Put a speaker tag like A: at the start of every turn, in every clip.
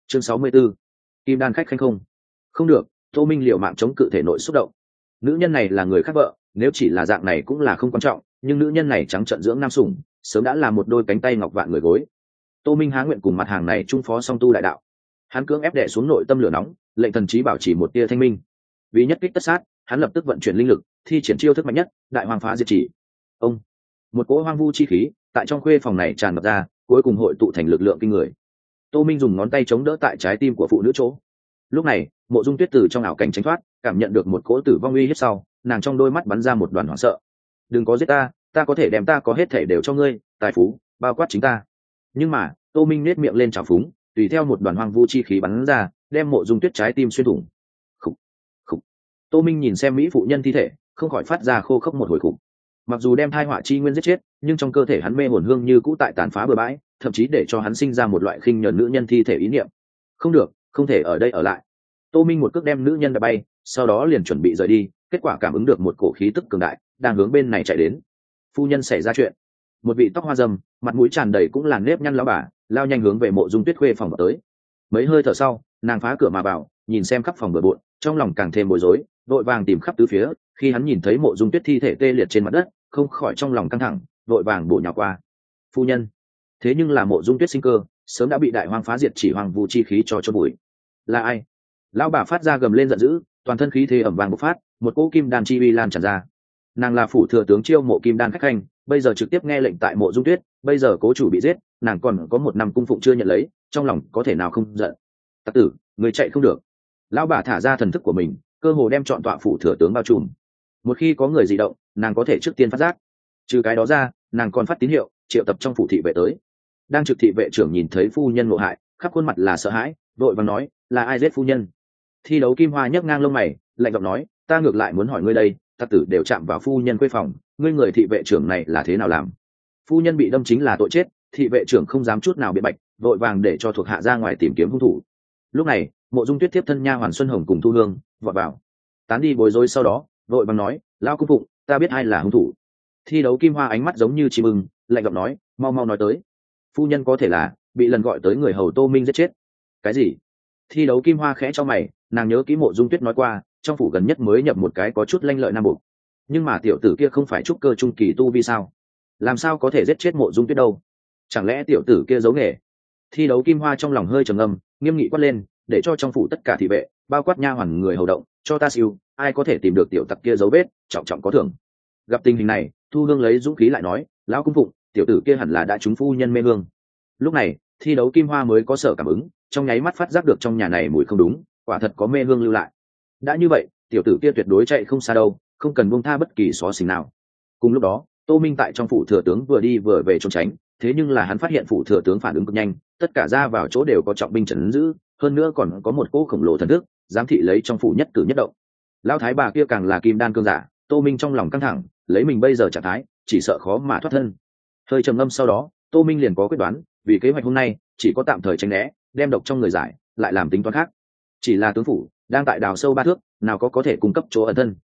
A: Chương 64. Kim đan khách khanh không. Không được, Tô Minh liều mạng chống cự thể nội xúc động. Nữ nhân này là người khác vợ, nếu chỉ là dạng này cũng là không quan trọng, nhưng nữ nhân này trắng trợn dưỡng nam sủng, sớm đã là một đôi cánh tay ngọc vạn người gối. Tô Minh há nguyện cùng mặt hàng này trung phó song tu đại đạo. Hắn cưỡng ép đè xuống nội tâm lửa nóng, lệnh thần trí bảo trì một tia thanh minh. Vì nhất kích tất sát, hắn lập tức vận chuyển linh lực, thi triển chiêu thức mạnh nhất, đại hoàng phá diệt chỉ. Ông, một cỗ hoang vu chi khí tại trong khuê phòng này tràn ngập ra, cuối cùng hội tụ thành lực lượng kinh người. Tô Minh dùng ngón tay chống đỡ tại trái tim của phụ nữ chỗ. Lúc này, Mộ Dung Tuyết từ trong ảo cảnh tránh thoát, cảm nhận được một cỗ tử vong uy hiếp sau, nàng trong đôi mắt bắn ra một đoàn hoảng sợ. Đừng có giết ta, ta có thể đem ta có hết thể đều cho ngươi, tài phú, bao quát chính ta. Nhưng mà, Tô Minh nét miệng lên trào phúng, tùy theo một đoàn hoang vu chi khí bắn ra, đem Mộ Dung Tuyết trái tim xuyên thủng. Khục, khục. Tô Minh nhìn xem mỹ phụ nhân thi thể, không khỏi phát ra khô khốc một hồi khục. Mặc dù đem thai họa chi nguyên giết chết, nhưng trong cơ thể hắn mê hồn hương như cũ tại tàn phá bừa bãi, thậm chí để cho hắn sinh ra một loại khinh nhẫn nữ nhân thi thể ý niệm. Không được, không thể ở đây ở lại. Tô Minh một cước đem nữ nhân đá bay, sau đó liền chuẩn bị rời đi, kết quả cảm ứng được một cổ khí tức cường đại đang hướng bên này chạy đến. Phu nhân xảy ra chuyện. Một vị tóc hoa râm, mặt mũi tràn đầy cũng là nếp nhăn lão bà, lao nhanh hướng về Mộ Dung Tuyết khuê phòng vào tới. Mấy hơi thở sau, nàng phá cửa mà vào, nhìn xem khắp phòng bừa bộn, trong lòng càng thêm bối rối, vội vàng tìm khắp tứ phía. Khi hắn nhìn thấy Mộ Dung Tuyết thi thể tê liệt trên mặt đất, không khỏi trong lòng căng thẳng, vội vàng bổ nhào qua. Phu nhân. Thế nhưng là Mộ Dung Tuyết sinh cơ sớm đã bị đại hoang phá diệt chỉ hoàng vu chi khí cho bụi. Là ai? Lão bà phát ra gầm lên giận dữ, toàn thân khí thế ẩm vàng bộc phát, một cỗ kim đan chi uy lan tràn ra. Nàng là phủ thừa tướng chiêu mộ kim đan khách khanh, bây giờ trực tiếp nghe lệnh tại Mộ Dung Tuyết, bây giờ cố chủ bị giết, nàng còn có một năm cung phụng chưa nhận lấy, trong lòng có thể nào không giận. Tặc tử, người chạy không được. Lão bà thả ra thần thức của mình, cơ hồ đem trọn tọa phủ thừa tướng bao trùm. Một khi có người dị động, nàng có thể trước tiên phát giác. Trừ cái đó ra, nàng còn phát tín hiệu triệu tập trong phủ thị vệ tới. Đang trực thị vệ trưởng nhìn thấy phu nhân ngộ hại, khắp khuôn mặt là sợ hãi, vội vàng nói, là ai giết phu nhân? Thi Đấu Kim Hoa nhấc ngang lông mày, lạnh giọng nói, ta ngược lại muốn hỏi ngươi đây, tặc tử đều chạm vào phu nhân quê phòng, ngươi người thị vệ trưởng này là thế nào làm? Phu nhân bị đâm chính là tội chết, thị vệ trưởng không dám chút nào biện bạch, vội vàng để cho thuộc hạ ra ngoài tìm kiếm hung thủ. Lúc này, Mộ Dung Tuyết tiếp thân nha hoàn Xuân Hồng cùng Thu Hương vọt vào, tán đi bối rối sau đó, vội vàng nói, lão cung phụng, ta biết ai là hung thủ. Thi Đấu Kim Hoa ánh mắt giống như chim ưng, lạnh giọng nói, mau mau nói tới. Phu nhân có thể là bị lần gọi tới người hầu Tô Minh giết chết. Cái gì? Thi Đấu Kim Hoa khẽ cho mày, nàng nhớ kỹ Mộ Dung Tuyết nói qua, trong phủ gần nhất mới nhập một cái có chút lanh lợi nam buộc, nhưng mà tiểu tử kia không phải trúc cơ trung kỳ tu vi sao? Làm sao có thể giết chết Mộ Dung Tuyết đâu? Chẳng lẽ tiểu tử kia giấu nghề? Thi Đấu Kim Hoa trong lòng hơi trầm ngâm, nghiêm nghị quát lên, để cho trong phủ tất cả thị vệ, bao quát nha hoàn người hầu động, cho ta siêu, ai có thể tìm được tiểu tặc kia dấu vết, trọng trọng có thưởng. Gặp tình hình này, Thu Hương lấy dũng khí lại nói, lão cung phụng, tiểu tử kia hẳn là đã trúng phu nhân mê hương. Lúc này, Thi Đấu Kim Hoa mới có sở cảm ứng, trong nháy mắt phát giác được trong nhà này mùi không đúng, quả thật có mê hương lưu lại. Đã như vậy, tiểu tử kia tuyệt đối chạy không xa đâu, không cần buông tha bất kỳ xó xỉnh nào. Cùng lúc đó, Tô Minh tại trong phủ thừa tướng vừa đi vừa về trốn tránh, thế nhưng là hắn phát hiện phủ thừa tướng phản ứng cực nhanh, tất cả ra vào chỗ đều có trọng binh trấn giữ, hơn nữa còn có một cỗ khổng lồ thần thức giám thị lấy trong phủ nhất cử nhất động. Lão thái bà kia càng là kim đan cương giả, Tô Minh trong lòng căng thẳng, lấy mình bây giờ trạng thái, chỉ sợ khó mà thoát thân. Hơi trầm ngâm sau đó, Tô Minh liền có quyết đoán, vì kế hoạch hôm nay chỉ có tạm thời tránh né, đem độc trong người giải, lại làm tính toán khác. Chỉ là tướng phủ đang tại đào sâu 3 thước, nào có thể cung cấp chỗ ẩn thân.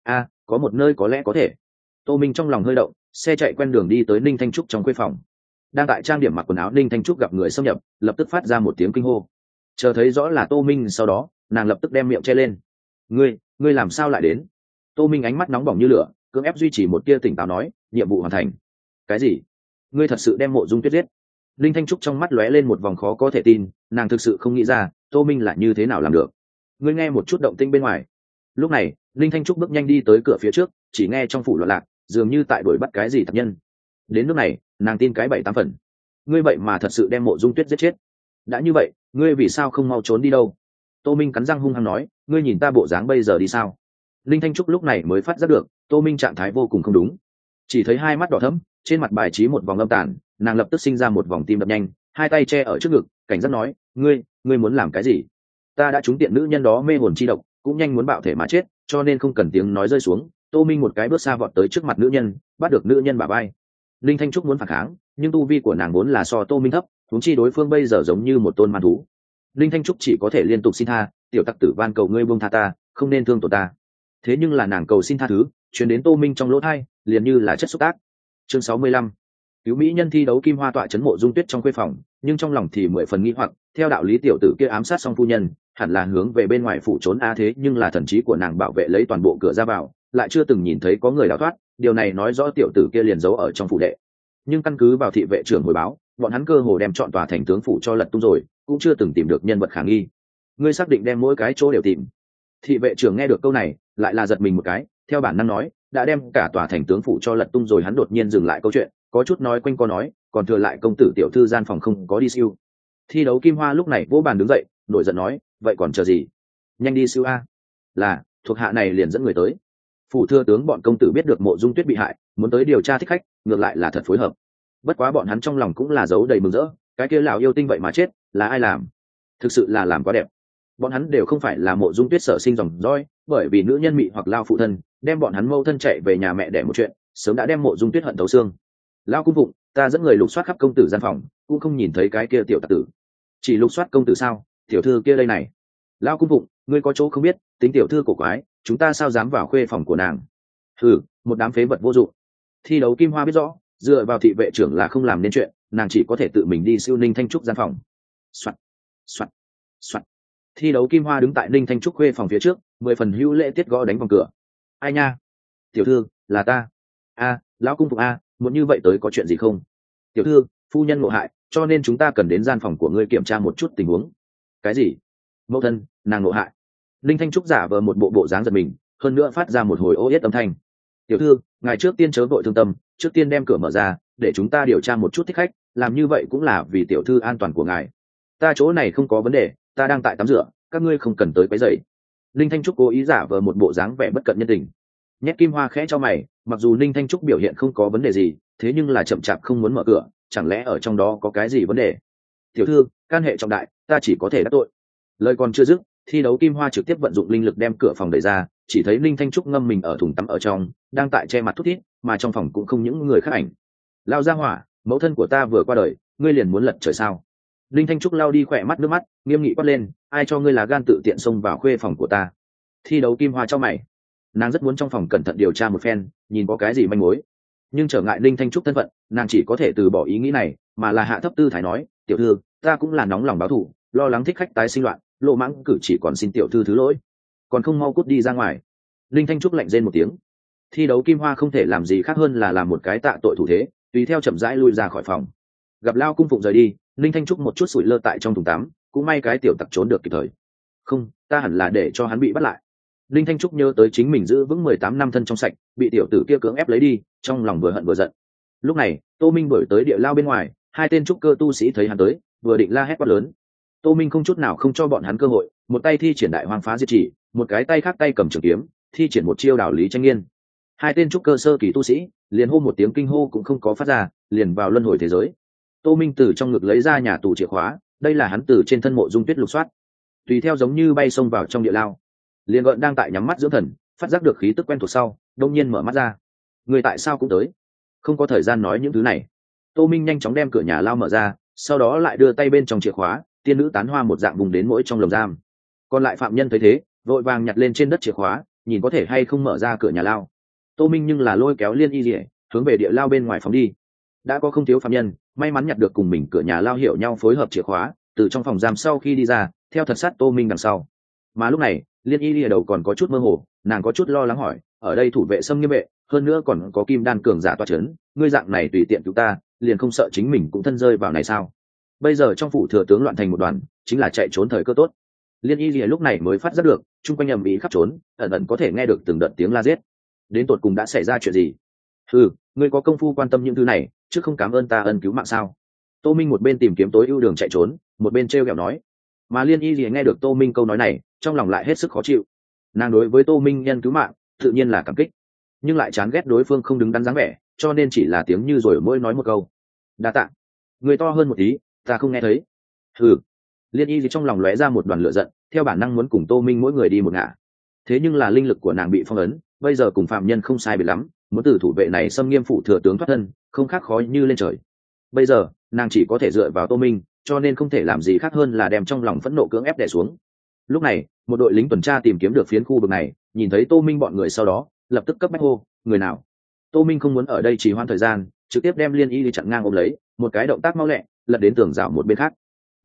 A: Có một nơi có lẽ có thể. Tô Minh trong lòng hơi động, xe chạy quen đường đi tới Ninh Thanh Trúc trong khuê phòng. Đang tại trang điểm mặc quần áo Ninh Thanh Trúc gặp người xâm nhập, lập tức phát ra một tiếng kinh hô. Chờ thấy rõ là Tô Minh sau đó, nàng lập tức đem miệng che lên. Ngươi làm sao lại đến? Tô Minh ánh mắt nóng bỏng như lửa, cưỡng ép duy trì một tia tỉnh táo nói, nhiệm vụ hoàn thành. Cái gì? Ngươi thật sự đem Mộ Dung Tuyết giết? Linh Thanh Trúc trong mắt lóe lên một vòng khó có thể tin, nàng thực sự không nghĩ ra Tô Minh là như thế nào làm được. Ngươi nghe một chút động tĩnh bên ngoài. Lúc này, Linh Thanh Trúc bước nhanh đi tới cửa phía trước, chỉ nghe trong phủ loạn lạc, dường như tại đuổi bắt cái gì tặc nhân. Đến lúc này, nàng tin cái 7-8 phần. Ngươi vậy mà thật sự đem Mộ Dung Tuyết giết chết? Đã như vậy, ngươi vì sao không mau trốn đi đâu? Tô Minh cắn răng hung hăng nói, ngươi nhìn ta bộ dáng bây giờ đi sao? Linh Thanh Trúc lúc này mới phát giác được, Tô Minh trạng thái vô cùng không đúng. Chỉ thấy hai mắt đỏ thẫm, trên mặt bài trí một vòng âm tàn, nàng lập tức sinh ra một vòng tim đập nhanh, hai tay che ở trước ngực, cảnh giác nói, ngươi muốn làm cái gì? Ta đã trúng tiện nữ nhân đó mê hồn chi độc, cũng nhanh muốn bạo thể mà chết, cho nên không cần tiếng nói rơi xuống. Tô Minh một cái bước xa vọt tới trước mặt nữ nhân, bắt được nữ nhân bả vai. Linh Thanh Trúc muốn phản kháng, nhưng tu vi của nàng vốn là so Tô Minh thấp, huống chi đối phương bây giờ giống như một tôn man thú. Linh Thanh Trúc chỉ có thể liên tục xin tha, tiểu tặc tử van cầu ngươi buông tha ta, không nên thương tổn ta. Thế nhưng là nàng cầu xin tha thứ, truyền đến Tô Minh trong lỗ tai, liền như là chất xúc tác. Chương 65. Cứu mỹ nhân Thi Đấu Kim Hoa tọa trấn Mộ Dung Tuyết trong khuê phòng, nhưng trong lòng thì 10 phần nghi hoặc, theo đạo lý tiểu tử kia ám sát xong phu nhân hẳn là hướng về bên ngoài phủ trốn thế nhưng là thần trí của nàng bảo vệ lấy toàn bộ cửa ra vào, lại chưa từng nhìn thấy có người đào thoát. Điều này nói rõ tiểu tử kia liền giấu ở trong phủ đệ. Nhưng căn cứ vào thị vệ trưởng hồi báo, bọn hắn cơ hồ đem chọn tòa thành tướng phủ cho lật tung rồi, cũng chưa từng tìm được nhân vật khả nghi. Ngươi xác định đem mỗi cái chỗ đều tìm? Thị vệ trưởng nghe được câu này lại là giật mình một cái, theo bản năng nói đã đem cả tòa thành tướng phủ cho lật tung rồi. Hắn đột nhiên dừng lại câu chuyện, có chút nói quanh co nói, còn thừa lại công tử tiểu thư gian phòng không có đi siêu. Thi đấu Kim Hoa lúc này vỗ bàn đứng dậy, nổi giận nói, vậy còn chờ gì, nhanh đi siêu a. Là, thuộc hạ này liền dẫn người tới. Phủ thừa tướng bọn công tử biết được Mộ Dung Tuyết bị hại, muốn tới điều tra thích khách, ngược lại là thật phối hợp. Bất quá bọn hắn trong lòng cũng là giấu đầy mừng rỡ, cái kia lão yêu tinh vậy mà chết, là ai làm? Thực sự là làm quá đẹp. Bọn hắn đều không phải là Mộ Dung Tuyết sở sinh dòng dõi, bởi vì nữ nhân mị hoặc lao phụ thân đem bọn hắn mâu thân chạy về nhà mẹ để một chuyện, sớm đã đem Mộ Dung Tuyết hận thấu xương. Lao cung phụng, ta dẫn người lục soát khắp công tử gian phòng, cũng không nhìn thấy cái kia tiểu tặc tử. Chỉ lục soát công tử sao? Tiểu thư kia đây này. Lao cung phụng, ngươi có chỗ không biết, tính tiểu thư cổ quái, chúng ta sao dám vào khuê phòng của nàng? Hừ, một đám phế vật vô dụng. Thi đấu Kim Hoa biết rõ, dựa vào thị vệ trưởng là không làm nên chuyện, nàng chỉ có thể tự mình đi siêu Ninh Thanh Trúc gian phòng. Soạt, soạt, soạt. Thi đấu Kim Hoa đứng tại Ninh Thanh Trúc khuê phòng phía trước, 10 phần hữu lễ tiết gõ đánh vòng cửa. Ai nha? Tiểu thư, là ta. Lão cung phụng muốn như vậy tới có chuyện gì không? Tiểu thư, phu nhân ngộ hại, cho nên chúng ta cần đến gian phòng của ngươi kiểm tra một chút tình huống. Cái gì? Mẫu thân, nàng ngộ hại? Ninh Thanh Trúc giả vờ một bộ dáng giật mình, hơn nữa phát ra một hồi ô yết âm thanh. Tiểu thư, ngài trước tiên chớ vội thương tâm, trước tiên đem cửa mở ra để chúng ta điều tra một chút thích khách, làm như vậy cũng là vì tiểu thư an toàn của ngài. Ta chỗ này không có vấn đề, ta đang tại tắm rửa, các ngươi không cần tới quấy rầy. Ninh Thanh Trúc cố ý giả vờ một bộ dáng vẻ bất cận nhân tình. Nhét Kim Hoa khẽ cho mày, mặc dù Ninh Thanh Trúc biểu hiện không có vấn đề gì, thế nhưng là chậm chạp không muốn mở cửa, chẳng lẽ ở trong đó có cái gì vấn đề? Tiểu thư, can hệ trọng đại, ta chỉ có thể đắc tội. Lời còn chưa dứt, Thi đấu Kim Hoa trực tiếp vận dụng linh lực đem cửa phòng đẩy ra, chỉ thấy Ninh Thanh Trúc ngâm mình ở thùng tắm ở trong, đang tại che mặt thút thít, mà trong phòng cũng không những người khác ảnh. Lao ra hỏa, mẫu thân của ta vừa qua đời, ngươi liền muốn lật trời sao? Ninh Thanh Trúc lao đi khỏe mắt nước mắt, nghiêm nghị quát lên, ai cho ngươi là gan tự tiện xông vào khuê phòng của ta? Thi đấu Kim Hoa cho mày, nàng rất muốn trong phòng cẩn thận điều tra một phen, nhìn có cái gì manh mối, nhưng trở ngại Ninh Thanh Trúc thân phận, nàng chỉ có thể từ bỏ ý nghĩ này, mà là hạ thấp tư thái nói, tiểu thư, ta cũng là nóng lòng báo thù, lo lắng thích khách tái sinh loạn, lộ mãng cử chỉ, còn xin tiểu thư thứ lỗi, còn không mau cút đi ra ngoài. Ninh Thanh Trúc lạnh rên một tiếng. Thi đấu Kim Hoa không thể làm gì khác hơn là làm một cái tạ tội thủ thế, tùy theo chậm rãi lui ra khỏi phòng. Gặp Lao cung phụng rời đi, Ninh Thanh Trúc một chút sủi lơ tại trong thùng tắm, cũng may cái tiểu tặc trốn được kịp thời. Không, ta hẳn là để cho hắn bị bắt lại. Ninh Thanh Trúc nhớ tới chính mình giữ vững 18 năm thân trong sạch, bị tiểu tử kia cưỡng ép lấy đi, trong lòng vừa hận vừa giận. Lúc này, Tô Minh đuổi tới địa lao bên ngoài, hai tên trúc cơ tu sĩ thấy hắn tới, vừa định la hét quát lớn. Tô Minh không chút nào không cho bọn hắn cơ hội, một tay thi triển đại hoang phá diệt chỉ, một cái tay khác tay cầm trường kiếm, thi triển một chiêu đảo lý tranh nghiên. Hai tên trúc cơ sơ kỳ tu sĩ liền hô một tiếng kinh hô cũng không có phát ra, liền vào luân hồi thế giới. Tô Minh từ trong ngực lấy ra nhà tù chìa khóa, đây là hắn từ trên thân Mộ Dung Tuyết lục soát, tùy theo giống như bay xông vào trong địa lao. Liền gợn đang tại nhắm mắt dưỡng thần, phát giác được khí tức quen thuộc sau, đông nhiên mở mắt ra. Người tại sao cũng tới? Không có thời gian nói những thứ này. Tô Minh nhanh chóng đem cửa nhà lao mở ra, sau đó lại đưa tay bên trong chìa khóa, tiên nữ tán hoa một dạng vùng đến mỗi trong lồng giam. Còn lại phạm nhân thấy thế, vội vàng nhặt lên trên đất chìa khóa, nhìn có thể hay không mở ra cửa nhà lao. Tô Minh nhưng là lôi kéo Liên Y Lệ, hướng về địa lao bên ngoài phóng đi. Đã có không thiếu phạm nhân may mắn nhặt được cùng mình cửa nhà lao hiểu nhau phối hợp chìa khóa, từ trong phòng giam sau khi đi ra, theo thật sát Tô Minh đằng sau. Mà lúc này, Liên Y Lìa đầu còn có chút mơ hồ, nàng có chút lo lắng hỏi, ở đây thủ vệ xâm nghiêm vệ, hơn nữa còn có kim đan cường giả toa chấn, ngươi dạng này tùy tiện cứu ta, liền không sợ chính mình cũng thân rơi vào này sao? Bây giờ trong phủ thừa tướng loạn thành một đoàn, chính là chạy trốn thời cơ tốt. Liên Y Lìa lúc này mới phát giác được, chung quanh ầm ĩ khắp trốn, ẩn ẩn có thể nghe được từng đợt tiếng la giết. Đến tột cùng đã xảy ra chuyện gì? Ngươi có công phu quan tâm những thứ này, chứ không cảm ơn ta ân cứu mạng sao? Tô Minh một bên tìm kiếm tối ưu đường chạy trốn, một bên trêu ghẹo nói. Mà Liên Y Lìa nghe được Tô Minh câu nói này, trong lòng lại hết sức khó chịu. Nàng đối với Tô Minh nhân cứu mạng tự nhiên là cảm kích, nhưng lại chán ghét đối phương không đứng đắn dáng vẻ, cho nên chỉ là tiếng như rồi mỗi nói một câu đa tạ. Người to hơn một tí, ta không nghe thấy. Liên Y gì trong lòng lóe ra một đoàn lửa giận, theo bản năng muốn cùng Tô Minh mỗi người đi một ngả. Thế nhưng là linh lực của nàng bị phong ấn, bây giờ cùng phạm nhân không sai biệt lắm, muốn từ thủ vệ này xâm nghiêm phủ thừa tướng thoát thân, không khác khó như lên trời. Bây giờ nàng chỉ có thể dựa vào Tô Minh, cho nên không thể làm gì khác hơn là đem trong lòng phẫn nộ cưỡng ép đè xuống. Lúc này, một đội lính tuần tra tìm kiếm được phiến khu vực này, nhìn thấy Tô Minh bọn người sau đó, lập tức cấp bách hô, người nào? Tô Minh không muốn ở đây trì hoãn thời gian, trực tiếp đem Liên Y đi chặn ngang ôm lấy, một cái động tác mau lẹ, lật đến tường rào một bên khác.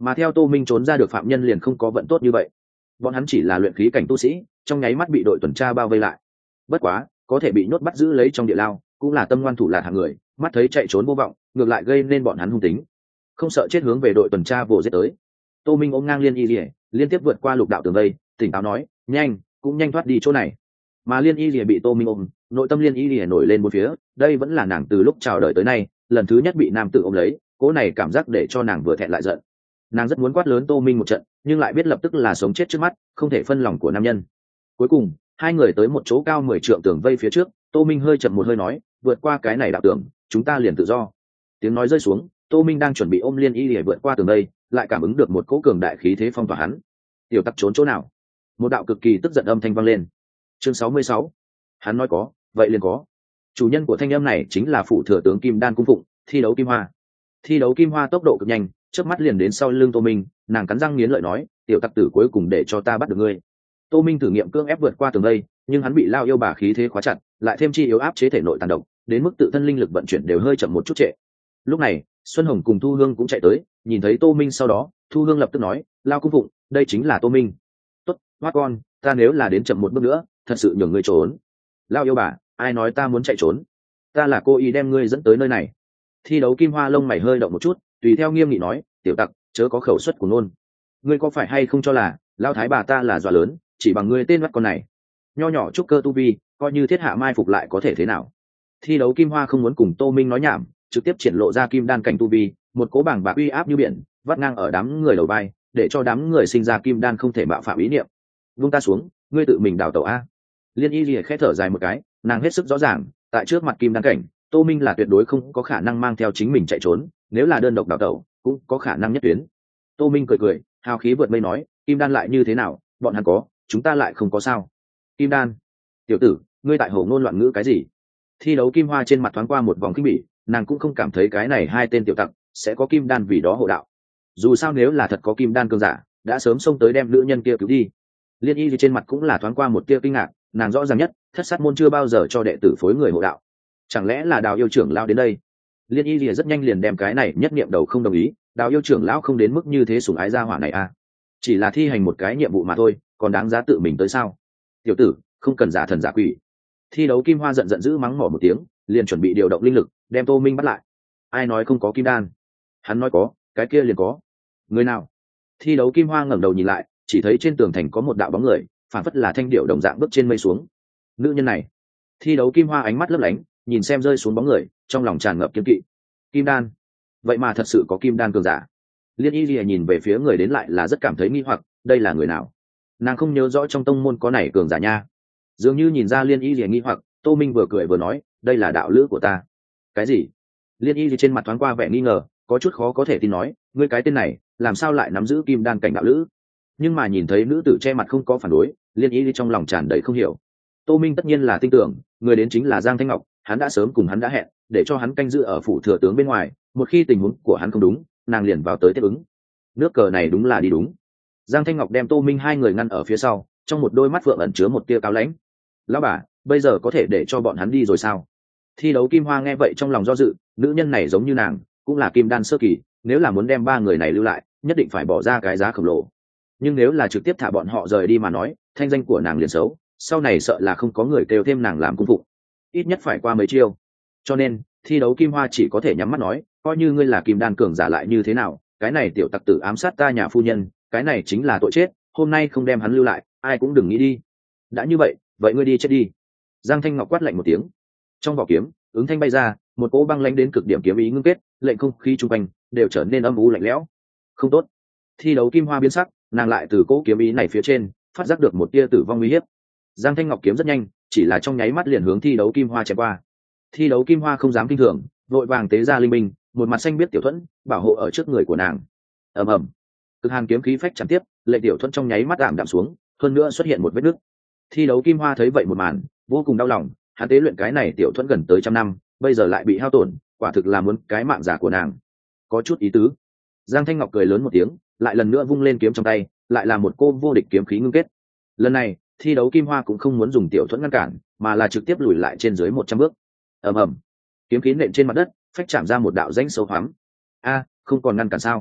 A: mà theo Tô Minh trốn ra được phạm nhân liền không có vận tốt như vậy. Bọn hắn chỉ là luyện khí cảnh tu sĩ, trong nháy mắt bị đội tuần tra bao vây lại. Bất quá có thể bị nhốt bắt giữ lấy trong địa lao cũng là tâm ngoan thủ lạt hạng người, mắt thấy chạy trốn vô vọng, ngược lại gây nên bọn hắn hung tính, không sợ chết hướng về đội tuần tra vồ giết tới. Tô Minh ôm ngang Liên Y Lìa, liên tiếp vượt qua lục đạo tường vây, tỉnh táo nói, nhanh, cũng nhanh thoát đi chỗ này. Mà Liên Y Lìa bị Tô Minh ôm, nội tâm Liên Y Lìa nổi lên bốn phía, đây vẫn là nàng từ lúc chào đời tới nay lần thứ nhất bị nam tử ôm lấy, cố này cảm giác để cho nàng vừa thẹn lại giận. Nàng rất muốn quát lớn Tô Minh một trận, nhưng lại biết lập tức là sống chết trước mắt, không thể phân lòng của nam nhân. Cuối cùng hai người tới một chỗ cao 10 trượng tường vây phía trước. Tô Minh hơi chậm một hơi nói, vượt qua cái này đạo tường chúng ta liền tự do. Tiếng nói rơi xuống, Tô Minh đang chuẩn bị ôm Liên Y để vượt qua tường vây, lại cảm ứng được một cỗ cường đại khí thế phong tỏa hắn. Tiểu tặc trốn chỗ nào? Một đạo cực kỳ tức giận âm thanh vang lên. Chương 66. Hắn nói có, vậy liền có. Chủ nhân của thanh âm này chính là phủ thừa tướng Kim Đan cung phụng, Thi Đấu Kim Hoa. Thi Đấu Kim Hoa tốc độ cực nhanh, chớp mắt liền đến sau lưng Tô Minh, nàng cắn răng nghiến lợi nói, tiểu tặc tử cuối cùng để cho ta bắt được ngươi. Tô Minh thử nghiệm cưỡng ép vượt qua tường vây, nhưng hắn bị lao yêu bà khí thế khóa chặt, lại thêm chi yếu áp chế thể nội tàn độc, đến mức tự thân linh lực vận chuyển đều hơi chậm một chút trệ. Lúc này Xuân Hồng cùng Thu Hương cũng chạy tới, nhìn thấy Tô Minh sau đó, Thu Hương lập tức nói, lao cung phụng, đây chính là Tô Minh. Tốt, hoa con, ta nếu là đến chậm một bước nữa thật sự nhường ngươi trốn. Lao yêu bà, ai nói ta muốn chạy trốn? Ta là cô ý đem ngươi dẫn tới nơi này. Thi Đấu Kim Hoa lông mày hơi động một chút, tùy theo nghiêm nghị nói, tiểu tặc, chớ có khẩu suất của nôn. Ngươi có phải hay không cho là lao thái bà ta là dọa lớn, chỉ bằng ngươi tên mắt con này nho nhỏ trúc cơ tu vi, coi như thiết hạ mai phục lại có thể thế nào? Thi Đấu Kim Hoa không muốn cùng Tô Minh nói nhảm, trực tiếp triển lộ ra kim đan cảnh tu vi, một cố bảng bạc uy áp như biển vắt ngang ở đám người đầu vai, để cho đám người sinh ra kim đan không thể mạo phạm ý niệm. Vung ta xuống, ngươi tự mình đào tẩu a. Liên Y lìa khẽ thở dài một cái, nàng hết sức rõ ràng, tại trước mặt kim đan cảnh, Tô Minh là tuyệt đối không có khả năng mang theo chính mình chạy trốn, nếu là đơn độc đào tẩu cũng có khả năng nhất tuyến. Tô Minh cười cười, hào khí vượt mây nói, kim đan lại như thế nào, bọn hắn có, chúng ta lại không có sao. Kim đan? Tiểu tử, ngươi tại hồ ngôn loạn ngữ cái gì? Thi Đấu Kim Hoa trên mặt thoáng qua một vòng kinh bỉ, nàng cũng không cảm thấy cái này hai tên tiểu tặc sẽ có kim đan vì đó hộ đạo. Dù sao nếu là thật có kim đan cường giả, đã sớm xông tới đem nữ nhân kia cứu đi. Liên Y thì trên mặt cũng là thoáng qua một tia kinh ngạc, nàng rõ ràng nhất, Thất Sát môn chưa bao giờ cho đệ tử phối người hộ đạo. Chẳng lẽ là Đào yêu trưởng lão đến đây? Liên Y thì rất nhanh liền đem cái này nhất niệm đầu không đồng ý, Đào yêu trưởng lão không đến mức như thế sủng ái gia hỏa này à? Chỉ là thi hành một cái nhiệm vụ mà thôi, còn đáng giá tự mình tới sao? Tiểu tử, không cần giả thần giả quỷ. Thi Đấu Kim Hoa giận dữ mắng mỏ một tiếng, liền chuẩn bị điều động linh lực đem Tô Minh bắt lại. Ai nói không có kim đan? Hắn nói có, cái kia liền có. Người nào? Thi Đấu Kim Hoa ngẩng đầu nhìn lại, chỉ thấy trên tường thành có một đạo bóng người, phản phất là thanh điệu đồng dạng bước trên mây xuống. Nữ nhân này. Thi Đấu Kim Hoa ánh mắt lấp lánh, nhìn xem rơi xuống bóng người, trong lòng tràn ngập kiêng kỵ. Kim đan? Vậy mà thật sự có kim đan cường giả. Liên Y Lìa nhìn về phía người đến lại là rất cảm thấy nghi hoặc, đây là người nào? Nàng không nhớ rõ trong tông môn có này cường giả nha. Dường như nhìn ra Liên Y Lìa nghi hoặc, Tô Minh vừa cười vừa nói, đây là đạo lữ của ta. Cái gì? Liên Y Lìa trên mặt thoáng qua vẻ nghi ngờ, có chút khó có thể tin nói, ngươi cái tên này làm sao lại nắm giữ kim đan cảnh đạo lữ? Nhưng mà nhìn thấy nữ tử che mặt không có phản đối, Liên Y Lìa trong lòng tràn đầy không hiểu. Tô Minh tất nhiên là tin tưởng, người đến chính là Giang Thanh Ngọc, hắn đã sớm cùng hắn đã hẹn, để cho hắn canh giữ ở phủ thừa tướng bên ngoài, một khi tình huống của hắn không đúng, nàng liền vào tới tiếp ứng. Nước cờ này đúng là đi đúng. Giang Thanh Ngọc đem Tô Minh hai người ngăn ở phía sau, trong một đôi mắt phượng ẩn chứa một tia cao lãnh. Lão bà, bây giờ có thể để cho bọn hắn đi rồi sao? Thi Đấu Kim Hoa nghe vậy trong lòng do dự, nữ nhân này giống như nàng, cũng là kim đan sơ kỳ, nếu là muốn đem ba người này lưu lại, nhất định phải bỏ ra cái giá khổng lồ. Nhưng nếu là trực tiếp thả bọn họ rời đi mà nói, thanh danh của nàng liền xấu, sau này sợ là không có người kêu thêm nàng làm cung phụng, ít nhất phải qua mấy chiêu. Cho nên Thi Đấu Kim Hoa chỉ có thể nhắm mắt nói, coi như ngươi là kim đan cường giả lại như thế nào, cái này tiểu tặc tử ám sát ta nhà phu nhân, cái này chính là tội chết, hôm nay không đem hắn lưu lại, ai cũng đừng nghĩ đi. Đã như vậy, vậy ngươi đi chết đi. Giang Thanh Ngọc quát lạnh một tiếng, trong vỏ kiếm ứng thanh bay ra, một cỗ băng lãnh đến cực điểm kiếm ý ngưng kết, lệnh không khí chung quanh đều trở nên âm u lạnh lẽo. Không tốt. Thi Đấu Kim Hoa biến sắc, nàng lại từ cỗ kiếm ý này phía trên phát giác được một tia tử vong nguy hiểm. Giang Thanh Ngọc kiếm rất nhanh, chỉ là trong nháy mắt liền hướng Thi Đấu Kim Hoa chém qua. Thi Đấu Kim Hoa không dám kinh thường, vội vàng tế ra linh minh, một mặt xanh biết tiểu thuẫn bảo hộ ở trước người của nàng. Ầm ầm, cực hàn kiếm khí phách chạm tiếp, lệnh tiểu thuẫn trong nháy mắt giảm đạm xuống, hơn nữa xuất hiện một vết nứt. Thi Đấu Kim Hoa thấy vậy một màn, vô cùng đau lòng, hắn tế luyện cái này tiểu thuẫn gần tới 100 năm, bây giờ lại bị hao tổn, quả thực là muốn cái mạng giả của nàng. Có chút ý tứ. Giang Thanh Ngọc cười lớn một tiếng, lại lần nữa vung lên kiếm trong tay, lại là một cô vô địch kiếm khí ngưng kết. Lần này Thi Đấu Kim Hoa cũng không muốn dùng tiểu thuẫn ngăn cản, mà là trực tiếp lùi lại trên dưới 100 bước. Ầm ầm, kiếm khí nện trên mặt đất, phách chạm ra một đạo rãnh sâu hoắm. A, không còn ngăn cản sao?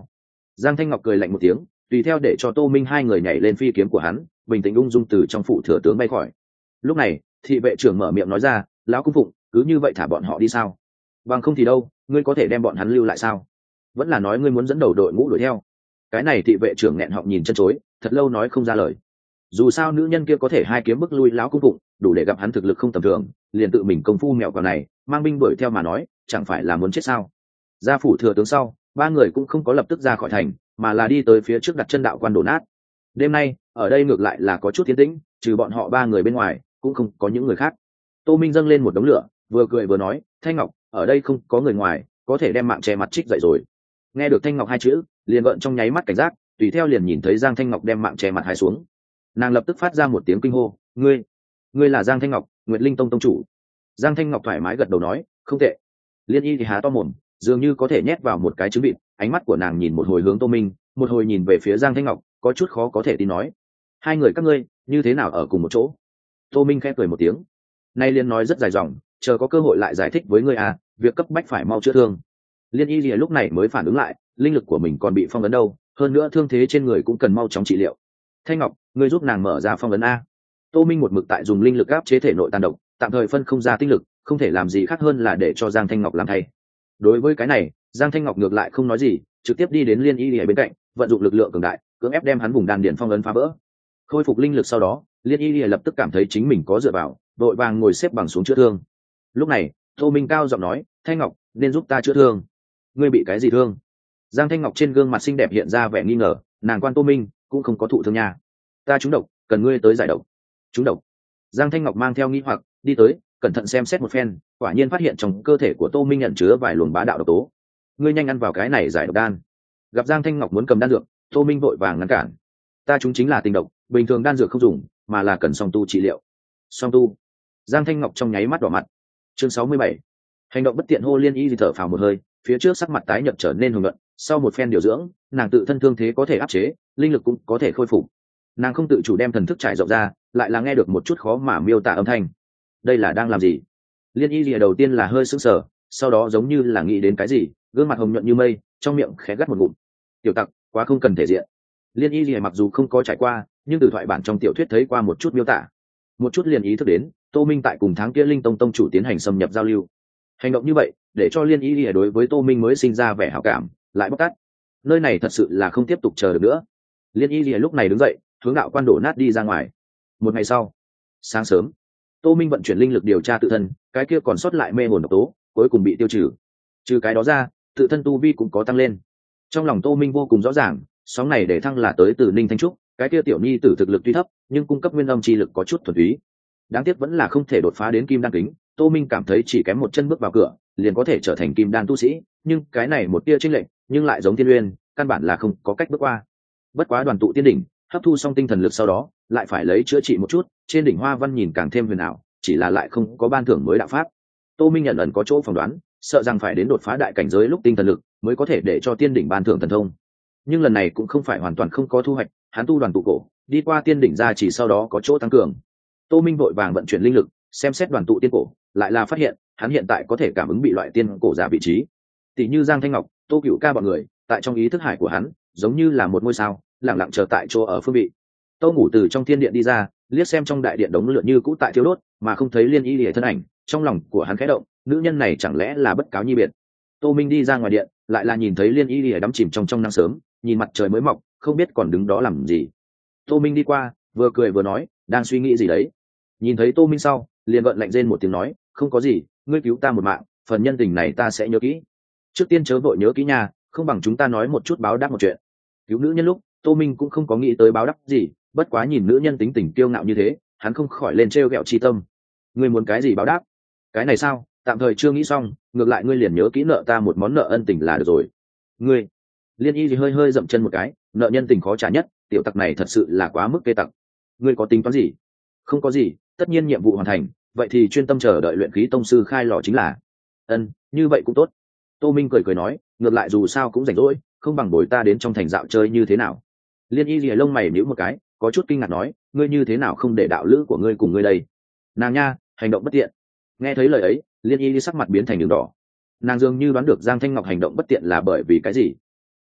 A: Giang Thanh Ngọc cười lạnh một tiếng, tùy theo để cho Tô Minh hai người nhảy lên phi kiếm của hắn, bình tĩnh ung dung từ trong phủ thừa tướng bay khỏi. Lúc này thị vệ trưởng mở miệng nói ra, lão cung phụng, cứ như vậy thả bọn họ đi sao? Bằng không thì đâu, ngươi có thể đem bọn hắn lưu lại sao? Vẫn là nói ngươi muốn dẫn đầu đội ngũ đuổi theo? Cái này thị vệ trưởng nghẹn họng nhìn chân chối, thật lâu nói không ra lời. Dù sao nữ nhân kia có thể hai kiếm bức lui lão cung phụng, đủ để gặp hắn thực lực không tầm thường, liền tự mình công phu mèo cào này mang binh đuổi theo mà nói, chẳng phải là muốn chết sao? Ra phủ thừa tướng sau, ba người cũng không có lập tức ra khỏi thành, mà là đi tới phía trước đặt chân đạo quan đổ nát. Đêm nay ở đây ngược lại là có chút tiến tĩnh, trừ bọn họ ba người bên ngoài cũng không có những người khác. Tô Minh dâng lên một đống lửa, vừa cười vừa nói, Thanh Ngọc, ở đây không có người ngoài, có thể đem mạng che mặt trích dậy rồi. Nghe được Thanh Ngọc hai chữ, liền gợn trong nháy mắt cảnh giác, tùy theo liền nhìn thấy Giang Thanh Ngọc đem mạng che mặt hai xuống. Nàng lập tức phát ra một tiếng kinh hô, ngươi là Giang Thanh Ngọc, Nguyệt Linh Tông tông chủ. Giang Thanh Ngọc thoải mái gật đầu nói, không tệ. Liên Y thì há to mồm, dường như có thể nhét vào một cái trứng vịt, ánh mắt của nàng nhìn một hồi hướng Tô Minh, một hồi nhìn về phía Giang Thanh Ngọc, có chút khó có thể tin nói, hai người các ngươi như thế nào ở cùng một chỗ? Tô Minh khẽ cười một tiếng, nay liên nói rất dài dòng, chờ có cơ hội lại giải thích với ngươi à, việc cấp bách phải mau chữa thương. Liên Y lìa lúc này mới phản ứng lại, linh lực của mình còn bị phong ấn đâu, hơn nữa thương thế trên người cũng cần mau chóng trị liệu. Thanh Ngọc, ngươi giúp nàng mở ra phong ấn a. Tô Minh một mực tại dùng linh lực áp chế thể nội tàn độc, tạm thời phân không ra tinh lực, không thể làm gì khác hơn là để cho Giang Thanh Ngọc làm thay. Đối với cái này, Giang Thanh Ngọc ngược lại không nói gì, trực tiếp đi đến Liên Y lìa bên cạnh, vận dụng lực lượng cường đại, cưỡng ép đem hắn vùng đan điền phong ấn phá vỡ. Khôi phục linh lực sau đó, Liên Y lìa lập tức cảm thấy chính mình có dựa vào, đội vàng ngồi xếp bằng xuống chữa thương. Lúc này Tô Minh cao giọng nói, Thanh Ngọc, nên giúp ta chữa thương. Ngươi bị cái gì thương? Giang Thanh Ngọc trên gương mặt xinh đẹp hiện ra vẻ nghi ngờ, nàng quan Tô Minh cũng không có thụ thương nha. Ta trúng độc, cần ngươi tới giải độc. Trúng độc? Giang Thanh Ngọc mang theo nghi hoặc đi tới, cẩn thận xem xét một phen, quả nhiên phát hiện trong cơ thể của Tô Minh nhận chứa vài luồng bá đạo độc tố. Ngươi nhanh ăn vào cái này giải độc đan. Gặp Giang Thanh Ngọc muốn cầm đan dược, Tô Minh vội vàng ngăn cản. Ta chúng chính là tình độc, bình thường đan dược không dùng, mà là cần song tu trị liệu. Song tu? Giang Thanh Ngọc trong nháy mắt đỏ mặt. Chương 67. Hành động bất tiện hô Liên Y thì thở phào một hơi, phía trước sắc mặt tái nhợt trở nên hồng nhuận, sau một phen điều dưỡng, nàng tự thân thương thế có thể áp chế, linh lực cũng có thể khôi phục. Nàng không tự chủ đem thần thức trải rộng ra, lại là nghe được một chút khó mà miêu tả âm thanh. Đây là đang làm gì? Liên Y lìa đầu tiên là hơi sững sờ, sau đó giống như là nghĩ đến cái gì, gương mặt hồng nhuận như mây, trong miệng khẽ gắt một ngụm. Tiểu tặc, quá không cần thể diện. Liên Y lìa mặc dù không có trải qua, nhưng từ thoại bản trong tiểu thuyết thấy qua một chút miêu tả, một chút liền ý thức đến Tô Minh tại cùng tháng kia Linh Tông tông chủ tiến hành xâm nhập giao lưu. Hành động như vậy để cho Liên Y lìa đối với Tô Minh mới sinh ra vẻ hảo cảm, lại bóc tát. Nơi này thật sự là không tiếp tục chờ được nữa. Liên Y lìa lúc này đứng dậy, hướng đạo quan đổ nát đi ra ngoài. Một ngày sau, sáng sớm, Tô Minh vận chuyển linh lực điều tra tự thân, cái kia còn sót lại mê hồn độc tố cuối cùng bị tiêu trừ. Trừ cái đó ra, tự thân tu vi cũng có tăng lên. Trong lòng Tô Minh vô cùng rõ ràng, sóng này để thăng là tới từ Ninh Thanh Trúc, cái kia tiểu nhi tử thực lực tuy thấp, nhưng cung cấp nguyên âm chi lực có chút thuần túy. Đáng tiếc vẫn là không thể đột phá đến kim đan kính. Tô Minh cảm thấy chỉ kém một chân bước vào cửa, liền có thể trở thành kim đan tu sĩ, nhưng cái này một tia chênh lệch, nhưng lại giống Thiên Uyên, căn bản là không có cách bước qua. Bất quá đoàn tụ tiên đỉnh, hấp thu xong tinh thần lực sau đó, lại phải lấy chữa trị một chút, trên đỉnh hoa văn nhìn càng thêm huyền ảo, chỉ là lại không có ban thưởng mới đạo pháp. Tô Minh nhận ẩn có chỗ phỏng đoán, sợ rằng phải đến đột phá đại cảnh giới lúc tinh thần lực mới có thể để cho tiên đỉnh ban thưởng thần thông. Nhưng lần này cũng không phải hoàn toàn không có thu hoạch, hắn tu đoàn tụ cổ, đi qua tiên đỉnh ra chỉ sau đó có chỗ tăng cường. Tô Minh vội vàng vận chuyển linh lực, xem xét đoàn tụ tiên cổ, lại là phát hiện hắn hiện tại có thể cảm ứng bị loại tiên cổ giả vị trí. Tỷ như Giang Thanh Ngọc, Tô Cửu Ca bọn người, tại trong ý thức hải của hắn, giống như là một ngôi sao, lặng lặng chờ tại chỗ ở phương vị. Tô Ngủ từ trong thiên điện đi ra, liếc xem trong đại điện đống lửa như cũ tại thiêu đốt, mà không thấy Liên Y lìa thân ảnh, trong lòng của hắn khẽ động, nữ nhân này chẳng lẽ là bất cáo nhi biệt. Tô Minh đi ra ngoài điện, lại là nhìn thấy Liên Y lìa đắm chìm trong nắng sớm, nhìn mặt trời mới mọc, không biết còn đứng đó làm gì. Tô Minh đi qua, vừa cười vừa nói, đang suy nghĩ gì đấy. Nhìn thấy Tô Minh sau, liền gợn lạnh rên một tiếng nói, không có gì, ngươi cứu ta một mạng, phần nhân tình này ta sẽ nhớ kỹ. Trước tiên chớ vội nhớ kỹ nha, không bằng chúng ta nói một chút báo đáp một chuyện. Cứu nữ nhân lúc, Tô Minh cũng không có nghĩ tới báo đáp gì, bất quá nhìn nữ nhân tính tình kiêu ngạo như thế, hắn không khỏi lên trêu ghẹo chi tâm. Ngươi muốn cái gì báo đáp? Cái này sao, tạm thời chưa nghĩ xong, ngược lại ngươi liền nhớ kỹ nợ ta một món nợ ân tình là được rồi. Ngươi? Liên Y thì hơi hơi dậm chân một cái, nợ nhân tình khó trả nhất, tiểu tặc này thật sự là quá mức kê tặc. Ngươi có tính toán gì? Không có gì, tất nhiên nhiệm vụ hoàn thành, vậy thì chuyên tâm chờ đợi luyện khí tông sư khai lò chính là. Như vậy cũng tốt. Tô Minh cười cười nói, ngược lại dù sao cũng rảnh rỗi, không bằng bồi ta đến trong thành dạo chơi như thế nào. Liên Y lìa lông mày nhíu một cái, có chút kinh ngạc nói, ngươi như thế nào không để đạo lữ của ngươi cùng ngươi đây? Nàng nha, hành động bất tiện. Nghe thấy lời ấy, Liên Y sắc mặt biến thành đường đỏ. Nàng dường như đoán được Giang Thanh Ngọc hành động bất tiện là bởi vì cái gì.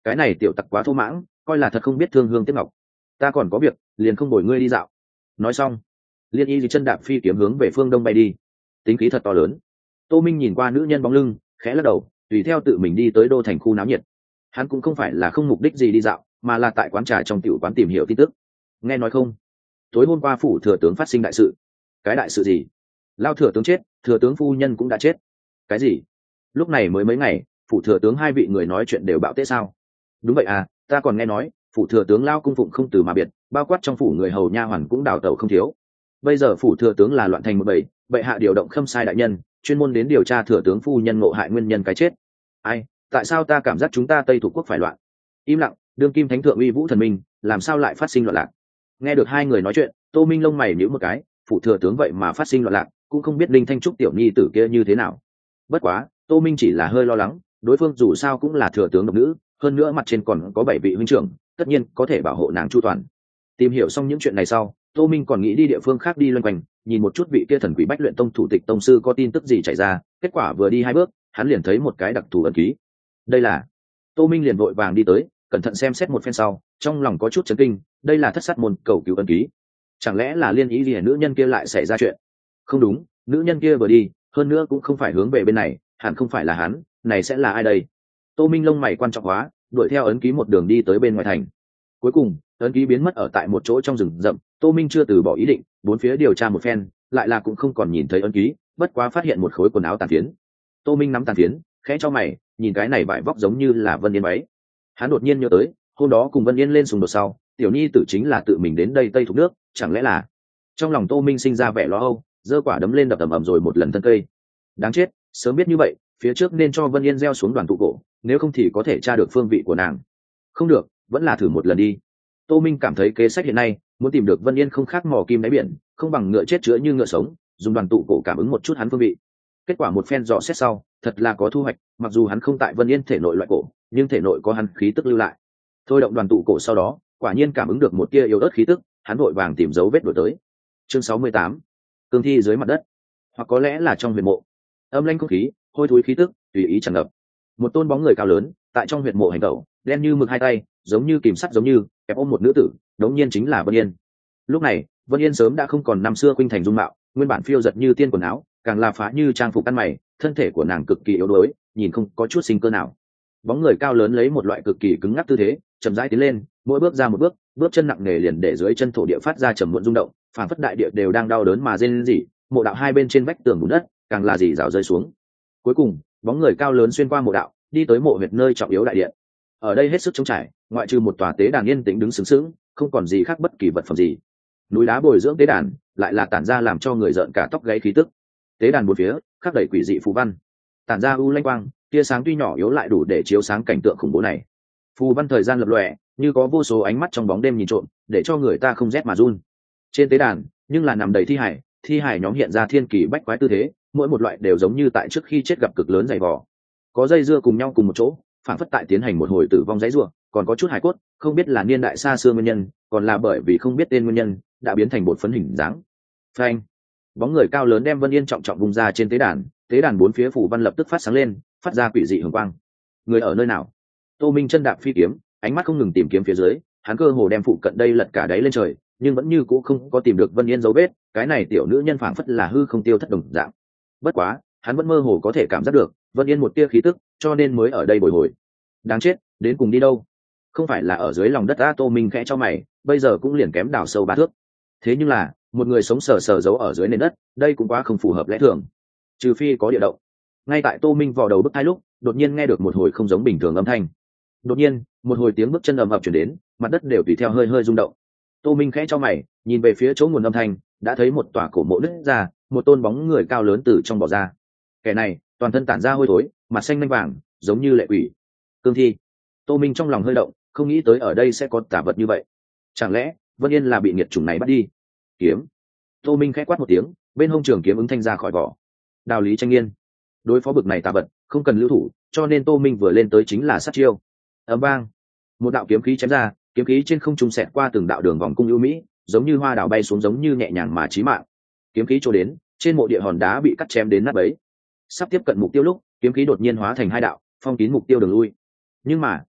A: cái này tiểu tặc quá thô mãng, coi là thật không biết thương hương tiếc ngọc. Ta còn có việc, liền không bồi ngươi đi dạo. Nói xong, Liên Y chân đạp phi kiếm hướng về phương đông bay đi. Tính khí thật to lớn. Tô Minh nhìn qua nữ nhân bóng lưng, khẽ lắc đầu, tùy theo tự mình đi tới đô thành khu náo nhiệt. Hắn cũng không phải là không mục đích gì đi dạo, mà là tại quán trà trong tiểu quán tìm hiểu tin tức. Nghe nói không, tối hôm qua phủ thừa tướng phát sinh đại sự. Cái đại sự gì? Lao thừa tướng chết, thừa tướng phu nhân cũng đã chết. Cái gì? Lúc này mới mấy ngày, phủ thừa tướng hai vị người nói chuyện đều bạo tễ sao? Đúng vậy à, ta còn nghe nói phủ thừa tướng Lao cung phụng không từ mà biệt, bao quát trong phủ người hầu nha hoàn cũng đào tẩu không thiếu. Bây giờ phủ thừa tướng là loạn thành một bầy, bệ hạ điều động Khâm Sai đại nhân chuyên môn đến điều tra thừa tướng phu nhân ngộ hại nguyên nhân cái chết. Ai, tại sao ta cảm giác chúng ta Tây Thủ quốc phải loạn? Im lặng, đương kim thánh thượng uy vũ thần minh, làm sao lại phát sinh loạn lạc? Nghe được hai người nói chuyện, Tô Minh lông mày nhíu một cái, phủ thừa tướng vậy mà phát sinh loạn lạc, cũng không biết Linh Thanh Trúc tiểu nhi tử kia như thế nào. Bất quá, Tô Minh chỉ là hơi lo lắng, đối phương dù sao cũng là thừa tướng độc nữ, hơn nữa mặt trên còn có 7 vị huynh trưởng, tất nhiên có thể bảo hộ nàng chu toàn. Tìm hiểu xong những chuyện này sau, Tô Minh còn nghĩ đi địa phương khác đi loanh quanh, nhìn một chút vị kia thần quỷ Bách Luyện Tông thủ tịch tông sư có tin tức gì chạy ra, kết quả vừa đi 2 bước, hắn liền thấy một cái đặc thù ấn ký. Đây là... Tô Minh liền vội vàng đi tới, cẩn thận xem xét một phen sau, trong lòng có chút chấn kinh, đây là Thất Sát môn cầu cứu ấn ký. Chẳng lẽ là Liên Ý Liễu nữ nhân kia lại xảy ra chuyện? Không đúng, nữ nhân kia vừa đi, hơn nữa cũng không phải hướng về bên này, hẳn không phải là hắn, này sẽ là ai đây? Tô Minh lông mày quan trọng hóa, đuổi theo ấn ký một đường đi tới bên ngoài thành. Cuối cùng, ấn ký biến mất ở tại một chỗ trong rừng rậm. Tô Minh chưa từ bỏ ý định, bốn phía điều tra một phen, lại là cũng không còn nhìn thấy ấn ký, bất quá phát hiện một khối quần áo tàn phiến. Tô Minh nắm tàn phiến, khẽ cho mày, nhìn cái này vải vóc giống như là Vân Yên váy. Hắn đột nhiên nhớ tới, hôm đó cùng Vân Yên lên xung đột sau, tiểu nhi tử chính là tự mình đến đây Tây Thục nước, chẳng lẽ là... Trong lòng Tô Minh sinh ra vẻ lo âu, giơ quả đấm lên đập ầm ầm rồi một lần thân cây. Đáng chết, sớm biết như vậy, phía trước nên cho Vân Yên gieo xuống đoàn tụ cổ, nếu không thì có thể tra được phương vị của nàng. Không được, vẫn là thử một lần đi. Tô Minh cảm thấy kế sách hiện nay, muốn tìm được Vân Yên không khác mò kim đáy biển, không bằng ngựa chết chữa như ngựa sống, dùng đoàn tụ cổ cảm ứng một chút hắn phương vị. Kết quả một phen dò xét sau, thật là có thu hoạch, mặc dù hắn không tại Vân Yên thể nội loại cổ, nhưng thể nội có hắn khí tức lưu lại. Thôi động đoàn tụ cổ sau đó, quả nhiên cảm ứng được một tia yếu ớt khí tức, hắn vội vàng tìm dấu vết đổi tới. Chương 68. Cương thi dưới mặt đất, hoặc có lẽ là trong huyệt mộ. Âm lãnh không khí, hôi thối khí tức, tùy ý tràn ngập. Một tôn bóng người cao lớn, tại trong huyệt mộ hành tẩu, đen như mực hai tay, giống như kìm sắt giống như ép ôm một nữ tử, đống nhiên chính là Vân Yên. Lúc này, Vân Yên sớm đã không còn năm xưa khuynh thành dung mạo, nguyên bản phiêu giật như tiên quần áo, càng là phá như trang phục ăn mày, thân thể của nàng cực kỳ yếu đuối, nhìn không có chút sinh cơ nào. Bóng người cao lớn lấy một loại cực kỳ cứng ngắc tư thế, chậm rãi tiến lên, mỗi bước ra một bước, bước chân nặng nề liền để dưới chân thổ địa phát ra trầm muộn rung động, phản phất đại địa đều đang đau đớn mà rên rỉ. Mộ đạo hai bên trên vách tường bùn đất, càng là rỉ rào rơi xuống. Cuối cùng, bóng người cao lớn xuyên qua mộ đạo, đi tới mộ huyệt nơi trọng yếu đại điện. Ở đây hết sức trống trải, ngoại trừ một tòa tế đàn yên tĩnh đứng sướng sướng, không còn gì khác bất kỳ vật phẩm gì. Núi đá bồi dưỡng tế đàn, lại là tản ra làm cho người rợn cả tóc gáy khí tức. Tế đàn bốn phía, khắc đầy quỷ dị phù văn, tản ra u lanh quang, tia sáng tuy nhỏ yếu lại đủ để chiếu sáng cảnh tượng khủng bố này. Phù văn thời gian lập lòe, như có vô số ánh mắt trong bóng đêm nhìn trộm, để cho người ta không rét mà run. Trên tế đàn, nhưng là nằm đầy thi hài nhóm hiện ra thiên kỳ bách quái tư thế, mỗi một loại đều giống như tại trước khi chết gặp cực lớn dày vò, có dây dưa cùng nhau cùng một chỗ, phản phất tại tiến hành một hồi tử vong dãy rủa, còn có chút hài cốt, không biết là niên đại xa xưa nguyên nhân, còn là bởi vì không biết tên nguyên nhân, đã biến thành bột phấn hình dáng. Phanh! Bóng người cao lớn đem Vân Yên trọng trọng vùng ra trên tế đàn bốn phía phủ văn lập tức phát sáng lên, phát ra quỷ dị hường quang. Người ở nơi nào? Tô Minh chân đạp phi kiếm, ánh mắt không ngừng tìm kiếm phía dưới, hắn cơ hồ đem phụ cận đây lật cả đáy lên trời, nhưng vẫn như cũ không có tìm được Vân Yên dấu vết, cái này tiểu nữ nhân phảng phất là hư không tiêu thất đồng dạng. Bất quá, hắn vẫn mơ hồ có thể cảm giác được Vân Yên một tia khí tức, cho nên mới ở đây bồi hồi. Đáng chết, đến cùng đi đâu? Không phải là ở dưới lòng đất? Tô Minh khẽ cho mày, bây giờ cũng liền kém đào sâu 3 thước. Thế nhưng là, một người sống sờ sờ giấu ở dưới nền đất, đây cũng quá không phù hợp lẽ thường. Trừ phi có địa động. Ngay tại Tô Minh vò đầu bức hai lúc, đột nhiên nghe được một hồi không giống bình thường âm thanh. Đột nhiên, một hồi tiếng bước chân ầm ầm truyền đến, mặt đất đều tùy theo hơi hơi rung động. Tô Minh khẽ cho mày, nhìn về phía chỗ nguồn âm thanh, đã thấy một tòa cổ mộ nứt ra, một tôn bóng người cao lớn từ trong bò ra. Kẻ này, toàn thân tản ra hôi thối, mặt xanh nanh vàng, giống như lệ quỷ. Cương thi. Tô Minh trong lòng hơi động, không nghĩ tới ở đây sẽ có tà vật như vậy. Chẳng lẽ Vân Yên là bị nghiệt chủng này bắt đi? Kiếm. Tô Minh khẽ quát một tiếng, bên hông trường kiếm ứng thanh ra khỏi vỏ. Đạo lý tranh nghiên. Đối phó bực này tà vật, không cần lưu thủ, cho nên Tô Minh vừa lên tới chính là sát chiêu. Ầm vang, một đạo kiếm khí chém ra, kiếm khí trên không trung xẹt qua từng đạo đường vòng cung ưu mỹ, giống như hoa đào bay xuống, giống như nhẹ nhàng mà chí mạng. Kiếm khí trôi đến, trên mộ địa hòn đá bị cắt chém đến nát bấy. Sắp tiếp cận mục tiêu lúc, kiếm khí đột nhiên hóa thành 2 đạo, phong kín mục tiêu đường lui. Nhưng mà,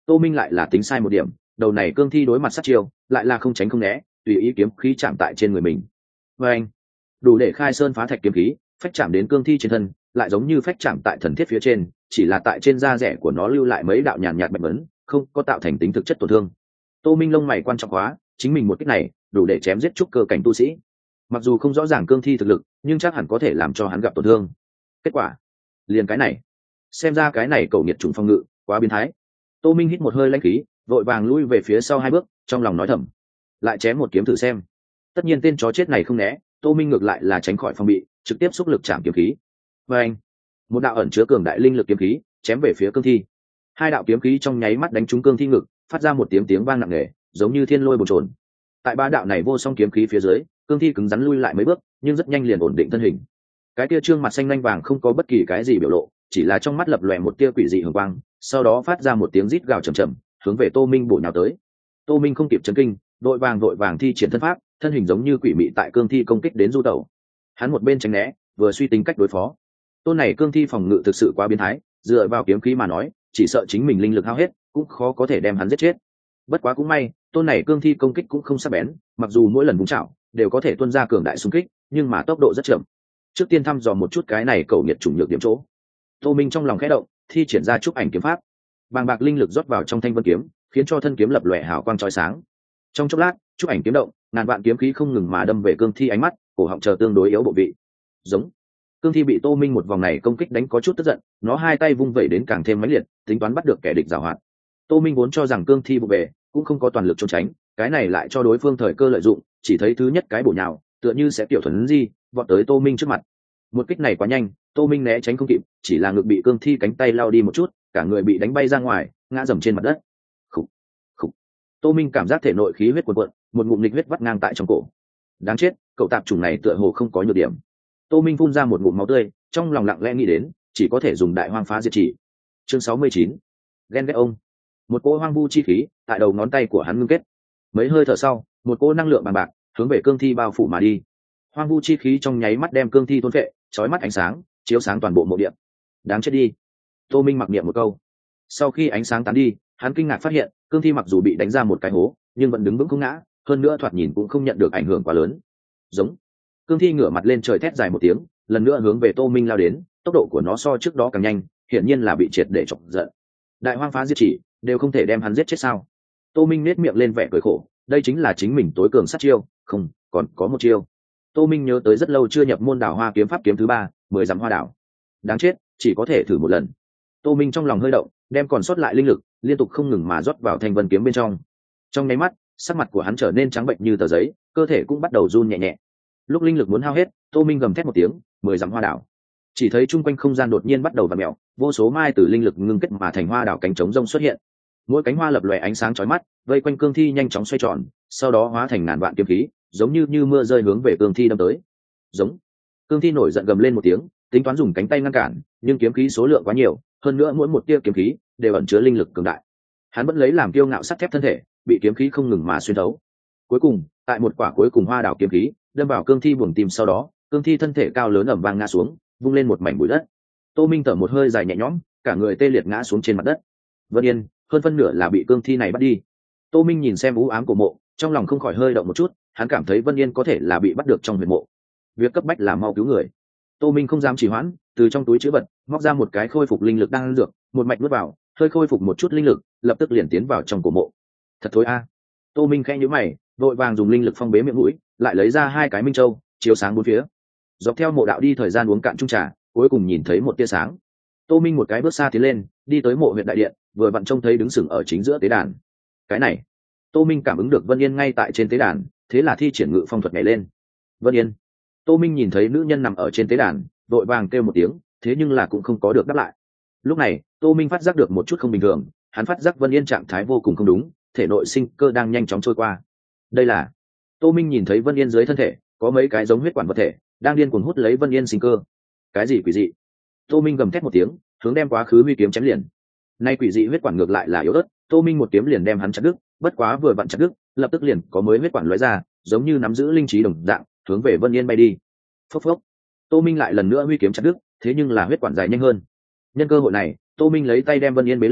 A: Tô Minh lại là tính sai một điểm, đầu này cương thi đối mặt sát chiêu lại là không tránh không né, tùy ý kiếm khí chạm tại trên người mình. Và anh đủ để khai sơn phá thạch kiếm khí phách chạm đến cương thi trên thân, lại giống như phách chạm tại thần thiết phía trên, chỉ là tại trên da rẻ của nó lưu lại mấy đạo nhàn nhạt bạch vấn, không có tạo thành tính thực chất tổn thương. Tô Minh lông mày quan trọng hóa, chính mình một kích này đủ để chém giết trúc cơ cảnh tu sĩ. Mặc dù không rõ ràng cương thi thực lực, nhưng chắc hẳn có thể làm cho hắn gặp tổn thương. Kết quả liền cái này, xem ra cái này cậu nghiệt trùng phong ngự quá biến thái. Tô Minh hít một hơi lãnh khí, vội vàng lui về phía sau 2 bước, trong lòng nói thầm, lại chém một kiếm thử xem. Tất nhiên tên chó chết này không né, Tô Minh ngược lại là tránh khỏi phòng bị, trực tiếp xúc lực chạm kiếm khí. Và anh một đạo ẩn chứa cường đại linh lực kiếm khí chém về phía cương thi. 2 đạo kiếm khí trong nháy mắt đánh trúng cương thi ngực, phát ra một tiếng vang nặng nề, giống như thiên lôi bồn chồn. Tại 3 đạo này vô song kiếm khí phía dưới, cương thi cứng rắn lui lại mấy bước, nhưng rất nhanh liền ổn định thân hình. Cái kia trương mặt xanh lanh vàng không có bất kỳ cái gì biểu lộ, chỉ là trong mắt lập lòe một tia quỷ dị hường quang, sau đó phát ra một tiếng rít gào trầm trầm, hướng về Tô Minh bổ nhào tới. Tô Minh không kịp chấn kinh, vội vàng thi triển thân pháp, thân hình giống như quỷ mị tại cương thi công kích đến du tẩu. Hắn một bên tránh né, vừa suy tính cách đối phó. Tôn này cương thi phòng ngự thực sự quá biến thái, dựa vào kiếm khí mà nói, chỉ sợ chính mình linh lực hao hết, cũng khó có thể đem hắn giết chết. Bất quá cũng may, tôn này cương thi công kích cũng không sắc bén, mặc dù mỗi lần vung chảo đều có thể tuôn ra cường đại xung kích, nhưng mà tốc độ rất chậm. Trước tiên thăm dò một chút cái này cầu nghiệt chủng nhược điểm chỗ. Tô Minh trong lòng khẽ động, thi triển ra trúc ảnh kiếm pháp. Bàng bạc linh lực rót vào trong thanh vân kiếm, khiến cho thân kiếm lập lòe hào quang chói sáng. Trong chốc lát, trúc ảnh kiếm động, ngàn vạn kiếm khí không ngừng mà đâm về cương thi ánh mắt, cổ họng chờ tương đối yếu bộ vị. Giống. Cương thi bị Tô Minh một vòng này công kích đánh có chút tức giận, nó 2 tay vung vẩy đến càng thêm mãnh liệt, tính toán bắt được kẻ địch giàu hoạt. Tô Minh vốn cho rằng cương thi vụ về, cũng không có toàn lực trốn tránh, cái này lại cho đối phương thời cơ lợi dụng, chỉ thấy thứ nhất cái bổ nhào, tựa như sẽ tiểu thuần di, vọt tới Tô Minh trước mặt. Một kích này quá nhanh, Tô Minh né tránh không kịp, chỉ là ngực bị cương thi cánh tay lao đi một chút, cả người bị đánh bay ra ngoài, ngã dầm trên mặt đất. Khục, khục. Tô Minh cảm giác thể nội khí huyết cuồn cuộn, một ngụm nghịch huyết vắt ngang tại trong cổ. Đáng chết, cậu tạp chủng này tựa hồ không có nhược điểm. Tô Minh phun ra một ngụm máu tươi, trong lòng lặng lẽ nghĩ đến, chỉ có thể dùng đại hoang phá diệt chỉ. Chương 69. Ghen ghét ông. Một cỗ hoang vu chi khí tại đầu ngón tay của hắn ngưng kết. Mấy hơi thở sau, một cỗ năng lượng bằng bạc hướng về cương thi bao phủ mà đi. Hoang vu chi khí trong nháy mắt đem cương thi thôn phệ, chói mắt ánh sáng chiếu sáng toàn bộ mộ địa. Đáng chết đi. Tô Minh mặc niệm một câu. Sau khi ánh sáng tán đi, hắn kinh ngạc phát hiện, cương thi mặc dù bị đánh ra một cái hố, nhưng vẫn đứng vững không ngã, hơn nữa thoạt nhìn cũng không nhận được ảnh hưởng quá lớn. Giống. Cương thi ngửa mặt lên trời thét dài một tiếng, lần nữa hướng về Tô Minh lao đến, tốc độ của nó so trước đó càng nhanh, hiển nhiên là bị triệt để chọc giận. Đại hoang phá diệt chỉ, đều không thể đem hắn giết chết sao? Tô Minh nét miệng lên vẻ cười khổ, đây chính là chính mình tối cường sát chiêu, không, còn có một chiêu. Tô Minh nhớ tới rất lâu chưa nhập môn đảo hoa kiếm pháp kiếm thứ 3, 10 dặm hoa đảo. Đáng chết, chỉ có thể thử một lần. Tô Minh trong lòng hơi động, đem còn sót lại linh lực liên tục không ngừng mà rót vào thanh vân kiếm bên trong. Trong nháy mắt, sắc mặt của hắn trở nên trắng bệnh như tờ giấy, cơ thể cũng bắt đầu run nhẹ nhẹ. Lúc linh lực muốn hao hết, Tô Minh gầm thét một tiếng, 10 dặm hoa đảo. Chỉ thấy chung quanh không gian đột nhiên bắt đầu vặn mèo, vô số mai từ linh lực ngưng kết mà thành hoa đảo cánh trống rông xuất hiện. Mỗi cánh hoa lập lòe ánh sáng chói mắt, vây quanh cương thi nhanh chóng xoay tròn, sau đó hóa thành ngàn vạn kiếm khí, giống như mưa rơi hướng về cương thi đâm tới. Giống. Cương thi nổi giận gầm lên một tiếng, tính toán dùng cánh tay ngăn cản, nhưng kiếm khí số lượng quá nhiều, hơn nữa mỗi một tia kiếm khí đều ẩn chứa linh lực cường đại. Hắn vẫn lấy làm kiêu ngạo sắt thép thân thể, bị kiếm khí không ngừng mà xuyên thấu. Cuối cùng, tại một quả cuối cùng hoa đảo kiếm khí đâm vào cương thi buồng tim, sau đó, cương thi thân thể cao lớn ầm vang ngã xuống, vung lên một mảnh bụi đất. Tô Minh thở một hơi dài nhẹ nhõm, cả người tê liệt ngã xuống trên mặt đất. Vân Yên, hơn phân nửa là bị cương thi này bắt đi. Tô Minh nhìn xem u ám của mộ, trong lòng không khỏi hơi động một chút, hắn cảm thấy Vân Yên có thể là bị bắt được trong huyệt mộ. Việc cấp bách là mau cứu người. Tô Minh không dám trì hoãn, từ trong túi trữ vật móc ra một cái khôi phục linh lực đang ăn dược, một mạch nuốt vào, hơi khôi phục một chút linh lực, lập tức liền tiến vào trong cổ mộ. Thật thối a. Tô Minh khẽ nhíu mày, vội vàng dùng linh lực phong bế miệng mũi, lại lấy ra 2 cái minh châu, chiếu sáng bốn phía. Dọc theo mộ đạo đi thời gian uống cạn chung trà, cuối cùng nhìn thấy một tia sáng. Tô Minh một cái bước xa tiến lên, đi tới mộ huyện đại điện, vừa vặn trông thấy đứng sừng ở chính giữa tế đàn. Cái này, Tô Minh cảm ứng được Vân Yên ngay tại trên tế đàn, thế là thi triển ngự phong thuật nhảy lên. Vân Yên. Tô Minh nhìn thấy nữ nhân nằm ở trên tế đàn, vội vàng kêu một tiếng, thế nhưng là cũng không có được đáp lại. Lúc này, Tô Minh phát giác được một chút không bình thường, hắn phát giác Vân Yên trạng thái vô cùng không đúng, thể nội sinh cơ đang nhanh chóng trôi qua. Đây là... Tô Minh nhìn thấy Vân Yên dưới thân thể có mấy cái giống huyết quản vật thể đang điên cuồng hút lấy Vân Yên sinh cơ. Cái gì quỷ dị? Tô Minh gầm thét một tiếng, hướng đem quá khứ huy kiếm chém liền. Nay quỷ dị huyết quản ngược lại là yếu ớt, Tô Minh một kiếm liền đem hắn chặt đứt, bất quá vừa vặn chặt đứt, lập tức liền có mới huyết quản lóe ra, giống như nắm giữ linh trí đồng dạng, hướng về Vân Yên bay đi. Phốc phốc. Tô Minh lại lần nữa huy kiếm chặt đứt, thế nhưng là huyết quản dài nhanh hơn. Nhân cơ hội này, Tô Minh lấy tay đem Vân Yên bế lên,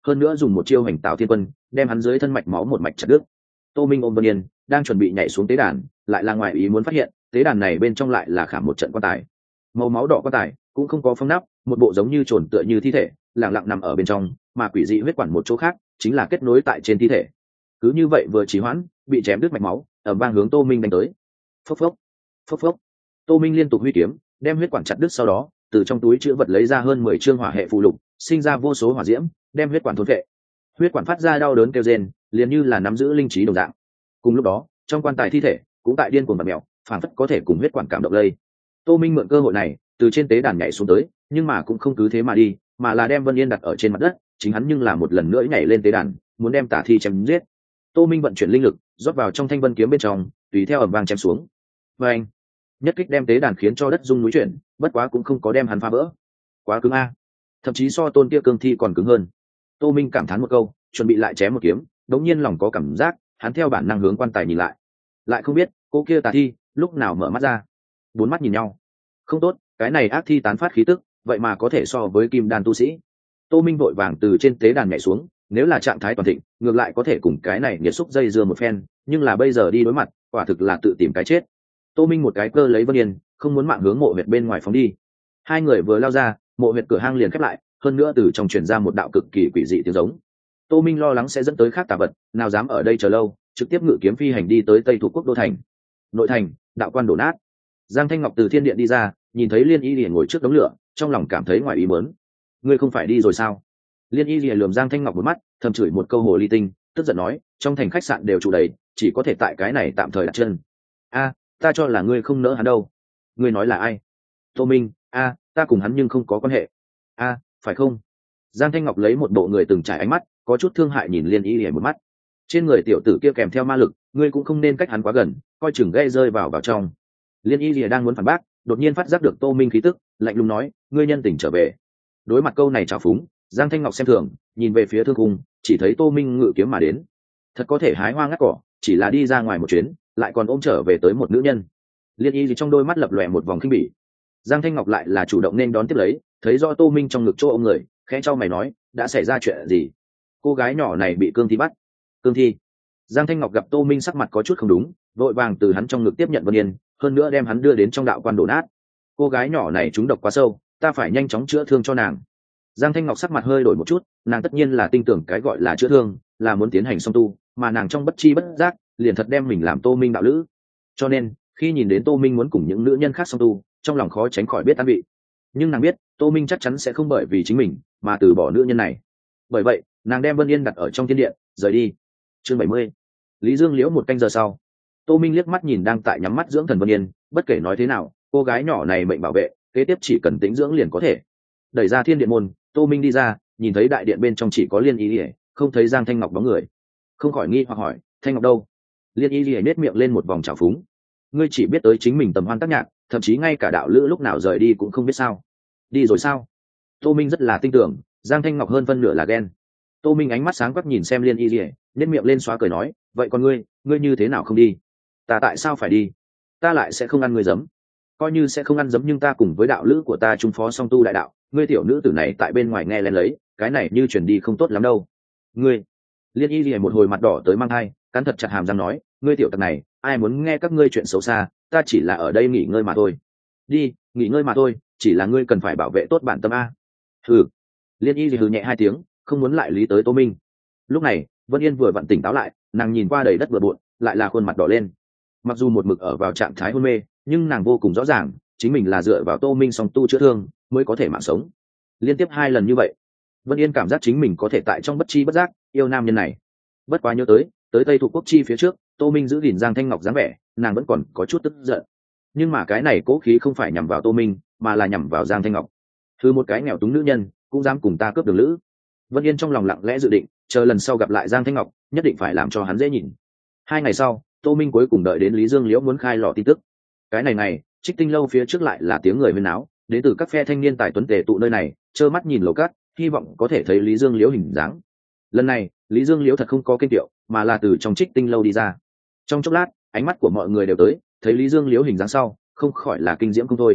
A: hơn nữa dùng một chiêu hành tạo thiên quân đem hắn dưới thân mạch máu một mạch chặt đứt. Tô Minh ôm Vân Yên đang chuẩn bị nhảy xuống tế đàn, lại là ngoài ý muốn phát hiện tế đàn này bên trong lại là khảm một trận quan tài. Màu máu đỏ quan tài cũng không có phong nắp, một bộ giống như trồn tựa như thi thể lặng lặng nằm ở bên trong, mà quỷ dị huyết quản một chỗ khác chính là kết nối tại trên thi thể. Cứ như vậy vừa trì hoãn, bị chém đứt mạch máu ầm vang hướng Tô Minh đánh tới. Phốc phốc phốc phốc. Tô Minh liên tục huy kiếm đem huyết quản chặt đứt, sau đó từ trong túi chữ vật lấy ra hơn 10 chương hỏa hệ phù lục, sinh ra vô số hỏa diễm đem huyết quản thôn vệ. Huyết quản phát ra đau đớn kêu rên, liền như là nắm giữ linh trí đồng dạng. Cùng lúc đó trong quan tài thi thể cũng tại điên cuồng bật mèo, phảng phất có thể cùng huyết quản cảm động lây. Tô Minh mượn cơ hội này từ trên tế đàn nhảy xuống tới, nhưng mà cũng không cứ thế mà đi, mà là đem Vân Yên đặt ở trên mặt đất, chính hắn nhưng là một lần nữa nhảy lên tế đàn, muốn đem tả thi chém giết. Tô Minh vận chuyển linh lực rót vào trong thanh vân kiếm bên trong, tùy theo ầm vang chém xuống. Và anh nhất kích đem tế đàn khiến cho đất rung núi chuyển, bất quá cũng không có đem hắn phá vỡ. Quá cứng a, thậm chí so tôn kia cương thi còn cứng hơn. Tô Minh cảm thán một câu, chuẩn bị lại chém một kiếm, đống nhiên lòng có cảm giác, hắn theo bản năng hướng quan tài nhìn lại không biết cô kia tà thi lúc nào mở mắt ra. Bốn mắt nhìn nhau, không tốt, cái này ác thi tán phát khí tức vậy mà có thể so với kim đan tu sĩ. Tô Minh vội vàng từ trên tế đàn nhảy xuống, nếu là trạng thái toàn thịnh ngược lại có thể cùng cái này nghiệt xúc dây dưa một phen, nhưng là bây giờ đi đối mặt quả thực là tự tìm cái chết. Tô Minh một cái cơ lấy Vân Yên, không muốn mạng hướng mộ huyệt bên ngoài phóng đi. Hai người vừa lao ra, mộ huyệt cửa hang liền khép lại, hơn nữa từ trong truyền ra một đạo cực kỳ quỷ dị tiếng giống. Tô Minh lo lắng sẽ dẫn tới khác tà vật, nào dám ở đây chờ lâu, trực tiếp ngự kiếm phi hành đi tới Tây Thủ Quốc đô thành. Nội thành, đạo quan đổ nát. Giang Thanh Ngọc từ thiên điện đi ra, nhìn thấy Liên Y Lìa ngồi trước đống lửa, trong lòng cảm thấy ngoài ý muốn. Ngươi không phải đi rồi sao? Liên Y Lìa lườm Giang Thanh Ngọc một mắt, thầm chửi một câu hồ ly tinh, tức giận nói, trong thành khách sạn đều trụ đầy, chỉ có thể tại cái này tạm thời đặt chân. A, ta cho là ngươi không nỡ hắn đâu. Ngươi nói là ai? Tô Minh. A, ta cùng hắn nhưng không có quan hệ. A, phải không? Giang Thanh Ngọc lấy một bộ người từng trải ánh mắt, có chút thương hại nhìn Liên Y Lìa một mắt. Trên người tiểu tử kia kèm theo ma lực, ngươi cũng không nên cách hắn quá gần, coi chừng gây rơi vào trong. Liên Y Lìa đang muốn phản bác, đột nhiên phát giác được Tô Minh khí tức, lạnh lùng nói, ngươi nhân tình trở về. Đối mặt câu này trào phúng, Giang Thanh Ngọc xem thường, nhìn về phía thương cung, chỉ thấy Tô Minh ngự kiếm mà đến. Thật có thể hái hoa ngắt cỏ, chỉ là đi ra ngoài một chuyến, lại còn ôm trở về tới một nữ nhân. Liên Y gì trong đôi mắt lập lòe một vòng khinh bỉ. Giang Thanh Ngọc lại là chủ động nên đón tiếp lấy, thấy do Tô Minh trong ngực chỗ ôm người, khẽ chau mày nói, đã xảy ra chuyện gì? Cô gái nhỏ này bị cương thi bắt. Cương thi? Giang Thanh Ngọc gặp Tô Minh sắc mặt có chút không đúng, vội vàng từ hắn trong ngực tiếp nhận Vân Yên, hơn nữa đem hắn đưa đến trong đạo quan đổ nát. Cô gái nhỏ này trúng độc quá sâu, ta phải nhanh chóng chữa thương cho nàng. Giang Thanh Ngọc sắc mặt hơi đổi một chút, nàng tất nhiên là tin tưởng cái gọi là chữa thương là muốn tiến hành song tu, mà nàng trong bất chi bất giác liền thật đem mình làm Tô Minh đạo lữ. Cho nên khi nhìn đến Tô Minh muốn cùng những nữ nhân khác song tu, trong lòng khó tránh khỏi biết an vị. Nhưng nàng biết Tô Minh chắc chắn sẽ không bởi vì chính mình mà từ bỏ nữ nhân này. Bởi vậy nàng đem Vân Yên đặt ở trong thiên điện, rời đi. Chương 70. Lý Dương Liễu một canh giờ sau, Tô Minh liếc mắt nhìn đang tại nhắm mắt dưỡng thần Vân Yên, bất kể nói thế nào cô gái nhỏ này mệnh bảo vệ, kế tiếp chỉ cần tĩnh dưỡng liền có thể. Đẩy ra thiên điện môn, Tô Minh đi ra, nhìn thấy đại điện bên trong chỉ có Liên Y Lìa, không thấy Giang Thanh Ngọc bóng người, không khỏi nghi hoặc hỏi, Thanh Ngọc đâu? Liên Y Lìa nét miệng lên một vòng trào phúng, ngươi chỉ biết tới chính mình tầm hoan tác nhạc, thậm chí ngay cả đạo lữ lúc nào rời đi cũng không biết sao? Đi rồi sao? Tô Minh rất là tin tưởng, Giang Thanh Ngọc hơn phân nửa là ghen. Tô Minh ánh mắt sáng quắc nhìn xem Liên Y Lìa, nét miệng lên xóa cười nói, vậy còn ngươi như thế nào không đi? Ta tại sao phải đi? Ta lại sẽ không ăn ngươi giấm. Coi như sẽ không ăn giấm nhưng ta cùng với đạo lữ của ta trung phó song tu đại đạo, ngươi tiểu nữ tử này tại bên ngoài nghe lên lấy, cái này như chuyển đi không tốt lắm đâu. Ngươi. Liên Y Lìa một hồi mặt đỏ tới mang hai, cắn thật chặt hàm răng nói, ngươi tiểu tặc này, ai muốn nghe các ngươi chuyện xấu xa, ta chỉ là ở đây nghỉ ngơi mà thôi. Đi, nghỉ ngơi mà thôi, chỉ là ngươi cần phải bảo vệ tốt bản tâm a. Hừ. Liên Y Lìa hừ nhẹ hai tiếng, không muốn lại lý tới Tô Minh. Lúc này Vân Yên vừa vặn tỉnh táo lại, nàng nhìn qua đầy đất bừa bộn, lại là khuôn mặt đỏ lên. Mặc dù một mực ở vào trạng thái hôn mê, nhưng nàng vô cùng rõ ràng chính mình là dựa vào Tô Minh song tu chữa thương mới có thể mạng sống. Liên tiếp 2 lần như vậy, Vân Yên cảm giác chính mình có thể tại trong bất chi bất giác yêu nam nhân này. Bất quá nhớ tới Tây Thục Quốc chi phía trước, Tô Minh giữ gìn Giang Thanh Ngọc dáng vẻ, nàng vẫn còn có chút tức giận. Nhưng mà cái này cố khí không phải nhằm vào Tô Minh, mà là nhằm vào Giang Thanh Ngọc. Thứ một cái nghèo túng nữ nhân cũng dám cùng ta cướp đường lữ. Vân Yên trong lòng lặng lẽ dự định, chờ lần sau gặp lại Giang Thanh Ngọc, nhất định phải làm cho hắn dễ nhìn. 2 ngày sau, Tô Minh cuối cùng đợi đến Lý Dương Liễu muốn khai lò tin tức. Cái này Trích Tinh lâu phía trước lại là tiếng người huyên náo, đến từ các phe thanh niên tài tuấn tề tụ nơi này, trơ mắt nhìn lầu cát, hy vọng có thể thấy Lý Dương Liễu hình dáng. Lần này Lý Dương Liễu thật không có kinh tiệu, mà là từ trong Trích Tinh lâu đi ra. Trong chốc lát, ánh mắt của mọi người đều tới, thấy Lý Dương Liễu hình dáng sau, không khỏi là kinh diễm không thôi.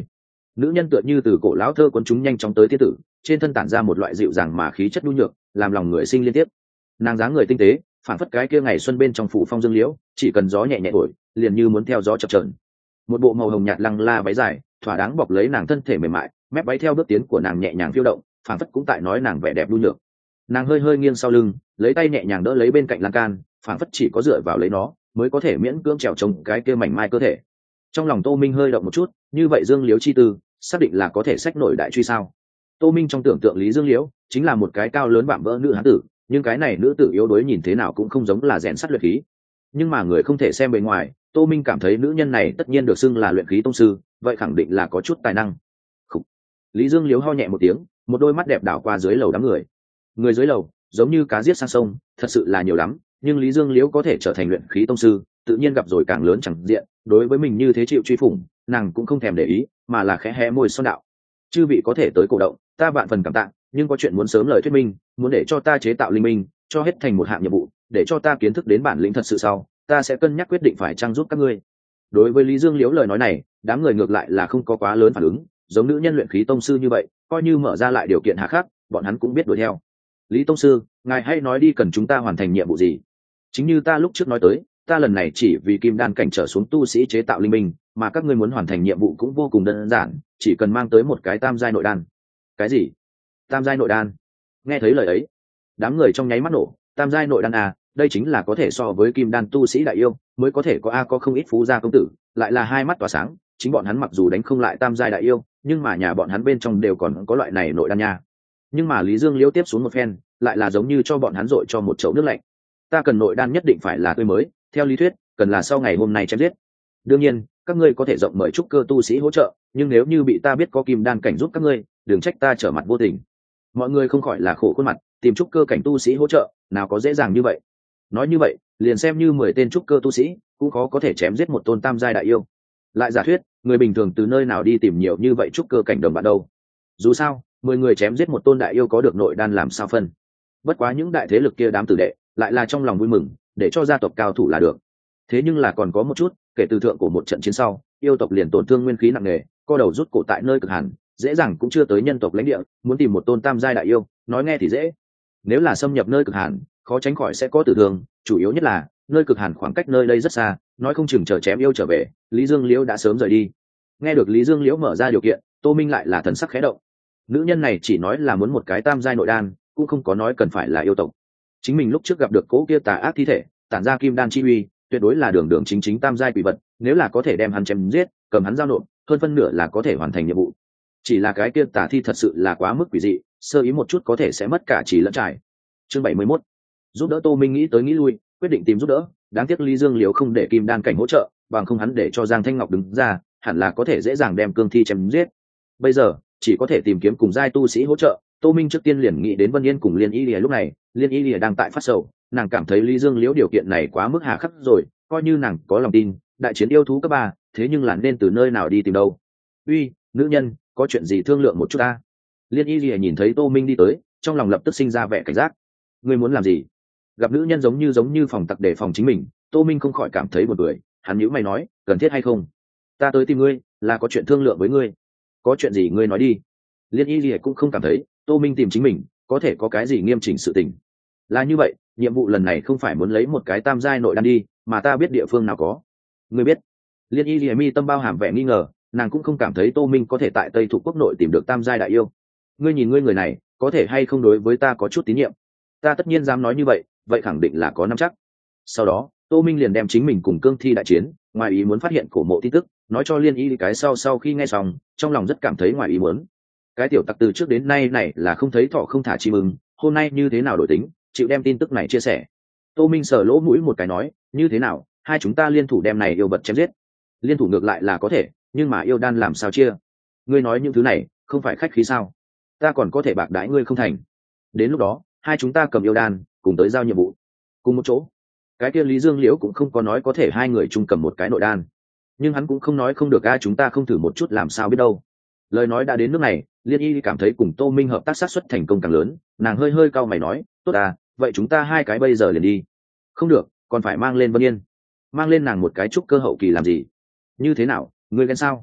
A: nữ nhân tựa như từ cổ lão thơ quân chúng nhanh chóng tới tiên tử, trên thân tản ra một loại dịu dàng mà khí chất nhu nhược, làm lòng người sinh liên tiếp. Nàng dáng người tinh tế, phản phất cái kia ngày xuân bên trong phủ phong dương liễu, chỉ cần gió nhẹ nhẹ thổi, liền như muốn theo gió chập chờn. Một bộ màu hồng nhạt lăng la váy dài, thỏa đáng bọc lấy nàng thân thể mềm mại, mép váy theo bước tiến của nàng nhẹ nhàng phiêu động, phản phất cũng tại nói nàng vẻ đẹp nhu nhược. Nàng hơi hơi nghiêng sau lưng, lấy tay nhẹ nhàng đỡ lấy bên cạnh lan can, phản phất chỉ có dựa vào lấy nó mới có thể miễn cưỡng trèo trống cái kia mảnh mai cơ thể. Trong lòng Tô Minh hơi động một chút, như vậy Dương Liễu chi tư, xác định là có thể xách nổi đại truy sao? Tô Minh trong tưởng tượng Lý Dương Liễu chính là một cái cao lớn vạm vỡ nữ hán tử, nhưng cái này nữ tử yếu đuối nhìn thế nào cũng không giống là rèn sắt luyện khí. Nhưng mà người không thể xem bề ngoài, Tô Minh cảm thấy nữ nhân này tất nhiên được xưng là luyện khí tông sư, vậy khẳng định là có chút tài năng. Khủ. Lý Dương Liễu ho nhẹ một tiếng, một đôi mắt đẹp đảo qua dưới lầu đám người. Người dưới lầu giống như cá giết sang sông, thật sự là nhiều lắm, nhưng Lý Dương Liễu có thể trở thành luyện khí tông sư, tự nhiên gặp rồi càng lớn chẳng diện, đối với mình như thế chịu truy phủng, nàng cũng không thèm để ý, mà là khẽ hé môi son đạo: chư vị có thể tới cổ động, ta vạn phần cảm tạ, nhưng có chuyện muốn sớm lời thuyết minh, muốn để cho ta chế tạo linh minh, cho hết thành một hạng nhiệm vụ, để cho ta kiến thức đến bản lĩnh thật sự sau, ta sẽ cân nhắc quyết định phải trang giúp các ngươi. Đối với Lý Dương Liễu lời nói này, đám người ngược lại là không có quá lớn phản ứng, giống nữ nhân luyện khí tông sư như vậy, coi như mở ra lại điều kiện hà khắc, bọn hắn cũng biết đuổi theo. Lý tông sư, ngài hãy nói đi, cần chúng ta hoàn thành nhiệm vụ gì? Chính như ta lúc trước nói tới, ta lần này chỉ vì kim đan cảnh trở xuống tu sĩ chế tạo linh minh, mà các ngươi muốn hoàn thành nhiệm vụ cũng vô cùng đơn giản, chỉ cần mang tới một cái tam giai nội đan. Cái gì? Tam giai nội đan? Nghe thấy lời ấy, đám người trong nháy mắt nổ. Tam giai nội đan à? Đây chính là có thể so với kim đan tu sĩ đại yêu mới có thể có không ít phú gia công tử, lại là hai mắt tỏa sáng. Chính bọn hắn mặc dù đánh không lại tam giai đại yêu, nhưng mà nhà bọn hắn bên trong đều còn có loại này nội đan nha. Nhưng mà Lý Dương Liễu tiếp xuống một phen, lại là giống như cho bọn hắn dội cho một chậu nước lạnh. Ta cần nội đan nhất định phải là tươi mới, theo lý thuyết cần là sau ngày hôm nay chém giết. Đương nhiên các ngươi có thể rộng mời trúc cơ tu sĩ hỗ trợ, nhưng nếu như bị ta biết có kim đan cảnh giúp các ngươi, đừng trách ta trở mặt vô tình. Mọi người không khỏi là khổ khuôn mặt, tìm trúc cơ cảnh tu sĩ hỗ trợ nào có dễ dàng như vậy. Nói như vậy liền xem như 10 tên trúc cơ tu sĩ cũng khó có thể chém giết một tôn tam giai đại yêu. Lại giả thuyết người bình thường từ nơi nào đi tìm nhiều như vậy trúc cơ cảnh đồng bạn đâu? Dù sao 10 người chém giết một tôn đại yêu có được nội đan làm sao phân. Bất quá những đại thế lực kia đám tử đệ lại là trong lòng vui mừng, để cho gia tộc cao thủ là được. Thế nhưng là còn có một chút, kể từ thượng của một trận chiến sau, yêu tộc liền tổn thương nguyên khí nặng nề, co đầu rút cổ tại nơi cực hàn, dễ dàng cũng chưa tới nhân tộc lãnh địa, muốn tìm một tôn tam giai đại yêu, nói nghe thì dễ. Nếu là xâm nhập nơi cực hàn, khó tránh khỏi sẽ có tử thương, chủ yếu nhất là nơi cực hàn khoảng cách nơi đây rất xa, nói không chừng chờ chém yêu trở về, Lý Dương Liễu đã sớm rời đi. Nghe được Lý Dương Liễu mở ra điều kiện, Tô Minh lại là thần sắc khẽ động. Nữ nhân này chỉ nói là muốn một cái tam giai nội đan, cũng không có nói cần phải là yêu tộc. Chính mình lúc trước gặp được cố kia tà ác thi thể, tản ra kim đan chi uy, tuyệt đối là đường đường chính chính tam giai quỷ vật, nếu là có thể đem hắn chém giết, cầm hắn giao nộp, hơn phân nửa là có thể hoàn thành nhiệm vụ. Chỉ là cái kia tà thi thật sự là quá mức quỷ dị, sơ ý một chút có thể sẽ mất cả chỉ lẫn trải. Chương 71. Giúp đỡ. Tô Minh nghĩ tới nghĩ lui, quyết định tìm giúp đỡ, đáng tiếc Lý Dương Liễu không để kim đan cảnh hỗ trợ, bằng không hắn để cho Giang Thanh Ngọc đứng ra, hẳn là có thể dễ dàng đem cương thi chém giết. Bây giờ chỉ có thể tìm kiếm cùng giai tu sĩ hỗ trợ. Tô Minh trước tiên liền nghĩ đến Vân Yên cùng Liên Y Lìa. Lúc này Liên Y Lìa đang tại phát sầu, nàng cảm thấy Lý Dương Liễu điều kiện này quá mức hà khắc rồi, coi như nàng có lòng tin đại chiến yêu thú cấp 3, thế nhưng là nên từ nơi nào đi tìm đâu? Uy, nữ nhân, có chuyện gì thương lượng một chút ta? Liên Y Lìa nhìn thấy Tô Minh đi tới, trong lòng lập tức sinh ra vẻ cảnh giác. Ngươi muốn làm gì? Gặp nữ nhân giống như phòng tặc để phòng chính mình, Tô Minh không khỏi cảm thấy buồn cười, hắn nhíu mày nói, cần thiết hay không? Ta tới tìm ngươi là có chuyện thương lượng với ngươi. Có chuyện gì ngươi nói đi. Liên Y Lìa cũng không cảm thấy Tô Minh tìm chính mình có thể có cái gì nghiêm chỉnh sự tình. Là như vậy, nhiệm vụ lần này không phải muốn lấy một cái tam giai nội đan đi, mà ta biết địa phương nào có. Ngươi biết? Liên Y Lìa mi tâm bao hàm vẻ nghi ngờ, nàng cũng không cảm thấy Tô Minh có thể tại Tây Thục quốc nội tìm được tam giai đại yêu. Ngươi nhìn ngươi người này, có thể hay không đối với ta có chút tín nhiệm? Ta tất nhiên dám nói như vậy, vậy khẳng định là có nắm chắc. Sau đó Tô Minh liền đem chính mình cùng cương thi đại chiến, ngoài ý muốn phát hiện cổ mộ tin tức, nói cho Liên Y. Cái sau khi nghe xong, trong lòng rất cảm thấy ngoài ý muốn. Cái tiểu tặc từ trước đến nay này là không thấy thọ không thả chim ưng, hôm nay như thế nào đổi tính, chịu đem tin tức này chia sẻ. Tô Minh sờ lỗ mũi một cái nói, như thế nào, hai chúng ta liên thủ đem này yêu vật chém giết? Liên thủ ngược lại là có thể, nhưng mà yêu đan làm sao chia? Ngươi nói những thứ này không phải khách khí sao? Ta còn có thể bạc đãi ngươi không thành? Đến lúc đó hai chúng ta cầm yêu đan cùng tới giao nhiệm vụ cùng một chỗ. Cái kia Lý Dương Liễu cũng không có nói có thể hai người chung cầm một cái nội đan, nhưng hắn cũng không nói không được, chúng ta không thử một chút làm sao biết đâu. Lời nói đã đến nước này, Liên Y cảm thấy cùng Tô Minh hợp tác sát suất thành công càng lớn, nàng hơi cau mày nói, tốt à, vậy chúng ta hai cái bây giờ liền đi. Không được, còn phải mang lên Vân Yên. Mang lên nàng một cái trúc cơ hậu kỳ làm gì? Như thế nào, ngươi ghen sao?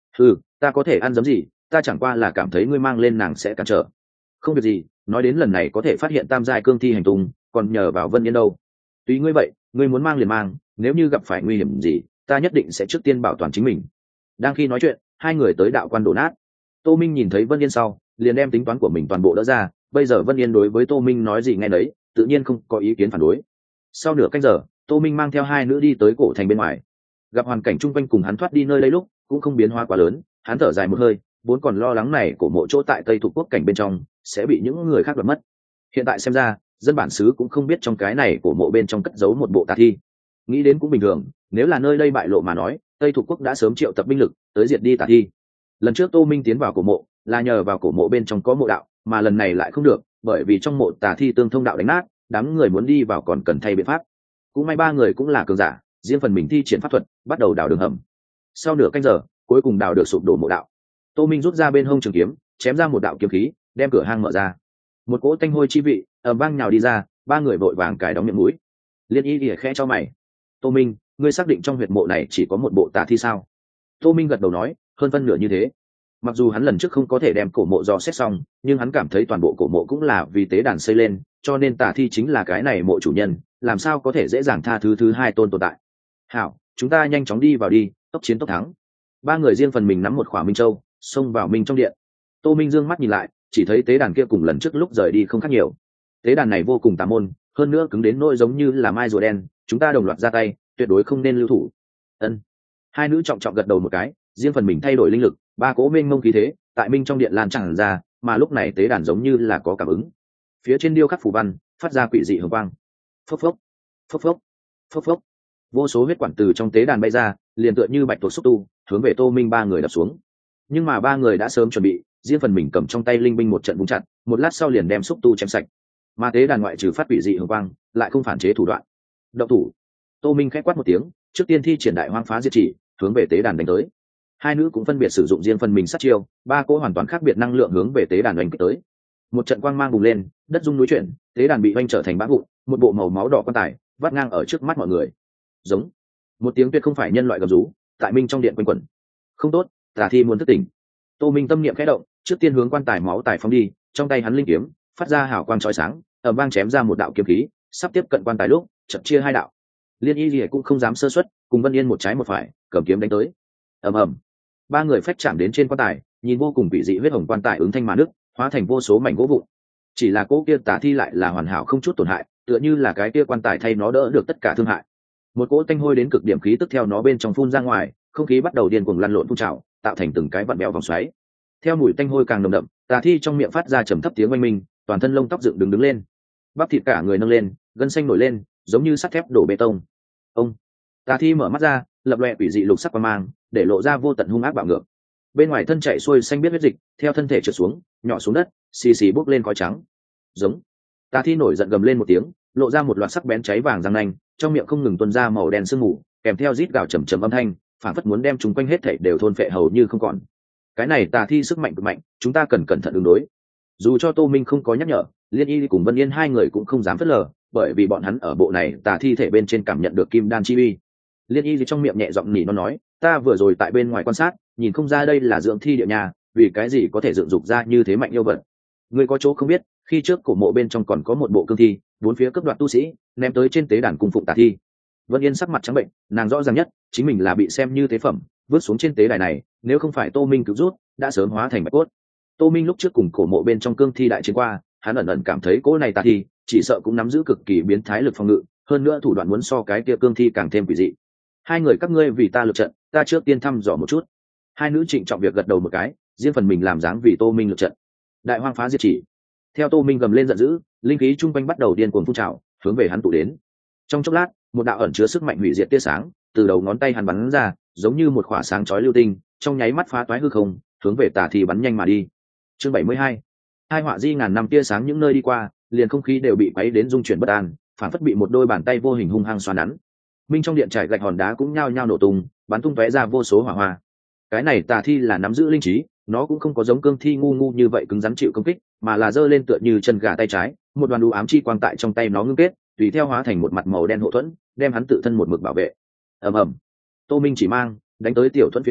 A: Ta có thể ăn giấm gì, ta chẳng qua là cảm thấy ngươi mang lên nàng sẽ cản trở. Không việc gì, nói đến lần này có thể phát hiện tam giai cương thi hành tung, còn nhờ vào Vân Yên đâu. Tùy ngươi vậy, ngươi muốn mang liền mang, nếu như gặp phải nguy hiểm gì, ta nhất định sẽ trước tiên bảo toàn chính mình. Đang khi nói chuyện, hai người tới đạo quan đổ nát. Tô Minh nhìn thấy Vân Yên sau, liền đem tính toán của mình toàn bộ đỡ ra. Bây giờ Vân Yên đối với Tô Minh nói gì nghe nấy, tự nhiên không có ý kiến phản đối. Sau nửa canh giờ, Tô Minh mang theo hai nữ đi tới cổ thành bên ngoài. Gặp hoàn cảnh chung quanh cùng hắn thoát đi nơi đây lúc cũng không biến hóa quá lớn, hắn thở dài một hơi, vốn còn lo lắng này cổ mộ chỗ tại Tây Thục quốc cảnh bên trong sẽ bị những người khác đoạt mất. Hiện tại xem ra, dân bản xứ cũng không biết trong cái này cổ mộ bên trong cất giấu một bộ tà thi. Nghĩ đến cũng bình thường, nếu là nơi đây bại lộ mà nói, Tây Thục quốc đã sớm triệu tập binh lực tới diệt đi tà thi. Lần trước Tô Minh tiến vào cổ mộ là nhờ vào cổ mộ bên trong có mộ đạo, mà lần này lại không được, bởi vì trong mộ tà thi tương thông đạo đánh nát, đám người muốn đi vào còn cần thay biện pháp. Cũng may ba người cũng là cường giả, riêng phần mình thi triển pháp thuật, bắt đầu đào đường hầm. Sau nửa canh giờ, cuối cùng đào được sụp đổ mộ đạo. Tô Minh rút ra bên hông trường kiếm, chém ra một đạo kiếm khí, đem cửa hang mở ra. Một cỗ tanh hôi chi vị ầm vang nhào đi ra, ba người vội vàng cài đóng miệng mũi. Liên Y lìa khẽ cho mày. Tô Minh, ngươi xác định trong huyệt mộ này chỉ có một bộ tà thi sao? Tô Minh gật đầu nói, hơn phân nửa như thế. Mặc dù hắn lần trước không có thể đem cổ mộ dò xét xong, nhưng hắn cảm thấy toàn bộ cổ mộ cũng là vì tế đàn xây lên, cho nên tà thi chính là cái này mộ chủ nhân, làm sao có thể dễ dàng tha thứ hai tôn tồn tại. Hảo, chúng ta nhanh chóng đi vào đi, tốc chiến tốc thắng. Ba người riêng phần mình nắm một khỏa minh châu, xông vào minh trong điện. Tô Minh dương mắt nhìn lại, chỉ thấy tế đàn kia cùng lần trước lúc rời đi không khác nhiều. Tế đàn này vô cùng tà môn, hơn nữa cứng đến nỗi giống như là mai rùa đen, chúng ta đồng loạt ra tay, tuyệt đối không nên lưu thủ. Ân. Hai nữ trọng trọng gật đầu một cái, riêng phần mình thay đổi linh lực, ba cỗ mênh mông khí thế tại minh trong điện lan tràn ra, mà lúc này tế đàn giống như là có cảm ứng. Phía trên điêu khắc phù văn phát ra quỷ dị hồng quang. Phốc phốc, phốc phốc, phốc phốc. Vô số huyết quản từ trong tế đàn bay ra, liền tựa như bạch tuộc xúc tu, hướng về Tô Minh ba người đập xuống. Nhưng mà ba người đã sớm chuẩn bị, riêng phần mình cầm trong tay linh binh một trận vung chặt, một lát sau liền đem xúc tu chém sạch. Mà tế đàn ngoại trừ phát quỷ dị hồng quang, lại không phản chế thủ đoạn. Động thủ. Tô Minh khẽ quát một tiếng, trước tiên thi triển đại hoang phá diệt chỉ, hướng về tế đàn đánh tới. Hai nữ cũng phân biệt sử dụng riêng phần mình sát chiêu, ba cỗ hoàn toàn khác biệt năng lượng hướng về tế đàn đánh kích tới. Một trận quang mang bùng lên, đất rung núi chuyển, tế đàn bị oanh trở thành bã vụn, một bộ màu máu đỏ quan tài vắt ngang ở trước mắt mọi người. Giống. Một tiếng tuyệt không phải nhân loại gầm rú, tại minh trong điện quanh quẩn. Không tốt, tà thi muốn thức tỉnh. Tô Minh tâm niệm khẽ động, trước tiên hướng quan tài máu tài phóng đi, trong tay hắn linh kiếm phát ra hào quang chói sáng, ầm vang chém ra một đạo kiếm khí, sắp tiếp cận quan tài lúc chợt chia hai đạo. Liên Y Lìa cũng không dám sơ suất, cùng Vân Yên một trái một phải, cầm kiếm đánh tới. Ầm ầm. Ba người phách chạm đến trên quan tài, nhìn vô cùng quỷ dị huyết hồng quan tài ứng thanh mà nước, hóa thành vô số mảnh gỗ vụn. Chỉ là cỗ kia tà thi lại là hoàn hảo không chút tổn hại, tựa như là cái kia quan tài thay nó đỡ được tất cả thương hại. Một cỗ tanh hôi đến cực điểm khí tức theo nó bên trong phun ra ngoài, không khí bắt đầu điên cuồng lăn lộn phun trào, tạo thành từng cái vặn bèo vòng xoáy. Theo mùi tanh hôi càng nồng đậm, tà thi trong miệng phát ra trầm thấp tiếng oanh minh, toàn thân lông tóc dựng đứng lên, bắp thịt cả người nâng lên, gân xanh nổi lên, giống như sắt thép đổ bê tông. Ông. Tà thi mở mắt ra, lập loè quỷ dị lục sắc quang mang, để lộ ra vô tận hung ác bạo ngược. Bên ngoài thân chảy xuôi xanh biết huyết dịch, theo thân thể trượt xuống, nhỏ xuống đất, xì xì bốc lên khói trắng. Giống. Tà thi nổi giận gầm lên một tiếng, lộ ra một loạt sắc bén cháy vàng răng nanh, trong miệng không ngừng tuôn ra màu đen sương mù, kèm theo rít gào trầm trầm âm thanh, phản phất muốn đem chúng quanh hết thảy đều thôn phệ hầu như không còn. Cái này tà thi sức mạnh cực mạnh, chúng ta cần cẩn thận ứng đối. Dù cho Tô Minh không có nhắc nhở, Liên Y cùng Vân Yên hai người cũng không dám phớt lờ, bởi vì bọn hắn ở bộ này tà thi thể bên trên cảm nhận được kim đan chi uy. Liên Y trong miệng nhẹ giọng nỉ nó nói, ta vừa rồi tại bên ngoài quan sát, nhìn không ra đây là dưỡng thi địa nhà, vì cái gì có thể dựng dục ra như thế mạnh yêu vật. Người có chỗ không biết, khi trước cổ mộ bên trong còn có một bộ cương thi, bốn phía cấp đoạt tu sĩ, ném tới trên tế đàn cung phụng tà thi. Vân Yên sắc mặt trắng bệnh, nàng rõ ràng nhất, chính mình là bị xem như tế phẩm, vứt xuống trên tế đài này, nếu không phải Tô Minh cứu rút, đã sớm hóa thành bạch cốt. Tô Minh lúc trước cùng cổ mộ bên trong cương thi đại chiến qua, hắn ẩn ẩn cảm thấy cỗ này tà thi, chỉ sợ cũng nắm giữ cực kỳ biến thái lực phòng ngự, hơn nữa thủ đoạn muốn so cái kia cương thi càng thêm quỷ dị. Hai người các ngươi vì ta lực trận, ta trước tiên thăm dò một chút. Hai nữ trịnh trọng việc gật đầu một cái, riêng phần mình làm dáng vì Tô Minh lực trận. Đại hoang phá diệt chỉ. Theo Tô Minh gầm lên giận dữ, linh khí trung quanh bắt đầu điên cuồng phun trào, hướng về hắn tụ đến. Trong chốc lát, một đạo ẩn chứa sức mạnh hủy diệt tia sáng từ đầu ngón tay hắn bắn ra, giống như một khỏa sáng chói lưu tinh, trong nháy mắt phá toái hư không, hướng về tà thi bắn nhanh mà đi. Chương 72. Hai họa di ngàn năm tia sáng những nơi đi qua, liền không khí đều bị quấy đến rung chuyển bất an, phản phất bị một đôi bàn tay vô hình hung hăng xoắn nắn. Minh trong điện trải gạch hòn đá cũng nhao nhao nổ tung, bắn tung tóe ra vô số hỏa hoa. Cái này tà thi là nắm giữ linh trí, nó cũng không có giống cương thi ngu ngu như vậy cứng rắn chịu công kích, mà là giơ lên tựa như chân gà tay trái, một đoàn u ám chi quang tại trong tay nó ngưng kết, tùy theo hóa thành một mặt màu đen hộ thuẫn, đem hắn tự thân một mực bảo vệ. Ầm ầm. Tô Minh chỉ mang đánh tới tiểu thuẫn phía trên,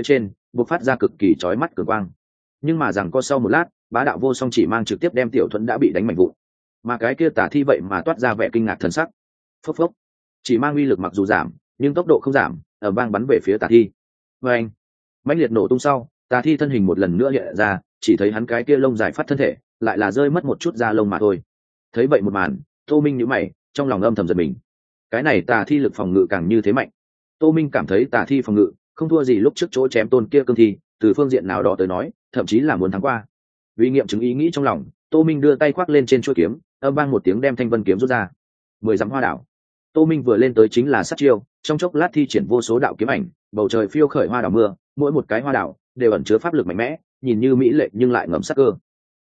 A: bộc phát ra cực kỳ chói mắt cường quang. Nhưng mà rằng có sau một lát, bá đạo vô song chỉ mang trực tiếp đem tiểu thuẫn đã bị đánh mạnh vụn, mà cái kia tà thi vậy mà toát ra vẻ kinh ngạc thần sắc. Phốc phốc, chỉ mang uy lực mặc dù giảm nhưng tốc độ không giảm, ở bang bắn về phía tà thi. Và anh mãnh liệt nổ tung sau, tà thi thân hình một lần nữa hiện ra, chỉ thấy hắn cái kia lông dài phát thân thể lại là rơi mất một chút da lông mà thôi. Thấy vậy một màn, Tô Minh nhíu mày, trong lòng âm thầm giật mình. Cái này tà thi lực phòng ngự càng như thế mạnh. Tô Minh cảm thấy tà thi phòng ngự không thua gì lúc trước chỗ chém tôn kia cương thi, từ phương diện nào đó tới nói thậm chí là muốn thắng qua. Vì nghiệm chứng ý nghĩ trong lòng, Tô Minh đưa tay khoác lên trên chuôi kiếm, âm vang một tiếng đem thanh vân kiếm rút ra. 10 dặm hoa đảo. Tô Minh vừa lên tới chính là sát chiêu, trong chốc lát thi triển vô số đạo kiếm ảnh, bầu trời phiêu khởi hoa đảo mưa, mỗi một cái hoa đảo đều ẩn chứa pháp lực mạnh mẽ, nhìn như mỹ lệ nhưng lại ngầm sát cơ.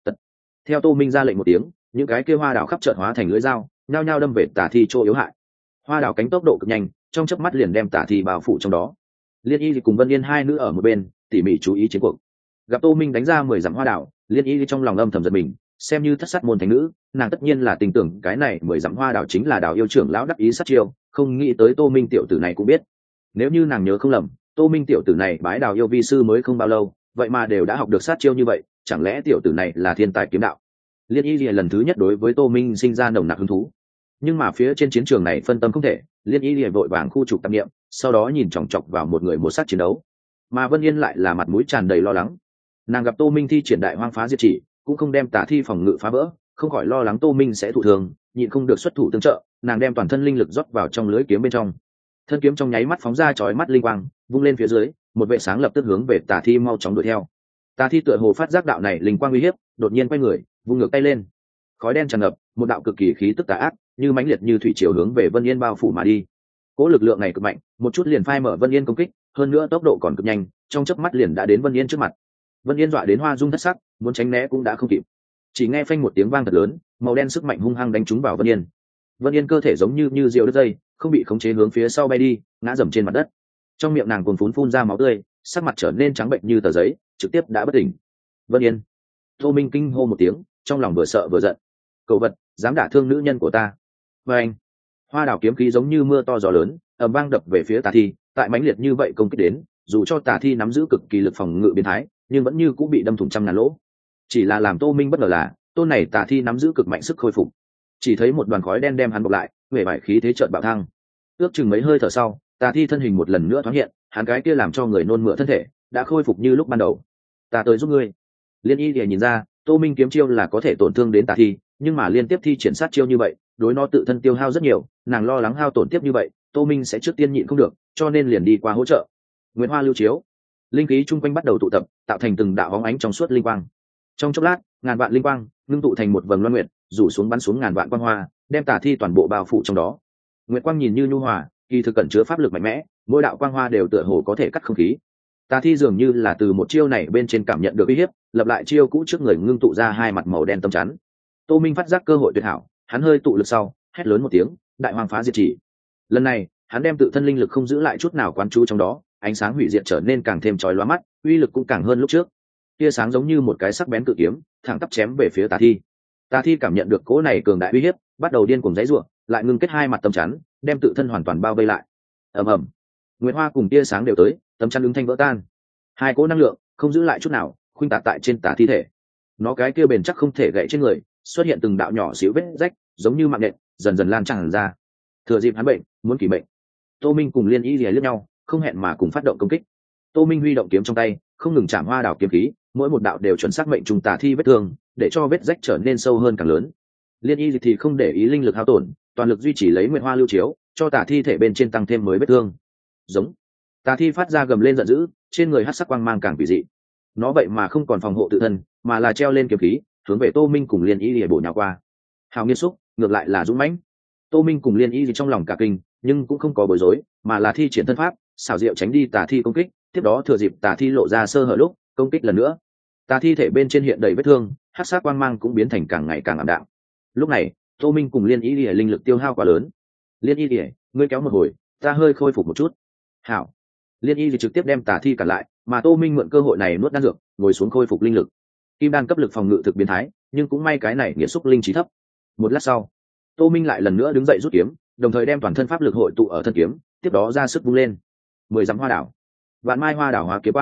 A: Theo Tô Minh ra lệnh một tiếng, những cái kia hoa đảo khắp chợt hóa thành lưỡi dao, nhao nhao đâm về tà thi chỗ yếu hại. Hoa đảo cánh tốc độ cực nhanh, trong chớp mắt liền đem tà thi bao phủ trong đó. Liên Y cùng Vân Yên hai nữ ở một bên tỉ mỉ chú ý chiến cuộc. Gặp Tô Minh đánh ra 10 dặm hoa đảo, Liên Y trong lòng âm thầm giật mình, xem như thất sát môn thánh nữ, nàng tất nhiên là tin tưởng cái này 10 dặm hoa đảo chính là đảo yêu trưởng lão đắc ý sát chiêu, không nghĩ tới Tô Minh tiểu tử này cũng biết. Nếu như nàng nhớ không lầm, Tô Minh tiểu tử này bái đảo yêu vi sư mới không bao lâu, vậy mà đều đã học được sát chiêu như vậy, chẳng lẽ tiểu tử này là thiên tài kiếm đạo? Liên Y lần thứ nhất đối với Tô Minh sinh ra nồng nặc hứng thú. Nhưng mà phía trên chiến trường này phân tâm không thể, Liên Y vội vàng khu trục tạp niệm, sau đó nhìn chòng chọc vào một người một sát chiến đấu. Mà Vân Yên lại là mặt mũi tràn đầy lo lắng. Nàng gặp Tô Minh thi triển đại hoang phá diệt chỉ, cũng không đem tà thi phòng ngự phá vỡ, không khỏi lo lắng Tô Minh sẽ thụ thương, nhịn không được xuất thủ tương trợ, nàng đem toàn thân linh lực rót vào trong lưới kiếm bên trong. Thân kiếm trong nháy mắt phóng ra chói mắt linh quang, vung lên phía dưới, một vệ sáng lập tức hướng về tà thi mau chóng đuổi theo. Tà thi tựa hồ phát giác đạo này linh quang uy hiếp, đột nhiên quay người, vung ngược tay lên. Khói đen tràn ngập, một đạo cực kỳ khí tức tà ác, như mãnh liệt như thủy triều hướng về Vân Yên bao phủ mà đi. Cỗ lực lượng này cực mạnh, một chút liền phai mở Vân Yên công kích, hơn nữa tốc độ còn cực nhanh, trong chớp mắt liền đã đến Vân Yên trước mặt. Vân Yên dọa đến hoa rung thất sắc, muốn tránh né cũng đã không kịp. Chỉ nghe phanh một tiếng vang thật lớn, màu đen sức mạnh hung hăng đánh trúng vào Vân Yên. Vân Yên cơ thể giống như diều đứt dây, không bị khống chế hướng phía sau bay đi, ngã dầm trên mặt đất. Trong miệng nàng cuồn phun ra máu tươi, sắc mặt trở nên trắng bệnh như tờ giấy, trực tiếp đã bất tỉnh. Vân Yên. Tô Minh kinh hô một tiếng, trong lòng vừa sợ vừa giận. Cậu vật, dám đả thương nữ nhân của ta. Và anh. Hoa đảo kiếm khí giống như mưa to gió lớn, ầm vang đập về phía tà thi, tại mãnh liệt như vậy công kích đến, dù cho tà thi nắm giữ cực kỳ lực phòng ngự biến thái, nhưng vẫn như cũng bị đâm thủng trăm ngàn lỗ. Chỉ là làm Tô Minh bất ngờ là, tôn này tà thi nắm giữ cực mạnh sức khôi phục. Chỉ thấy một đoàn khói đen đem hắn bọc lại, vẻ vải khí thế chợt bạo thăng. Ước chừng mấy hơi thở sau, tà thi thân hình một lần nữa thoáng hiện, hắn cái kia làm cho người nôn mửa thân thể đã khôi phục như lúc ban đầu. Ta tới giúp ngươi. Liên Y liền nhìn ra, Tô Minh kiếm chiêu là có thể tổn thương đến tà thi, nhưng mà liên tiếp thi triển sát chiêu như vậy, đối nó tự thân tiêu hao rất nhiều, nàng lo lắng hao tổn tiếp như vậy, Tô Minh sẽ trước tiên nhịn không được, cho nên liền đi qua hỗ trợ. Nguyễn Hoa lưu chiếu, linh khí chung quanh bắt đầu tụ tập, tạo thành từng đạo bóng ánh trong suốt linh quang. Trong chốc lát, ngàn vạn linh quang ngưng tụ thành một vầng loan nguyệt, rủ xuống bắn xuống ngàn vạn quang hoa, đem tà thi toàn bộ bao phủ trong đó. Nguyệt quang nhìn như nhu hòa, kỳ thực cẩn chứa pháp lực mạnh mẽ, mỗi đạo quang hoa đều tựa hồ có thể cắt không khí. Tà thi dường như là từ một chiêu này bên trên cảm nhận được uy hiếp, lập lại chiêu cũ trước người ngưng tụ ra hai mặt màu đen tấm chắn. Tô Minh phát giác cơ hội tuyệt hảo, hắn hơi tụ lực sau, hét lớn một tiếng, đại hoang phá diệt chỉ. Lần này, hắn đem tự thân linh lực không giữ lại chút nào quán chú trong đó, ánh sáng hủy diệt trở nên càng thêm chói lóa mắt, uy lực cũng càng hơn lúc trước. Tia sáng giống như một cái sắc bén cự kiếm, thẳng tắp chém về phía tà thi. Tà thi cảm nhận được cỗ này cường đại uy hiếp, bắt đầu điên cuồng giãy giụa, lại ngưng kết hai mặt tấm chắn, đem tự thân hoàn toàn bao vây lại. Ầm ầm, Nguyệt Hoa cùng tia sáng đều tới, tấm chắn ứng thanh vỡ tan. Hai cỗ năng lượng không giữ lại chút nào, khuynh tạc tại trên tà thi thể. Nó cái kia bền chắc không thể gãy trên người, xuất hiện từng đạo nhỏ xíu vết rách, giống như mạng nhện, dần dần lan tràn ra. Thừa dịp hắn bệnh, muốn kỳ bệnh. Tô Minh cùng Liên Y liếc nhau, không hẹn mà cùng phát động công kích. Tô Minh huy động kiếm trong tay, không ngừng chạm hoa đảo kiếm khí, mỗi một đạo đều chuẩn xác mệnh trùng tà thi vết thương, để cho vết rách trở nên sâu hơn càng lớn. Liên Y thì không để ý linh lực hao tổn, toàn lực duy trì lấy Nguyệt Hoa lưu chiếu, cho tà thi thể bên trên tăng thêm mới vết thương. Giống. Tà thi phát ra gầm lên giận dữ, trên người hắc sắc quang mang càng quỷ dị. Nó vậy mà không còn phòng hộ tự thân, mà là treo lên kiếm khí, hướng về Tô Minh cùng Liên Y lìa bổ nhào qua. Hào nghiên xúc, ngược lại là dũng mãnh. Tô Minh cùng Liên Y trong lòng cả kinh, nhưng cũng không có bối rối, mà là thi triển thân pháp, xảo diệu tránh đi tà thi công kích, tiếp đó thừa dịp tà thi lộ ra sơ hở lúc công kích lần nữa. Tà thi thể bên trên hiện đầy vết thương, hắc sắc quang mang cũng biến thành càng ngày càng ảm đạm. Lúc này, Tô Minh cùng Liên Y lìa linh lực tiêu hao quá lớn. Liên Y lìa, ngươi kéo một hồi, ta hơi khôi phục một chút. Hảo. Liên Y thì trực tiếp đem tà thi cản lại, mà Tô Minh mượn cơ hội này nuốt đan dược, ngồi xuống khôi phục linh lực. Kim đan cấp lực phòng ngự thực biến thái, nhưng cũng may cái này nghĩa xúc linh trí thấp. Một lát sau, Tô Minh lại lần nữa đứng dậy rút kiếm, đồng thời đem toàn thân pháp lực hội tụ ở thân kiếm, tiếp đó ra sức vung lên. 10 dặm hoa đảo, vạn mai hoa đảo hóa kiếm quang,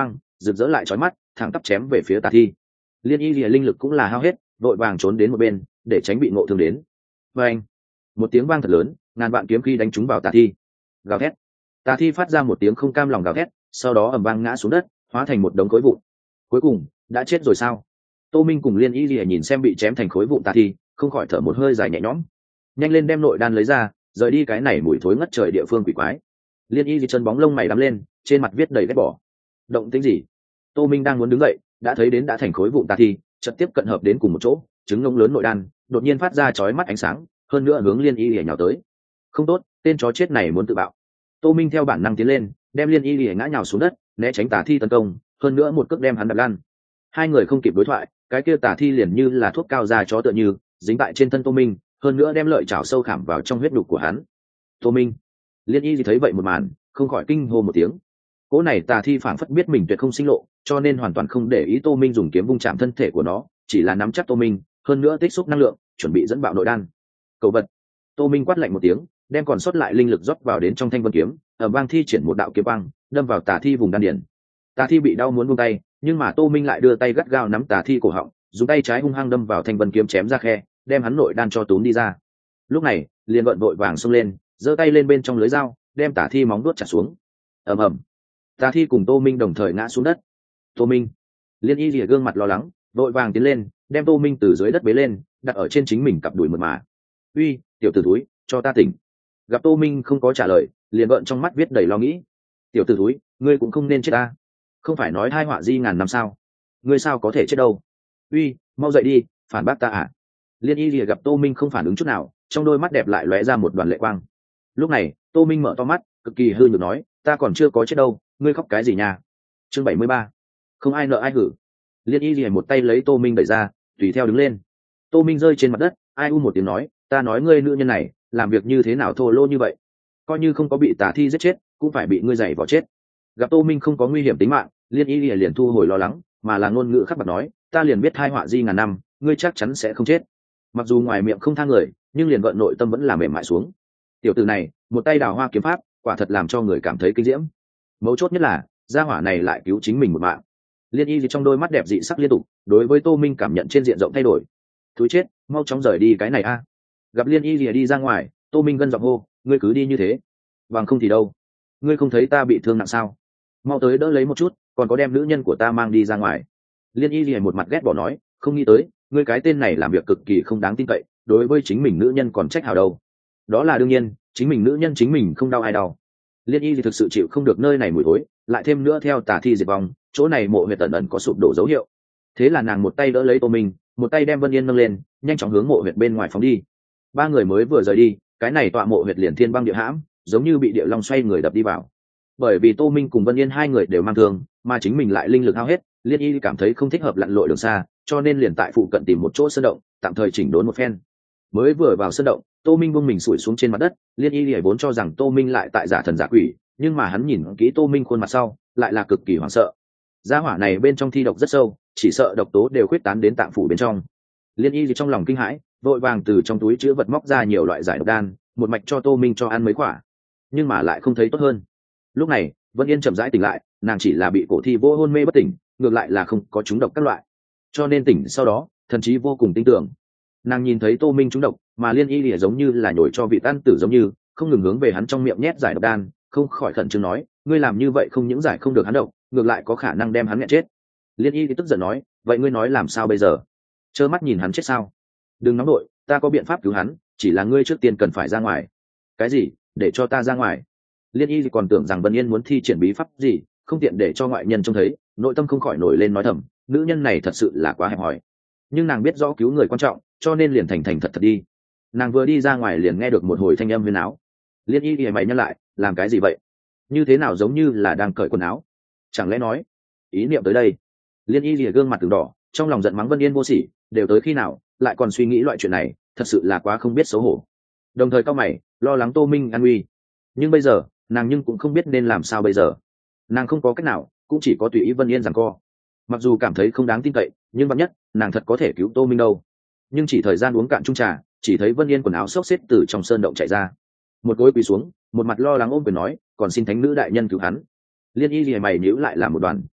A: rực rỡ lại chói mắt, thẳng tắp chém về phía tà thi. Liên y lìa linh lực cũng là hao hết, vội vàng trốn đến một bên để tránh bị ngộ thương đến. Và anh, một tiếng vang thật lớn, ngàn vạn kiếm khí đánh trúng vào tà thi. Gào thét, tà thi phát ra một tiếng không cam lòng gào thét, sau đó ầm vang ngã xuống đất, hóa thành một đống khối vụn. Cuối cùng đã chết rồi sao? Tô Minh cùng Liên y lìa nhìn xem bị chém thành khối vụn tà thi, không khỏi thở một hơi dài nhẹ nhõm. Nhanh lên đem nội đan lấy ra, rời đi cái này mùi thối ngất trời địa phương quỷ quái. Liên y lìa chân bóng lông mày đắm lên, trên mặt viết đầy ghét bỏ. Động tĩnh gì? Tô Minh đang muốn đứng dậy, đã thấy đến đã thành khối vụn tà thi chợt tiếp cận hợp đến cùng một chỗ, trứng ngông lớn nội đan đột nhiên phát ra chói mắt ánh sáng, hơn nữa hướng Liên y lìa nhào tới. Không tốt, tên chó chết này muốn tự bạo. Tô Minh theo bản năng tiến lên, đem Liên y lìa ngã nhào xuống đất, né tránh tà thi tấn công, hơn nữa một cước đem hắn đập lăn. Hai người không kịp đối thoại, cái kia tà thi liền như là thuốc cao da chó tựa như dính tại trên thân Tô Minh, hơn nữa đem lợi chảo sâu khảm vào trong huyết nhục của hắn. Tô Minh, Liên y thấy vậy một màn, không khỏi kinh hô một tiếng. Cỗ này tà thi phảng phất biết mình tuyệt không sinh lộ, cho nên hoàn toàn không để ý Tô Minh dùng kiếm vung chạm thân thể của nó, chỉ là nắm chắc Tô Minh, hơn nữa tích xúc năng lượng, chuẩn bị dẫn bạo nội đan. Cầu vật! Tô Minh quát lạnh một tiếng, đem còn sót lại linh lực rót vào đến trong thanh vân kiếm, ở bang thi triển một đạo kiếm băng, đâm vào tà thi vùng đan điền. Tà thi bị đau muốn buông tay, nhưng mà Tô Minh lại đưa tay gắt gao nắm tà thi cổ họng, dùng tay trái hung hăng đâm vào thanh vân kiếm chém ra khe, đem hắn nội đan cho túm đi ra. Lúc này, liền vận vội vàng xông lên, giơ tay lên bên trong lưới dao, đem tà thi móng vuốt chặt xuống. Ầm ầm. Tà thi cùng Tô Minh đồng thời ngã xuống đất. Tô Minh, Liên y lìa gương mặt lo lắng, vội vàng tiến lên, đem Tô Minh từ dưới đất bế lên, đặt ở trên chính mình cặp đùi mượt mà. Uy, tiểu tử túi, cho ta tỉnh. Gặp Tô Minh không có trả lời, liền gợn trong mắt viết đầy lo nghĩ. Tiểu tử túi, ngươi cũng không nên chết ta. Không phải nói hai họa di ngàn năm sao? Ngươi sao có thể chết đâu? Uy, mau dậy đi, phản bác ta à? Liên y lìa gặp Tô Minh không phản ứng chút nào, trong đôi mắt đẹp lại lóe ra một đoàn lệ quang. Lúc này, Tô Minh mở to mắt, cực kỳ hư nhược nói, ta còn chưa có chết đâu, ngươi khóc cái gì nha? Chương 73. Không ai nợ ai hử. Liên y lìa một tay lấy Tô Minh đẩy ra, tùy theo đứng lên. Tô Minh rơi trên mặt đất, ai u một tiếng nói, ta nói ngươi nữ nhân này làm việc như thế nào thô lỗ như vậy, coi như không có bị tà thi giết chết cũng phải bị ngươi giày vò chết. Gặp Tô Minh không có nguy hiểm tính mạng, Liên y liền thu hồi lo lắng, mà là ngôn ngữ khắc bạc nói, ta liền biết thai họa di ngàn năm, ngươi chắc chắn sẽ không chết. Mặc dù ngoài miệng không tha người, nhưng liền gợn nội tâm vẫn là mềm mại xuống. Tiểu tử này một tay đào hoa kiếm pháp, quả thật làm cho người cảm thấy kinh diễm. Mấu chốt nhất là gia hỏa này lại cứu chính mình một mạng. Liên y trong đôi mắt đẹp dị sắc liên tục, đối với Tô Minh cảm nhận trên diện rộng thay đổi. Thúi chết, mau chóng rời đi cái này a. Gặp Liên y đi ra ngoài, Tô Minh gân giọng hô, ngươi cứ đi như thế, bằng không thì đâu, ngươi không thấy ta bị thương nặng sao? Mau tới đỡ lấy một chút, còn có đem nữ nhân của ta mang đi ra ngoài. Liên y một mặt ghét bỏ nói, không nghĩ tới ngươi cái tên này làm việc cực kỳ không đáng tin cậy, đối với chính mình nữ nhân còn trách hào đâu. Đó là đương nhiên, chính mình nữ nhân chính mình không đau ai đau. Liên y thực sự chịu không được nơi này mùi thối, lại thêm nữa theo tà thi diệt vong, chỗ này mộ huyệt ẩn ẩn có sụp đổ dấu hiệu. Thế là nàng một tay đỡ lấy Tô Minh, một tay đem Vân Yên nâng lên, nhanh chóng hướng mộ huyệt bên ngoài phóng đi. Ba người mới vừa rời đi, cái này tọa mộ huyệt liền thiên băng địa hãm, giống như bị địa long xoay người đập đi vào. Bởi vì Tô Minh cùng Vân Yên hai người đều mang thương, mà chính mình lại linh lực hao hết, Liên y cảm thấy không thích hợp lặn lội đường xa, cho nên liền tại phụ cận tìm một chỗ sơn động, tạm thời chỉnh đốn một phen. Mới vừa vào sơn động, Tô Minh buông mình sủi xuống trên mặt đất, Liên y vốn cho rằng Tô Minh lại tại giả thần giả quỷ, nhưng mà hắn nhìn kỹ Tô Minh khuôn mặt sau, lại là cực kỳ hoảng sợ. Gia hỏa này bên trong thi độc rất sâu, chỉ sợ độc tố đều khuyết tán đến tạng phủ bên trong. Liên y trong lòng kinh hãi, vội vàng từ trong túi chứa vật móc ra nhiều loại giải độc đan, một mạch cho Tô Minh cho ăn mấy quả, nhưng mà lại không thấy tốt hơn. Lúc này Vân Yên chậm rãi tỉnh lại, nàng chỉ là bị cổ thi vô hôn mê bất tỉnh, ngược lại là không có trúng độc các loại, cho nên tỉnh sau đó thần trí vô cùng tin tưởng. Nàng nhìn thấy Tô Minh trúng độc, mà Liên y lìa giống như là nhồi cho vị tan tử giống như không ngừng hướng về hắn trong miệng nhét giải độc đan, không khỏi khẩn trương nói, ngươi làm như vậy không những giải không được hắn độc, ngược lại có khả năng đem hắn nghẹn chết. Liên y tức giận nói, vậy ngươi nói làm sao bây giờ? Trơ mắt nhìn hắn chết sao? Đừng nóng nội, ta có biện pháp cứu hắn, chỉ là ngươi trước tiên cần phải ra ngoài. Cái gì? Để cho ta ra ngoài? Liên y còn tưởng rằng Vân Yên muốn thi triển bí pháp gì, không tiện để cho ngoại nhân trông thấy, nội tâm không khỏi nổi lên nói thầm, nữ nhân này thật sự là quá hẹp hòi. Nhưng nàng biết rõ cứu người quan trọng, cho nên liền thành thật đi. Nàng vừa đi ra ngoài liền nghe được một hồi thanh âm huyên áo. Liên y mày nhắc lại, làm cái gì vậy? Như thế nào giống như là đang cởi quần áo? Chẳng lẽ nói ý niệm tới đây? Liên y gương mặt từng đỏ, trong lòng giận mắng Vân Yên vô sỉ, đều tới khi nào lại còn suy nghĩ loại chuyện này, thật sự là quá không biết xấu hổ. Đồng thời cao mày, lo lắng Tô Minh an nguy. Nhưng bây giờ nàng nhưng cũng không biết nên làm sao bây giờ. Nàng không có cách nào, cũng chỉ có tùy ý Vân Yên giằng co. Mặc dù cảm thấy không đáng tin cậy, nhưng vạn nhất nàng thật có thể cứu Tô Minh đâu. Nhưng chỉ thời gian uống cạn chung trà, chỉ thấy Vân Yên quần áo xốc xếp từ trong sơn động chạy ra, một gối quỳ xuống, một mặt lo lắng ôm quyền nói, còn xin thánh nữ đại nhân cứu hắn. Liên y lìa mày nhíu lại làm một đoàn,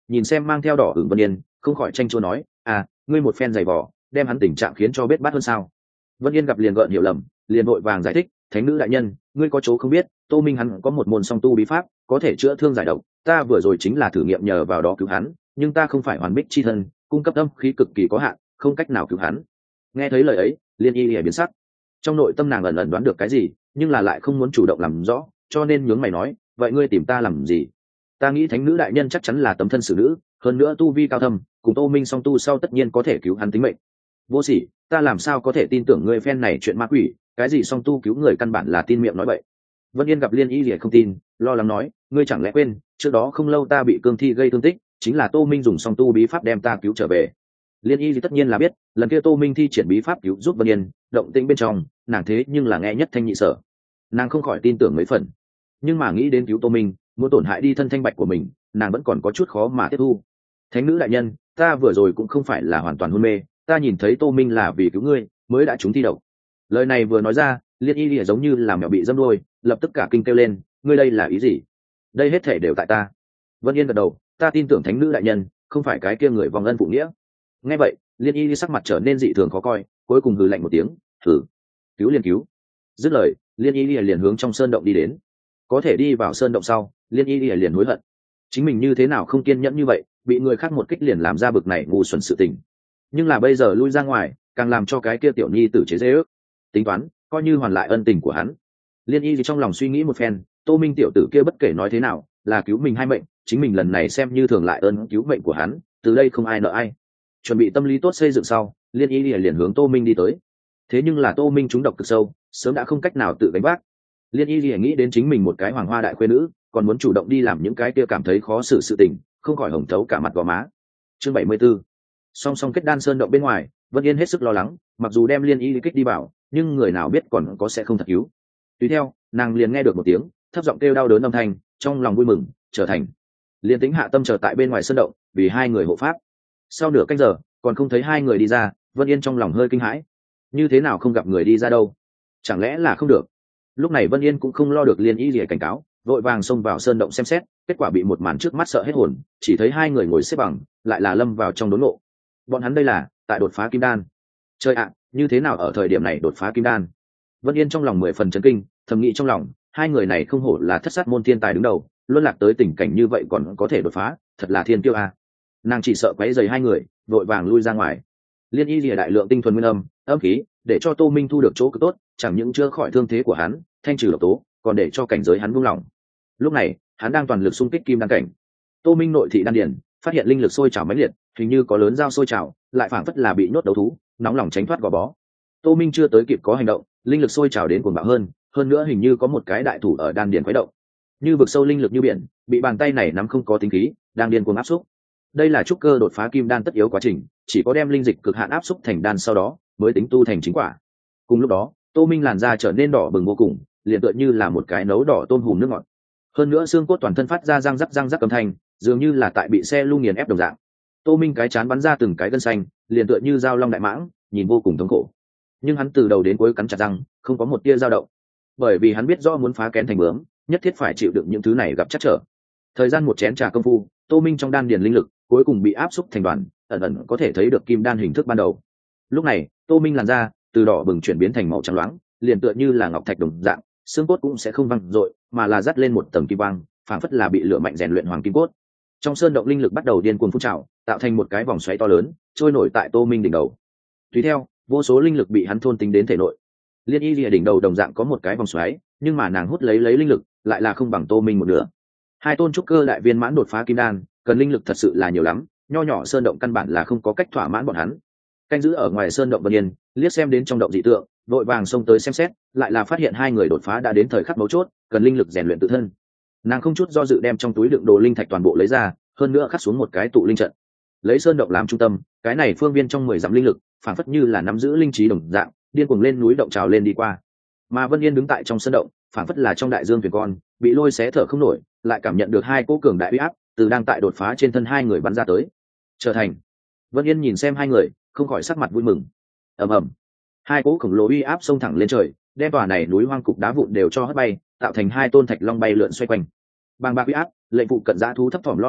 A: nhìn xem mang theo đỏ hửng Vân Yên, không khỏi tranh chua nói, à, ngươi một phen giày vò, đem hắn tình trạng khiến cho biết bát hơn sao? Vân Yên gặp liền gợn hiểu lầm, liền vội vàng giải thích, thánh nữ đại nhân, ngươi có chỗ không biết, Tô Minh hắn có một môn song tu bí pháp, có thể chữa thương giải độc, ta vừa rồi chính là thử nghiệm nhờ vào đó cứu hắn, nhưng ta không phải hoàn bích chi thân, cung cấp âm khí cực kỳ có hạn, không cách nào cứu hắn. Nghe thấy lời ấy, Liên Y lìa biến sắc, trong nội tâm nàng ẩn ẩn đoán được cái gì, nhưng là lại không muốn chủ động làm rõ, cho nên nhướng mày nói, vậy ngươi tìm ta làm gì? Ta nghĩ thánh nữ đại nhân chắc chắn là tấm thân xử nữ, hơn nữa tu vi cao thâm, cùng Tô Minh song tu sau tất nhiên có thể cứu hắn tính mệnh. Vô sỉ, ta làm sao có thể tin tưởng ngươi phen này chuyện ma quỷ, cái gì song tu cứu người căn bản là tin miệng nói vậy. Vân Yên gặp Liên Y lìa không tin, lo lắng nói, ngươi chẳng lẽ quên, trước đó không lâu ta bị cương thi gây thương tích, chính là Tô Minh dùng song tu bí pháp đem ta cứu trở về. Liên Y tất nhiên là biết, lần kia Tô Minh thi triển bí pháp cứu giúp Vân Yên, động tĩnh bên trong, nàng thế nhưng là nghe nhất thanh nhị sở. Nàng không khỏi tin tưởng mấy phần, nhưng mà nghĩ đến cứu Tô Minh, muốn tổn hại đi thân thanh bạch của mình, nàng vẫn còn có chút khó mà tiếp thu. Thánh nữ đại nhân, ta vừa rồi cũng không phải là hoàn toàn hôn mê, ta nhìn thấy Tô Minh là vì cứu ngươi mới đã trúng thi độc. Lời này vừa nói ra, Liên Y giống như là mèo bị dâm đuôi, lập tức cả kinh kêu lên, ngươi đây là ý gì? Đây hết thể đều tại ta. Vân Yên gật đầu, ta tin tưởng thánh nữ đại nhân, không phải cái kia người vòng ân phụ nghĩa. Nghe vậy, Liên Y sắc mặt trở nên dị thường khó coi, cuối cùng hừ lạnh một tiếng, thử cứu liền cứu. Dứt lời, Liên Y liền hướng trong sơn động đi đến. Có thể đi vào sơn động sau, Liên Y liền hối hận, chính mình như thế nào không kiên nhẫn như vậy, bị người khác một kích liền làm ra bực này ngu xuẩn sự tình. Nhưng là bây giờ lui ra ngoài, càng làm cho cái kia tiểu nhi tử chế dễ ước. Tính toán, coi như hoàn lại ân tình của hắn. Liên Y trong lòng suy nghĩ một phen, Tô Minh tiểu tử kia bất kể nói thế nào, là cứu mình hai mệnh, chính mình lần này xem như thường lại ơn cứu mệnh của hắn, từ đây không ai nợ ai. Chuẩn bị tâm lý tốt xây dựng sau, Liên Y liền hướng Tô Minh đi tới. Thế nhưng là Tô Minh trúng độc cực sâu, sớm đã không cách nào tự gánh vác. Liên Y nghĩ đến chính mình một cái hoàng hoa đại khuê nữ, còn muốn chủ động đi làm những cái kia cảm thấy khó xử sự tình, không khỏi hồng thấu cả mặt gò má. Chương 74. Song song kết đan sơn động bên ngoài, Vân Yên hết sức lo lắng, mặc dù đem Liên Y kích đi bảo, nhưng người nào biết còn có sẽ không thật cứu. Tùy theo, nàng liền nghe được một tiếng thấp giọng kêu đau đớn âm thanh, trong lòng vui mừng, trở thành Liên Tĩnh hạ tâm chờ tại bên ngoài sơn động, vì hai người hộ pháp. Sau nửa canh giờ, còn không thấy hai người đi ra, Vân Yên trong lòng hơi kinh hãi. Như thế nào không gặp người đi ra đâu? Chẳng lẽ là không được? Lúc này Vân Yên cũng không lo được Liên Y gì cảnh cáo, vội vàng xông vào sơn động xem xét, kết quả bị một màn trước mắt sợ hết hồn, chỉ thấy hai người ngồi xếp bằng, lại là lâm vào trong đốn ngộ. Bọn hắn đây là tại đột phá kim đan. Chơi ạ, như thế nào ở thời điểm này đột phá kim đan? Vân Yên trong lòng 10 phần chấn kinh, thầm nghĩ trong lòng, hai người này không hổ là thất sát môn thiên tài đứng đầu, luôn lạc tới tình cảnh như vậy còn có thể đột phá, thật là thiên kiêu a. Nàng chỉ sợ quấy rầy hai người, vội vàng lui ra ngoài. Liên Y lìa đại lượng tinh thuần nguyên âm khí, để cho Tô Minh thu được chỗ cực tốt, chẳng những chữa khỏi thương thế của hắn, thanh trừ độc tố, còn để cho cảnh giới hắn buông lỏng. Lúc này, hắn đang toàn lực xung kích kim đan cảnh. Tô Minh nội thị đan điền, phát hiện linh lực sôi trào mãnh liệt, hình như có lớn dao sôi trào, lại phảng phất là bị nhốt đấu thú, nóng lòng tránh thoát gò bó. Tô Minh chưa tới kịp có hành động, linh lực sôi trào đến cuồng bạo hơn nữa hình như có một cái đại thủ ở đan điền khuấy động. Như vực sâu linh lực như biển, bị bàn tay này nắm không có tính khí, đang điên cuồng áp xúc. Đây là trúc cơ đột phá kim đan tất yếu quá trình, chỉ có đem linh dịch cực hạn áp xúc thành đan sau đó, mới tính tu thành chính quả. Cùng lúc đó, Tô Minh làn da trở nên đỏ bừng vô cùng, liền tựa như là một cái nấu đỏ tôm hùm nước ngọt. Hơn nữa xương cốt toàn thân phát ra răng rắc âm thanh, dường như là tại bị xe lu nghiền ép đồng dạng. Tô Minh cái chán bắn ra từng cái gân xanh, liền tựa như dao long đại mãng, nhìn vô cùng thống khổ. Nhưng hắn từ đầu đến cuối cắn chặt răng, không có một tia dao động, bởi vì hắn biết rõ muốn phá kén thành bướm, nhất thiết phải chịu đựng những thứ này gặp chắc trở. Thời gian một chén trà công phu, Tô Minh trong đan điền linh lực cuối cùng bị áp xúc thành đoàn, ẩn ẩn có thể thấy được kim đan hình thức ban đầu. Lúc này, Tô Minh làn da từ đỏ bừng chuyển biến thành màu trắng loáng, liền tựa như là ngọc thạch đồng dạng, xương cốt cũng sẽ không văng rội, mà là dắt lên một tầng kim quang, phảng phất là bị lửa mạnh rèn luyện hoàng kim cốt. Trong sơn động linh lực bắt đầu điên cuồng phun trào, tạo thành một cái vòng xoáy to lớn, trôi nổi tại Tô Minh đỉnh đầu. Tùy theo, vô số linh lực bị hắn thôn tính đến thể nội. Liên Y lìa đỉnh đầu đồng dạng có một cái vòng xoáy, nhưng mà nàng hút lấy linh lực, lại là không bằng Tô Minh một nửa. Hai tôn trúc cơ đại viên mãn đột phá kim đan, cần linh lực thật sự là nhiều lắm, nho nhỏ sơn động căn bản là không có cách thỏa mãn bọn hắn. Canh giữ ở ngoài sơn động Vân Yên, liếc xem đến trong động dị tượng, vội vàng xông tới xem xét, lại là phát hiện hai người đột phá đã đến thời khắc mấu chốt, cần linh lực rèn luyện tự thân. Nàng không chút do dự đem trong túi đựng đồ linh thạch toàn bộ lấy ra, hơn nữa khắc xuống một cái tụ linh trận. Lấy sơn động làm trung tâm, cái này phương viên trong 10 dặm linh lực, phản phất như là nắm giữ linh trí đồng dạng, điên cuồng lên núi động trào lên đi qua. Mà Vân Yên đứng tại trong sơn động, phản phất là trong đại dương thuyền con, bị lôi xé thở không nổi, lại cảm nhận được hai cỗ cường đại uy áp từ đang tại đột phá trên thân hai người bắn ra tới. Trở thành. Vân Yên nhìn xem hai người, không khỏi sắc mặt vui mừng. Ầm ầm. Hai cỗ khổng lồ uy áp xông thẳng lên trời, đem tòa này núi hoang cục đá vụn đều cho hất bay, tạo thành hai tôn thạch long bay lượn xoay quanh. Bàng bạc uy áp, lệnh phụ cận dã thú thấp thỏm lo âu,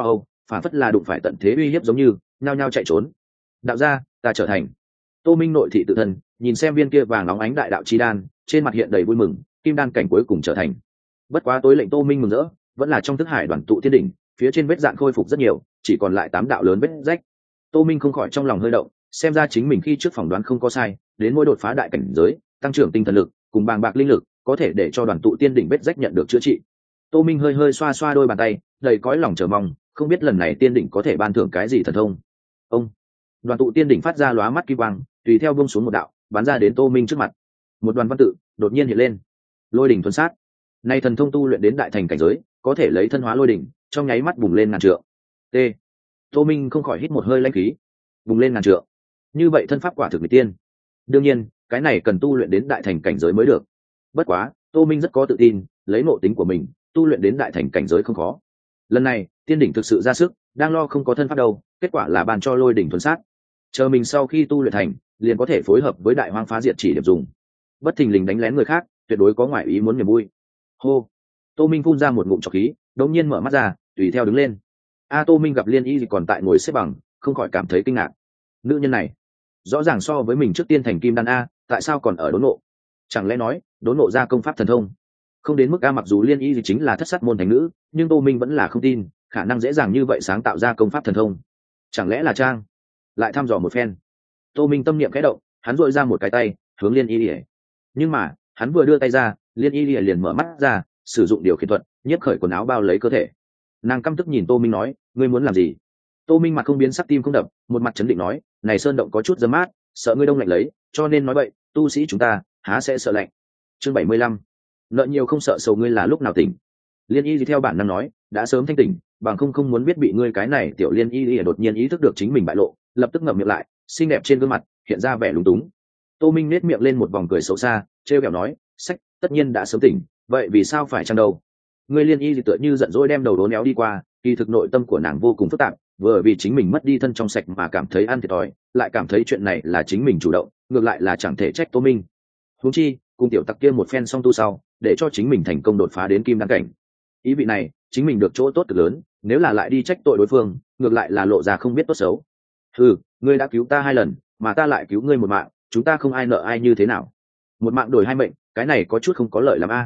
A: phản phất là đụng phải tận thế uy hiếp giống như nhao nhao chạy trốn. Đạo gia, ta trở thành. Tô Minh nội thị tự thân, nhìn xem viên kia vàng nóng ánh đại đạo chi đan, trên mặt hiện đầy vui mừng, kim đan cảnh cuối cùng trở thành. Bất quá tối lệnh Tô Minh mừng rỡ, vẫn là trong thức hải đoàn tụ thiên đỉnh, phía trên vết dạn khôi phục rất nhiều, chỉ còn lại 8 đạo lớn vết rách. Tô Minh không khỏi trong lòng hơi động, xem ra chính mình khi trước phỏng đoán không có sai, đến mỗi đột phá đại cảnh giới, tăng trưởng tinh thần lực, cùng bàng bạc linh lực, có thể để cho đoàn tụ tiên đỉnh vết rách nhận được chữa trị. Tô Minh hơi hơi xoa xoa đôi bàn tay, đầy cõi lòng chờ mong, không biết lần này tiên đỉnh có thể ban thưởng cái gì thần thông. Ông, đoàn tụ tiên đỉnh phát ra lóa mắt kim quang, tùy theo buông xuống một đạo, bắn ra đến Tô Minh trước mặt. Một đoàn văn tự đột nhiên hiện lên, lôi đỉnh thuần sát. Nay thần thông tu luyện đến đại thành cảnh giới, có thể lấy thân hóa lôi đỉnh, trong nháy mắt bùng lên ngàn trượng. T. Tô Minh không khỏi hít một hơi lãnh khí. Bùng lên ngàn trượng. Như vậy thân pháp quả thực nghịch tiên. Đương nhiên, cái này cần tu luyện đến đại thành cảnh giới mới được. Bất quá, Tô Minh rất có tự tin, lấy ngộ tính của mình, tu luyện đến đại thành cảnh giới không khó. Lần này, tiên đỉnh thực sự ra sức, đang lo không có thân pháp đâu, kết quả là bàn cho lôi đỉnh thuần sát. Chờ mình sau khi tu luyện thành, liền có thể phối hợp với đại hoang phá diệt chỉ điểm dùng. Bất thình lình đánh lén người khác, tuyệt đối có ngoại ý muốn niềm vui. Hô. Tô Minh phun ra một ngụm trọc khí, đột nhiên mở mắt ra, tùy theo đứng lên. Tô Minh gặp Liên Y còn tại ngồi xếp bằng, không khỏi cảm thấy kinh ngạc. Nữ nhân này, rõ ràng so với mình trước tiên thành kim đan tại sao còn ở đốn nộ? Chẳng lẽ nói, đốn nộ ra công pháp thần thông? Không đến mức mặc dù Liên Y chính là thất sát môn thành nữ, nhưng Tô Minh vẫn là không tin, khả năng dễ dàng như vậy sáng tạo ra công pháp thần thông. Chẳng lẽ là trang? Lại thăm dò một phen. Tô Minh tâm niệm khẽ động, hắn duỗi ra một cái tay, hướng Liên Y. Nhưng mà, hắn vừa đưa tay ra, Liên Y liền mở mắt ra, sử dụng điều khiển thuật, nhiếp khởi quần áo bao lấy cơ thể. Nàng căm tức nhìn Tô Minh nói, ngươi muốn làm gì? Tô Minh mặt không biến sắc tim không đập, một mặt chấn định nói, này sơn động có chút dấm mát, sợ ngươi đông lạnh lấy, cho nên nói vậy, tu sĩ chúng ta há sẽ sợ lạnh. Chương 75. Nợ nhiều không sợ sầu, ngươi là lúc nào tỉnh? Liên Y theo bản năng nói, đã sớm thanh tỉnh, bằng không muốn biết bị ngươi cái này tiểu Liên Y đột nhiên ý thức được chính mình bại lộ, lập tức ngậm miệng lại, xinh đẹp trên gương mặt hiện ra vẻ lúng túng. Tô Minh nét miệng lên một vòng cười xấu xa, trêu ghẹo nói, sách, tất nhiên đã sớm tỉnh, vậy vì sao phải chăng đâu? Ngươi Liên Y tựa như giận dỗi đem đầu đố néo đi qua, kỳ thực nội tâm của nàng vô cùng phức tạp, vừa vì chính mình mất đi thân trong sạch mà cảm thấy ăn thiệt thòi, lại cảm thấy chuyện này là chính mình chủ động, ngược lại là chẳng thể trách Tô Minh. Huống chi, cùng tiểu tặc kia một phen song tu sau, để cho chính mình thành công đột phá đến kim đan cảnh. Ý vị này, chính mình được chỗ tốt cực lớn, nếu là lại đi trách tội đối phương, ngược lại là lộ ra không biết tốt xấu. Ngươi đã cứu ta 2 lần, mà ta lại cứu ngươi một mạng, chúng ta không ai nợ ai như thế nào? Một mạng đổi 2 mệnh, cái này có chút không có lợi lắm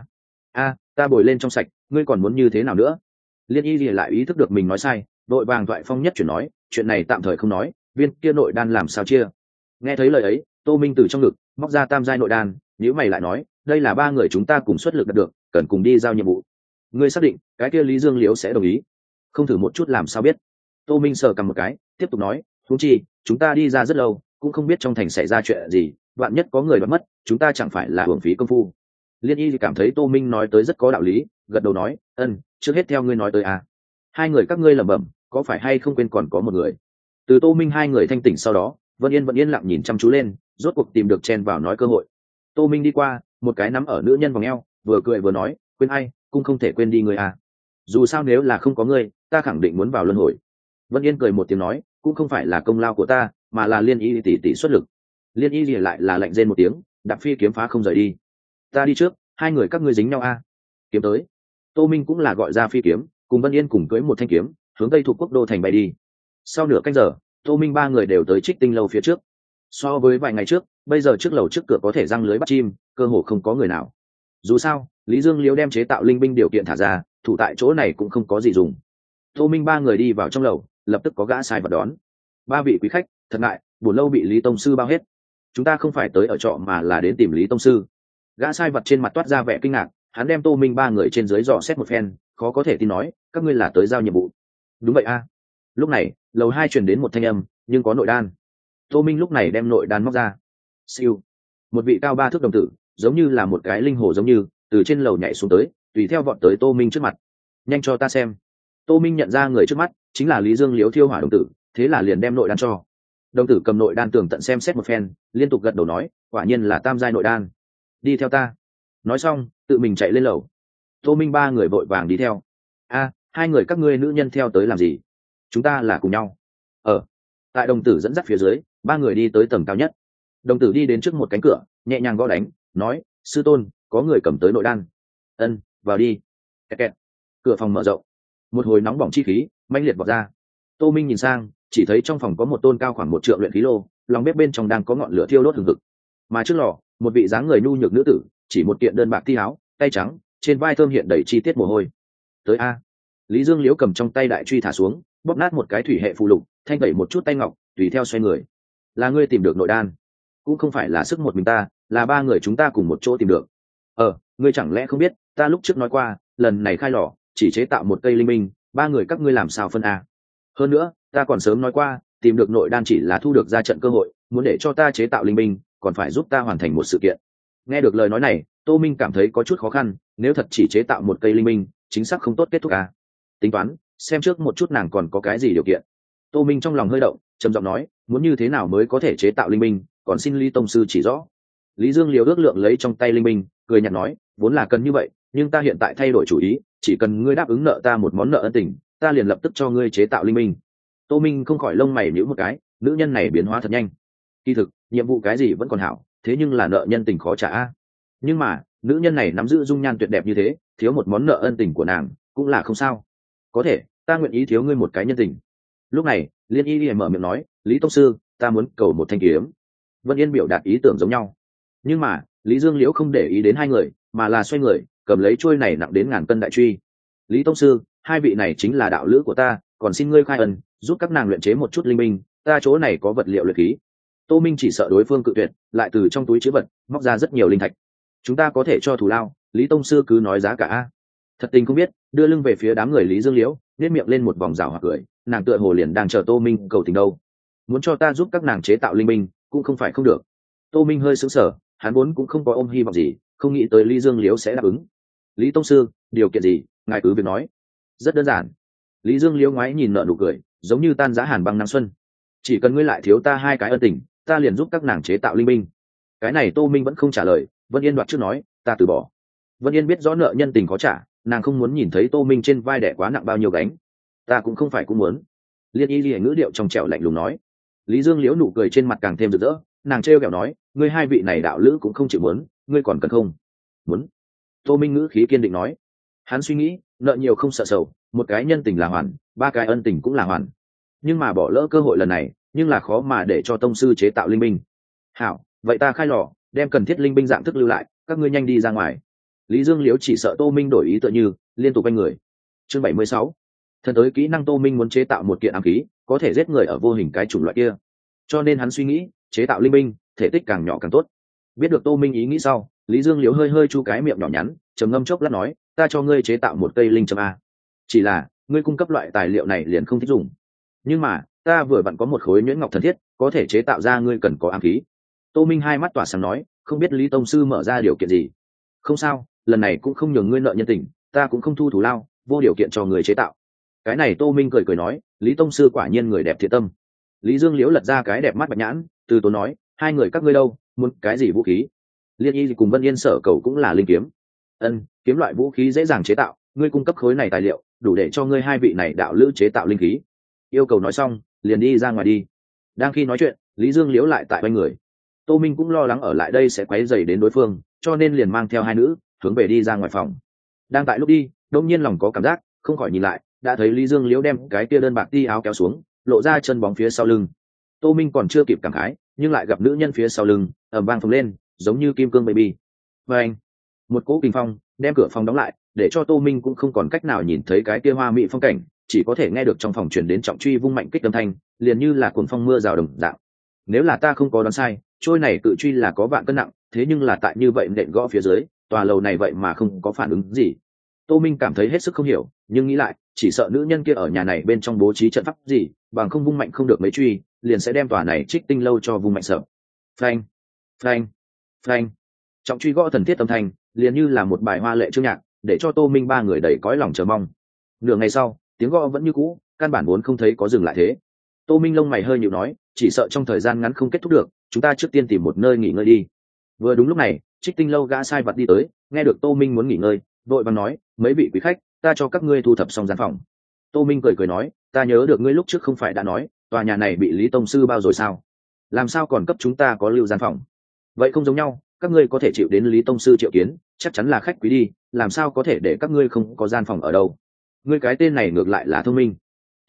A: ta bồi lên trong sạch, ngươi còn muốn như thế nào nữa? Liên Y lại ý thức được mình nói sai, đội vàng thoại phong nhất chuyển nói, chuyện này tạm thời không nói, viên kia nội đan làm sao chia? Nghe thấy lời ấy, Tô Minh từ trong ngực móc ra tam giai nội đan, nếu mày lại nói, đây là 3 người chúng ta cùng xuất lực đạt được, cần cùng đi giao nhiệm vụ. Ngươi xác định cái kia Lý Dương Liễu sẽ đồng ý? Không thử một chút làm sao biết? Tô Minh sờ cầm một cái, tiếp tục nói, huống chi chúng ta đi ra rất lâu, cũng không biết trong thành xảy ra chuyện gì, vạn nhất có người đoạt mất, chúng ta chẳng phải là hưởng phí công phu. Liên Y cảm thấy Tô Minh nói tới rất có đạo lý, gật đầu nói, trước hết theo ngươi nói tới 2 người các ngươi lẩm bẩm, có phải hay không quên còn có một người? Từ Tô Minh 2 người thanh tỉnh sau đó, Vân Yên vẫn yên lặng nhìn chăm chú lên, rốt cuộc tìm được chen vào nói cơ hội. Tô Minh đi qua, một cái nắm ở nữ nhân vòng eo, vừa cười vừa nói, quên ai, cũng không thể quên đi người dù sao nếu là không có ngươi, ta khẳng định muốn vào luân hồi. Vân Yên cười một tiếng nói, cũng không phải là công lao của ta, mà là Liên Y tỷ xuất lực. Liên Y lại là lạnh rên một tiếng, đạp phi kiếm phá không rời đi. Ta đi trước, 2 người các ngươi dính nhau kiếm tới. Tô Minh cũng là gọi ra phi kiếm, cùng Vân Yên cùng cưới một thanh kiếm, hướng tây thuộc quốc đô thành bay đi. Sau nửa canh giờ, Tô Minh 3 người đều tới Trích Tinh lâu phía trước. So với vài ngày trước, bây giờ trước lầu trước cửa có thể răng lưới bắt chim, cơ hồ không có người nào. Dù sao, Lý Dương Liễu đem chế tạo linh binh điều kiện thả ra, thủ tại chỗ này cũng không có gì dùng. Tô Minh 3 người đi vào trong lầu, lập tức có gã sai vật đón. 3 vị quý khách, thật ngại, buổi lâu bị Lý tông sư bao hết. Chúng ta không phải tới ở trọ mà là đến tìm Lý tông sư. Gã sai vật trên mặt toát ra vẻ kinh ngạc, hắn đem Tô Minh 3 người trên dưới dò xét một phen, khó có thể tin nói, các ngươi là tới giao nhiệm vụ. Đúng vậy Lúc này, lầu 2 truyền đến một thanh âm, nhưng có nội đan. Tô Minh lúc này đem nội đan móc ra. Siêu. Một vị cao 3 thước đồng tử, giống như là một cái linh hồ giống như, từ trên lầu nhảy xuống tới, tùy theo vọt tới Tô Minh trước mặt. Nhanh cho ta xem. Tô Minh nhận ra người trước mắt chính là Lý Dương Liễu Thiêu Hỏa đồng tử, thế là liền đem nội đan cho. Đồng tử cầm nội đan tường tận xem xét một phen, liên tục gật đầu nói, quả nhiên là tam giai nội đan. Đi theo ta. Nói xong, tự mình chạy lên lầu. Tô Minh 3 người vội vàng đi theo. 2 người các ngươi nữ nhân theo tới làm gì? Chúng ta là cùng nhau. Tại đồng tử dẫn dắt phía dưới, 3 người đi tới tầng cao nhất. Đồng tử đi đến trước một cánh cửa, nhẹ nhàng gõ đánh, nói, sư tôn, có người cầm tới nội đan. Vào đi. Kẹt kẹt. Cửa phòng mở rộng. Một hồi nóng bỏng chi khí mãnh liệt vọt ra. Tô Minh nhìn sang, chỉ thấy trong phòng có một tôn cao khoảng 1 trượng luyện khí lô, lòng bếp bên trong đang có ngọn lửa thiêu đốt hừng hực. Mà trước lò, một vị dáng người nhu nhược nữ tử, chỉ một kiện đơn bạc thi áo, tay trắng, trên vai thơm hiện đầy chi tiết mồ hôi. Tới a. Lý Dương Liễu cầm trong tay đại truy thả xuống, bóp nát một cái thủy hệ phù lục, thanh tẩy một chút tay ngọc, tùy theo xoay người. Là ngươi tìm được nội đan? Cũng không phải là sức một mình ta, là 3 người chúng ta cùng một chỗ tìm được. Ngươi chẳng lẽ không biết, ta lúc trước nói qua, lần này khai lò, chỉ chế tạo một cây linh minh, 3 người các ngươi làm sao phân a? Hơn nữa, ta còn sớm nói qua, tìm được nội đan chỉ là thu được ra trận cơ hội, muốn để cho ta chế tạo linh minh, còn phải giúp ta hoàn thành một sự kiện. Nghe được lời nói này, Tô Minh cảm thấy có chút khó khăn, nếu thật chỉ chế tạo một cây linh minh, chính xác không tốt kết thúc à. Tính toán, xem trước một chút nàng còn có cái gì điều kiện. Tô Minh trong lòng hơi động, trầm giọng nói, muốn như thế nào mới có thể chế tạo linh minh, còn xin Lý tông sư chỉ rõ. Lý Dương liều ước lượng lấy trong tay linh minh, cười nhạt nói, vốn là cần như vậy, nhưng ta hiện tại thay đổi chủ ý, chỉ cần ngươi đáp ứng nợ ta một món nợ ân tình, ta liền lập tức cho ngươi chế tạo linh minh. Tô Minh không khỏi lông mày nhíu một cái, nữ nhân này biến hóa thật nhanh. Kỳ thực, nhiệm vụ cái gì vẫn còn hảo, thế nhưng là nợ nhân tình khó trả a. Nhưng mà, nữ nhân này nắm giữ dung nhan tuyệt đẹp như thế, thiếu một món nợ ân tình của nàng, cũng là không sao. Có thể, ta nguyện ý thiếu ngươi một cái nhân tình. Lúc này, Liên Y liền mở miệng nói, Lý tông sư, ta muốn cầu một thanh kiếm. Vân Yên biểu đạt ý tưởng giống nhau. Nhưng mà, Lý Dương Liễu không để ý đến hai người, mà là xoay người, cầm lấy chuôi này nặng đến ngàn cân đại truy. Lý tông sư, hai vị này chính là đạo lữ của ta, còn xin ngươi khai ân, giúp các nàng luyện chế một chút linh minh, ta chỗ này có vật liệu luyện khí. Tô Minh chỉ sợ đối phương cự tuyệt, lại từ trong túi trữ vật móc ra rất nhiều linh thạch. Chúng ta có thể cho thù lao, Lý tông sư cứ nói giá cả a. Thật tình không biết, đưa lưng về phía đám người Lý Dương Liễu, nhếch miệng lên một vòng rào hoặc cười, nàng tựa hồ liền đang chờ Tô Minh cầu tình đâu. Muốn cho ta giúp các nàng chế tạo linh minh, cũng không phải không được. Tô Minh hơi sững sờ, hắn vốn cũng không có ôm hy vọng gì, không nghĩ tới Lý Dương Liễu sẽ đáp ứng. Lý tông sư, điều kiện gì, ngài cứ việc nói. Rất đơn giản. Lý Dương Liễu ngoái nhìn nợ nụ cười, giống như tan giá hàn băng năm xuân. Chỉ cần ngươi lại thiếu ta 2 cái ân tình, ta liền giúp các nàng chế tạo linh minh. Cái này Tô Minh vẫn không trả lời, Vân Yên đoạt trước nói, ta từ bỏ. Vân Yên biết rõ nợ nhân tình có trả, nàng không muốn nhìn thấy Tô Minh trên vai đẻ quá nặng bao nhiêu gánh. Ta cũng không phải cũng muốn. Liên Y lìa ngữ điệu trong trẻo lạnh lùng nói. Lý Dương Liễu nụ cười trên mặt càng thêm rực rỡ, nàng trêu ghẹo nói, ngươi hai vị này đạo lữ cũng không chịu muốn, ngươi còn cần không? Muốn. Tô Minh ngữ khí kiên định nói. Hắn suy nghĩ, nợ nhiều không sợ sầu, một cái nhân tình là hoàn, 3 cái ân tình cũng là hoàn. Nhưng mà bỏ lỡ cơ hội lần này, nhưng là khó mà để cho tông sư chế tạo linh binh. Hảo, vậy ta khai lò, đem cần thiết linh binh dạng thức lưu lại, các ngươi nhanh đi ra ngoài. Lý Dương Liễu chỉ sợ Tô Minh đổi ý tựa như liên tục quanh người. Chương 76. Thần tới kỹ năng Tô Minh muốn chế tạo một kiện ám khí, có thể giết người ở vô hình cái chủng loại kia. Cho nên hắn suy nghĩ, chế tạo linh binh, thể tích càng nhỏ càng tốt. Biết được Tô Minh ý nghĩ sau, Lý Dương Liễu hơi hơi chu cái miệng nhỏ nhắn, trầm ngâm chốc lát nói, ta cho ngươi chế tạo một cây linh châm a. Chỉ là, ngươi cung cấp loại tài liệu này liền không thích dùng. Nhưng mà, ta vừa vặn có một khối nhuyễn ngọc thần thiết, có thể chế tạo ra ngươi cần có ám khí. Tô Minh hai mắt tỏa sáng nói, không biết Lý tông sư mở ra điều kiện gì. Không sao, lần này cũng không nhường ngươi nợ nhân tình, ta cũng không thu thù lao, vô điều kiện cho người chế tạo. Cái này Tô Minh cười cười nói, Lý tông sư quả nhiên người đẹp thiện tâm. Lý Dương Liễu lật ra cái đẹp mắt bạch nhãn, từ tốn nói, hai người các ngươi đâu, muốn cái gì vũ khí? Liên Y cùng Vân Yên sở cầu cũng là linh kiếm. Kiếm loại vũ khí dễ dàng chế tạo, ngươi cung cấp khối này tài liệu, đủ để cho ngươi hai vị này đạo lữ chế tạo linh khí. Yêu cầu nói xong, liền đi ra ngoài đi. Đang khi nói chuyện, Lý Dương Liễu lại tại quanh người. Tô Minh cũng lo lắng ở lại đây sẽ quấy rầy đến đối phương, cho nên liền mang theo hai nữ hướng về đi ra ngoài phòng. Đang tại lúc đi, đột nhiên lòng có cảm giác, không khỏi nhìn lại, đã thấy Lý Dương Liễu đem cái kia đơn bạc ti áo kéo xuống, lộ ra chân bóng phía sau lưng. Tô Minh còn chưa kịp cảm khái, nhưng lại gặp nữ nhân phía sau lưng ầm vang phồng lên, giống như kim cương baby. Và anh, một cỗ kinh phong đem cửa phòng đóng lại, để cho Tô Minh cũng không còn cách nào nhìn thấy cái kia hoa mỹ phong cảnh, chỉ có thể nghe được trong phòng truyền đến trọng truy vung mạnh kích âm thanh, liền như là cuồng phong mưa rào đồng dạng. Nếu là ta không có đoán sai, trôi này cự truy là có vạn cân nặng, thế nhưng là tại như vậy nện gõ phía dưới, tòa lầu này vậy mà không có phản ứng gì. Tô Minh cảm thấy hết sức không hiểu, nhưng nghĩ lại, chỉ sợ nữ nhân kia ở nhà này bên trong bố trí trận pháp gì, bằng không vung mạnh không được mấy truy, liền sẽ đem tòa này Trích Tinh lâu cho vung mạnh sợ. Phanh, phanh, phanh. Trọng truy gõ thần thiết âm thanh, liền như là một bài hoa lệ chương nhạc, để cho Tô Minh ba người đầy cõi lòng chờ mong. Nửa ngày sau, tiếng gõ vẫn như cũ, căn bản vốn không thấy có dừng lại thế. Tô Minh lông mày hơi nhíu nói, chỉ sợ trong thời gian ngắn không kết thúc được, chúng ta trước tiên tìm một nơi nghỉ ngơi đi. Vừa đúng lúc này, Trích Tinh lâu gã sai vật đi tới, nghe được Tô Minh muốn nghỉ ngơi, vội vàng nói, mấy vị quý khách, ta cho các ngươi thu thập xong gian phòng. Tô Minh cười cười nói, ta nhớ được ngươi lúc trước không phải đã nói, tòa nhà này bị Lý tông sư bao rồi sao? Làm sao còn cấp chúng ta có lưu gian phòng? Vậy không giống nhau, các ngươi có thể chịu đến Lý tông sư triệu kiến, chắc chắn là khách quý đi, làm sao có thể để các ngươi không có gian phòng ở đâu? Ngươi cái tên này ngược lại là thông minh.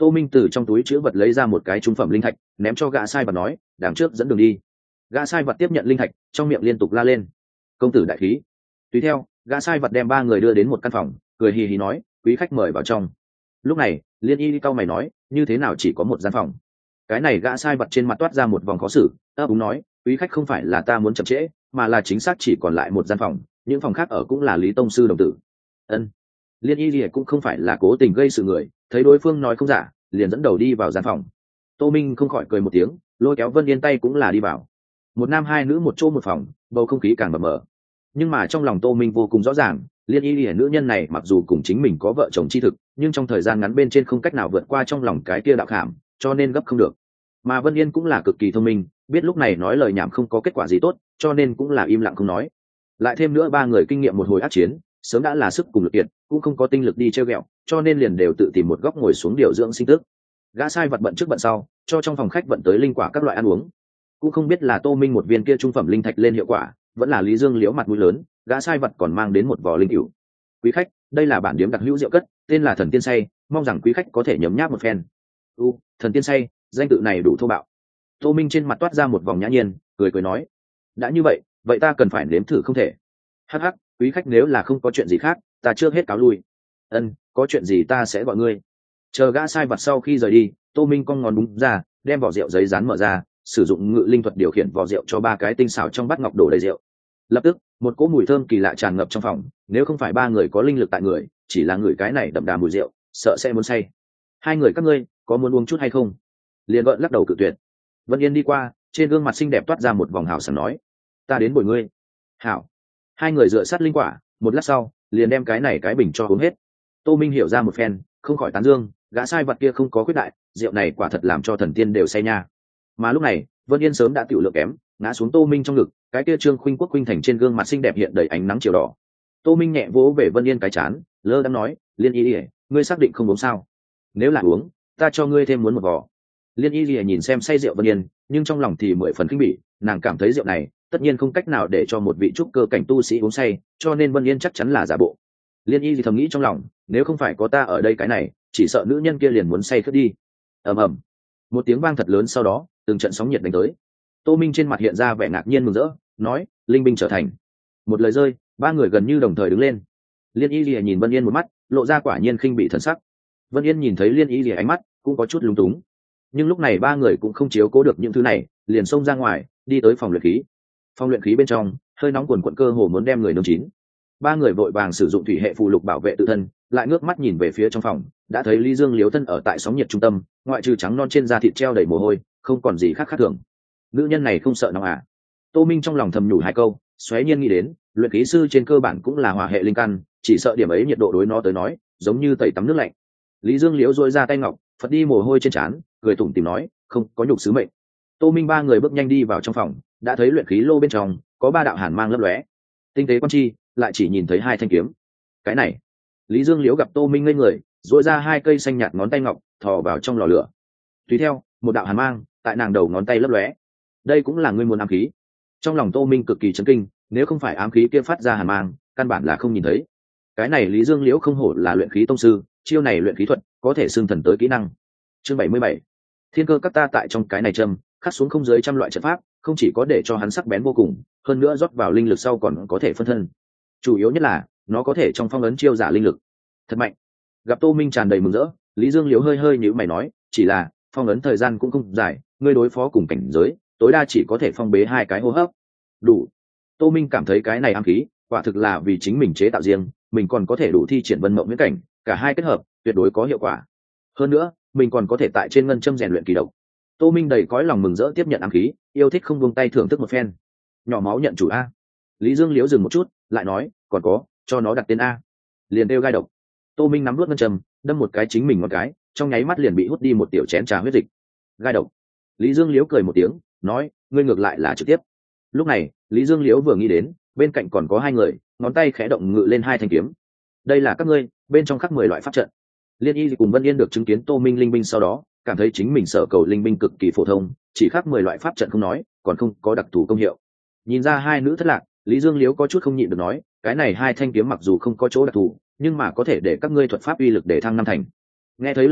A: Tô Minh từ trong túi chữ vật lấy ra một cái trung phẩm linh thạch ném cho gã sai vật nói đằng trước dẫn đường đi. Gã sai vật tiếp nhận linh thạch trong miệng liên tục la lên công tử đại khí. Tùy theo gã sai vật đem ba người đưa đến một căn phòng cười hì hì nói quý khách mời vào trong. Lúc này Liên Y cau mày nói như thế nào chỉ có một gian phòng. Cái này gã sai vật trên mặt toát ra một vòng khó xử ấp úng nói quý khách không phải là ta muốn chậm trễ mà là chính xác chỉ còn lại một gian phòng, những phòng khác ở cũng là Lý tông sư đồng tử. Ân. Liên Y cũng không phải là cố tình gây sự người, thấy đối phương nói không giả liền dẫn đầu đi vào gian phòng. Tô Minh không khỏi cười một tiếng lôi kéo Vân Yên tay cũng là đi vào. Một nam hai nữ một chỗ một phòng, bầu không khí càng mờ mờ. Nhưng mà trong lòng Tô Minh vô cùng rõ ràng, Liên Y nữ nhân này mặc dù cùng chính mình có vợ chồng chi thực nhưng trong thời gian ngắn bên trên không cách nào vượt qua trong lòng cái kia đạo khảm, cho nên gấp không được. Mà Vân Yên cũng là cực kỳ thông minh, biết lúc này nói lời nhảm không có kết quả gì tốt, cho nên cũng là im lặng không nói. Lại thêm nữa ba người kinh nghiệm một hồi ác chiến sớm đã là sức cùng lực kiệt, cũng không có tinh lực đi treo ghẹo, cho nên liền đều tự tìm một góc ngồi xuống điều dưỡng sinh tức. Gã sai vật bận trước bận sau cho trong phòng khách vận tới linh quả các loại ăn uống. Cũng không biết là Tô Minh một viên kia trung phẩm linh thạch lên hiệu quả, vẫn là Lý Dương liễu mặt mũi lớn, gã sai vật còn mang đến một vò linh cửu. Quý khách, đây là bản điếm đặc hữu rượu cất, tên là Thần Tiên Say, mong rằng quý khách có thể nhấm nháp một phen. Thần Tiên Say, danh tự này đủ thô bạo. Tô Minh trên mặt toát ra một vòng nhã nhiên, cười nói, đã như vậy, vậy ta cần phải nếm thử không thể. Hắc hắc, quý khách nếu là không có chuyện gì khác, ta trước hết cáo lui. Ân, có chuyện gì ta sẽ gọi ngươi. Chờ gã sai vật sau khi rời đi, Tô Minh cong ngón búng ra, đem vỏ rượu giấy dán mở ra, sử dụng ngự linh thuật điều khiển vỏ rượu cho ba cái tinh xảo trong bát ngọc đổ đầy rượu. Lập tức một cỗ mùi thơm kỳ lạ tràn ngập trong phòng, nếu không phải ba người có linh lực tại người, chỉ là người cái này đậm đà mùi rượu, sợ sẽ muốn say. Hai người các ngươi có muốn uống chút hay không? Liền gợn lắc đầu cự tuyệt. Vân Yên đi qua, trên gương mặt xinh đẹp toát ra một vòng hào sảng nói, ta đến bồi ngươi. Hảo. Hai người dựa sát linh quả, một lát sau liền đem cái này cái bình cho uống hết. Tô Minh hiểu ra một phen, không khỏi tán dương, gã sai vật kia không có khuyết đại, rượu này quả thật làm cho thần tiên đều say nha. Mà lúc này Vân Yên sớm đã tiểu lượng kém, ngã xuống Tô Minh trong ngực, cái kia Trương Khuynh Quốc khuynh thành trên gương mặt xinh đẹp hiện đầy ánh nắng chiều đỏ. Tô Minh nhẹ vỗ về Vân Yên cái chán, lơ đãng nói, Liên Y, ngươi xác định không uống sao? Nếu là uống, ta cho ngươi thêm muốn một vò. Liên Y nhìn xem say rượu Vân Yên, nhưng trong lòng thì mười phần khinh bỉ, nàng cảm thấy rượu này tất nhiên không cách nào để cho một vị trúc cơ cảnh tu sĩ uống say, cho nên Vân Yên chắc chắn là giả bộ. Liên Y thầm nghĩ trong lòng, nếu không phải có ta ở đây cái này, chỉ sợ nữ nhân kia liền muốn say khướt đi. Ầm ầm, một tiếng vang thật lớn sau đó, từng trận sóng nhiệt đánh tới. Tô Minh trên mặt hiện ra vẻ ngạc nhiên mừng rỡ, nói, linh binh trở thành. Một lời rơi, ba người gần như đồng thời đứng lên. Liên Y Lìa nhìn Vân Yên một mắt, lộ ra quả nhiên khinh bị thần sắc. Vân Yên nhìn thấy Liên Y Lìa ánh mắt, cũng có chút lúng túng. Nhưng lúc này ba người cũng không chiếu cố được những thứ này, liền xông ra ngoài, đi tới phòng luyện khí. Phòng luyện khí bên trong, hơi nóng cuồn cuộn cơ hồ muốn đem người nướng chín. Ba người vội vàng sử dụng thủy hệ phù lục bảo vệ tự thân, lại ngước mắt nhìn về phía trong phòng, đã thấy Lý Dương liếu thân ở tại sóng nhiệt trung tâm, ngoại trừ trắng non trên da thịt treo đầy mồ hôi, không còn gì khác thường. Nữ nhân này không sợ nóng à? Tô Minh trong lòng thầm nhủ hai câu, xoáy nhiên nghĩ đến, luyện khí sư trên cơ bản cũng là hỏa hệ linh căn, chỉ sợ điểm ấy nhiệt độ đối nó tới nói, giống như tẩy tắm nước lạnh. Lý Dương liếu dội ra tay ngọc, phật đi mồ hôi trên trán, cười tủm tỉm nói, không có nhục sứ mệnh. Tô Minh ba người bước nhanh đi vào trong phòng, đã thấy luyện khí lô bên trong có ba đạo hàn mang lấp lóe. Tinh tế quan chi, lại chỉ nhìn thấy hai thanh kiếm. Cái này, Lý Dương liếu gặp Tô Minh ngây người, dội ra hai cây xanh nhạt ngón tay ngọc, thò vào trong lò lửa. Tùy theo, một đạo hàn mang tại nàng đầu ngón tay lấp lóe. Đây cũng là ngươi muốn ám khí. Trong lòng Tô Minh cực kỳ chấn kinh, nếu không phải ám khí kia phát ra hàn mang, căn bản là không nhìn thấy. Cái này Lý Dương liễu không hổ là luyện khí tông sư, chiêu này luyện khí thuật có thể xưng thần tới kỹ năng. Chương 77. Thiên cơ các ta tại trong cái này châm khắc xuống không dưới trăm loại trận pháp, không chỉ có để cho hắn sắc bén vô cùng, hơn nữa rót vào linh lực sau còn có thể phân thân. Chủ yếu nhất là nó có thể trong phong ấn chiêu giả linh lực, thật mạnh. Gặp Tô Minh tràn đầy mừng rỡ, Lý Dương liễu hơi hơi nhíu mày nói, chỉ là phong ấn thời gian cũng không dài, ngươi đối phó cùng cảnh giới tối đa chỉ có thể phong bế 2 cái hô hấp. Đủ. Tô Minh cảm thấy cái này ám khí quả thực là vì chính mình chế tạo riêng, mình còn có thể đủ thi triển vân mộng viễn cảnh, cả hai kết hợp tuyệt đối có hiệu quả. Hơn nữa mình còn có thể tại trên ngân châm rèn luyện kỳ độc. Tô Minh đầy cõi lòng mừng rỡ tiếp nhận ám khí, yêu thích không buông tay thưởng thức một phen. Nhỏ máu nhận chủ a. Lý Dương liễu dừng một chút, lại nói, còn có, cho nó đặt tên a. Liền đeo gai độc. Tô Minh nắm nuốt ngân châm, đâm một cái chính mình một cái, trong nháy mắt liền bị hút đi một tiểu chén trà huyết dịch. Gai độc. Lý Dương liễu cười một tiếng, nói, ngươi ngược lại là trực tiếp. Lúc này Lý Dương liễu vừa nghĩ đến, bên cạnh còn có hai người, ngón tay khẽ động ngự lên hai thanh kiếm. Đây là các ngươi, bên trong khắc 10 loại pháp trận. Liên Y cùng Vân Yên được chứng kiến Tô Minh linh binh sau đó, cảm thấy chính mình sở cầu linh binh cực kỳ phổ thông, chỉ khắc 10 loại pháp trận không nói, còn không có đặc thù công hiệu. Nhìn ra hai nữ thất lạc, Lý Dương liễu có chút không nhịn được nói, cái này hai thanh kiếm mặc dù không có chỗ đặc thù, nhưng mà có thể để các ngươi thuật pháp uy lực để thăng 5 thành. Nghe thấy lời ấy,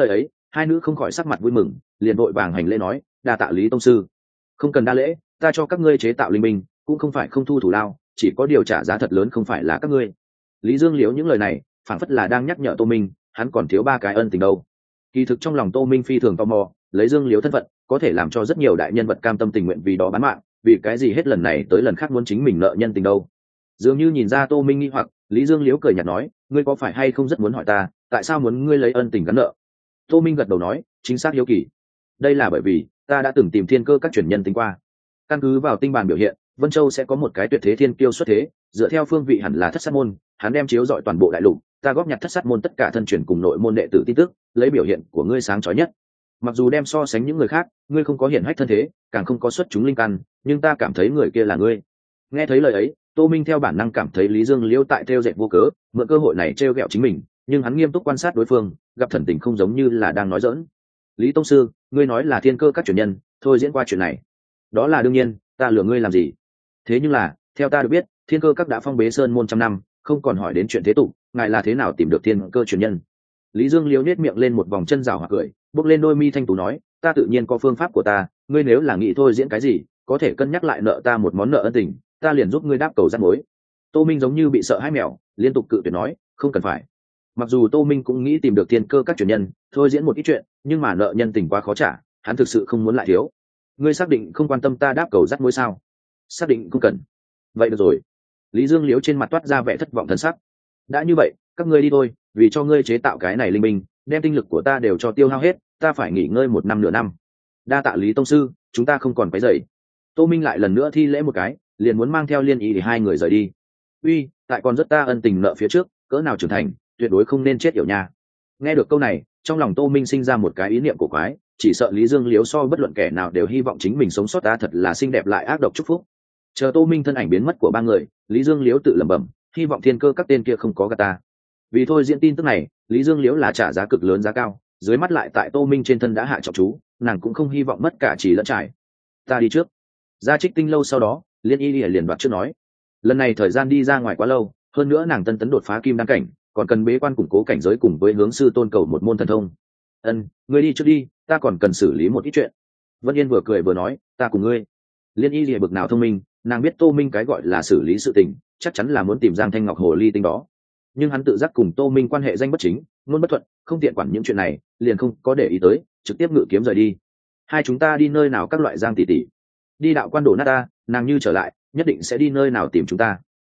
A: Hai nữ không khỏi sắc mặt vui mừng, liền vội vàng hành lễ nói, đa tạ Lý tông sư. Không cần đa lễ, ta cho các ngươi chế tạo linh minh cũng không phải không thu thủ lao, chỉ có điều trả giá thật lớn không phải là các ngươi. Lý Dương liếu những lời này phảng phất là đang nhắc nhở Tô Minh, hắn còn thiếu 3 cái ân tình đâu. Kỳ thực trong lòng Tô Minh phi thường tò mò, lấy Dương liếu thân phận có thể làm cho rất nhiều đại nhân vật cam tâm tình nguyện vì đó bán mạng, vì cái gì hết lần này tới lần khác muốn chính mình nợ nhân tình đâu. Dường như nhìn ra Tô Minh nghi hoặc, Lý Dương liếu cười nhạt nói, ngươi có phải hay không rất muốn hỏi ta, tại sao muốn ngươi lấy ân tình gắn nợ? Tô Minh gật đầu nói, chính xác hiếu kỳ. Đây là bởi vì ta đã từng tìm thiên cơ các truyền nhân tính qua, căn cứ vào tinh bàn biểu hiện, Vân Châu sẽ có một cái tuyệt thế thiên kiêu xuất thế, dựa theo phương vị hẳn là Thất Sát môn, hắn đem chiếu dọi toàn bộ đại lục, ta góp nhặt Thất Sát môn tất cả thân truyền cùng nội môn đệ tử tin tức, lấy biểu hiện của ngươi sáng chói nhất. Mặc dù đem so sánh những người khác, ngươi không có hiển hách thân thế, càng không có xuất chúng linh căn, nhưng ta cảm thấy người kia là ngươi. Nghe thấy lời ấy, Tô Minh theo bản năng cảm thấy Lý Dương liêu tại theo dệt vô cớ, mượn cơ hội này trêu ghẹo chính mình, nhưng hắn nghiêm túc quan sát đối phương, gặp thần tình không giống như là đang nói giỡn. Lý tông sư, ngươi nói là thiên cơ các truyền nhân, thôi diễn qua chuyện này. Đó là đương nhiên, ta lừa ngươi làm gì? Thế nhưng là, theo ta được biết, thiên cơ các đã phong bế sơn môn 100 năm, không còn hỏi đến chuyện thế tục, ngài là thế nào tìm được thiên cơ truyền nhân? Lý Dương liếu nết miệng lên một vòng chân rào hoặc cười, bước lên đôi mi thanh tú nói, ta tự nhiên có phương pháp của ta, ngươi nếu là nghĩ thôi diễn cái gì, có thể cân nhắc lại nợ ta một món nợ ân tình, ta liền giúp ngươi đáp cầu rắc mối. Tô Minh giống như bị sợ hãi mèo, liên tục cự tuyệt nói, không cần phải. Mặc dù Tô Minh cũng nghĩ tìm được thiên cơ các truyền nhân, thôi diễn một ít chuyện, nhưng mà nợ nhân tình quá khó trả, hắn thực sự không muốn lại thiếu. Ngươi xác định không quan tâm ta đáp cầu rắc mối sao? Xác định không cần. Vậy được rồi. Lý Dương liếu trên mặt toát ra vẻ thất vọng thần sắc. Đã như vậy, các ngươi đi thôi, vì cho ngươi chế tạo cái này linh minh, đem tinh lực của ta đều cho tiêu hao hết, ta phải nghỉ ngơi 1 năm nửa năm. Đa tạ Lý tông sư, chúng ta không còn phải dậy. Tô Minh lại lần nữa thi lễ một cái, liền muốn mang theo Liên Ý để hai người rời đi. Uy, tại còn rất ta ân tình nợ phía trước, cỡ nào trưởng thành, tuyệt đối không nên chết yểu nha. Nghe được câu này, trong lòng Tô Minh sinh ra một cái ý niệm cổ quái, chỉ sợ Lý Dương liếu so bất luận kẻ nào đều hy vọng chính mình sống sót, ta thật là xinh đẹp lại ác độc chúc phúc. Chờ Tô Minh thân ảnh biến mất của 3 người, Lý Dương liếu tự lẩm bẩm, hy vọng thiên cơ các tên kia không có gạt ta. Vì thôi diễn tin tức này, Lý Dương liếu là trả giá cực lớn giá cao, dưới mắt lại tại Tô Minh trên thân đã hạ trọng chú, nàng cũng không hy vọng mất cả chỉ lẫn trải. Ta đi trước. Ra Trích Tinh lâu sau đó, Liên Y liền đoạt trước nói, lần này thời gian đi ra ngoài quá lâu, hơn nữa nàng tân tấn đột phá kim đăng cảnh, còn cần bế quan củng cố cảnh giới cùng với hướng sư tôn cầu một môn thần thông. Ngươi đi trước đi, ta còn cần xử lý một ít chuyện. Vân Yên vừa cười vừa nói, ta cùng ngươi. Liên Y bực nào thông minh, nàng biết Tô Minh cái gọi là xử lý sự tình, chắc chắn là muốn tìm Giang Thanh Ngọc hồ ly tinh đó. Nhưng hắn tự giác cùng Tô Minh quan hệ danh bất chính, ngôn bất thuận, không tiện quản những chuyện này, liền không có để ý tới, trực tiếp ngự kiếm rời đi. Hai chúng ta đi nơi nào? Các loại Giang tỷ tỷ. Đi đạo quan đổ nát ta, nàng như trở lại, nhất định sẽ đi nơi nào tìm chúng ta.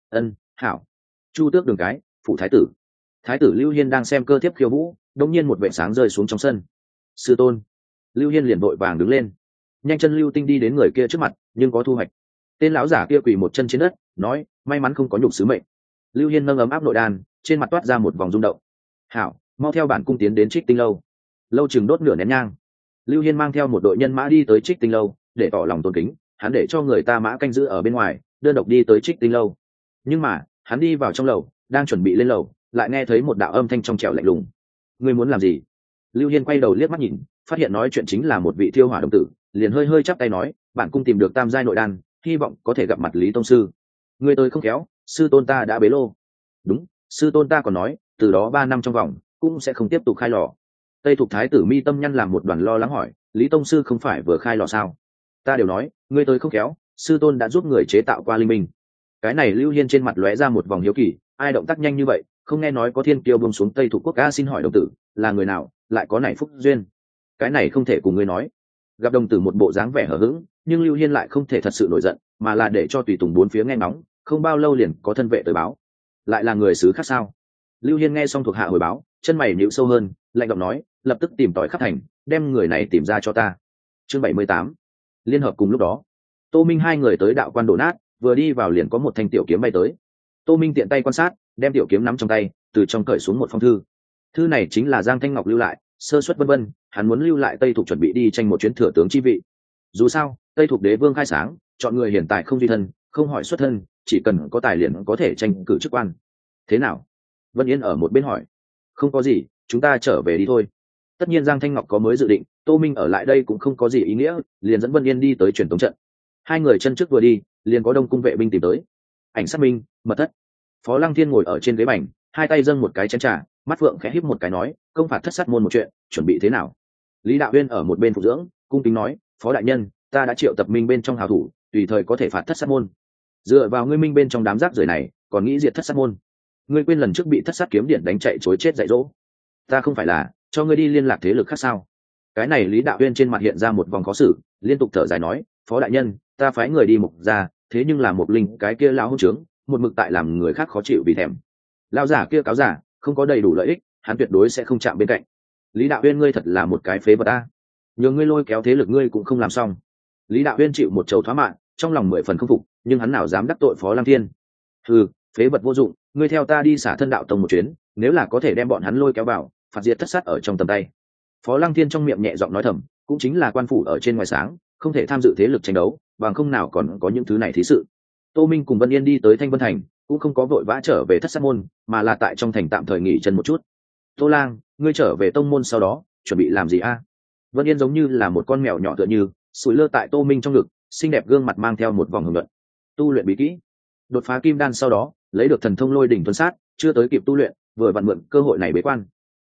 A: Hảo. Chu Tước Đường cái, phụ thái tử. Thái tử Lưu Hiên đang xem cơ thiếp khiêu vũ, đột nhiên một vệt sáng rơi xuống trong sân. Sư tôn. Lưu Hiên liền vội vàng đứng lên, nhanh chân lưu tinh đi đến người kia trước mặt, nhưng có thu hoạch. Tên lão giả kia quỳ một chân trên đất, nói, may mắn không có nhục sứ mệnh. Lưu Hiên nâng ấm áp nội đan, trên mặt toát ra một vòng rung động. Hảo, mau theo bản cung tiến đến Trích Tinh lâu. Lâu chừng đốt nửa nén nhang. Lưu Hiên mang theo một đội nhân mã đi tới Trích Tinh lâu, để tỏ lòng tôn kính, hắn để cho người ta mã canh giữ ở bên ngoài, đơn độc đi tới Trích Tinh lâu. Nhưng mà, hắn đi vào trong lầu, đang chuẩn bị lên lầu, lại nghe thấy một đạo âm thanh trong trẻo lạnh lùng. Ngươi muốn làm gì? Lưu Hiên quay đầu liếc mắt nhìn, phát hiện nói chuyện chính là một vị thiêu hỏa đồng tử, liền hơi hơi chắp tay nói, bản cung tìm được tam giai nội đan, hy vọng có thể gặp mặt Lý tông sư. Ngươi tới không khéo, sư tôn ta đã bế lô. Đúng, sư tôn ta còn nói, từ đó 3 năm trong vòng cũng sẽ không tiếp tục khai lò. Tây Thục thái tử mi tâm nhăn làm một đoàn lo lắng hỏi, Lý tông sư không phải vừa khai lò sao? Ta đều nói, ngươi tới không khéo, sư tôn đã giúp người chế tạo qua linh minh. Cái này Lưu Hiên trên mặt lóe ra một vòng hiếu kỳ, ai động tác nhanh như vậy, không nghe nói có thiên kiêu buông xuống Tây Thục quốc ca, xin hỏi đồng tử là người nào, lại có này phúc duyên? Cái này không thể cùng ngươi nói. Gặp đồng tử một bộ dáng vẻ hờ hững, nhưng Lưu Hiên lại không thể thật sự nổi giận, mà là để cho tùy tùng 4 phía nghe ngóng, không bao lâu liền có thân vệ tới báo. Lại là người xứ khác sao? Lưu Hiên nghe xong thuộc hạ hồi báo, chân mày nhíu sâu hơn, lạnh giọng nói, lập tức tìm tỏi khắp thành, đem người này tìm ra cho ta. Chương 78. Liên hợp. Cùng lúc đó, Tô Minh hai người tới đạo quan đổ nát, vừa đi vào liền có một thanh tiểu kiếm bay tới. Tô Minh tiện tay quan sát, đem tiểu kiếm nắm trong tay, từ trong cởi xuống một phong thư. Thư này chính là Giang Thanh Ngọc lưu lại, sơ suất vân vân, hắn muốn lưu lại Tây Thục chuẩn bị đi tranh một chuyến thừa tướng chi vị. Dù sao, Tây Thục đế vương khai sáng, chọn người hiện tại không duy thân, không hỏi xuất thân, chỉ cần có tài liền có thể tranh cử chức quan. Thế nào? Vân Yên ở một bên hỏi. Không có gì, chúng ta trở về đi thôi. Tất nhiên Giang Thanh Ngọc có mới dự định, Tô Minh ở lại đây cũng không có gì ý nghĩa, liền dẫn Vân Yên đi tới truyền tống trận. Hai người chân trước vừa đi, liền có Đông cung vệ binh tìm tới. Ảnh sát minh, mật thất. Phó Lăng Thiên ngồi ở trên ghế bành, hai tay dâng một cái chén trà, mắt phượng khẽ híp một cái nói, công phạt Thất Sát môn một chuyện, chuẩn bị thế nào? Lý Đạo Uyên ở một bên phụ dưỡng, cung kính nói, phó đại nhân, ta đã triệu tập minh bên trong hào thủ, tùy thời có thể phạt thất sát môn. Dựa vào ngươi minh bên trong đám rác rưởi này, còn nghĩ diệt thất sát môn? Ngươi quên lần trước bị thất sát kiếm điện đánh chạy chối chết dạy dỗ, ta không phải là cho ngươi đi liên lạc thế lực khác sao? Cái này Lý Đạo Uyên trên mặt hiện ra một vòng khó xử, liên tục thở dài nói, phó đại nhân, ta phái người đi mục ra, thế nhưng là một linh cái kia lão hôn trướng, một mực tại làm người khác khó chịu vì thèm. Lão giả kia cáo giả, không có đầy đủ lợi ích, hắn tuyệt đối sẽ không chạm bên cạnh. Lý Đạo Uyên, ngươi thật là một cái phế vật a, nhờ ngươi lôi kéo thế lực ngươi cũng không làm xong. Lý Đạo Uyên chịu một chầu thoá mạng, trong lòng 10 phần không phục, nhưng hắn nào dám đắc tội Phó Lăng Thiên. Ừ, phế vật vô dụng, ngươi theo ta đi xả thân đạo tông một chuyến, nếu là có thể đem bọn hắn lôi kéo vào, phạt diệt thất sát ở trong tầm tay. Phó Lăng Thiên trong miệng nhẹ giọng nói thầm, cũng chính là quan phủ ở trên ngoài sáng, không thể tham dự thế lực tranh đấu, bằng không nào còn có những thứ này thí sự. Tô Minh cùng Vân Yên đi tới Thanh Vân Thành, cũng không có vội vã trở về thất sát môn, mà là tại trong thành tạm thời nghỉ chân một chút. Tô Lang, ngươi trở về tông môn sau đó chuẩn bị làm gì a? Vân Yên giống như là một con mèo nhỏ tựa như sủi lơ tại Tô Minh trong ngực, xinh đẹp gương mặt mang theo một vòng hưởng luận. Tu luyện bí kỹ, đột phá kim đan sau đó lấy được thần thông lôi đỉnh tuấn sát, chưa tới kịp tu luyện, vừa vặn mượn cơ hội này bế quan.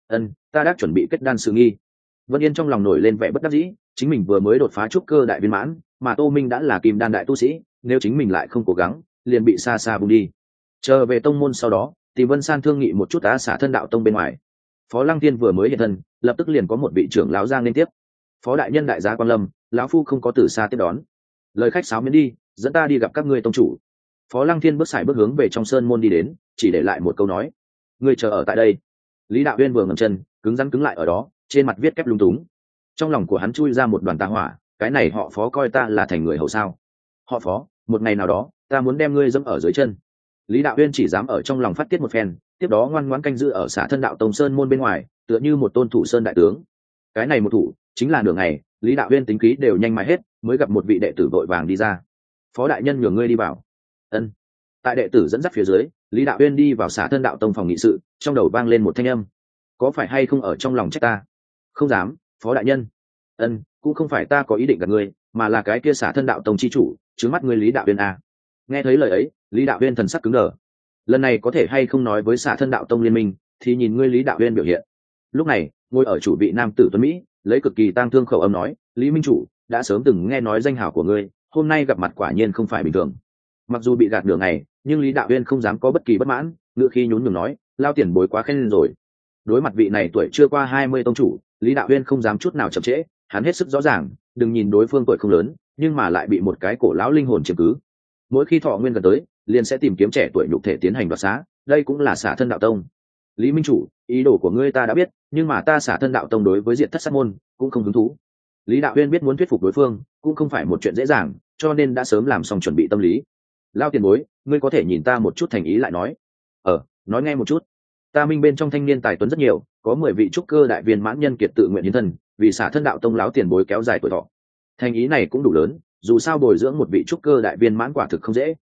A: Ta đã chuẩn bị kết đan sự nghi. Vân Yên trong lòng nổi lên vẻ bất đắc dĩ, chính mình vừa mới đột phá trúc cơ đại viên mãn, mà Tô Minh đã là kim đan đại tu sĩ, nếu chính mình lại không cố gắng, liền bị xa xa bung đi. Chờ về tông môn sau đó, tìm Vân San thương nghị một chút đã xả thân đạo tông bên ngoài. Phó Lăng Thiên vừa mới hiện thân, lập tức liền có một vị trưởng lão giang lên tiếp. Phó đại nhân đại giá quan lâm, lão phu không có từ xa tiếp đón. Lời khách sáo miễn đi, dẫn ta đi gặp các ngươi tông chủ. Phó Lăng Thiên bước sải bước hướng về trong sơn môn đi đến, chỉ để lại một câu nói: ngươi chờ ở tại đây. Lý Đạo Uyên vừa ngẩng chân, cứng rắn cứng lại ở đó, trên mặt viết kép lung túng. Trong lòng của hắn chui ra một đoàn tà hỏa, cái này họ Phó coi ta là thành người hầu sao? Họ Phó, một ngày nào đó, ta muốn đem ngươi dẫm ở dưới chân. Lý Đạo Uyên chỉ dám ở trong lòng phát tiết một phen, tiếp đó ngoan ngoãn canh giữ ở xả thân đạo tông sơn môn bên ngoài, tựa như một tôn thủ sơn đại tướng. Cái này một thủ chính là nửa ngày, Lý Đạo Uyên tính khí đều nhanh mài hết, mới gặp một vị đệ tử vội vàng đi ra. Phó đại nhân nhường ngươi đi vào. Ân. Tại đệ tử dẫn dắt phía dưới, Lý Đạo Uyên đi vào xả thân đạo tông phòng nghị sự, trong đầu vang lên một thanh âm: có phải hay không ở trong lòng trách ta? Không dám, Phó đại nhân. Ân, cũng không phải ta có ý định gặp ngươi, mà là cái kia xả thân đạo tông chi chủ, trướng mắt ngươi Lý Đạo Uyên a. Nghe thấy lời ấy, Lý Đạo Uyên thần sắc cứng đờ. Lần này có thể hay không nói với xả thân đạo tông liên minh, thì nhìn ngươi Lý Đạo Uyên biểu hiện. Lúc này, ngồi ở chủ vị nam tử tuấn mỹ, lấy cực kỳ tang thương khẩu âm nói: Lý minh chủ, đã sớm từng nghe nói danh hào của ngươi, hôm nay gặp mặt quả nhiên không phải bình thường. Mặc dù bị gạt nửa ngày, nhưng Lý Đạo Uyên không dám có bất kỳ bất mãn, ngựa khi nhún nhường nói: lao tiền bối quá khen rồi. Đối mặt vị này tuổi chưa qua 20 tông chủ, Lý Đạo Uyên không dám chút nào chậm trễ, hắn hết sức rõ ràng, đừng nhìn đối phương tuổi không lớn, nhưng mà lại bị một cái cổ lão linh hồn chiếm cứ. Mỗi khi thọ nguyên gần tới, liền sẽ tìm kiếm trẻ tuổi nhục thể tiến hành đoạt xá, đây cũng là xả thân đạo tông. Lý minh chủ, ý đồ của ngươi ta đã biết, nhưng mà ta xả thân đạo tông đối với diện thất sát môn cũng không hứng thú. Lý Đạo Uyên biết muốn thuyết phục đối phương cũng không phải một chuyện dễ dàng, cho nên đã sớm làm xong chuẩn bị tâm lý. Lao tiền bối, ngươi có thể nhìn ta một chút thành ý lại nói. Nói nghe một chút. Ta minh bên trong thanh niên tài tuấn rất nhiều, có 10 vị trúc cơ đại viên mãn nhân kiệt tự nguyện hiến thân, vì xả thân đạo tông láo tiền bối kéo dài tuổi thọ. Thành ý này cũng đủ lớn, dù sao bồi dưỡng một vị trúc cơ đại viên mãn quả thực không dễ.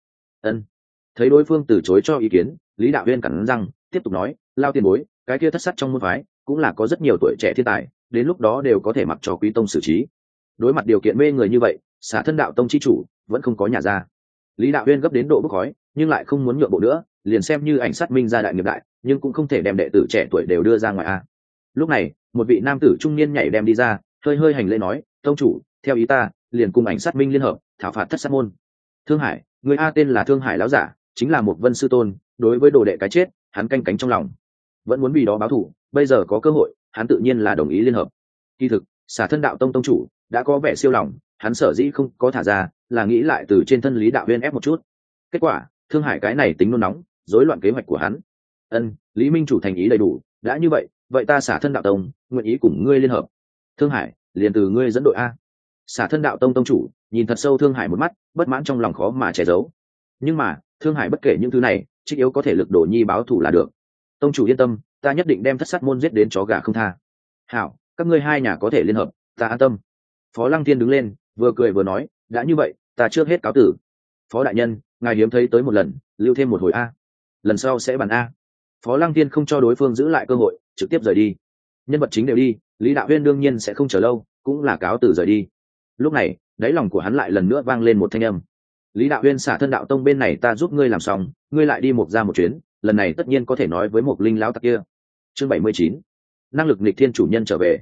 A: Thấy đối phương từ chối cho ý kiến, Lý Đạo Uyên cắn răng tiếp tục nói: lao tiền bối, cái kia thất sát trong môn phái cũng là có rất nhiều tuổi trẻ thiên tài, đến lúc đó đều có thể mặc cho quý tông xử trí. Đối mặt điều kiện mê người như vậy, xả thân đạo tông chi chủ vẫn không có nhà ra. Lý Đạo Uyên gấp đến độ bốc khói, nhưng lại không muốn nhượng bộ nữa, liền xem như ảnh sát minh gia đại nghiệp đại, nhưng cũng không thể đem đệ tử trẻ tuổi đều đưa ra ngoài a. Lúc này, một vị nam tử trung niên nhảy đem đi ra, hơi hơi hành lễ nói: tông chủ, theo ý ta, liền cùng ảnh sát minh liên hợp, thảo phạt thất sát môn. Thương Hải, người a tên là Thương Hải lão giả, chính là một vân sư tôn, đối với đồ đệ cái chết, hắn canh cánh trong lòng, vẫn muốn vì đó báo thù, bây giờ có cơ hội, hắn tự nhiên là đồng ý liên hợp. Kỳ thực, xả thân đạo tông tông chủ đã có vẻ siêu lòng, hắn sở dĩ không có thả ra, là nghĩ lại từ trên thân Lý Đạo Uyên ép một chút. Kết quả, Thương Hải cái này tính nôn nóng, rối loạn kế hoạch của hắn. Lý minh chủ thành ý đầy đủ, đã như vậy, vậy ta xả thân đạo tông nguyện ý cùng ngươi liên hợp. Thương Hải, liền từ ngươi dẫn đội a. Xả thân đạo tông tông chủ nhìn thật sâu Thương Hải một mắt, bất mãn trong lòng khó mà che giấu. Nhưng mà Thương Hải bất kể những thứ này, trích yếu có thể lực đổ nhi báo thù là được. Tông chủ yên tâm, ta nhất định đem thất sát môn giết đến chó gà không tha. Hảo, các ngươi hai nhà có thể liên hợp, ta an tâm. Phó Lăng Thiên đứng lên, vừa cười vừa nói: đã như vậy, ta trước hết cáo tử. Phó đại nhân, ngài hiếm thấy tới một lần, lưu thêm một hồi a, lần sau sẽ bàn a. Phó Lăng Thiên không cho đối phương giữ lại cơ hội, trực tiếp rời đi. Nhân vật chính đều đi, Lý Đạo Uyên đương nhiên sẽ không chờ lâu, cũng là cáo từ rời đi. Lúc này, đáy lòng của hắn lại lần nữa vang lên một thanh âm: Lý Đạo Uyên, xả thân đạo tông bên này ta giúp ngươi làm xong, ngươi lại đi một ra một chuyến, lần này tất nhiên có thể nói với một linh lão tặc kia. Chương 79, năng lực nghịch thiên chủ nhân trở về.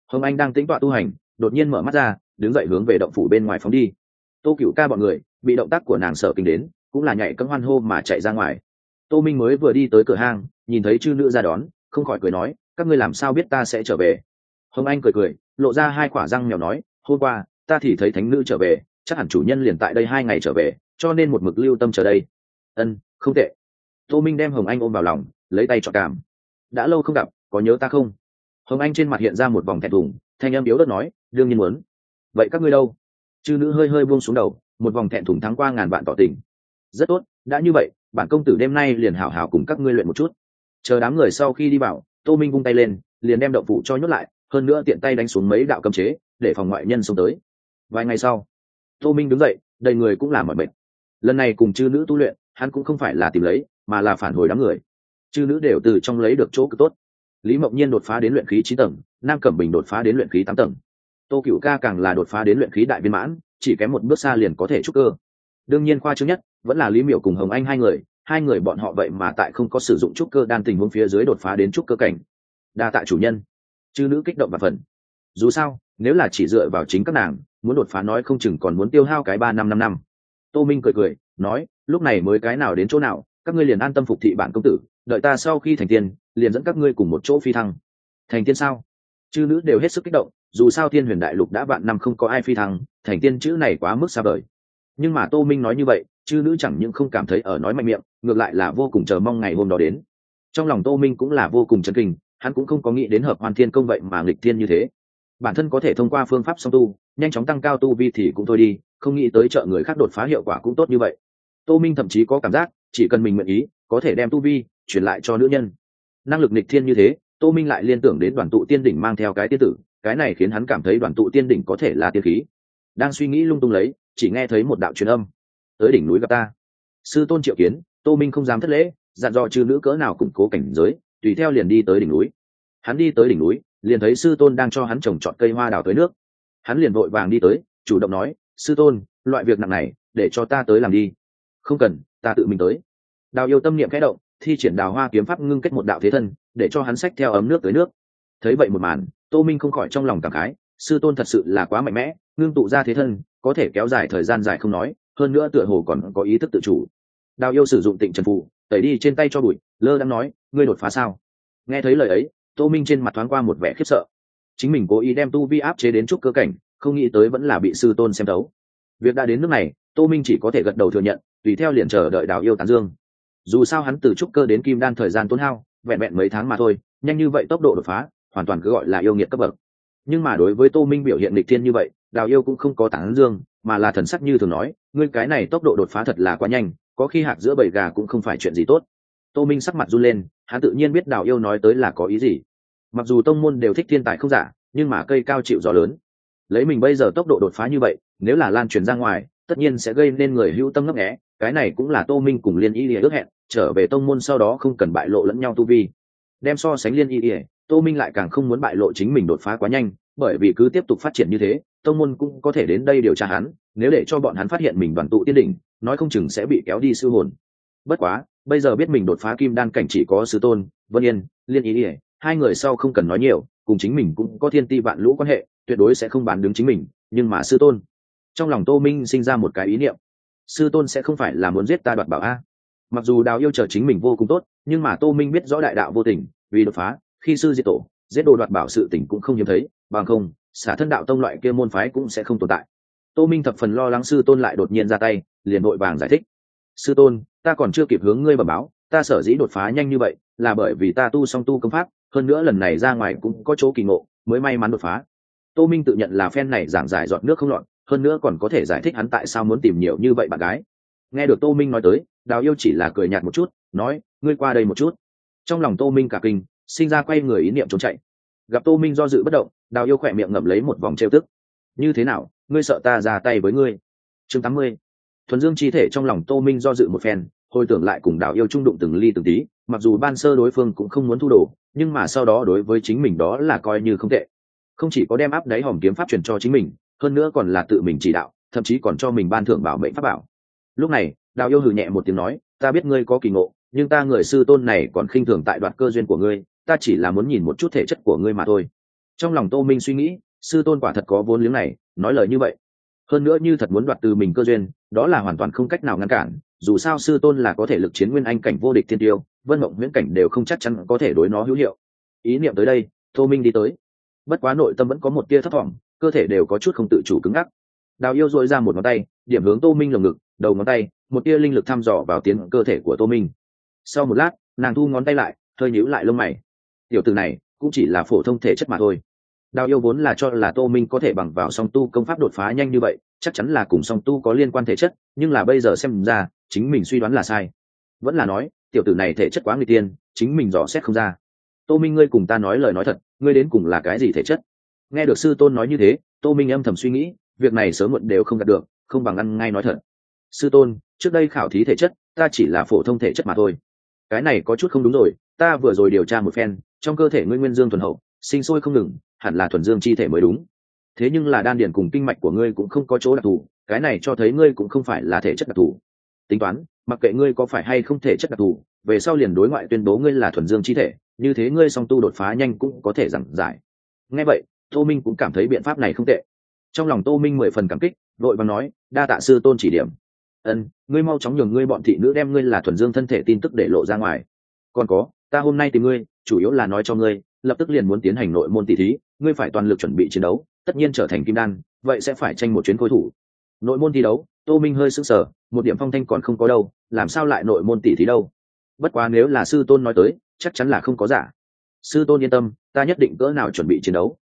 A: Hồng Anh đang tĩnh tọa tu hành, đột nhiên mở mắt ra, đứng dậy hướng về động phủ bên ngoài phóng đi. Tô Cửu Ca bọn người bị động tác của nàng sợ kinh đến, cũng là nhảy cẫng hoan hô mà chạy ra ngoài. Tô Minh mới vừa đi tới cửa hang, nhìn thấy chư nữ ra đón, không khỏi cười nói, các ngươi làm sao biết ta sẽ trở về? Hồng Anh cười cười, lộ ra hai quả răng mèo nói, hôm qua ta thì thấy thánh nữ trở về, chắc hẳn chủ nhân liền tại đây 2 ngày trở về, cho nên một mực lưu tâm chờ đây. Ân, không tệ. Tô Minh đem Hồng Anh ôm vào lòng, lấy tay chọn cảm. Đã lâu không gặp, có nhớ ta không? Hồng Anh trên mặt hiện ra một vòng thẹn thùng, thanh âm yếu ớt nói, đương nhiên muốn. Vậy các ngươi đâu? Chư nữ hơi hơi buông xuống đầu, một vòng thẹn thùng thắng qua ngàn vạn tỏ tình. Rất tốt, đã như vậy, bản công tử đêm nay liền hảo hảo cùng các ngươi luyện một chút. Chờ đám người sau khi đi vào, Tô Minh vung tay lên, liền đem động phủ cho nhốt lại, hơn nữa tiện tay đánh xuống mấy đạo cấm chế, để phòng ngoại nhân xông tới. Vài ngày sau, Tô Minh đứng dậy, đầy người cũng là mỏi mệt. Lần này cùng chư nữ tu luyện, hắn cũng không phải là tìm lấy, mà là phản hồi đám người. Chư nữ đều từ trong lấy được chỗ cực tốt. Lý Mộng Nhiên đột phá đến luyện khí 9 tầng, Nam Cẩm Bình đột phá đến luyện khí 8 tầng. Tô Cửu Ca càng là đột phá đến luyện khí đại viên mãn, chỉ kém một bước xa liền có thể trúc cơ. Đương nhiên khoa trương nhất vẫn là Lý Miểu cùng Hồng Anh hai người bọn họ vậy mà tại không có sử dụng trúc cơ đan tình huống phía dưới đột phá đến trúc cơ cảnh. Đa tạ chủ nhân. Chư nữ kích động và phần. Dù sao, nếu là chỉ dựa vào chính các nàng, muốn đột phá nói không chừng còn muốn tiêu hao cái 3 năm. Tô Minh cười nói, lúc này mới cái nào đến chỗ nào, các ngươi liền an tâm phục thị bản công tử, đợi ta sau khi thành tiên, liền dẫn các ngươi cùng một chỗ phi thăng. Thành tiên sao? Chư nữ đều hết sức kích động, dù sao Thiên Huyền Đại Lục đã vạn năm không có ai phi thăng, thành tiên chữ này quá mức xa vời. Nhưng mà Tô Minh nói như vậy, chư nữ chẳng những không cảm thấy ở nói mạnh miệng, ngược lại là vô cùng chờ mong ngày hôm đó đến. Trong lòng Tô Minh cũng là vô cùng chấn kinh, hắn cũng không có nghĩ đến Hợp Hoan Thiên Công vậy mà nghịch thiên như thế. Bản thân có thể thông qua phương pháp song tu, nhanh chóng tăng cao tu vi thì cũng thôi đi, không nghĩ tới trợ người khác đột phá hiệu quả cũng tốt như vậy. Tô Minh thậm chí có cảm giác, chỉ cần mình nguyện ý, có thể đem tu vi truyền lại cho nữ nhân. Năng lực nghịch thiên như thế, Tô Minh lại liên tưởng đến Đoàn Tụ Tiên đỉnh mang theo cái tiên tử, cái này khiến hắn cảm thấy Đoàn Tụ Tiên đỉnh có thể là tiên khí. Đang suy nghĩ lung tung lấy, chỉ nghe thấy một đạo truyền âm: "Tới đỉnh núi gặp ta." Sư tôn triệu kiến. Tô Minh không dám thất lễ, dặn dò chư nữ cỡ nào củng cố cảnh giới, tùy theo liền đi tới đỉnh núi. Hắn đi tới đỉnh núi, liền thấy sư tôn đang cho hắn trồng trọt cây hoa đào tới nước. Hắn liền vội vàng đi tới, chủ động nói, sư tôn, loại việc nặng này để cho ta tới làm đi. Không cần, ta tự mình tới. Đào yêu tâm niệm khẽ động, thi triển đào hoa kiếm pháp ngưng kết một đạo thế thân, để cho hắn xách theo ấm nước tới nước. Thấy vậy một màn, Tô Minh không khỏi trong lòng cảm khái, sư tôn thật sự là quá mạnh mẽ, ngưng tụ ra thế thân, có thể kéo dài thời gian dài không nói, hơn nữa tựa hồ còn có ý thức tự chủ. Đào yêu sử dụng tịnh trần phù, tẩy đi trên tay cho bụi, lơ đang nói, ngươi đột phá sao? Nghe thấy lời ấy, Tô Minh trên mặt thoáng qua một vẻ khiếp sợ. Chính mình cố ý đem tu vi áp chế đến trúc cơ cảnh, không nghĩ tới vẫn là bị sư tôn xem thấu. Việc đã đến nước này, Tô Minh chỉ có thể gật đầu thừa nhận, tùy theo liền chờ đợi Đào yêu tán dương. Dù sao hắn từ trúc cơ đến kim đan thời gian tốn hao, vẹn vẹn mấy tháng mà thôi, nhanh như vậy tốc độ đột phá, hoàn toàn cứ gọi là yêu nghiệt cấp bậc. Nhưng mà đối với Tô Minh biểu hiện nghịch thiên như vậy, Đào yêu cũng không có tán dương, mà là thần sắc như thường nói, ngươi cái này tốc độ đột phá thật là quá nhanh, có khi hạc giữa bầy gà cũng không phải chuyện gì tốt. Tô Minh sắc mặt run lên, hắn tự nhiên biết Đào yêu nói tới là có ý gì. Mặc dù tông môn đều thích thiên tài không giả, nhưng mà cây cao chịu gió lớn. Lấy mình bây giờ tốc độ đột phá như vậy, nếu là lan truyền ra ngoài, tất nhiên sẽ gây nên người hữu tâm ngấp nghé. Cái này cũng là Tô Minh cùng Liên Y Lìa ước hẹn, trở về tông môn sau đó không cần bại lộ lẫn nhau tu vi. Đem so sánh Liên Y Lìa, Tô Minh lại càng không muốn bại lộ chính mình đột phá quá nhanh, bởi vì cứ tiếp tục phát triển như thế, tông môn cũng có thể đến đây điều tra hắn. Nếu để cho bọn hắn phát hiện mình Đoàn Tụ Tiên đỉnh, nói không chừng sẽ bị kéo đi sư hồn. Bất quá, bây giờ biết mình đột phá kim đan cảnh chỉ có sư tôn, Vân Yên, Liên Y Lìa, hai người sau không cần nói nhiều, cùng chính mình cũng có thiên ti vạn lũ quan hệ, tuyệt đối sẽ không bán đứng chính mình. Nhưng mà sư tôn, trong lòng Tô Minh sinh ra một cái ý niệm, sư tôn sẽ không phải là muốn giết ta đoạt bảo a? Mặc dù Đào yêu chờ chính mình vô cùng tốt, nhưng mà Tô Minh biết rõ đại đạo vô tình, vì đột phá, khi sư diệt tổ, giết đồ đoạt bảo sự tình cũng không hiếm thấy, bằng không, xả thân đạo tông loại kia môn phái cũng sẽ không tồn tại. Tô Minh thập phần lo lắng sư tôn lại đột nhiên ra tay, liền vội vàng giải thích, sư tôn, ta còn chưa kịp hướng ngươi bẩm báo, ta sở dĩ đột phá nhanh như vậy là bởi vì ta tu song tu công pháp, hơn nữa lần này ra ngoài cũng có chỗ kỳ ngộ, mới may mắn đột phá. Tô Minh tự nhận là phen này giảng giải giọt nước không lọt, hơn nữa còn có thể giải thích hắn tại sao muốn tìm nhiều như vậy bạn gái. Nghe được Tô Minh nói tới, Đào yêu chỉ là cười nhạt một chút, nói, ngươi qua đây một chút. Trong lòng Tô Minh cả kinh, sinh ra quay người ý niệm trốn chạy. Gặp Tô Minh do dự bất động, Đào yêu khỏe miệng ngậm lấy một vòng trêu tức. Như thế nào, ngươi sợ ta ra tay với ngươi? Chương 80. Thuần Dương chi thể trong lòng Tô Minh do dự một phen, hồi tưởng lại cùng Đào yêu trung đụng từng ly từng tí, mặc dù ban sơ đối phương cũng không muốn thu đồ, nhưng mà sau đó đối với chính mình đó là coi như không tệ. Không chỉ có đem áp đáy hòm kiếm pháp truyền cho chính mình, hơn nữa còn là tự mình chỉ đạo, thậm chí còn cho mình ban thưởng bảo mệnh pháp bảo. Lúc này, Đào yêu hừ nhẹ một tiếng nói, ta biết ngươi có kỳ ngộ, nhưng ta người sư tôn này còn khinh thường tại đoạt cơ duyên của ngươi, ta chỉ là muốn nhìn một chút thể chất của ngươi mà thôi. Trong lòng Tô Minh suy nghĩ, sư tôn quả thật có vốn liếng này nói lời như vậy. Hơn nữa như thật muốn đoạt từ mình cơ duyên, đó là hoàn toàn không cách nào ngăn cản, dù sao sư tôn là có thể lực chiến nguyên anh cảnh vô địch thiên tiêu, vân mộng huyễn cảnh đều không chắc chắn có thể đối nó hữu hiệu. Ý niệm tới đây, Tô Minh đi tới. Bất quá nội tâm vẫn có một tia thấp thỏm, cơ thể đều có chút không tự chủ cứng ngắc. Đào Yêu dội ra một ngón tay, điểm hướng Tô Minh lồng ngực, đầu ngón tay, một tia linh lực thăm dò vào tiến cơ thể của Tô Minh. Sau một lát, nàng thu ngón tay lại, hơi nhíu lại lông mày. Tiểu tử này cũng chỉ là phổ thông thể chất mà thôi. Đào Yêu vốn là cho là Tô Minh có thể bằng vào song tu công pháp đột phá nhanh như vậy, chắc chắn là cùng song tu có liên quan thể chất, nhưng là bây giờ xem ra, chính mình suy đoán là sai. Vẫn là nói, tiểu tử này thể chất quá nguy tiên, chính mình dò xét không ra. Tô Minh, ngươi cùng ta nói lời nói thật, ngươi đến cùng là cái gì thể chất? Nghe được sư tôn nói như thế, Tô Minh âm thầm suy nghĩ, việc này sớm muộn đều không đạt được, không bằng ăn ngay nói thật. Sư tôn, trước đây khảo thí thể chất, ta chỉ là phổ thông thể chất mà thôi. Cái này có chút không đúng rồi, ta vừa rồi điều tra một phen, trong cơ thể ngươi nguyên dương thuần hậu, sinh sôi không ngừng, hẳn là thuần dương chi thể mới đúng. Thế nhưng là đan điển cùng kinh mạch của ngươi cũng không có chỗ đặc thù, cái này cho thấy ngươi cũng không phải là thể chất đặc thù. Tính toán, mặc kệ ngươi có phải hay không thể chất đặc thù, về sau liền đối ngoại tuyên bố ngươi là thuần dương chi thể, như thế ngươi song tu đột phá nhanh cũng có thể giảng giải. Nghe vậy, Tô Minh cũng cảm thấy biện pháp này không tệ. Trong lòng Tô Minh 10 phần cảm kích, vội vàng nói, đa tạ sư tôn chỉ điểm. Ngươi mau chóng nhường ngươi bọn thị nữ đem ngươi là thuần dương thân thể tin tức để lộ ra ngoài. Còn có, ta hôm nay tìm ngươi, chủ yếu là nói cho ngươi, lập tức liền muốn tiến hành nội môn tỷ thí, ngươi phải toàn lực chuẩn bị chiến đấu, tất nhiên trở thành kim đan, vậy sẽ phải tranh một chuyến khôi thủ. Nội môn thi đấu, Tô Minh hơi sững sờ, một điểm phong thanh còn không có đâu, làm sao lại nội môn tỷ thí đâu? Bất quá nếu là sư tôn nói tới, chắc chắn là không có giả. Sư tôn yên tâm, ta nhất định cỡ nào chuẩn bị chiến đấu.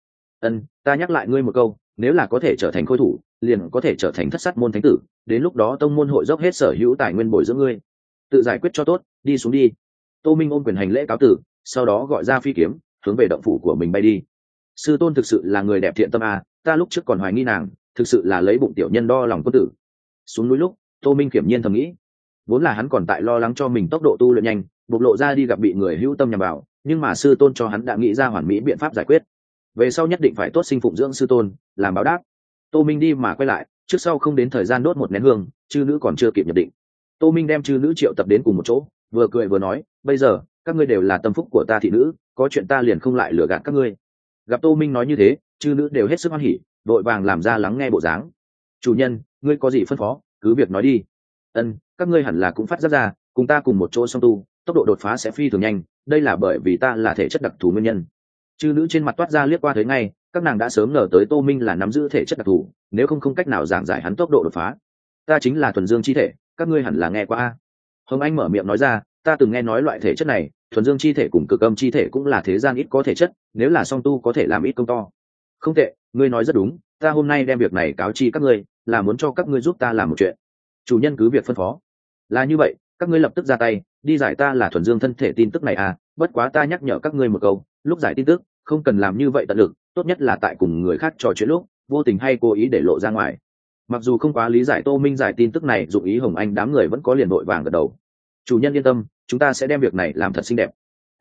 A: Ta nhắc lại ngươi một câu, nếu là có thể trở thành khôi thủ, liền có thể trở thành thất sát môn thánh tử, đến lúc đó tông môn hội dốc hết sở hữu tài nguyên bồi dưỡng ngươi. Tự giải quyết cho tốt, đi xuống đi. Tô Minh ôm quyền hành lễ cáo tử, sau đó gọi ra phi kiếm, hướng về động phủ của mình bay đi. Sư tôn thực sự là người đẹp thiện tâm à, ta lúc trước còn hoài nghi nàng, thực sự là lấy bụng tiểu nhân đo lòng quân tử. Xuống núi lúc, Tô Minh kiểm nhiên thầm nghĩ, vốn là hắn còn tại lo lắng cho mình tốc độ tu luyện nhanh, bộc lộ ra đi gặp bị người hữu tâm nhằm vào, nhưng mà sư tôn cho hắn đã nghĩ ra hoàn mỹ biện pháp giải quyết. Về sau nhất định phải tốt sinh phụng dưỡng sư tôn, làm báo đáp. Tô Minh đi mà quay lại, trước sau không đến thời gian đốt một nén hương, chư nữ còn chưa kịp nhập định. Tô Minh đem chư nữ triệu tập đến cùng một chỗ, vừa cười vừa nói, bây giờ các ngươi đều là tâm phúc của ta thị nữ, có chuyện ta liền không lại lừa gạt các ngươi. Gặp Tô Minh nói như thế, chư nữ đều hết sức hoan hỉ, vội vàng làm ra lắng nghe bộ dáng. Chủ nhân, ngươi có gì phân phó, cứ việc nói đi. Các ngươi hẳn là cũng phát giác ra, cùng ta cùng một chỗ song tu, tốc độ đột phá sẽ phi thường nhanh, đây là bởi vì ta là thể chất đặc thù nguyên nhân. Chư nữ trên mặt toát ra liếc qua thấy ngay, các nàng đã sớm ngờ tới Tô Minh là nắm giữ thể chất đặc thù, nếu không cách nào giảng giải hắn tốc độ đột phá. Ta chính là thuần dương chi thể, các ngươi hẳn là nghe qua a. Hồng Anh mở miệng nói ra, ta từng nghe nói loại thể chất này, thuần dương chi thể cùng cực âm chi thể cũng là thế gian ít có thể chất, nếu là song tu có thể làm ít công to. Không tệ, ngươi nói rất đúng, ta hôm nay đem việc này cáo chi các ngươi, là muốn cho các ngươi giúp ta làm một chuyện. Chủ nhân cứ việc phân phó. Là như vậy, các ngươi lập tức ra tay, đi giải ta là thuần dương thân thể tin tức này à, bất quá ta nhắc nhở các ngươi một câu, lúc giải tin tức, không cần làm như vậy tận lực, tốt nhất là tại cùng người khác trò chuyện lúc, vô tình hay cố ý để lộ ra ngoài. Mặc dù không quá lý giải Tô Minh giải tin tức này, dụng ý Hồng Anh đám người vẫn có liền vội vàng gật đầu. Chủ nhân yên tâm, chúng ta sẽ đem việc này làm thật xinh đẹp.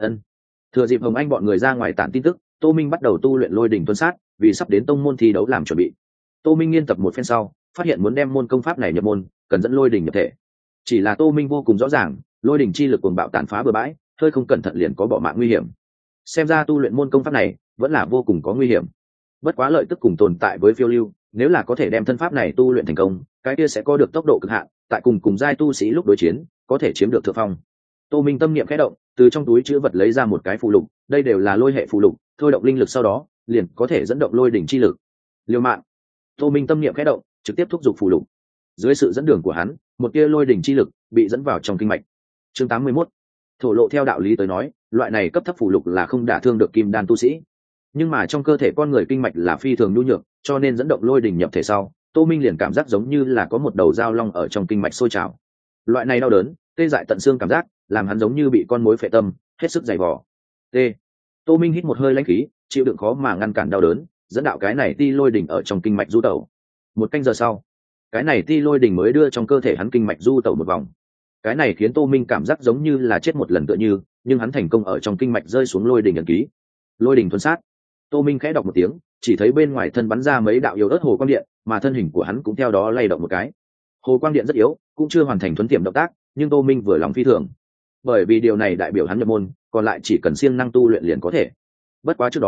A: Thừa dịp Hồng Anh bọn người ra ngoài tản tin tức, Tô Minh bắt đầu tu luyện lôi đỉnh tuân sát, vì sắp đến tông môn thi đấu làm chuẩn bị. Tô Minh nghiên tập một phen sau, phát hiện muốn đem môn công pháp này nhập môn, cần dẫn lôi đỉnh nhập thể. Chỉ là Tô Minh vô cùng rõ ràng, lôi đỉnh chi lực cuồng bạo tàn phá bừa bãi, hơi không cẩn thận liền có bỏ mạng nguy hiểm. Xem ra tu luyện môn công pháp này vẫn là vô cùng có nguy hiểm. Bất quá lợi tức cùng tồn tại với phiêu lưu, nếu là có thể đem thân pháp này tu luyện thành công, cái kia sẽ có được tốc độ cực hạn, tại cùng giai tu sĩ lúc đối chiến, có thể chiếm được thượng phong. Tô Minh tâm niệm khẽ động, từ trong túi chứa vật lấy ra một cái phù lục, đây đều là lôi hệ phù lục, thôi động linh lực sau đó, liền có thể dẫn động lôi đỉnh chi lực. Liều mạng. Tô Minh tâm niệm khẽ động, trực tiếp thúc giục phù lục. Dưới sự dẫn đường của hắn, một tia lôi đỉnh chi lực bị dẫn vào trong kinh mạch. Chương 81. Thổ lộ theo đạo lý tới nói, loại này cấp thấp phù lục là không đả thương được kim đan tu sĩ. Nhưng mà trong cơ thể con người kinh mạch là phi thường nhu nhược, cho nên dẫn động lôi đỉnh nhập thể sau, Tô Minh liền cảm giác giống như là có một đầu dao long ở trong kinh mạch sôi trào. Loại này đau đớn, tê dại tận xương cảm giác, làm hắn giống như bị con mối phệ tâm, hết sức dày vò. Tô Minh hít một hơi lãnh khí, chịu đựng khó mà ngăn cản đau đớn, dẫn đạo cái này ti lôi đỉnh ở trong kinh mạch du tẩu. Một canh giờ sau, cái này ti lôi đỉnh mới đưa trong cơ thể hắn kinh mạch du tẩu một vòng. Cái này khiến Tô Minh cảm giác giống như là chết một lần tựa như, nhưng hắn thành công ở trong kinh mạch rơi xuống lôi đỉnh ấn ký. Lôi đỉnh thuần sát. Tô Minh khẽ đọc một tiếng, chỉ thấy bên ngoài thân bắn ra mấy đạo yếu ớt hồ quang điện, mà thân hình của hắn cũng theo đó lay động một cái. Hồ quang điện rất yếu, cũng chưa hoàn thành thuấn tiệm động tác, nhưng Tô Minh vừa lòng phi thường. Bởi vì điều này đại biểu hắn nhập môn, còn lại chỉ cần siêng năng tu luyện liền có thể. Bất quá trước đó,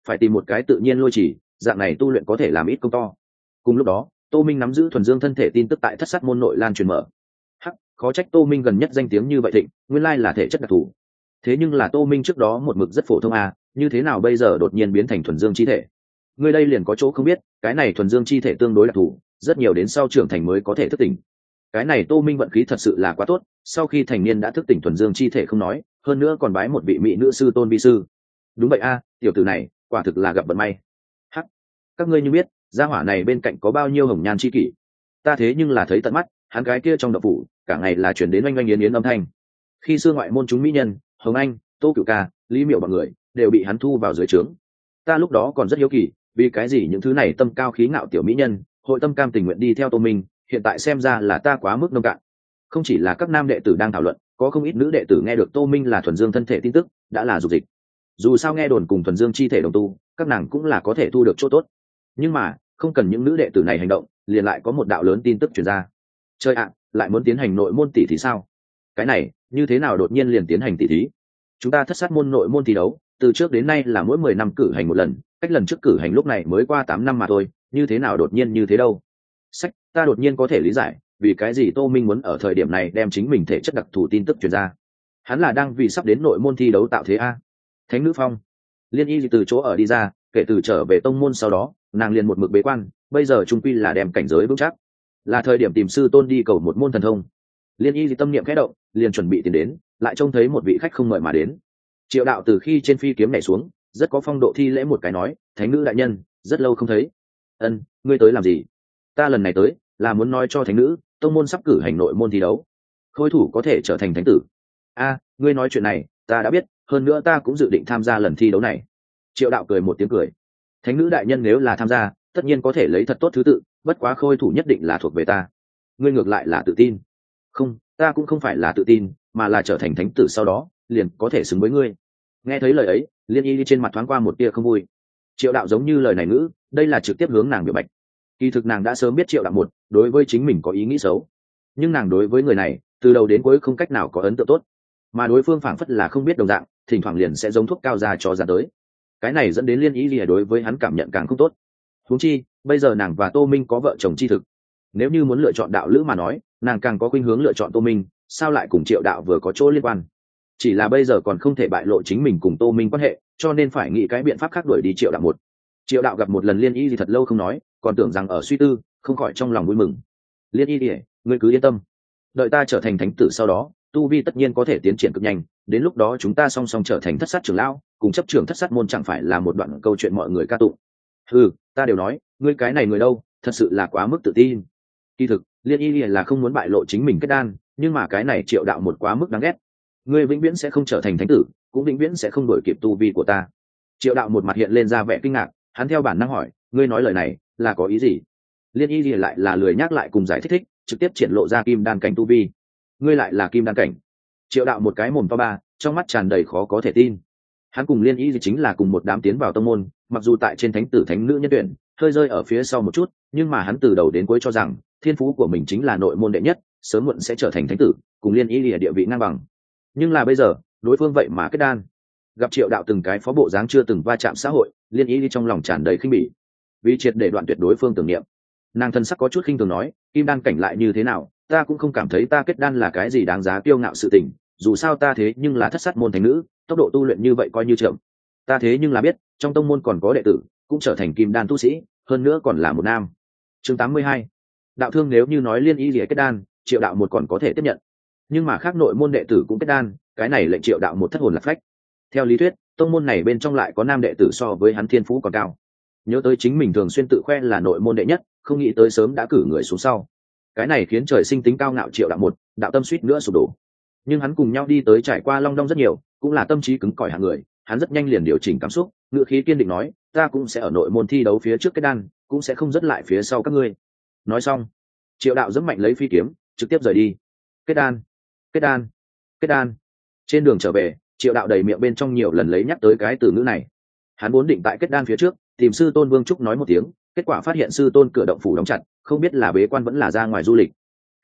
A: phải tìm một cái tự nhiên lôi chỉ, dạng này tu luyện có thể làm ít công to. Cùng lúc đó Tô Minh nắm giữ thuần dương thân thể tin tức tại thất sát môn nội lan truyền mở. Hắc, khó trách Tô Minh gần nhất danh tiếng như vậy thịnh, nguyên lai là thể chất đặc thù. Thế nhưng là Tô Minh trước đó một mực rất phổ thông à, như thế nào bây giờ đột nhiên biến thành thuần dương chi thể? Người đây liền có chỗ không biết, cái này thuần dương chi thể tương đối đặc thù, rất nhiều đến sau trưởng thành mới có thể thức tỉnh. Cái này Tô Minh vận khí thật sự là quá tốt, sau khi thành niên đã thức tỉnh thuần dương chi thể không nói, hơn nữa còn bái một vị mỹ nữ sư tôn vi sư. Đúng vậy a, tiểu tử này quả thực là gặp vận may. Hắc, các ngươi như biết gia hỏa này bên cạnh có bao nhiêu hồng nhan chi kỷ, ta thế nhưng là thấy tận mắt, hắn cái kia trong đậu phủ cả ngày là chuyển đến oanh oanh yến yến âm thanh. Khi xưa ngoại môn chúng mỹ nhân Hồng Anh, Tô Cửu Ca, Lý Miệu bọn người đều bị hắn thu vào dưới trướng. Ta lúc đó còn rất hiếu kỳ, vì cái gì những thứ này tâm cao khí ngạo tiểu mỹ nhân hội tâm cam tình nguyện đi theo Tô Minh, hiện tại xem ra là ta quá mức nông cạn. Không chỉ là các nam đệ tử đang thảo luận, có không ít nữ đệ tử nghe được Tô Minh là thuần dương thân thể tin tức đã là dục dịch. Dù sao nghe đồn cùng thuần dương chi thể đồng tu, các nàng cũng là có thể thu được chỗ tốt. Nhưng mà không cần những nữ đệ tử này hành động, liền lại có một đạo lớn tin tức truyền ra. Chơi ạ, lại muốn tiến hành nội môn tỷ thí sao? Cái này như thế nào đột nhiên liền tiến hành tỷ thí? Chúng ta thất sát môn nội môn thi đấu từ trước đến nay là mỗi 10 năm cử hành một lần, cách lần trước cử hành lúc này mới qua 8 năm mà thôi, như thế nào đột nhiên như thế đâu? Sách, ta đột nhiên có thể lý giải vì cái gì Tô Minh muốn ở thời điểm này đem chính mình thể chất đặc thù tin tức truyền ra. Hắn là đang vì sắp đến nội môn thi đấu tạo thế a. Thánh nữ phong, Liên Y từ chỗ ở đi ra, kể từ trở về tông môn sau đó, nàng liền một mực bế quan, bây giờ trung quy là đem cảnh giới vững chắc, là thời điểm tìm sư tôn đi cầu một môn thần thông. Liên Y tâm niệm khẽ động, liền chuẩn bị tiến đến, lại trông thấy một vị khách không mời mà đến. Triệu đạo từ khi trên phi kiếm nhảy xuống, rất có phong độ thi lễ một cái nói, thánh nữ đại nhân, rất lâu không thấy. Ân, ngươi tới làm gì? Ta lần này tới là muốn nói cho thánh nữ, tông môn sắp cử hành nội môn thi đấu, khôi thủ có thể trở thành thánh tử. A, ngươi nói chuyện này ta đã biết, hơn nữa ta cũng dự định tham gia lần thi đấu này. Triệu đạo cười một tiếng cười, thánh nữ đại nhân nếu là tham gia tất nhiên có thể lấy thật tốt thứ tự, bất quá khôi thủ nhất định là thuộc về ta. Ngươi ngược lại là tự tin. Không, ta cũng không phải là tự tin, mà là trở thành thánh tử sau đó liền có thể xứng với ngươi. Nghe thấy lời ấy, Liên Y trên mặt thoáng qua một tia không vui. Triệu đạo giống như lời này ngữ, đây là trực tiếp hướng nàng biểu bạch. Kỳ thực nàng đã sớm biết Triệu đạo một đối với chính mình có ý nghĩ xấu, nhưng nàng đối với người này từ đầu đến cuối không cách nào có ấn tượng tốt, mà đối phương phảng phất là không biết đồng dạng, thỉnh thoảng liền sẽ giống thuốc cao ra cho ra tới. Cái này dẫn đến Liên Y lìa đối với hắn cảm nhận càng không tốt. Huống chi bây giờ nàng và Tô Minh có vợ chồng chi thực, nếu như muốn lựa chọn đạo lữ mà nói, nàng càng có khuynh hướng lựa chọn Tô Minh, sao lại cùng Triệu đạo vừa có chỗ liên quan. Chỉ là bây giờ còn không thể bại lộ chính mình cùng Tô Minh quan hệ, cho nên phải nghĩ cái biện pháp khác đuổi đi Triệu đạo một. Triệu đạo gặp một lần Liên Y thì thật lâu không nói, còn tưởng rằng ở suy tư, không khỏi trong lòng vui mừng. Liên Y thì ngươi cứ yên tâm, đợi ta trở thành thánh tử sau đó, tu vi tất nhiên có thể tiến triển cực nhanh, đến lúc đó chúng ta song song trở thành thất sát trưởng lão, cùng chấp trưởng thất sát môn chẳng phải là một đoạn câu chuyện mọi người ca tụng. Ừ, ta đều nói, ngươi cái này người đâu, thật sự là quá mức tự tin. Kỳ thực, Liên Y là không muốn bại lộ chính mình kết đan, nhưng mà cái này Triệu đạo một quá mức đáng ghét. Ngươi vĩnh viễn sẽ không trở thành thánh tử, cũng vĩnh viễn sẽ không đổi kịp tu vi của ta. Triệu đạo một mặt hiện lên ra vẻ kinh ngạc, hắn theo bản năng hỏi, ngươi nói lời này là có ý gì? Liên Y lại là lười nhắc lại cùng giải thích, trực tiếp triển lộ ra kim đan cảnh tu vi. Ngươi lại là kim đan cảnh? Triệu đạo một cái mồm to ba, trong mắt tràn đầy khó có thể tin. Hắn cùng Liên Y chính là cùng một đám tiến vào tông môn, mặc dù tại trên thánh tử thánh nữ nhân tuyển hơi rơi ở phía sau một chút, nhưng mà hắn từ đầu đến cuối cho rằng thiên phú của mình chính là nội môn đệ nhất, sớm muộn sẽ trở thành thánh tử, cùng Liên Y địa vị ngang bằng. Nhưng là bây giờ đối phương vậy mà kết đan. Gặp Triệu đạo từng cái phó bộ dáng chưa từng va chạm xã hội, Liên Y trong lòng tràn đầy khinh bỉ. Vì triệt để đoạn tuyệt đối phương tưởng niệm, nàng thân sắc có chút khinh thường nói, kim đan cảnh lại như thế nào, ta cũng không cảm thấy ta kết đan là cái gì đáng giá kiêu ngạo sự tình, dù sao ta thế nhưng là thất sát môn thánh nữ, tốc độ tu luyện như vậy coi như chậm. Ta thế nhưng là biết trong tông môn còn có đệ tử cũng trở thành kim đan tu sĩ, hơn nữa còn là một nam. Chương 82. Đạo thương nếu như nói Liên Y lìa kết đan, Triệu đạo một còn có thể tiếp nhận, nhưng mà khác nội môn đệ tử cũng kết đan, cái này lệnh Triệu đạo một thất hồn lạc phách. Theo lý thuyết tông môn này bên trong lại có nam đệ tử so với hắn thiên phú còn cao. Nhớ tới chính mình thường xuyên tự khoe là nội môn đệ nhất, không nghĩ tới sớm đã cử người xuống sau. Cái này khiến trời sinh tính cao ngạo Triệu đạo một đạo tâm suýt nữa sụp đổ. Nhưng hắn cùng nhau đi tới trải qua long đong rất nhiều, cũng là tâm trí cứng cỏi hạng người, hắn rất nhanh liền điều chỉnh cảm xúc, ngựa khí kiên định nói, ta cũng sẽ ở nội môn thi đấu phía trước kết đan, cũng sẽ không dứt lại phía sau các ngươi. Nói xong, Triệu đạo giẫm mạnh lấy phi kiếm, trực tiếp rời đi. Kết đan, kết đan, kết đan. Trên đường trở về, Triệu đạo đầy miệng bên trong nhiều lần lấy nhắc tới cái từ ngữ này. Hắn vốn định tại kết đan phía trước tìm sư tôn Vương Trúc nói một tiếng, kết quả phát hiện sư tôn cửa động phủ đóng chặt, không biết là bế quan vẫn là ra ngoài du lịch.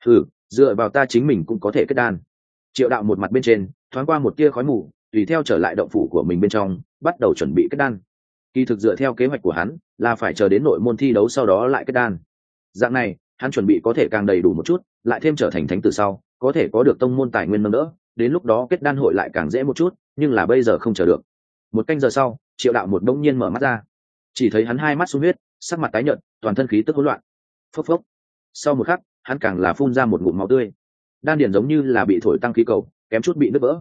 A: Dựa vào ta chính mình cũng có thể kết đan. Triệu đạo một mặt bên trên thoáng qua một tia khói mù, tùy theo trở lại động phủ của mình bên trong, bắt đầu chuẩn bị kết đan. Kỳ thực dựa theo kế hoạch của hắn là phải chờ đến nội môn thi đấu sau đó lại kết đan. Dạng này hắn chuẩn bị có thể càng đầy đủ một chút, lại thêm trở thành thánh tử sau có thể có được tông môn tài nguyên nâng đỡ, đến lúc đó kết đan hội lại càng dễ một chút, nhưng là bây giờ không chờ được. Một canh giờ sau, Triệu Đạo một đông nhiên mở mắt ra, chỉ thấy hắn hai mắt sung huyết, sắc mặt tái nhợt, toàn thân khí tức hỗn loạn. Phốc phốc. Sau một khắc, hắn càng là phun ra một ngụm máu tươi, đan điền giống như là bị thổi tăng khí cầu, kém chút bị nứt vỡ.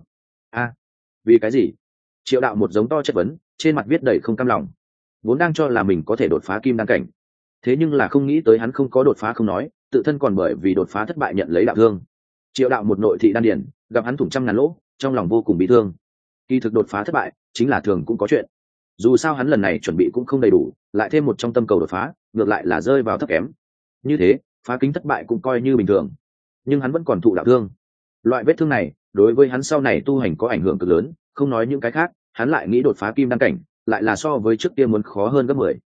A: Vì cái gì? Triệu Đạo một giống to chất vấn, trên mặt viết đầy không cam lòng. Vốn đang cho là mình có thể đột phá kim đan cảnh, thế nhưng là không nghĩ tới hắn không có đột phá không nói, tự thân còn bởi vì đột phá thất bại nhận lấy đạo thương. Triệu Đạo một nội thị đan điền, gặp hắn thủng trăm ngàn lỗ, trong lòng vô cùng bị thương. Kỳ thực đột phá thất bại chính là thường cũng có chuyện, dù sao hắn lần này chuẩn bị cũng không đầy đủ, lại thêm một trong tâm cầu đột phá, ngược lại là rơi vào thấp kém. Như thế phá kính thất bại cũng coi như bình thường, nhưng hắn vẫn còn thụ đạo thương. Loại vết thương này đối với hắn sau này tu hành có ảnh hưởng cực lớn, không nói những cái khác, hắn lại nghĩ đột phá kim đan cảnh lại là so với trước kia muốn khó hơn gấp 10.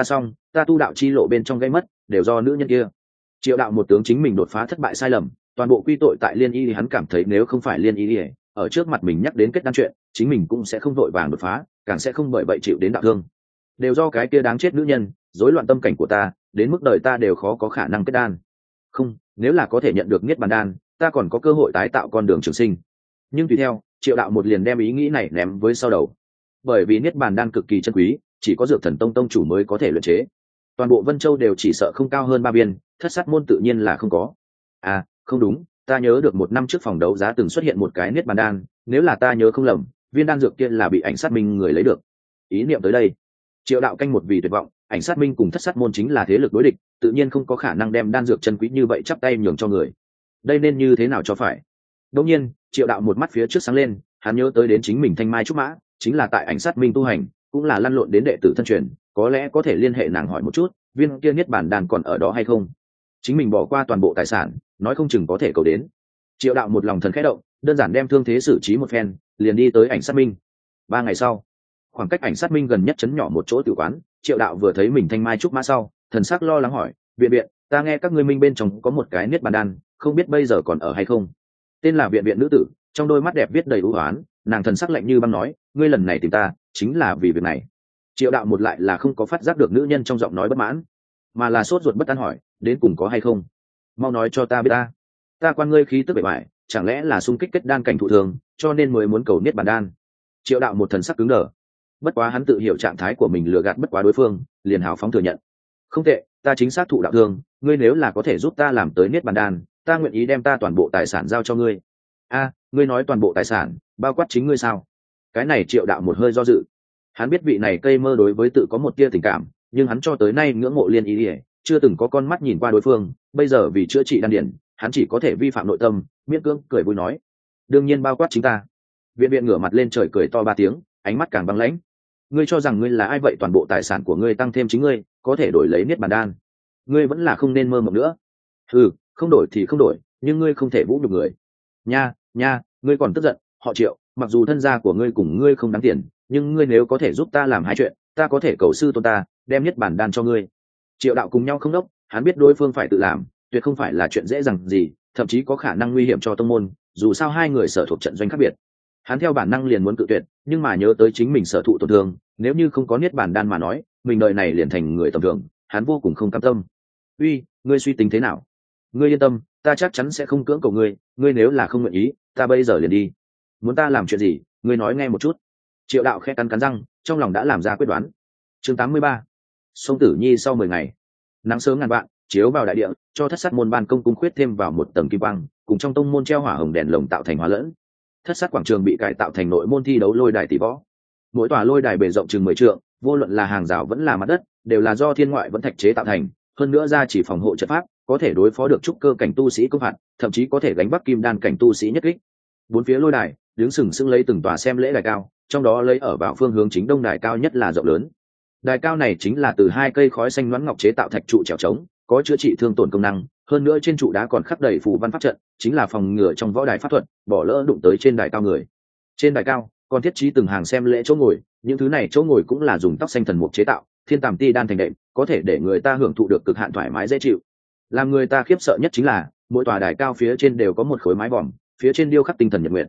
A: Ta tu đạo chi lộ bên trong gây mất đều do nữ nhân kia. Triệu Đạo một tướng chính mình đột phá thất bại sai lầm, toàn bộ quy tội tại Liên Y, thì hắn cảm thấy nếu không phải Liên Y ở trước mặt mình nhắc đến kết đan chuyện, chính mình cũng sẽ không vội vàng đột phá, càng sẽ không bởi vậy chịu đến đạo thương. Đều do cái kia đáng chết nữ nhân rối loạn tâm cảnh của ta, đến mức đời ta đều khó có khả năng kết đan. Không, nếu là có thể nhận được niết bàn đan, ta còn có cơ hội tái tạo con đường trường sinh. Nhưng tùy theo, Triệu Đạo một liền đem ý nghĩ này ném với sau đầu, bởi vì niết bàn đan cực kỳ chân quý, chỉ có Dược Thần Tông tông chủ mới có thể luyện chế, toàn bộ Vân Châu đều chỉ sợ không cao hơn 3 viên, Thất Sát môn tự nhiên là không có. Không đúng, ta nhớ được 1 năm trước phòng đấu giá từng xuất hiện một cái niết bàn đan, nếu là ta nhớ không lầm, viên đan dược kia là bị Ảnh Sát Minh người lấy được. Ý niệm tới đây, Triệu Đạo canh một vì tuyệt vọng, Ảnh Sát Minh cùng Thất Sát môn chính là thế lực đối địch, tự nhiên không có khả năng đem đan dược chân quý như vậy chắp tay nhường cho người. Đây nên như thế nào cho phải? Đương nhiên, Triệu Đạo một mắt phía trước sáng lên, hắn nhớ tới đến chính mình Thanh Mai trúc mã, chính là tại Ảnh Sát Minh tu hành, cũng là lăn lộn đến đệ tử thân truyền, có lẽ có thể liên hệ nàng hỏi một chút, viên kia niết bàn đan còn ở đó hay không. Chính mình bỏ qua toàn bộ tài sản, nói không chừng có thể cầu đến. Triệu Đạo một lòng thần khẽ động, đơn giản đem thương thế xử trí một phen, liền đi tới Ảnh Sát Minh. 3 ngày sau, khoảng cách Ảnh Sát Minh gần nhất trấn nhỏ một chỗ tử quán, Triệu Đạo vừa thấy mình Thanh Mai trúc mã sau, thần sắc lo lắng hỏi, viện, ta nghe các ngươi Minh bên trong có một cái niết bàn đan, không biết bây giờ còn ở hay không. Tên là viện nữ tử, trong đôi mắt đẹp viết đầy ưu oán, nàng thần sắc lạnh như băng nói, ngươi lần này tìm ta chính là vì việc này. Triệu Đạo một lại là không có phát giác được nữ nhân trong giọng nói bất mãn, mà là sốt ruột bất an hỏi, đến cùng có hay không, mau nói cho ta biết. Ta quan ngươi khí tức bề bại, chẳng lẽ là xung kích kết đan cảnh thụ thường, cho nên mới muốn cầu niết bàn đan. Triệu Đạo một thần sắc cứng đờ, bất quá hắn tự hiểu trạng thái của mình lừa gạt bất quá đối phương, liền hào phóng thừa nhận, không tệ, ta chính xác thụ đạo thương, ngươi nếu là có thể giúp ta làm tới niết bàn đan, ta nguyện ý đem ta toàn bộ tài sản giao cho ngươi. Ngươi nói toàn bộ tài sản bao quát chính ngươi sao? Cái này Triệu Đạo một hơi do dự, hắn biết vị này cây mơ đối với tự có một tia tình cảm, nhưng hắn cho tới nay ngưỡng mộ Liên Y, chưa từng có con mắt nhìn qua đối phương, bây giờ vì chữa trị đan điển, hắn chỉ có thể vi phạm nội tâm, miễn cưỡng cười vui nói, đương nhiên bao quát chính ta. Viện ngửa mặt lên trời cười to 3 tiếng, ánh mắt càng băng lãnh. Ngươi cho rằng ngươi là ai vậy? Toàn bộ tài sản của ngươi tăng thêm chính ngươi có thể đổi lấy niết bàn đan, ngươi vẫn là không nên mơ mộng nữa. Không đổi thì không đổi, nhưng ngươi không thể vũ nhục người. Nha, ngươi còn tức giận? Họ Triệu, mặc dù thân gia của ngươi cùng ngươi không đáng tiền, nhưng ngươi nếu có thể giúp ta làm 2 chuyện, ta có thể cầu sư tôn ta đem niết bàn đan cho ngươi. Triệu Đạo cùng nhau không đốc, hắn biết đối phương phải tự làm, tuyệt không phải là chuyện dễ dàng gì, thậm chí có khả năng nguy hiểm cho tông môn, dù sao 2 người sở thuộc trận doanh khác biệt. Hắn theo bản năng liền muốn cự tuyệt, nhưng mà nhớ tới chính mình sở thụ tổn thương, nếu như không có niết bàn đan mà nói, mình đời này liền thành người tầm thường, hắn vô cùng không cam tâm. Ngươi suy tính thế nào? Ngươi yên tâm, ta chắc chắn sẽ không cưỡng cầu ngươi, ngươi nếu là không nguyện ý, ta bây giờ liền đi. Muốn ta làm chuyện gì, ngươi nói nghe một chút. Triệu Đạo khẽ cắn răng, trong lòng đã làm ra quyết đoán. Chương 83. Sông Tử Nhi sau 10 ngày. Nắng sớm ngàn vạn chiếu vào đại địa, cho Thất Sát môn ban công cung khuyết thêm vào một tầng kim quang, cùng trong tông môn treo hỏa hồng đèn lồng tạo thành hóa lẫn. Thất Sát quảng trường bị cải tạo thành nội môn thi đấu lôi đài tỷ võ. Mỗi tòa lôi đài bề rộng chừng 10 trượng, vô luận là hàng rào vẫn là mặt đất, đều là do thiên ngoại vẫn thạch chế tạo thành, hơn nữa ra chỉ phòng hộ trận pháp, có thể đối phó được trúc cơ cảnh tu sĩ công phạt, thậm chí có thể gánh vác kim đan cảnh tu sĩ nhất kích. 4 phía lôi đài đứng sừng sững lấy từng tòa xem lễ đài cao, trong đó lấy ở vào phương hướng chính đông đài cao nhất là rộng lớn. Đài cao này chính là từ 2 cây khói xanh loãng ngọc chế tạo thạch trụ trèo trống, có chữa trị thương tổn công năng, hơn nữa trên trụ đá còn khắc đầy phù văn pháp trận, chính là phòng ngừa trong võ đài pháp thuật bỏ lỡ đụng tới trên đài cao người. Trên đài cao còn thiết trí từng hàng xem lễ chỗ ngồi, những thứ này chỗ ngồi cũng là dùng tóc xanh thần mục chế tạo, thiên tàm ti đan thành đệm, có thể để người ta hưởng thụ được cực hạn thoải mái dễ chịu. Làm người ta khiếp sợ nhất chính là mỗi tòa đài cao phía trên đều có một khối mái vòm, phía trên điêu khắc tinh thần nhật nguyện.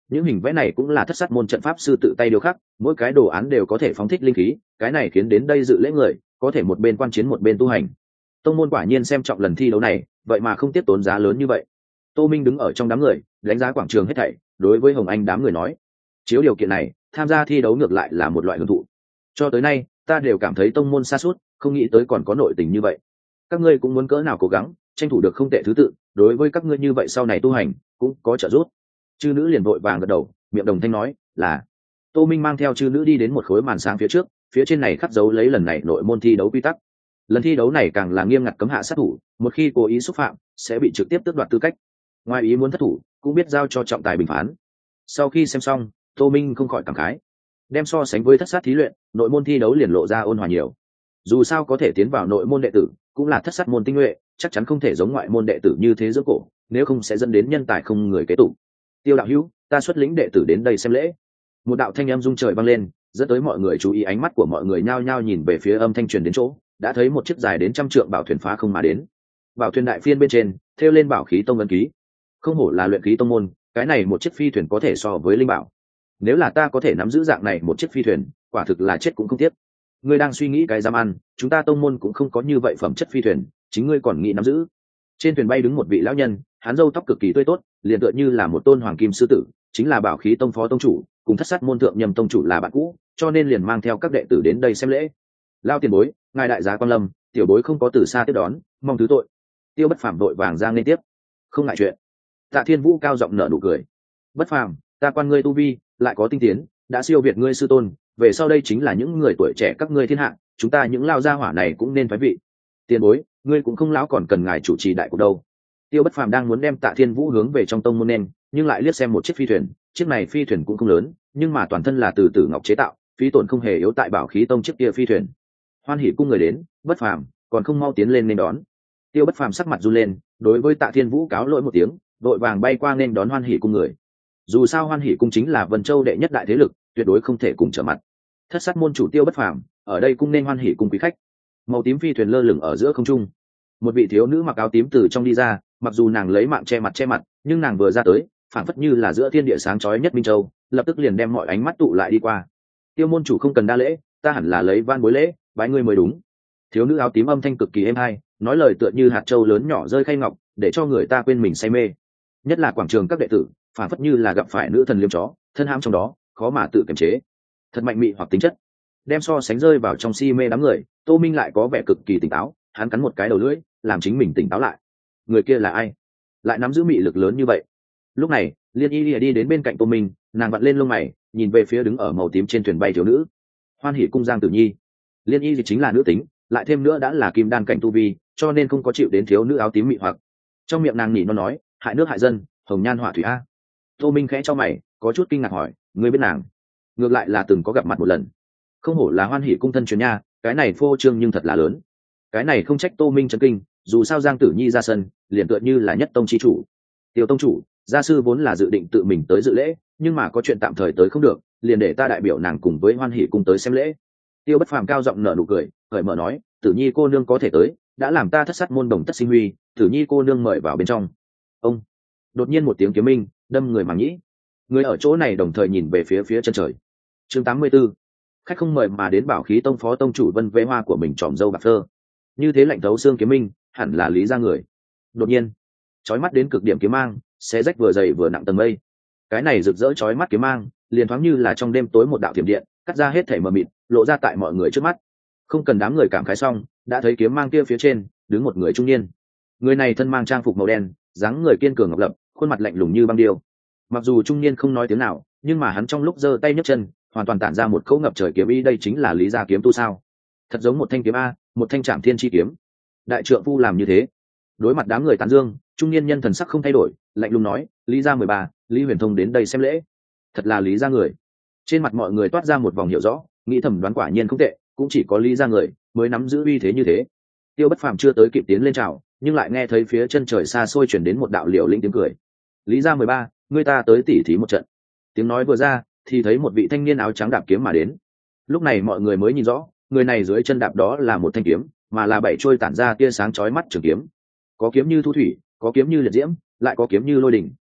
A: những hình vẽ này cũng là thất sát môn trận pháp sư tự tay điêu khắc, mỗi cái đồ án đều có thể phóng thích linh khí, cái này khiến đến đây dự lễ người có thể một bên quan chiến một bên tu hành. Tông môn quả nhiên xem trọng lần thi đấu này, vậy mà không tiếp tốn giá lớn như vậy. Tô Minh đứng ở trong đám người đánh giá quảng trường hết thảy, đối với Hồng Anh đám người nói, chiếu điều kiện này tham gia thi đấu ngược lại là một loại hưởng thụ. Cho tới nay ta đều cảm thấy tông môn sa sút, không nghĩ tới còn có nội tình như vậy. Các ngươi cũng muốn cỡ nào cố gắng tranh thủ được không tệ thứ tự, đối với các ngươi như vậy sau này tu hành cũng có trợ giúp. Chư nữ liền vội vàng gật đầu, miệng đồng thanh nói là. Tô Minh mang theo chư nữ đi đến một khối màn sáng phía trước, phía trên này khắc dấu lấy lần này nội môn thi đấu quy tắc. Lần thi đấu này càng là nghiêm ngặt cấm hạ sát thủ, một khi cố ý xúc phạm sẽ bị trực tiếp tước đoạt tư cách, ngoài ý muốn thất thủ cũng biết giao cho trọng tài bình phán. Sau khi xem xong, Tô Minh không khỏi cảm khái, đem so sánh với thất sát thí luyện, nội môn thi đấu liền lộ ra ôn hòa nhiều. Dù sao có thể tiến vào nội môn đệ tử cũng là thất sát môn tinh nhuệ, chắc chắn không thể giống ngoại môn đệ tử như thế giữa cổ, nếu không sẽ dẫn đến nhân tài không người kế tục. Tiêu đạo hữu, ta xuất lĩnh đệ tử đến đây xem lễ. Một đạo thanh âm rung trời vang lên, dẫn tới mọi người chú ý, ánh mắt của mọi người nhao nhao nhìn về phía âm thanh truyền đến chỗ, đã thấy một chiếc dài đến 100 trượng bảo thuyền phá không mà đến. Bảo thuyền đại phiên bên trên thêu lên bảo khí tông ấn ký, không hổ là luyện khí tông môn, cái này một chiếc phi thuyền có thể so với linh bảo. Nếu là ta có thể nắm giữ dạng này một chiếc phi thuyền, quả thực là chết cũng không tiếc. Ngươi đang suy nghĩ cái dám ăn, chúng ta tông môn cũng không có như vậy phẩm chất phi thuyền, chính ngươi còn nghĩ nắm giữ. Trên thuyền bay đứng một vị lão nhân, hắn râu tóc cực kỳ tươi tốt, liền tựa như là một tôn hoàng kim sư tử, chính là bảo khí tông phó tông chủ, cùng thất sát môn thượng nhầm tông chủ là bạn cũ, cho nên liền mang theo các đệ tử đến đây xem lễ. Lao tiền bối, ngài đại giá quan lâm, tiểu bối không có từ xa tiếp đón, mong thứ tội. Tiêu Bất Phàm đội vàng ra nên tiếp. Không ngại chuyện. Tạ Thiên Vũ cao giọng nở nụ cười. Bất Phàm, ta quan ngươi tu vi lại có tinh tiến, đã siêu việt ngươi sư tôn, về sau đây chính là những người tuổi trẻ các ngươi thiên hạ, chúng ta những lao gia hỏa này cũng nên phái vị. Tiền bối, ngươi cũng không lão còn cần ngài chủ trì đại cuộc đâu. Tiêu Bất Phàm đang muốn đem Tạ Thiên Vũ hướng về trong tông môn nên, nhưng lại liếc xem một chiếc phi thuyền, chiếc này phi thuyền cũng không lớn, nhưng mà toàn thân là từ tử ngọc chế tạo, phí tổn không hề yếu tại bảo khí tông chiếc kia phi thuyền. Hoan hỉ cung người đến, Bất Phàm, còn không mau tiến lên nên đón. Tiêu Bất Phàm sắc mặt run lên, đối với Tạ Thiên Vũ cáo lỗi một tiếng, đội vàng bay qua nên đón Hoan hỉ cung người. Dù sao Hoan hỉ cung chính là Vân Châu đệ nhất đại thế lực, tuyệt đối không thể cùng trở mặt. Thất sát môn chủ Tiêu Bất Phàm, ở đây cung nên Hoan hỉ cung quý khách. Màu tím phi thuyền lơ lửng ở giữa không trung. Một vị thiếu nữ mặc áo tím từ trong đi ra, mặc dù nàng lấy mạng che mặt, nhưng nàng vừa ra tới, phảng phất như là giữa thiên địa sáng chói nhất minh châu, lập tức liền đem mọi ánh mắt tụ lại đi qua. Tiêu môn chủ không cần đa lễ, ta hẳn là lấy van bối lễ, bái ngươi mới đúng. Thiếu nữ áo tím âm thanh cực kỳ êm hay, nói lời tựa như hạt châu lớn nhỏ rơi khay ngọc, để cho người ta quên mình say mê. Nhất là quảng trường các đệ tử, phảng phất như là gặp phải nữ thần liêm chó, thân hãm trong đó, khó mà tự kiềm chế. Thật mạnh mị hoặc tính chất, đem so sánh rơi vào trong si mê đám người. Tô Minh lại có vẻ cực kỳ tỉnh táo, hắn cắn một cái đầu lưỡi, làm chính mình tỉnh táo lại. Người kia là ai, lại nắm giữ mị lực lớn như vậy? Lúc này Liên Y đi đến bên cạnh Tô Minh, nàng vặn lên lông mày, nhìn về phía đứng ở màu tím trên thuyền bay thiếu nữ. Hoan hỉ cung Giang Tử Nhi. Liên Y chính là nữ tính, lại thêm nữa đã là kim đan cảnh tu vi, cho nên không có chịu đến thiếu nữ áo tím mị hoặc. Trong miệng nàng nhỉ nó nói, hại nước hại dân, hồng nhan họa thủy a. Tô Minh khẽ cho mày, có chút kinh ngạc hỏi, ngươi biết nàng? Ngược lại là từng có gặp mặt một lần. Không hổ là Hoan hỉ cung thân truyền nha, cái này phô trương nhưng thật là lớn. Cái này không trách Tô Minh chấn kinh, dù sao Giang Tử Nhi ra sân liền tựa như là nhất tông chi chủ. Tiêu tông chủ, gia sư vốn là dự định tự mình tới dự lễ, nhưng mà có chuyện tạm thời tới không được, liền để ta đại biểu nàng cùng với Hoan hỉ cung tới xem lễ. Tiêu Bất Phàm cao giọng nở nụ cười, cởi mở nói, Tử Nhi cô nương có thể tới, đã làm ta thất sát môn đồng tất sinh huy, Tử Nhi cô nương mời vào bên trong. Ông. Đột nhiên một tiếng kiếm minh đâm người màng nhĩ, người ở chỗ này đồng thời nhìn về phía chân trời. Chương 84. Khách không mời mà đến bảo khí tông phó tông chủ Vân Vế Hoa của mình tròm dâu bạc phơ, như thế lạnh thấu xương kiếm minh, hẳn là Lý gia người. Đột nhiên, chói mắt đến cực điểm kiếm mang, xé rách vừa dày vừa nặng tầng mây. Cái này rực rỡ chói mắt kiếm mang, liền thoáng như là trong đêm tối một đạo thiểm điện, cắt ra hết thảy mờ mịt, lộ ra tại mọi người trước mắt. Không cần đám người cảm khái xong, đã thấy kiếm mang kia phía trên đứng một người trung niên. Người này thân mang trang phục màu đen, dáng người kiên cường ngọc lập, khuôn mặt lạnh lùng như băng điêu. Mặc dù trung niên không nói tiếng nào, nhưng mà hắn trong lúc giơ tay nhấc chân, hoàn toàn tản ra một cỗ ngập trời kiếm ý, đây chính là Lý gia kiếm tu sao? Thật giống một thanh kiếm a, một thanh Trảm Thiên chi kiếm. Đại trượng phu làm như thế. Đối mặt đám người tán dương, trung niên nhân thần sắc không thay đổi, lạnh lùng nói, Lý gia 13, Lý Huyền Thông đến đây xem lễ. Thật là Lý gia người. Trên mặt mọi người toát ra một vòng hiểu rõ, nghĩ thầm đoán quả nhiên không tệ, cũng chỉ có Lý gia người mới nắm giữ uy thế như thế. Tiêu Bất Phàm chưa tới kịp tiến lên chào, nhưng lại nghe thấy phía chân trời xa xôi truyền đến một đạo liều lĩnh tiếng cười. Lý gia 13, người ta tới tỉ thí một trận. Tiếng nói vừa ra, thì thấy một vị thanh niên áo trắng đạp kiếm mà đến. Lúc này mọi người mới nhìn rõ, người này dưới chân đạp đó là một thanh kiếm, mà là 7 trôi tản ra tia sáng chói mắt trường kiếm. Có kiếm như thu thủy, có kiếm như liệt diễm, lại có kiếm như lôi đỉnh,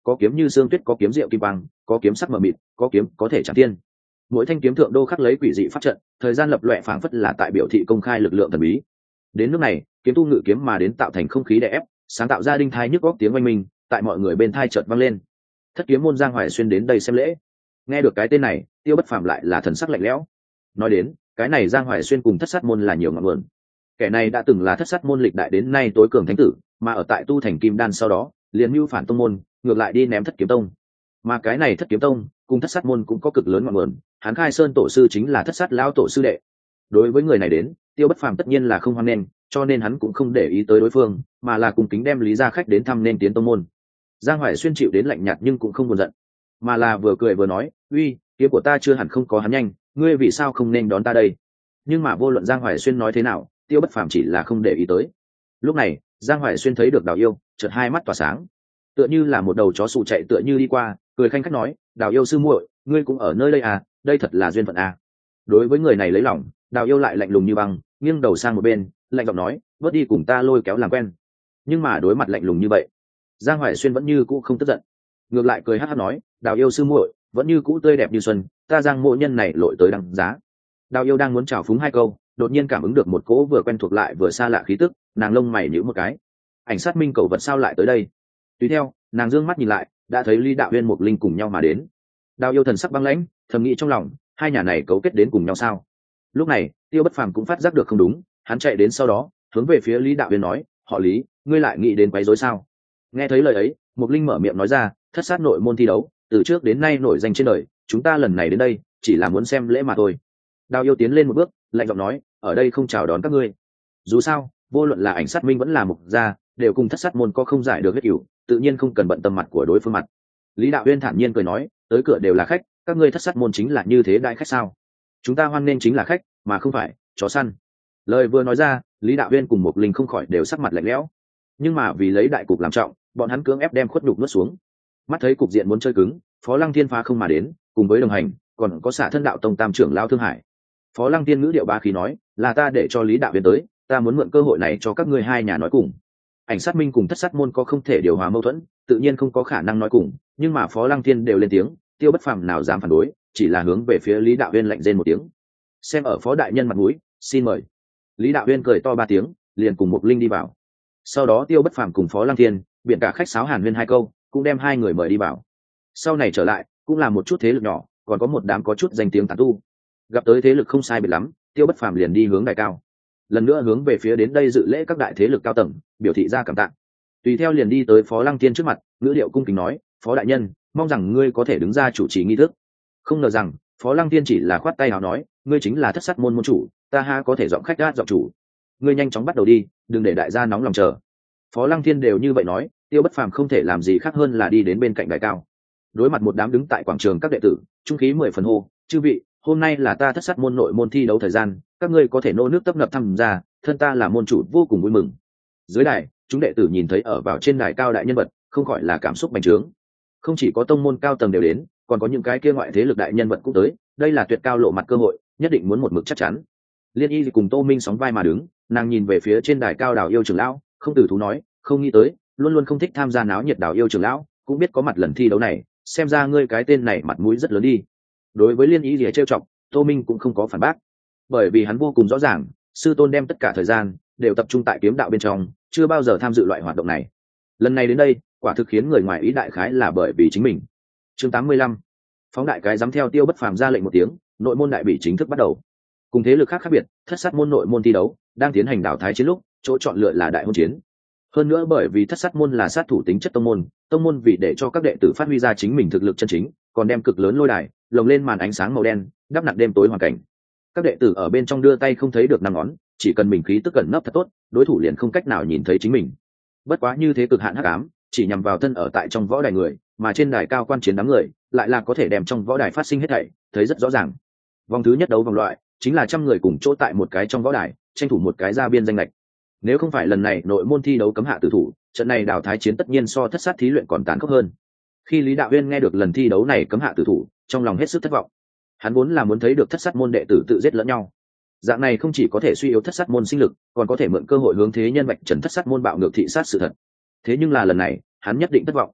A: có kiếm như xương tuyết, có kiếm diệu kim băng, có kiếm sắc mờ mịt, có kiếm có thể chẳng tiên. Mỗi thanh kiếm thượng đô khắc lấy quỷ dị pháp trận, thời gian lập loè phảng phất là tại biểu thị công khai lực lượng thần bí. Đến nước này, kiếm tu ngự kiếm mà đến tạo thành không khí đè ép, sáng tạo ra đinh thai nhức góc tiếng oanh minh, tại mọi người bên thai chợt vang lên. Thất kiếm môn Giang Hoài Xuyên đến đây xem lễ. Nghe được cái tên này, Tiêu Bất Phàm lại là thần sắc lạnh lẽo. Nói đến, cái này Giang Hoài Xuyên cùng Thất Sát môn là nhiều ngọn nguồn. Kẻ này đã từng là Thất Sát môn lịch đại đến nay tối cường thánh tử, mà ở tại tu thành Kim Đan sau đó, liền mưu phản tông môn, ngược lại đi ném Thất Kiếm Tông. Mà cái này Thất Kiếm Tông cùng Thất Sát môn cũng có cực lớn ngọn nguồn, hắn khai sơn tổ sư chính là Thất Sát lão tổ sư đệ. Đối với người này đến, Tiêu Bất Phàm tất nhiên là không hoan nghênh, cho nên hắn cũng không để ý tới đối phương, mà là cùng kính đem Lý Gia Khách đến thăm nên tiến tông môn. Giang Hoài Xuyên chịu đến lạnh nhạt nhưng cũng không buồn giận, mà là vừa cười vừa nói, uy, kiếm của ta chưa hẳn không có hắn nhanh, ngươi vì sao không nên đón ta đây? Nhưng mà vô luận Giang Hoài Xuyên nói thế nào, Tiêu Bất Phàm chỉ là không để ý tới. Lúc này Giang Hoài Xuyên thấy được Đào Yêu, chợt hai mắt tỏa sáng, tựa như là một đầu chó sụ chạy tựa như đi qua, cười khanh khách nói, Đào Yêu sư muội, ngươi cũng ở nơi đây à, đây thật là duyên phận à. Đối với người này lấy lòng, Đào Yêu lại lạnh lùng như băng, nghiêng đầu sang một bên, lạnh giọng nói, bớt đi cùng ta lôi kéo làm quen. Nhưng mà đối mặt lạnh lùng như vậy, Giang Hoài Xuyên vẫn như cũ không tức giận, ngược lại cười hắc hắc nói, Đào Yêu sư muội vẫn như cũ tươi đẹp như xuân, ta Giang mộ nhân này lội tới đăng giá. Đào Yêu đang muốn chào phúng hai câu, đột nhiên cảm ứng được một cỗ vừa quen thuộc lại vừa xa lạ khí tức, nàng lông mày nhíu một cái. Ảnh sát minh cầu vật sao lại tới đây? Tùy theo, nàng dương mắt nhìn lại, đã thấy Lý Đạo Huyên Mục Linh cùng nhau mà đến. Đào Yêu thần sắc băng lãnh, thầm nghĩ trong lòng, hai nhà này cấu kết đến cùng nhau sao? Lúc này, Tiêu Bất Phàm cũng phát giác được không đúng, hắn chạy đến sau đó, hướng về phía Lý Đạo Huyên nói, họ Lý, ngươi lại nghĩ đến quấy rối sao? Nghe thấy lời ấy, Mục Linh mở miệng nói ra, Thất Sát nội môn thi đấu, từ trước đến nay nổi danh trên đời, chúng ta lần này đến đây, chỉ là muốn xem lễ mà thôi. Đào Yêu tiến lên một bước, lạnh giọng nói, ở đây không chào đón các ngươi. Dù sao, vô luận là Ảnh Sát minh vẫn là Mục gia, đều cùng Thất Sát môn có không giải được huyết cửu, tự nhiên không cần bận tâm mặt của đối phương mặt. Lý Đạo Huyên thản nhiên cười nói, tới cửa đều là khách, các ngươi Thất Sát môn chính là như thế đại khách sao? Chúng ta hoan nên chính là khách, mà không phải chó săn. Lời vừa nói ra, Lý Đạo Huyên cùng Mục Linh không khỏi đều sắc mặt lạnh lẽo. Nhưng mà vì lấy đại cục làm trọng, bọn hắn cưỡng ép đem khuất nhục nuốt xuống. Mắt thấy cục diện muốn chơi cứng, Phó Lăng Thiên phá không mà đến, cùng với đồng hành, còn có xả thân đạo tông tam trưởng lão Thương Hải. Phó Lăng Thiên ngữ điệu bá khí nói, là ta để cho Lý Đạo Huyên tới, ta muốn mượn cơ hội này cho các ngươi hai nhà nói cùng. Ảnh sát minh cùng Thất Sát môn có không thể điều hòa mâu thuẫn, tự nhiên không có khả năng nói cùng, nhưng mà Phó Lăng Thiên đều lên tiếng, Tiêu Bất Phàm nào dám phản đối, chỉ là hướng về phía Lý Đạo Huyên lạnh rên một tiếng. Xem ở Phó đại nhân mặt mũi, xin mời. Lý Đạo Huyên cười to ba tiếng, liền cùng Mục Linh đi vào. Sau đó Tiêu Bất Phàm cùng Phó Lăng Thiên, biện cả khách sáo hàn huyên hai câu, cũng đem hai người mời đi vào. Sau này trở lại, cũng là một chút thế lực nhỏ, còn có một đám có chút danh tiếng tán tu. Gặp tới thế lực không sai biệt lắm, Tiêu Bất Phàm liền đi hướng đại cao, lần nữa hướng về phía đến đây dự lễ các đại thế lực cao tầng, biểu thị ra cảm tạ. Tùy theo liền đi tới Phó Lăng Thiên trước mặt, ngữ điệu cung kính nói, Phó đại nhân, mong rằng ngươi có thể đứng ra chủ trì nghi thức. Không ngờ rằng Phó Lăng Thiên chỉ là khoát tay áo nói, ngươi chính là Thất Sát môn môn chủ, ta ha có thể giọng khách gát giọng chủ, ngươi nhanh chóng bắt đầu đi, đừng để đại gia nóng lòng chờ. Phó Lăng Thiên đều như vậy nói, Tiêu Bất Phàm không thể làm gì khác hơn là đi đến bên cạnh đại cao, đối mặt một đám đứng tại quảng trường các đệ tử, trung khí 10 phần hô, chư vị, hôm nay là ta Thất Sát môn nội môn thi đấu thời gian, các ngươi có thể nô nước tấp nập tham gia, thân ta là môn chủ vô cùng vui mừng. Dưới đài, chúng đệ tử nhìn thấy ở vào trên đài cao đại nhân vật, không khỏi là cảm xúc bành trướng. Không chỉ có tông môn cao tầng đều đến, còn có những cái kia ngoại thế lực đại nhân vật cũng tới, đây là tuyệt cao lộ mặt cơ hội, nhất định muốn một mực chắc chắn. Liên Y cùng Tô Minh sóng vai mà đứng, nàng nhìn về phía trên đài cao Đào Yêu trưởng lão, không từ thú nói, không nghĩ tới, luôn luôn không thích tham gia náo nhiệt Đào Yêu trưởng lão, cũng biết có mặt lần thi đấu này, xem ra ngươi cái tên này mặt mũi rất lớn đi. Đối với Liên Y trêu chọc, Tô Minh cũng không có phản bác, bởi vì hắn vô cùng rõ ràng, sư tôn đem tất cả thời gian đều tập trung tại kiếm đạo bên trong, chưa bao giờ tham dự loại hoạt động này. Lần này đến đây, quả thực khiến người ngoài ý đại khái là bởi vì chính mình. Chương 85. Phóng đại cái dám theo Tiêu Bất Phàm ra lệnh một tiếng, nội môn đại bị chính thức bắt đầu. Cùng thế lực khác khác biệt, Thất Sát môn nội môn thi đấu đang tiến hành đào thái chiến lúc, chỗ chọn lựa là đại hôn chiến. Hơn nữa bởi vì Thất Sát môn là sát thủ tính chất tông môn vì để cho các đệ tử phát huy ra chính mình thực lực chân chính, còn đem cực lớn lôi đài lồng lên màn ánh sáng màu đen, đắp nặn đêm tối hoàn cảnh. Các đệ tử ở bên trong đưa tay không thấy được năm ngón, chỉ cần mình khí tức cẩn nấp thật tốt, đối thủ liền không cách nào nhìn thấy chính mình. Bất quá như thế cực hạn hắc ám, chỉ nhằm vào thân ở tại trong võ đài người, mà trên đài cao quan chiến đám người lại là có thể đem trong võ đài phát sinh hết thảy thấy rất rõ ràng. Vòng thứ nhất đấu vòng loại chính là 100 người cùng chỗ tại một cái trong võ đài, tranh thủ một cái ra biên danh lệch. Nếu không phải lần này nội môn thi đấu cấm hạ tử thủ, trận này đào thái chiến tất nhiên so Thất Sát thí luyện còn tàn khốc hơn. Khi Lý Đạo Huyên nghe được lần thi đấu này cấm hạ tử thủ, trong lòng hết sức thất vọng. Hắn vốn là muốn thấy được Thất Sát môn đệ tử tự giết lẫn nhau. Dạng này không chỉ có thể suy yếu Thất Sát môn sinh lực, còn có thể mượn cơ hội hướng thế nhân vạch trần Thất Sát môn bạo ngược thị sát sự thật. Thế nhưng là lần này, hắn nhất định thất vọng.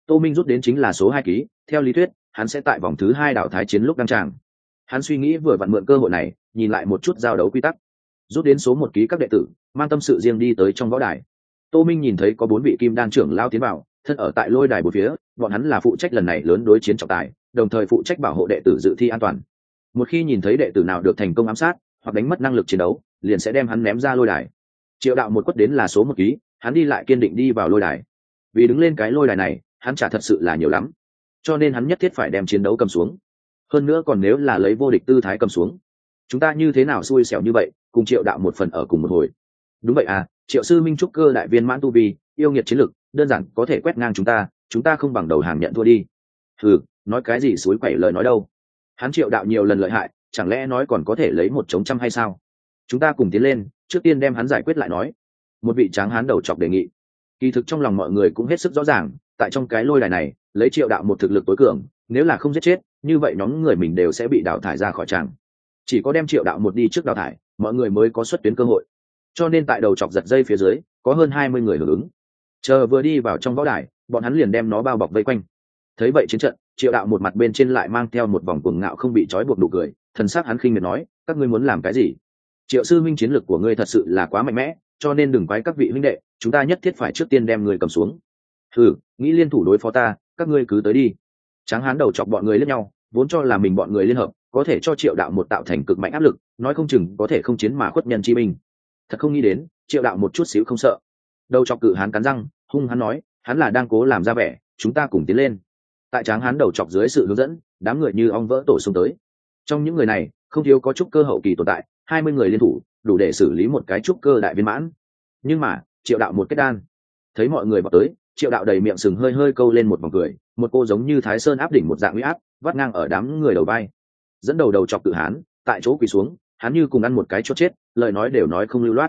A: Tô Minh rút đến chính là số 2 ký, theo lý thuyết hắn sẽ tại vòng thứ 2 đảo thái chiến lúc đăng tràng. Hắn suy nghĩ vừa vặn mượn cơ hội này nhìn lại một chút giao đấu quy tắc. Rút đến số 1 ký các đệ tử mang tâm sự riêng đi tới trong võ đài. Tô Minh nhìn thấy có 4 vị kim đan trưởng lao tiến vào, thân ở tại lôi đài bốn phía, bọn hắn là phụ trách lần này lớn đối chiến trọng tài, đồng thời phụ trách bảo hộ đệ tử dự thi an toàn. Một khi nhìn thấy đệ tử nào được thành công ám sát hoặc đánh mất năng lực chiến đấu, liền sẽ đem hắn ném ra lôi đài. Triệu Đạo một quất đến là số 1 ký, hắn đi lại kiên định đi vào lôi đài. Vì đứng lên cái lôi đài này, hắn trả thật sự là nhiều lắm, cho nên hắn nhất thiết phải đem chiến đấu cầm xuống. Hơn nữa còn nếu là lấy vô địch tư thái cầm xuống, chúng ta như thế nào xui xẻo như vậy, cùng Triệu Đạo một phần ở cùng một hồi. Đúng vậy à, Triệu sư minh trúc cơ đại viên mãn tu vi, yêu nghiệt chiến lực, đơn giản có thể quét ngang chúng ta không bằng đầu hàng nhận thua đi. Nói cái gì suối quẩy lời nói đâu. Hắn Triệu Đạo nhiều lần lợi hại, chẳng lẽ nói còn có thể lấy 1-100 hay sao? Chúng ta cùng tiến lên, trước tiên đem hắn giải quyết lại nói. Một vị tráng hán đầu chọc đề nghị. Kỳ thực trong lòng mọi người cũng hết sức rõ ràng, tại trong cái lôi đài này, lấy Triệu Đạo một thực lực tối cường, nếu là không giết chết, như vậy nhóm người mình đều sẽ bị đào thải ra khỏi tràng. Chỉ có đem Triệu Đạo một đi trước đào thải, mọi người mới có xuất tuyến cơ hội. Cho nên tại đầu chọc giật dây phía dưới, có hơn 20 người hưởng ứng. Chờ vừa đi vào trong võ đài, bọn hắn liền đem nó bao bọc vây quanh. Thấy vậy chiến trận, Triệu Đạo một mặt bên trên lại mang theo một vòng cuồng ngạo không bị trói buộc nụ cười, thần sắc hắn khinh miệt nói, các ngươi muốn làm cái gì? Triệu sư minh chiến lực của ngươi thật sự là quá mạnh mẽ, cho nên đừng quái các vị huynh đệ, chúng ta nhất thiết phải trước tiên đem người cầm xuống. Nghĩ liên thủ đối phó ta, các ngươi cứ tới đi. Tráng hán đầu chọc bọn người lẫn nhau, vốn cho là mình bọn người liên hợp có thể cho Triệu Đạo một tạo thành cực mạnh áp lực, nói không chừng có thể không chiến mà khuất nhân chi binh. Thật không nghĩ đến, Triệu Đạo một chút xíu không sợ. Đầu chọc cự hán cắn răng, hung hăng nói, hắn là đang cố làm ra vẻ, chúng ta cùng tiến lên. Tại tráng hán đầu chọc dưới sự hướng dẫn, đám người như ong vỡ tổ xông tới. Trong những người này, không thiếu có trúc cơ hậu kỳ tồn tại, 20 người liên thủ, đủ để xử lý một cái trúc cơ đại viên mãn. Nhưng mà, Triệu Đạo một kết đan. Thấy mọi người vào tới, Triệu Đạo đầy miệng sừng hơi hơi câu lên một vòng cười, một cô giống như Thái Sơn áp đỉnh một dạng uy áp, vắt ngang ở đám người đầu vai. Dẫn đầu đầu chọc cự hán, tại chỗ quỳ xuống, hắn như cùng ăn một cái chốt chết, lời nói đều nói không lưu loát.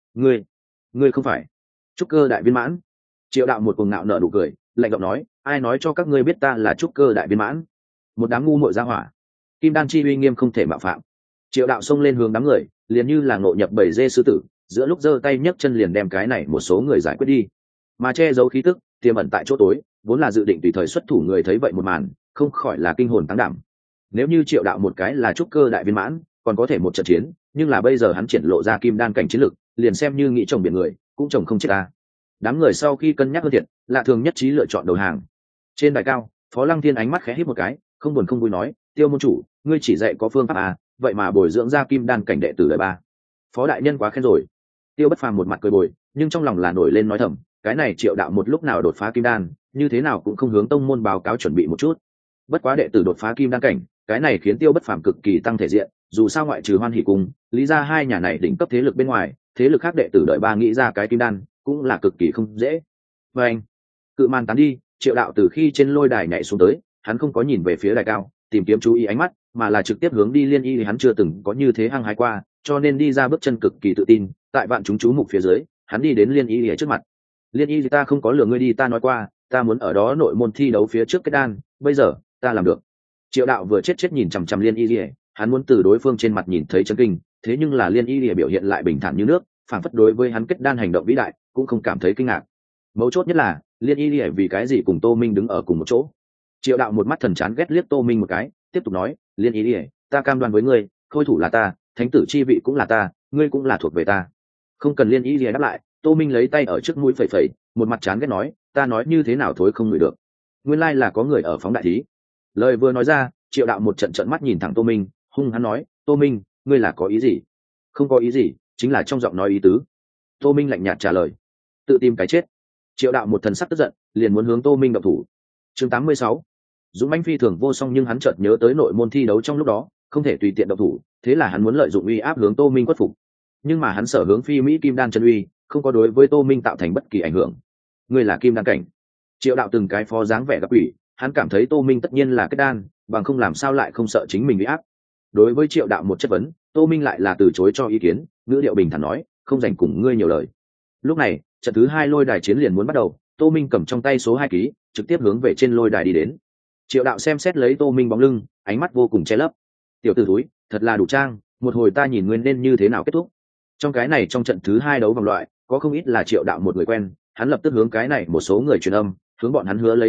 A: Ngươi không phải trúc cơ đại viên mãn? Triệu Đạo một cuồng ngạo nở nụ cười, lạnh giọng nói, ai nói cho các ngươi biết ta là trúc cơ đại viên mãn? Một đám ngu muội ra hỏa. Kim đan chi uy nghiêm không thể mạo phạm. Triệu Đạo xông lên hướng đám người, liền như là ngộ nhập bầy dê sư tử, giữa lúc giơ tay nhấc chân liền đem cái này một số người giải quyết đi. Mà che giấu khí tức, tiềm ẩn tại chỗ tối, vốn là dự định tùy thời xuất thủ người thấy vậy một màn, không khỏi là kinh hồn tăng đảm. Nếu như Triệu Đạo một cái là trúc cơ đại viên mãn, còn có thể một trận chiến, nhưng là bây giờ hắn triển lộ ra kim đan cảnh chiến lực, liền xem như nghĩ chồng biển người, cũng chồng không chết ta. Đám người sau khi cân nhắc hơn thiệt, lạ thường nhất trí lựa chọn đầu hàng. Trên đài cao, Phó Lăng Thiên ánh mắt khẽ híp một cái, không buồn không vui nói, Tiêu môn chủ, ngươi chỉ dạy có phương pháp à, vậy mà bồi dưỡng ra kim đan cảnh đệ tử đời 3. Phó đại nhân quá khen rồi. Tiêu Bất Phàm một mặt cười bồi, nhưng trong lòng là nổi lên nói thầm, cái này Triệu Đạo một lúc nào đột phá kim đan, như thế nào cũng không hướng tông môn báo cáo chuẩn bị một chút. Bất quá đệ tử đột phá kim đan cảnh, cái này khiến Tiêu Bất Phàm cực kỳ tăng thể diện, dù sao ngoại trừ Hoan Hỷ Cung, lý ra hai nhà này đỉnh cấp thế lực bên ngoài, thế lực khác đệ tử đợi 3 nghĩ ra cái kim đan, cũng là cực kỳ không dễ. Và anh, cự màn tán đi, Triệu Đạo từ khi trên lôi đài nhảy xuống tới, hắn không có nhìn về phía đài cao, tìm kiếm chú ý ánh mắt, mà là trực tiếp hướng đi Liên Y, hắn chưa từng có như thế hăng hái qua, cho nên đi ra bước chân cực kỳ tự tin, tại vạn chúng chú mục phía dưới, hắn đi đến Liên Y trước mặt. Liên Y, ta không có lừa ngươi đi, ta nói qua, ta muốn ở đó nội môn thi đấu phía trước kết đan, bây giờ, ta làm được. Triệu Đạo vừa chết nhìn chằm chằm Liên Y, hắn muốn từ đối phương trên mặt nhìn thấy chấn kinh, thế nhưng là Liên Y biểu hiện lại bình thản như nước, phản phất đối với hắn kết đan hành động vĩ đại cũng không cảm thấy kinh ngạc. Mấu chốt nhất là Liên Y vì cái gì cùng Tô Minh đứng ở cùng một chỗ. Triệu Đạo một mắt thần chán ghét liếc Tô Minh một cái, tiếp tục nói, Liên Y, ta cam đoan với ngươi, khôi thủ là ta, thánh tử chi vị cũng là ta, ngươi cũng là thuộc về ta. Không cần Liên Y đáp lại, Tô Minh lấy tay ở trước mũi phẩy phẩy, một mặt chán ghét nói, ta nói như thế nào thối không ngửi được. Nguyên lai là có người ở phóng đại thí. Lời vừa nói ra, Triệu Đạo một trận trợn mắt nhìn thẳng Tô Minh, hung hắn nói, Tô Minh, ngươi là có ý gì? Không có ý gì, chính là trong giọng nói ý tứ. Tô Minh lạnh nhạt trả lời, tự tìm cái chết. Triệu Đạo một thần sắc tức giận, liền muốn hướng Tô Minh động thủ. Chương 86. Dũng mãnh phi thường vô song, nhưng hắn chợt nhớ tới nội môn thi đấu trong lúc đó, không thể tùy tiện động thủ, thế là hắn muốn lợi dụng uy áp hướng Tô Minh khuất phục. Nhưng mà hắn sở hướng phi mỹ kim đan chân uy, không có đối với Tô Minh tạo thành bất kỳ ảnh hưởng. Ngươi là kim đan cảnh. Triệu Đạo từng cái phó dáng vẻ gặp ủy, hắn cảm thấy Tô Minh tất nhiên là kết đan, bằng không làm sao lại không sợ chính mình uy áp. Đối với Triệu Đạo một chất vấn, Tô Minh lại là từ chối cho ý kiến, ngữ điệu bình thản nói, không dành cùng ngươi nhiều lời. Lúc này, trận thứ 2 lôi đài chiến liền muốn bắt đầu, Tô Minh cầm trong tay số 2 ký, trực tiếp hướng về trên lôi đài đi đến. Triệu Đạo xem xét lấy Tô Minh bóng lưng, ánh mắt vô cùng che lấp. Tiểu tử thúi, thật là đủ trang, một hồi ta nhìn nguyên nên như thế nào kết thúc. Trong cái này, trong trận thứ 2 đấu vòng loại, có không ít là Triệu Đạo một người quen, hắn lập tức hướng cái này một số người truyền âm, hướng bọn hắn hứa hẹn,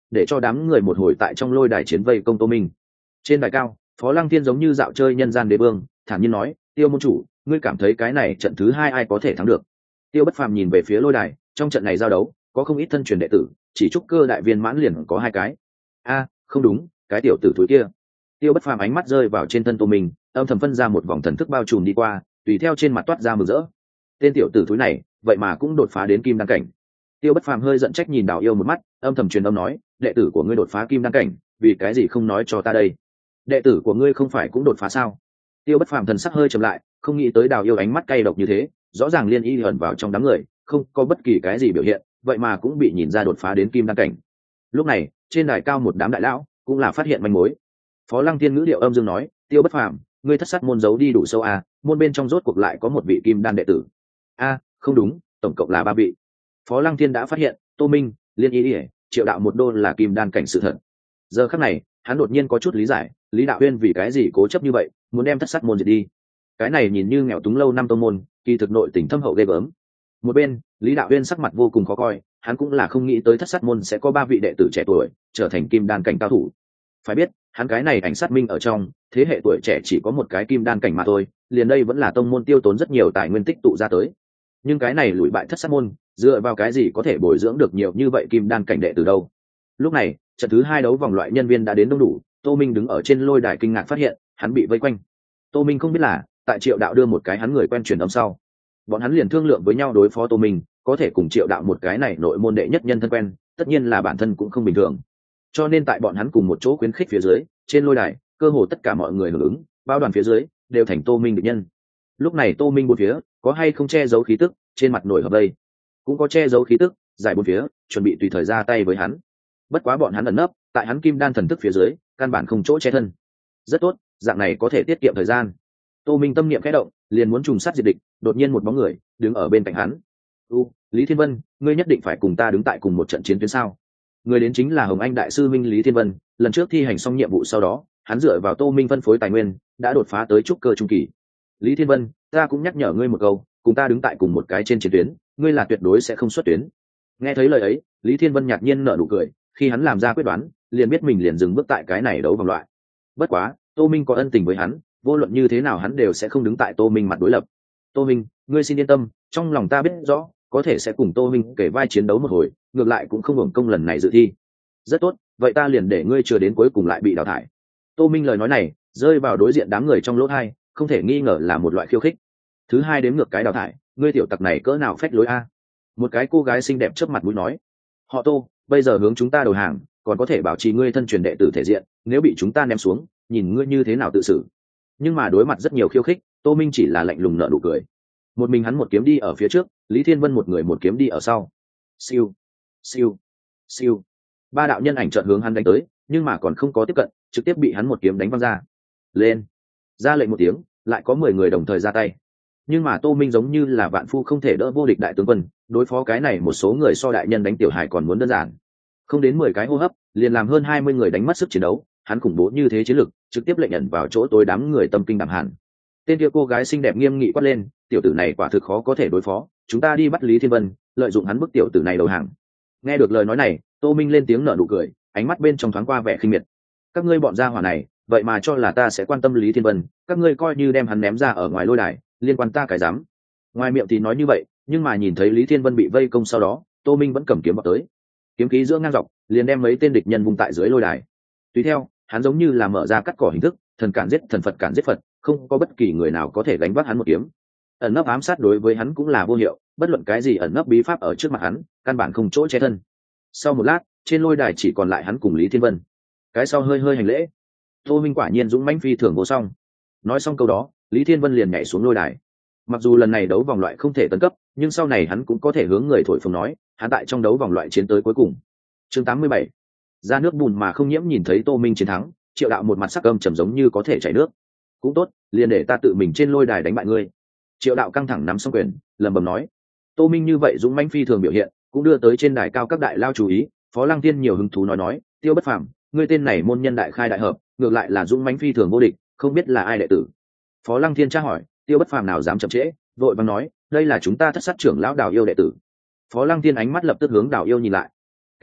A: để cho đám người một hồi tại trong lôi đài chiến vây công Tô Minh. Trên đài cao, Phó Lăng Thiên giống như dạo chơi nhân gian đế vương, thản nhiên nói, Tiêu môn chủ, ngươi cảm thấy cái này trận thứ hai ai có thể thắng được? Tiêu Bất Phàm nhìn về phía lôi đài, trong trận này giao đấu có không ít thân truyền đệ tử, chỉ trúc cơ đại viên mãn liền có 2 cái. Không đúng, cái tiểu tử thúi kia. Tiêu Bất Phàm ánh mắt rơi vào trên thân Tô Minh, âm thầm phân ra một vòng thần thức bao trùm đi qua, tùy theo trên mặt toát ra mừng rỡ. Tên tiểu tử thúi này, vậy mà cũng đột phá đến kim đan cảnh. Tiêu Bất Phàm hơi giận trách nhìn Đào Yêu một mắt, âm thầm truyền âm nói, đệ tử của ngươi đột phá kim đan cảnh, vì cái gì không nói cho ta đây? Đệ tử của ngươi không phải cũng đột phá sao? Tiêu Bất Phàm thần sắc hơi trầm lại, không nghĩ tới Đào Yêu ánh mắt cay độc như thế, rõ ràng liên y ẩn vào trong đám người, không có bất kỳ cái gì biểu hiện, vậy mà cũng bị nhìn ra đột phá đến kim đan cảnh. Lúc này, trên đài cao một đám đại lão cũng là phát hiện manh mối. Phó Lăng Thiên ngữ điệu âm dương nói, Tiêu Bất Phàm, ngươi thất sát môn giấu đi đủ sâu môn bên trong rốt cuộc lại có một vị kim đan đệ tử. Không đúng, tổng cộng là 3 vị. Phó Lăng Thiên đã phát hiện, Tô Minh, Liên Y ỉa, Triệu Đạo một đô là kim đan cảnh sự thật. Giờ khắc này, hắn đột nhiên có chút lý giải, Lý Đạo Uyên vì cái gì cố chấp như vậy, muốn đem thất sát môn diệt đi. Cái này nhìn như nghèo túng lâu năm tông môn, kỳ thực nội tình thâm hậu ghê gớm. Một bên, Lý Đạo Uyên sắc mặt vô cùng khó coi, hắn cũng là không nghĩ tới thất sát môn sẽ có 3 vị đệ tử trẻ tuổi trở thành kim đan cảnh cao thủ. Phải biết, hắn cái này ảnh sát minh ở trong thế hệ tuổi trẻ chỉ có một cái kim đan cảnh mà thôi, liền đây vẫn là tông môn tiêu tốn rất nhiều tài nguyên tích tụ ra tới. Nhưng cái này lùi bại thất sát môn, dựa vào cái gì có thể bồi dưỡng được nhiều như vậy kim đan cảnh đệ từ đâu? Lúc này, trận thứ 2 đấu vòng loại nhân viên đã đến đông đủ, Tô Minh đứng ở trên lôi đài kinh ngạc phát hiện, hắn bị vây quanh. Tô Minh không biết là, tại Triệu Đạo đưa một cái hắn người quen truyền âm sau, bọn hắn liền thương lượng với nhau đối phó Tô Minh, có thể cùng Triệu Đạo một cái này nội môn đệ nhất nhân thân quen, tất nhiên là bản thân cũng không bình thường. Cho nên tại bọn hắn cùng một chỗ khuyến khích phía dưới, trên lôi đài, cơ hồ tất cả mọi người hưởng ứng, bao đoàn phía dưới đều thành Tô Minh địch nhân. Lúc này Tô Minh bốn phía, có hay không che giấu khí tức, trên mặt nổi hợp đây, cũng có che giấu khí tức, giải bốn phía, chuẩn bị tùy thời ra tay với hắn. Bất quá bọn hắn ẩn nấp, tại hắn kim đan thần thức phía dưới, căn bản không chỗ che thân. Rất tốt, dạng này có thể tiết kiệm thời gian. Tô Minh tâm niệm khẽ động, liền muốn trùng sát diệt địch, đột nhiên một bóng người đứng ở bên cạnh hắn. Lý Thiên Vân, ngươi nhất định phải cùng ta đứng tại cùng một trận chiến tuyến sao? Người đến chính là Hồng Anh đại sư minh Lý Thiên Vân, lần trước thi hành xong nhiệm vụ sau đó, hắn dựa vào Tô Minh phân phối tài nguyên, đã đột phá tới trúc cơ trung kỳ. Lý Thiên Vân, ta cũng nhắc nhở ngươi một câu, cùng ta đứng tại cùng một cái trên chiến tuyến, ngươi là tuyệt đối sẽ không xuất tuyến. Nghe thấy lời ấy, Lý Thiên Vân nhạt nhiên nở nụ cười, khi hắn làm ra quyết đoán, liền biết mình liền dừng bước tại cái này đấu vòng loại. Bất quá, Tô Minh có ân tình với hắn, vô luận như thế nào hắn đều sẽ không đứng tại Tô Minh mặt đối lập. Tô Minh, ngươi xin yên tâm, trong lòng ta biết rõ, có thể sẽ cùng Tô Minh kể vai chiến đấu một hồi, ngược lại cũng không hưởng công lần này dự thi. Rất tốt, vậy ta liền để ngươi chưa đến cuối cùng lại bị đào thải. Tô Minh lời nói này rơi vào đối diện đám người trong lỗ hai, không thể nghi ngờ là một loại khiêu khích. Thứ hai đếm ngược cái đào thải, ngươi tiểu tặc này cỡ nào phách lối a? Một cái cô gái xinh đẹp chớp mặt mũi nói, họ Tô, bây giờ hướng chúng ta đầu hàng, còn có thể bảo trì ngươi thân truyền đệ tử thể diện, nếu bị chúng ta ném xuống, nhìn ngươi như thế nào tự xử. Nhưng mà đối mặt rất nhiều khiêu khích, Tô Minh chỉ là lạnh lùng nở nụ cười. Một mình hắn một kiếm đi ở phía trước, Lý Thiên Vân một người một kiếm đi ở sau. Siêu, siêu, siêu. 3 đạo nhân ảnh chợt hướng hắn đánh tới, nhưng mà còn không có tiếp cận, trực tiếp bị hắn một kiếm đánh văng ra. Lên, ra lệnh một tiếng, lại có 10 người đồng thời ra tay. Nhưng mà Tô Minh giống như là vạn phu không thể đỡ vô địch đại tướng quân, đối phó cái này một số người so đại nhân đánh tiểu hải còn muốn đơn giản. Không đến 10 cái hô hấp, liền làm hơn 20 người đánh mất sức chiến đấu, hắn khủng bố như thế chiến lực, trực tiếp lệnh ẩn vào chỗ tối đám người tâm kinh đảm hàn. Tên kia cô gái xinh đẹp nghiêm nghị quát lên, tiểu tử này quả thực khó có thể đối phó, chúng ta đi bắt Lý Thiên Vân, lợi dụng hắn bức tiểu tử này đầu hàng. Nghe được lời nói này, Tô Minh lên tiếng nở nụ cười, ánh mắt bên trong thoáng qua vẻ khinh miệt. Các ngươi bọn gia hỏa này, vậy mà cho là ta sẽ quan tâm Lý Thiên Vân, các ngươi coi như đem hắn ném ra ở ngoài lôi đài, liên quan ta cái dám. Ngoài miệng thì nói như vậy, nhưng mà nhìn thấy Lý Thiên Vân bị vây công sau đó, Tô Minh vẫn cầm kiếm vào tới. Kiếm khí giữa ngang dọc, liền đem mấy tên địch nhân vung tại dưới lôi đài. Tùy theo, hắn giống như là mở ra cắt cỏ hình thức, thần cản giết thần, Phật cản giết Phật, không có bất kỳ người nào có thể đánh vác hắn một kiếm. Ẩn nấp ám sát đối với hắn cũng là vô hiệu, bất luận cái gì ẩn nấp bí pháp ở trước mặt hắn, căn bản không chỗ che thân. Sau một lát, trên lôi đài chỉ còn lại hắn cùng Lý Thiên Vân. Cái sau hơi hơi hành lễ. Tô Minh quả nhiên dũng mãnh phi thường vô song. Nói xong câu đó, Lý Thiên Vân liền nhảy xuống lôi đài. Mặc dù lần này đấu vòng loại không thể tấn cấp, nhưng sau này hắn cũng có thể hướng người thổi phồng nói, hắn tại trong đấu vòng loại chiến tới cuối cùng. Chương 87. Ra nước bùn mà không nhiễm, nhìn thấy Tô Minh chiến thắng, Triệu Đạo một mặt sắc âm trầm giống như có thể chảy nước. Cũng tốt, liền để ta tự mình trên lôi đài đánh bại ngươi. Triệu Đạo căng thẳng nắm song quyền, lẩm bẩm nói. Tô Minh như vậy dũng mãnh phi thường biểu hiện, cũng đưa tới trên đài cao các đại lao chú ý. Phó Lăng Tiên nhiều hứng thú nói, Tiêu Bất Phàm, ngươi tên này môn nhân đại khai đại hợp, ngược lại là dũng mãnh phi thường vô địch, không biết là ai đệ tử. Phó Lăng Thiên tra hỏi, Tiêu Bất Phàm nào dám chậm trễ, vội vàng nói, đây là chúng ta thất sát trưởng lão Đào Yêu đệ tử. Phó Lăng Thiên ánh mắt lập tức hướng Đào Yêu nhìn lại.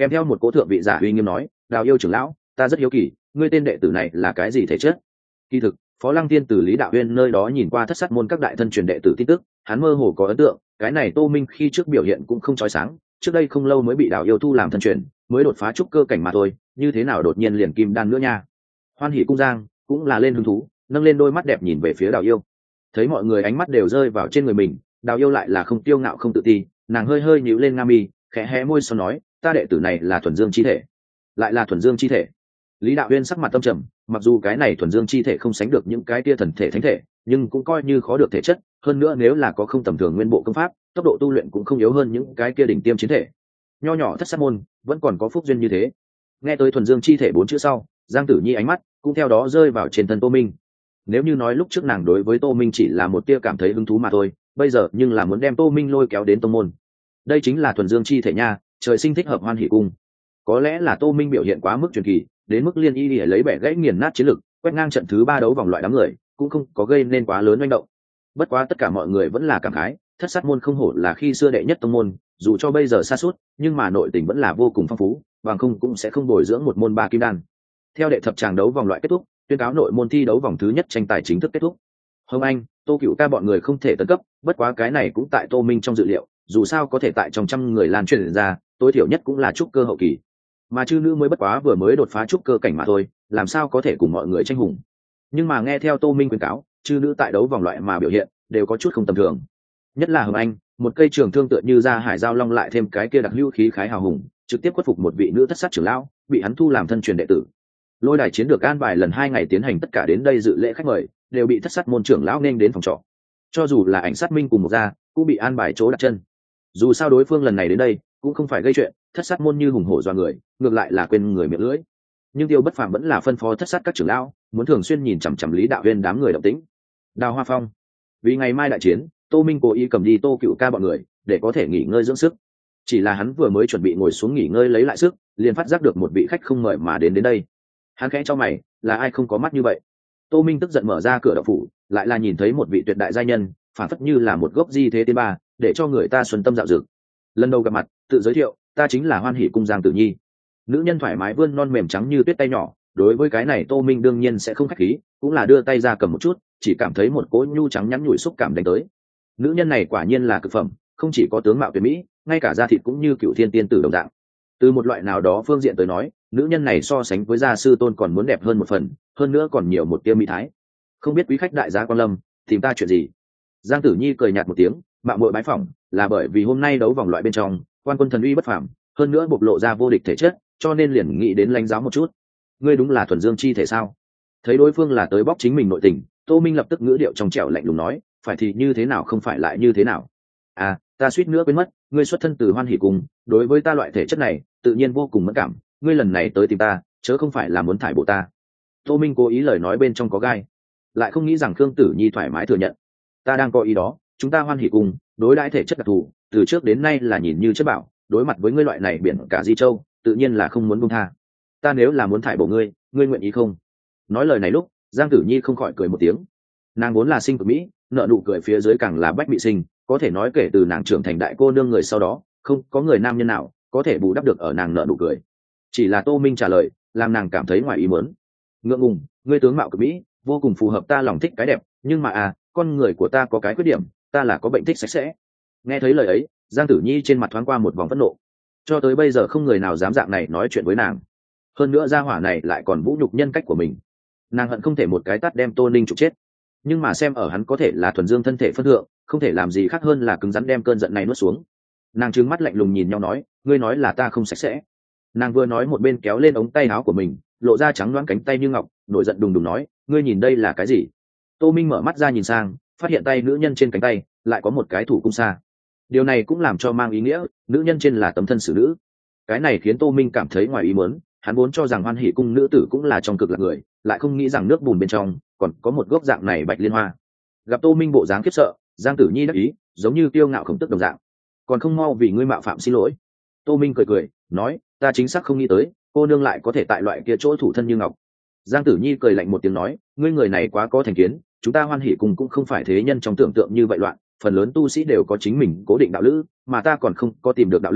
A: kèm theo một cố thượng vị giả uy nghiêm nói: Đào Yêu trưởng lão, ta rất hiếu kỳ, ngươi tên đệ tử này là cái gì thể chất? Kỳ thực, Phó Lăng Tiên từ Lý Đạo Uyên nơi đó nhìn qua Thất Sát môn các đại thân truyền đệ tử tin tức, hắn mơ hồ có ấn tượng, cái này Tô Minh khi trước biểu hiện cũng không chói sáng, trước đây không lâu mới bị Đào Yêu thu làm thân truyền, mới đột phá trúc cơ cảnh mà thôi, như thế nào đột nhiên liền kim đan nữa nha. Hoan Hỷ cung Giang cũng là lên hứng thú, nâng lên đôi mắt đẹp nhìn về phía Đào Yêu. Thấy mọi người ánh mắt đều rơi vào trên người mình, Đào Yêu lại là không tiêu ngạo không tự ti, nàng hơi hơi nhíu lên nga mi, khẽ hé môi sau nói: ta đệ tử này là thuần dương chi thể. Lại là thuần dương chi thể. Lý Đạo Uyên sắc mặt tâm trầm, mặc dù cái này thuần dương chi thể không sánh được những cái tia thần thể thánh thể, nhưng cũng coi như khó được thể chất, hơn nữa nếu là có không tầm thường nguyên bộ công pháp, tốc độ tu luyện cũng không yếu hơn những cái kia đỉnh tiêm chiến thể. Nho nhỏ Thất Sát môn vẫn còn có phúc duyên như thế. Nghe tới thuần dương chi thể 4 chữ sau, Giang Tử Nhi ánh mắt cũng theo đó rơi vào trên thân Tô Minh. Nếu như nói lúc trước nàng đối với Tô Minh chỉ là một tia cảm thấy hứng thú mà thôi, bây giờ nhưng là muốn đem Tô Minh lôi kéo đến tông môn. Đây chính là thuần dương chi thể nha, trời sinh thích hợp Hoan Hỷ cung. Có lẽ là Tô Minh biểu hiện quá mức truyền kỳ, đến mức liên y để lấy bẻ gãy nghiền nát chiến lực, quét ngang trận thứ 3 đấu vòng loại đám người, cũng không có gây nên quá lớn manh động. Bất quá tất cả mọi người vẫn là cảm khái, Thất Sát môn không hổ là khi xưa đệ nhất tông môn, dù cho bây giờ sa sút, nhưng mà nội tình vẫn là vô cùng phong phú, bằng không cũng sẽ không bồi dưỡng một môn 3 kim đan. Theo đệ thập tràng đấu vòng loại kết thúc, tuyên cáo nội môn thi đấu vòng thứ nhất tranh tài chính thức kết thúc. Hồng Anh, Tô Cựu Ca bọn người không thể tấn cấp, bất quá cái này cũng tại Tô Minh trong dự liệu, dù sao có thể tại trong trăm người lan truyền ra, tối thiểu nhất cũng là trúc cơ hậu kỳ. Mà chư nữ mới bất quá vừa mới đột phá trúc cơ cảnh mà thôi, làm sao có thể cùng mọi người tranh hùng. Nhưng mà nghe theo Tô Minh khuyên cáo, chư nữ tại đấu vòng loại mà biểu hiện đều có chút không tầm thường. Nhất là Hồng Anh, một cây trường thương tựa như ra hải giao long lại thêm cái kia đặc hữu khí khái hào hùng, trực tiếp khuất phục một vị nữ thất sát trưởng lão, bị hắn thu làm thân truyền đệ tử. Lôi đài chiến được an bài lần 2 ngày tiến hành, tất cả đến đây dự lễ khách mời đều bị thất sát môn trưởng lão nên đến phòng trọ. Cho dù là Ảnh Sát Minh cùng một gia cũng bị an bài chỗ đặt chân. Dù sao đối phương lần này đến đây cũng không phải gây chuyện, thất sát môn như hùng hổ do người, ngược lại là quên người miệng lưỡi. Nhưng Tiêu Bất Phàm vẫn là phân phó thất sát các trưởng lão muốn thường xuyên nhìn chằm chằm Lý Đạo Uyên đám người động tĩnh. Đào Hoa Phong, vì ngày mai đại chiến, Tô Minh cố ý cầm đi Tô Cựu Ca bọn người để có thể nghỉ ngơi dưỡng sức. Chỉ là hắn vừa mới chuẩn bị ngồi xuống nghỉ ngơi lấy lại sức, liền phát giác được một vị khách không mời mà đến đây. Hắn khẽ cho mày, là ai không có mắt như vậy? Tô Minh tức giận mở ra cửa động phủ, lại là nhìn thấy một vị tuyệt đại giai nhân, phản phất như là một gốc di thế tiên ba, để cho người ta xuân tâm dạo dực. Lần đầu gặp mặt, tự giới thiệu, ta chính là Hoan Hỷ cung Giang Tử Nhi. Nữ nhân thoải mái vươn non mềm trắng như tuyết tay nhỏ, đối với cái này Tô Minh đương nhiên sẽ không khách khí, cũng là đưa tay ra cầm một chút, chỉ cảm thấy một cỗ nhu trắng nhắn nhủi xúc cảm đánh tới. Nữ nhân này quả nhiên là cực phẩm, không chỉ có tướng mạo tuyệt mỹ, ngay cả da thịt cũng như cựu thiên tiên tử đồng dạng. Từ một loại nào đó phương diện tới nói, nữ nhân này so sánh với gia sư tôn còn muốn đẹp hơn một phần, hơn nữa còn nhiều một tia mỹ thái. Không biết quý khách đại gia quan lâm tìm ta chuyện gì? Giang Tử Nhi cười nhạt một tiếng, mạo muội bái phỏng là bởi vì hôm nay đấu vòng loại bên trong quan quân thần uy bất phàm, hơn nữa bộc lộ ra vô địch thể chất, cho nên liền nghĩ đến lãnh giáo một chút. Ngươi đúng là thuần dương chi thể sao? Thấy đối phương là tới bóc chính mình nội tình, Tô Minh lập tức ngữ điệu trong trẻo lạnh lùng nói, phải thì như thế nào không phải lại như thế nào? À, ta suýt nữa quên mất, ngươi xuất thân từ Hoan Hỷ cung, đối với ta loại thể chất này tự nhiên vô cùng mẫn cảm, ngươi lần này tới tìm ta chớ không phải là muốn thải bộ ta. Tô Minh cố ý lời nói bên trong có gai, lại không nghĩ rằng Khương Tử Nhi thoải mái thừa nhận. Ta đang có ý đó, chúng ta Hoan Hỷ cung đối đãi thể chất đặc thù, từ trước đến nay là nhìn như chất bảo, đối mặt với ngươi loại này biển cả di châu, tự nhiên là không muốn buông tha. Ta nếu là muốn thải bộ ngươi, ngươi nguyện ý không? Nói lời này lúc, Giang Tử Nhi không khỏi cười một tiếng. Nàng vốn là sinh của Mỹ, nợ nụ cười phía dưới càng là bách bị sinh, có thể nói kể từ nàng trưởng thành đại cô nương người sau đó, không có người nam nhân nào có thể bù đắp được ở nàng nợ nụ cười. Chỉ là Tô Minh trả lời, làm nàng cảm thấy ngoài ý muốn. Ngượng ngùng, ngươi tướng mạo cực Mỹ, vô cùng phù hợp ta lòng thích cái đẹp, nhưng mà con người của ta có cái khuyết điểm, ta là có bệnh thích sạch sẽ. Nghe thấy lời ấy, Giang Tử Nhi trên mặt thoáng qua một vòng phẫn nộ. Cho tới bây giờ không người nào dám dạng này nói chuyện với nàng. Hơn nữa gia hỏa này lại còn vũ nhục nhân cách của mình. Nàng hận không thể một cái tát đem Tô Ninh trục chết. Nhưng mà xem ở hắn có thể là thuần dương thân thể phân thượng, không thể làm gì khác hơn là cứng rắn đem cơn giận này nuốt xuống. Nàng trừng mắt lạnh lùng nhìn nhau nói, ngươi nói là ta không sạch sẽ. Nàng vừa nói một bên kéo lên ống tay áo của mình, lộ ra trắng loáng cánh tay như ngọc, nổi giận đùng đùng nói, ngươi nhìn đây là cái gì? Tô Minh mở mắt ra nhìn sang, phát hiện tay nữ nhân trên cánh tay lại có một cái thủ cung xa. Điều này cũng làm cho mang ý nghĩa nữ nhân trên là tấm thân xử nữ. Cái này khiến Tô Minh cảm thấy ngoài ý muốn, hắn vốn cho rằng Hoan Hỷ cung nữ tử cũng là trong cực lạc người, lại không nghĩ rằng nước bùn bên trong còn có một gốc dạng này bạch liên hoa. Gặp Tô Minh bộ dáng khiếp sợ, Giang Tử Nhi đắc ý, giống như kiêu ngạo khổng tức đồng dạng. Còn không mau vì ngươi mạo phạm xin lỗi. Tô Minh cười cười nói, ta chính xác không nghĩ tới cô nương lại có thể tại loại kia chỗ thủ thân như ngọc. Giang Tử Nhi cười lạnh một tiếng nói, ngươi người này quá có thành kiến, chúng ta Hoan Hỷ cung cũng không phải thế nhân trong tưởng tượng như vậy loạn, phần lớn tu sĩ đều có chính mình cố định đạo lữ, mà ta còn không có tìm được đạo lữ,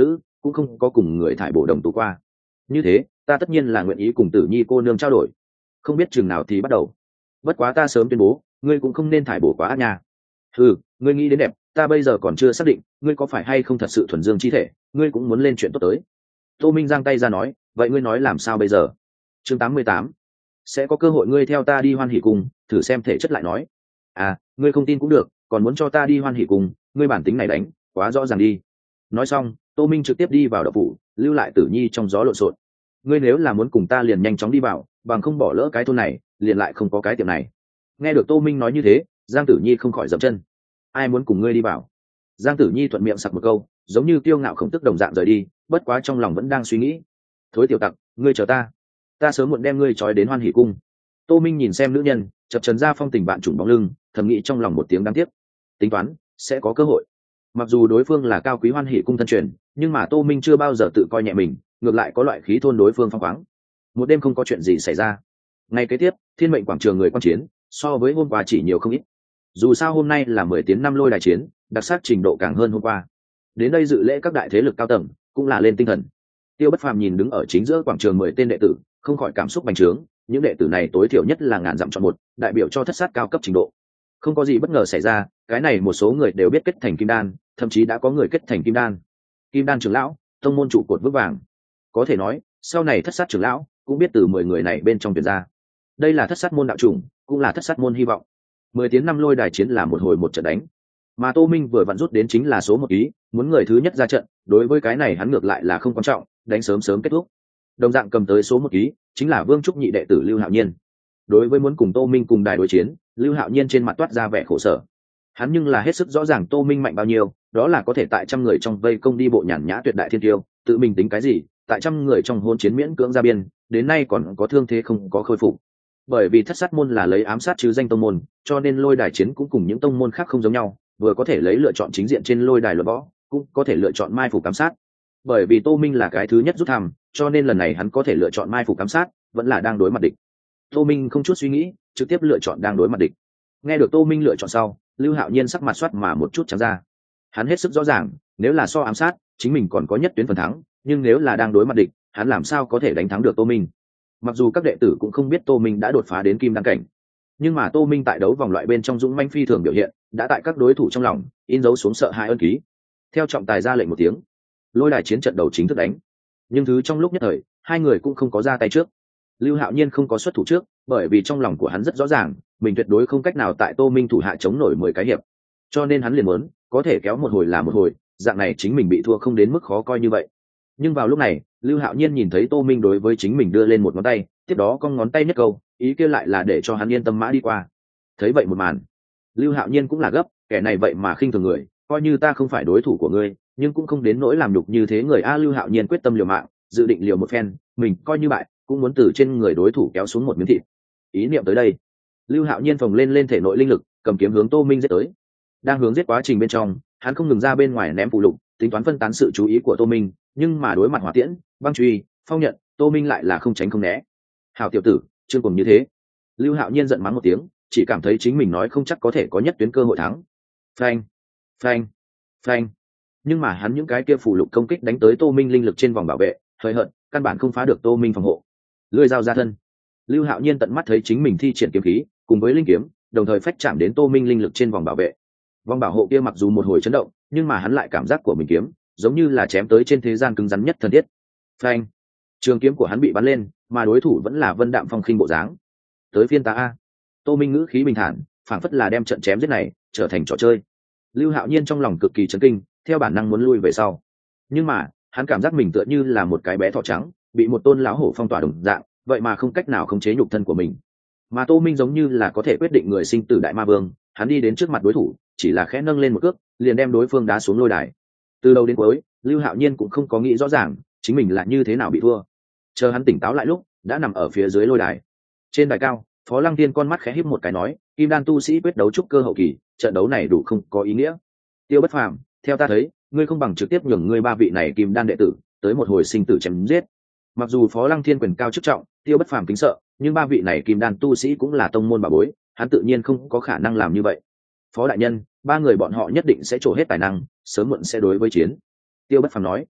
A: cũng không có cùng người thải bổ đồng tú qua. Như thế ta tất nhiên là nguyện ý cùng Tử Nhi cô nương trao đổi, không biết chừng nào thì bắt đầu. Bất quá ta sớm tuyên bố, ngươi cũng không nên thải bổ quá ác nha. Ừ, ngươi nghĩ đến đẹp, ta bây giờ còn chưa xác định ngươi có phải hay không thật sự thuần dương chi thể, ngươi cũng muốn lên chuyện tốt tới. Tô Minh giang tay ra nói, vậy ngươi nói làm sao bây giờ? Chương 88. Sẽ có cơ hội ngươi theo ta đi Hoan Hỷ Cung, thử xem thể chất lại nói. À, ngươi không tin cũng được, còn muốn cho ta đi Hoan Hỷ Cung, ngươi bản tính này đánh quá rõ ràng đi. Nói xong, Tô Minh trực tiếp đi vào đậu phủ, lưu lại Tử Nhi trong gió lộn xộn. Ngươi nếu là muốn cùng ta liền nhanh chóng đi vào, bằng không bỏ lỡ cái thôn này, liền lại không có cái tiệm này. Nghe được Tô Minh nói như thế, Giang Tử Nhi không khỏi dậm chân. Ai muốn cùng ngươi đi vào? Giang Tử Nhi thuận miệng sặc một câu, giống như kiêu ngạo khổng tức đồng dạng rời đi, bất quá trong lòng vẫn đang suy nghĩ. Thối tiểu tặc, ngươi chờ ta sớm muộn đem ngươi trói đến Hoan Hỷ Cung. Tô Minh nhìn xem nữ nhân chập trần ra phong tình bạn trùng bóng lưng, thầm nghĩ trong lòng một tiếng đáng tiếc. Tính toán sẽ có cơ hội. Mặc dù đối phương là cao quý Hoan Hỷ Cung thân truyền, nhưng mà Tô Minh chưa bao giờ tự coi nhẹ mình, ngược lại có loại khí thôn đối phương phong khoáng. Một đêm không có chuyện gì xảy ra. Ngày kế tiếp, Thiên Mệnh quảng trường người quan chiến so với hôm qua chỉ nhiều không ít. Dù sao hôm nay là 10 tiếng 5 lôi đài chiến, đặc sắc trình độ càng hơn hôm qua. Đến đây dự lễ các đại thế lực cao tầng cũng là lên tinh thần. Tiêu Bất Phàm nhìn đứng ở chính giữa quảng trường 10 tên đệ tử, không khỏi cảm xúc bành trướng. Những đệ tử này tối thiểu nhất là ngàn dặm chọn một, đại biểu cho thất sát cao cấp trình độ. Không có gì bất ngờ xảy ra, cái này một số người đều biết kết thành kim đan, thậm chí đã có người kết thành kim đan. Kim đan trưởng lão, tông môn trụ cột vững vàng. Có thể nói, sau này thất sát trưởng lão cũng biết từ 10 người này bên trong tuyển ra. Đây là thất sát môn đạo chủng, cũng là thất sát môn hy vọng. 10 tiếng 5 lôi đài chiến là một hồi một trận đánh. Mà Tô Minh vừa vặn rút đến chính là số 1 ý, muốn người thứ nhất ra trận, đối với cái này hắn ngược lại là không quan trọng, đánh sớm sớm kết thúc. Đồng dạng cầm tới số 1 ý, chính là Vương Trúc nhị đệ tử Lưu Hạo Nhiên. Đối với muốn cùng Tô Minh cùng đài đối chiến, Lưu Hạo Nhiên trên mặt toát ra vẻ khổ sở. Hắn nhưng là hết sức rõ ràng Tô Minh mạnh bao nhiêu, đó là có thể tại trăm người trong vây công đi bộ nhàn nhã tuyệt đại thiên tiêu, tự mình tính cái gì, tại trăm người trong hôn chiến miễn cưỡng ra biên, đến nay còn có thương thế không có khôi phục. Bởi vì thất sát môn là lấy ám sát chứ danh tông môn, cho nên lôi đài chiến cũng cùng những tông môn khác không giống nhau, vừa có thể lấy lựa chọn chính diện trên lôi đài luận võ, cũng có thể lựa chọn mai phục ám sát. Bởi vì Tô Minh là cái thứ nhất rút thăm, cho nên lần này hắn có thể lựa chọn mai phục ám sát, vẫn là đang đối mặt địch. Tô Minh không chút suy nghĩ, trực tiếp lựa chọn đang đối mặt địch. Nghe được Tô Minh lựa chọn sau, Lưu Hạo Nhiên sắc mặt xoắt mà một chút trắng ra. Hắn hết sức rõ ràng, nếu là so ám sát, chính mình còn có nhất tuyến phần thắng, nhưng nếu là đang đối mặt địch, hắn làm sao có thể đánh thắng được Tô Minh. Mặc dù các đệ tử cũng không biết Tô Minh đã đột phá đến kim đan cảnh, nhưng mà Tô Minh tại đấu vòng loại bên trong dũng manh phi thường biểu hiện, đã tại các đối thủ trong lòng in dấu xuống sợ hãi ân ký. Theo trọng tài ra lệnh một tiếng, lôi đài chiến trận đầu chính thức đánh. Nhưng thứ trong lúc nhất thời, hai người cũng không có ra tay trước. Lưu Hạo Nhiên không có xuất thủ trước, bởi vì trong lòng của hắn rất rõ ràng, mình tuyệt đối không cách nào tại Tô Minh thủ hạ chống nổi 10 cái hiệp. Cho nên hắn liền muốn, có thể kéo một hồi là một hồi, dạng này chính mình bị thua không đến mức khó coi như vậy. Nhưng vào lúc này, Lưu Hạo Nhiên nhìn thấy Tô Minh đối với chính mình đưa lên một ngón tay, tiếp đó cong ngón tay nhất câu, ý kia lại là để cho hắn yên tâm mã đi qua. Thấy vậy một màn, Lưu Hạo Nhiên cũng là gấp, kẻ này vậy mà khinh thường người, coi như ta không phải đối thủ của ngươi, nhưng cũng không đến nỗi làm nhục như thế người a. Lưu Hạo Nhiên quyết tâm liều mạng, dự định liều một phen, mình coi như bại, cũng muốn từ trên người đối thủ kéo xuống một miếng thịt. Ý niệm tới đây, Lưu Hạo Nhiên phồng lên thể nội linh lực, cầm kiếm hướng Tô Minh giết tới. Đang hướng giết quá trình bên trong, hắn không ngừng ra bên ngoài ném phù lục, tính toán phân tán sự chú ý của Tô Minh, nhưng mà đối mặt hỏa tiễn, băng truy, phong nhận, Tô Minh lại là không tránh không né. Hảo tiểu tử, chương cùng như thế. Lưu Hạo Nhiên giận mắng một tiếng, chỉ cảm thấy chính mình nói không chắc có thể có nhất tuyến cơ hội thắng. Phanh, phanh, phanh. Nhưng mà hắn những cái kia phù lục công kích đánh tới Tô Minh linh lực trên vòng bảo vệ, hơi hận, căn bản không phá được Tô Minh phòng hộ. Lưỡi dao ra thân. Lưu Hạo Nhiên tận mắt thấy chính mình thi triển kiếm khí, cùng với linh kiếm, đồng thời phách chạm đến Tô Minh linh lực trên vòng bảo vệ. Vòng bảo hộ kia mặc dù một hồi chấn động, nhưng mà hắn lại cảm giác của mình kiếm, giống như là chém tới trên thế gian cứng rắn nhất thân thiết. Phanh. Trường kiếm của hắn bị bắn lên, mà đối thủ vẫn là Vân Đạm Phong khinh bộ dáng. Tới phiên ta a. Tô Minh ngữ khí bình thản, phảng phất là đem trận chém giết này trở thành trò chơi. Lưu Hạo Nhiên trong lòng cực kỳ chấn kinh, theo bản năng muốn lui về sau. Nhưng mà, hắn cảm giác mình tựa như là một cái bé thỏ trắng, bị một tôn lão hổ phong tỏa đồng dạng, vậy mà không cách nào khống chế nhục thân của mình. Mà Tô Minh giống như là có thể quyết định người sinh tử đại ma vương, hắn đi đến trước mặt đối thủ, chỉ là khẽ nâng lên một cước, liền đem đối phương đá xuống lôi đài. Từ đầu đến cuối, Lưu Hạo Nhiên cũng không có nghĩ rõ ràng chính mình là như thế nào bị thua. Chờ hắn tỉnh táo lại lúc, đã nằm ở phía dưới lôi đài. Trên đài cao, Phó Lăng Tiên con mắt khẽ híp một cái nói, Kim Đan tu sĩ quyết đấu trúc cơ hậu kỳ, trận đấu này đủ không có ý nghĩa. Tiêu Bất Phàm, theo ta thấy, ngươi không bằng trực tiếp nhường ngươi ba vị này Kim Đan đệ tử tới một hồi sinh tử chém giết. Mặc dù Phó Lăng Thiên quyền cao chức trọng, Tiêu Bất Phàm kính sợ, nhưng ba vị này Kim Đan tu sĩ cũng là tông môn bảo bối, hắn tự nhiên không có khả năng làm như vậy. Phó đại nhân, ba người bọn họ nhất định sẽ trổ hết tài năng, sớm muộn sẽ đối với chiến. Tiêu Bất Phàm nói.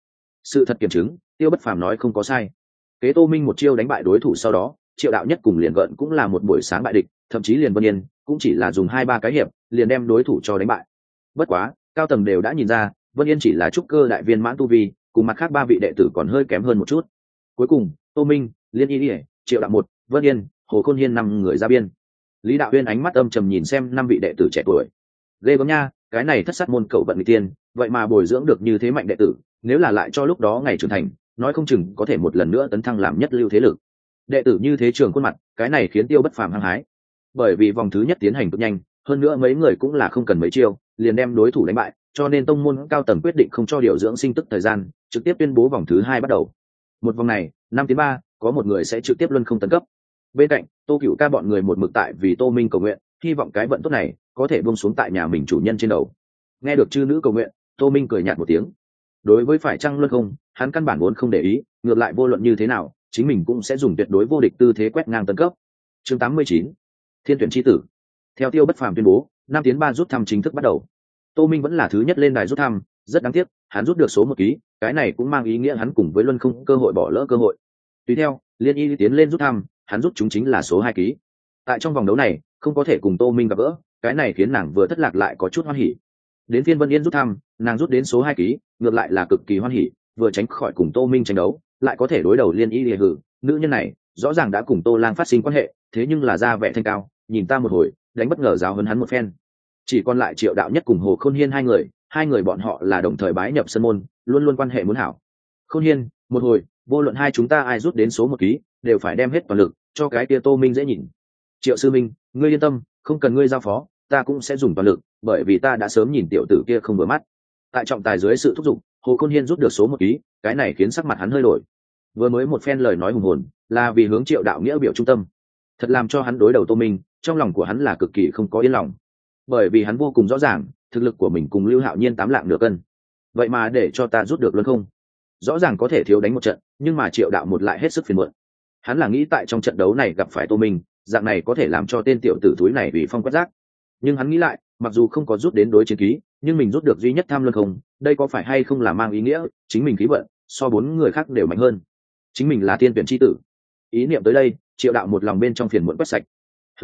A: Sự thật kiểm chứng, Tiêu Bất Phàm nói không có sai. Kế Tô Minh một chiêu đánh bại đối thủ sau đó, Triệu Đạo Nhất cùng liền gợn cũng là một buổi sáng bại địch, thậm chí liền Vân Yên cũng chỉ là dùng 2-3 cái hiệp liền đem đối thủ cho đánh bại. Bất quá, cao tầng đều đã nhìn ra, Vân Yên chỉ là trúc cơ đại viên mãn tu vi, cùng mặt khác 3 vị đệ tử còn hơi kém hơn một chút. Cuối cùng, Tô Minh, Liên Y, Triệu Đạo Một, Vân Yên, Hồ Khôn Hiên 5 người ra biên. Lý Đạo Uyên ánh mắt âm trầm nhìn xem 5 vị đệ tử trẻ tuổi. Ghê gớm nha, cái này thất sát môn cậu vận người tiên, vậy mà bồi dưỡng được như thế mạnh đệ tử, nếu là lại cho lúc đó ngày trưởng thành, nói không chừng có thể một lần nữa tấn thăng làm nhất lưu thế lực. Đệ tử như thế trường khuôn mặt, cái này khiến Tiêu Bất Phàm hăng hái. Bởi vì vòng thứ nhất tiến hành cực nhanh, hơn nữa mấy người cũng là không cần mấy chiêu, liền đem đối thủ đánh bại, cho nên tông môn cao tầng quyết định không cho điều dưỡng sinh tức thời gian, trực tiếp tuyên bố vòng thứ 2 bắt đầu. Một vòng này, 5 tiến 3, có một người sẽ trực tiếp luân không tấn cấp. Bên cạnh, Tô Cửu Ca bọn người một mực tại vì Tô Minh cầu nguyện, hy vọng cái vận tốt này có thể buông xuống tại nhà mình chủ nhân trên đầu. Nghe được chư nữ cầu nguyện, Tô Minh cười nhạt một tiếng. Đối với phải chăng luân không, hắn căn bản vốn không để ý, ngược lại vô luận như thế nào, chính mình cũng sẽ dùng tuyệt đối vô địch tư thế quét ngang tấn cấp. Chương 89, Thiên tuyển chi tử. Theo Tiêu Bất Phàm tuyên bố, 5 tiến 3 rút thăm chính thức bắt đầu. Tô Minh vẫn là thứ nhất lên đài rút thăm, rất đáng tiếc, hắn rút được số 1 ký, cái này cũng mang ý nghĩa hắn cùng với luân không cơ hội bỏ lỡ cơ hội. Tùy theo, Liên Y tiến lên rút thăm, hắn rút chúng chính là số 2 ký. Tại trong vòng đấu này, không có thể cùng Tô Minh gặp gỡ, cái này khiến nàng vừa thất lạc lại có chút hoan hỉ. Đến phiên Vân Yên rút thăm, nàng rút đến số 2 ký, ngược lại là cực kỳ hoan hỉ, vừa tránh khỏi cùng Tô Minh tranh đấu, lại có thể đối đầu Liên Y lìa hử, nữ nhân này, rõ ràng đã cùng Tô Lang phát sinh quan hệ, thế nhưng là ra vẻ thanh cao, nhìn ta một hồi, đánh bất ngờ giáo huấn hắn một phen. Chỉ còn lại Triệu Đạo Nhất cùng Hồ Khôn Hiên hai người bọn họ là đồng thời bái nhập sân môn, luôn luôn quan hệ muốn hảo. Khôn Hiên, một hồi, vô luận hai chúng ta ai rút đến số 1 ký, đều phải đem hết toàn lực, cho cái kia Tô Minh dễ nhìn. Triệu sư minh, ngươi yên tâm, không cần ngươi giao phó, ta cũng sẽ dùng toàn lực, bởi vì ta đã sớm nhìn tiểu tử kia không vừa mắt. Tại trọng tài dưới sự thúc giục, Hồ Khôn Hiên rút được số 1 ký, cái này khiến sắc mặt hắn hơi đổi. Vừa mới một phen lời nói hùng hồn, là vì hướng Triệu Đạo Nghĩa biểu trung tâm. Thật làm cho hắn đối đầu Tô Minh, trong lòng của hắn là cực kỳ không có yên lòng. Bởi vì hắn vô cùng rõ ràng, thực lực của mình cùng Lưu Hạo Nhiên 8 lạng nửa cân. Vậy mà để cho ta rút được luôn không? Rõ ràng có thể thiếu đánh một trận, nhưng mà Triệu Đạo một lại hết sức phiền muộn. Hắn là nghĩ tại trong trận đấu này gặp phải Tô Minh, dạng này có thể làm cho tên tiểu tử thúi này vì phong quét rác. Nhưng hắn nghĩ lại, mặc dù không có rút đến đối chiến ký, nhưng mình rút được duy nhất tham luân không, đây có phải hay không là mang ý nghĩa chính mình khí vận so 4 người khác đều mạnh hơn. Chính mình là tiên tuyển chi tử. Ý niệm tới đây, Triệu Đạo một lòng bên trong phiền muộn quét sạch.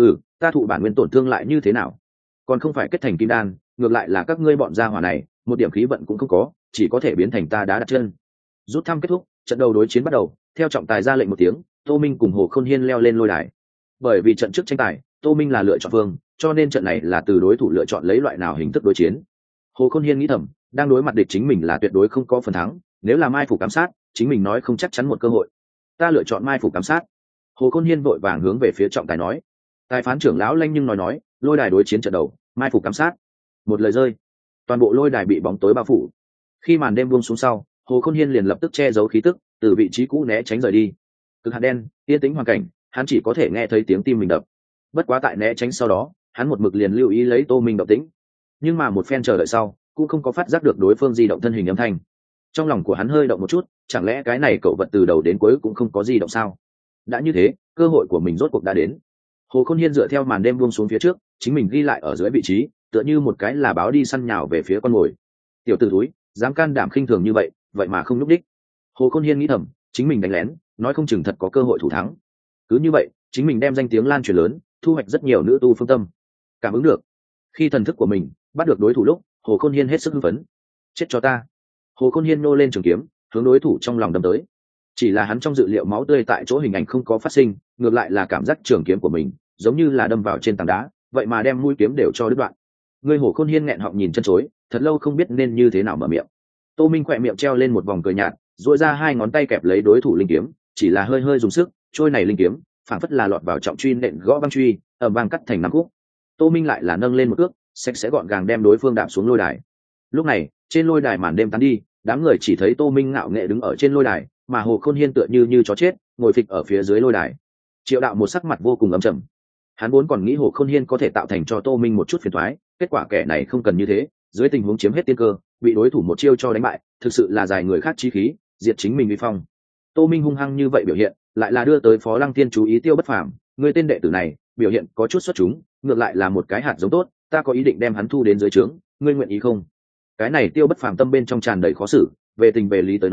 A: Ta thụ bản nguyên tổn thương lại như thế nào? Còn không phải kết thành kim đan, ngược lại là các ngươi bọn gia hỏa này, một điểm khí vận cũng không có, chỉ có thể biến thành ta đá đặt chân. Rút thăm kết thúc, trận đầu đối chiến bắt đầu, theo trọng tài ra lệnh một tiếng, Tô Minh cùng Hồ Khôn Hiên leo lên lôi đài. Bởi vì trận trước tranh tài, Tô Minh là lựa chọn phương, cho nên trận này là từ đối thủ lựa chọn lấy loại nào hình thức đối chiến. Hồ Khôn Hiên nghĩ thầm, đang đối mặt địch chính mình là tuyệt đối không có phần thắng, nếu là mai phục ám sát, chính mình nói không chắc chắn một cơ hội. Ta lựa chọn mai phục ám sát. Hồ Khôn Hiên vội vàng hướng về phía trọng tài nói. Tài phán trưởng lão lanh nhưng nói, lôi đài đối chiến trận đầu, mai phục ám sát. Một lời rơi, toàn bộ lôi đài bị bóng tối bao phủ. Khi màn đêm buông xuống sau, Hồ Khôn Hiên liền lập tức che giấu khí tức, từ vị trí cũ né tránh rời đi. Cực hạt đen, yên tĩnh hoàn cảnh, hắn chỉ có thể nghe thấy tiếng tim mình đập. Bất quá tại né tránh sau đó, hắn một mực liền lưu ý lấy Tô Minh động tĩnh. Nhưng mà một phen chờ đợi sau, cũng không có phát giác được đối phương di động thân hình âm thanh. Trong lòng của hắn hơi động một chút, chẳng lẽ cái này cậu vật từ đầu đến cuối cũng không có di động sao? Đã như thế, cơ hội của mình rốt cuộc đã đến. Hồ Khôn Hiên dựa theo màn đêm buông xuống phía trước, chính mình ghi lại ở dưới vị trí, tựa như một cái là báo đi săn nhào về phía con mồi. Tiểu tử thúi, dám can đảm khinh thường như vậy, vậy mà không lúc đích. Hồ Khôn Hiên nghĩ thầm, chính mình đánh lén, nói không chừng thật có cơ hội thủ thắng. Cứ như vậy, chính mình đem danh tiếng lan truyền lớn, thu hoạch rất nhiều nữ tu phương tâm. Cảm ứng được, khi thần thức của mình bắt được đối thủ lúc, Hồ Khôn Hiên hết sức hưng phấn. Chết cho ta! Hồ Khôn Hiên nô lên trường kiếm, hướng đối thủ trong lòng đâm tới. Chỉ là hắn trong dự liệu máu tươi tại chỗ hình ảnh không có phát sinh, ngược lại là cảm giác trường kiếm của mình giống như là đâm vào trên tảng đá, vậy mà đem mũi kiếm đều cho đứt đoạn. Người Hồ Khôn Hiên nghẹn họng nhìn chân chối, thật lâu không biết nên như thế nào mở miệng. Tô Minh khỏe miệng treo lên một vòng cười nhạt, duỗi ra 2 ngón tay kẹp lấy đối thủ linh kiếm, chỉ là hơi hơi dùng sức, trôi này linh kiếm phảng phất là lọt vào trọng truy nện gõ băng truy, ầm vang cắt thành 5 khúc. Tô Minh lại là nâng lên một cước, sạch sẽ gọn gàng đem đối phương đạp xuống lôi đài. Lúc này, trên lôi đài màn đêm tan đi, đám người chỉ thấy Tô Minh ngạo nghệ đứng ở trên lôi đài, mà Hồ Khôn Hiên tựa như chó chết, ngồi phịch ở phía dưới lôi đài. Triệu Đạo một sắc mặt vô cùng âm trầm. Hắn vốn còn nghĩ Hồ Khôn Hiên có thể tạo thành cho Tô Minh một chút phiền toái, kết quả kẻ này không cần như thế, dưới tình huống chiếm hết tiên cơ, bị đối thủ một chiêu cho đánh bại, thực sự là dài người khác chí khí, diệt chính mình uy phong. Tô Minh hung hăng như vậy biểu hiện, lại là đưa tới Phó Lăng Tiên chú ý Tiêu Bất Phàm, người tên đệ tử này, biểu hiện có chút xuất chúng, ngược lại là một cái hạt giống tốt, ta có ý định đem hắn thu đến dưới trướng, ngươi nguyện ý không? Cái này Tiêu Bất Phàm tâm bên trong tràn đầy khó xử, về tình về lý tới nói,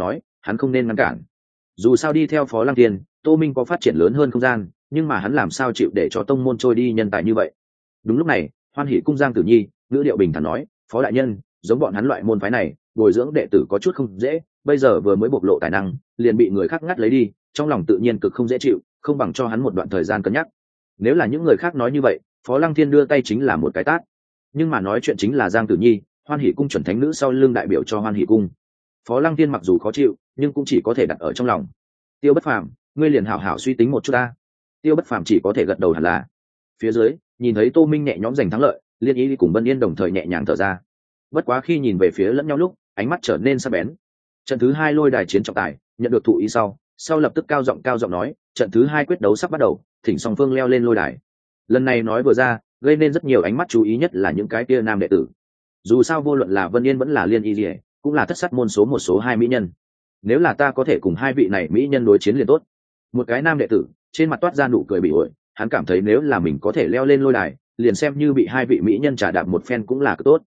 A: hắn không nên ngăn cản. Dù sao đi theo Phó Lăng Thiên, Tô Minh có phát triển lớn hơn không gian, nhưng mà hắn làm sao chịu để cho tông môn trôi đi nhân tài như vậy. Đúng lúc này, Hoan Hỷ cung Giang Tử Nhi ngữ điệu bình thản nói, Phó đại nhân, giống bọn hắn loại môn phái này bồi dưỡng đệ tử có chút không dễ, bây giờ vừa mới bộc lộ tài năng liền bị người khác ngắt lấy đi, trong lòng tự nhiên cực không dễ chịu, không bằng cho hắn một đoạn thời gian cân nhắc. Nếu là những người khác nói như vậy, Phó Lăng Thiên đưa tay chính là một cái tát, nhưng mà nói chuyện chính là Giang Tử Nhi, Hoan Hỷ cung chuẩn thánh nữ sau lưng đại biểu cho Hoan Hỷ cung. Phó Lăng Thiên mặc dù khó chịu, nhưng cũng chỉ có thể đặt ở trong lòng. Tiêu Bất Phàm, ngươi liền hảo hảo suy tính một chút ta. Tiêu Bất Phàm chỉ có thể gật đầu hẳn là. Phía dưới, nhìn thấy Tô Minh nhẹ nhõm giành thắng lợi, Liên Ý cùng Vân Yên đồng thời nhẹ nhàng thở ra. Bất quá khi nhìn về phía lẫn nhau lúc, ánh mắt trở nên sắc bén. Trận thứ 2 lôi đài chiến trọng tài, nhận được thụ ý sau lập tức cao giọng nói, trận thứ 2 quyết đấu sắp bắt đầu, thỉnh song phương leo lên lôi đài. Lần này nói vừa ra, gây nên rất nhiều ánh mắt chú ý, nhất là những cái kia nam đệ tử. Dù sao vô luận là Vân Yên vẫn là Liên Y Lệ, cũng là thất sát môn số 1 số 2 mỹ nhân. Nếu là ta có thể cùng hai vị này mỹ nhân đối chiến liền tốt. Một cái nam đệ tử trên mặt toát ra nụ cười bị ổi, hắn cảm thấy nếu là mình có thể leo lên lôi đài, liền xem như bị hai vị mỹ nhân trả đạp một phen cũng là tốt.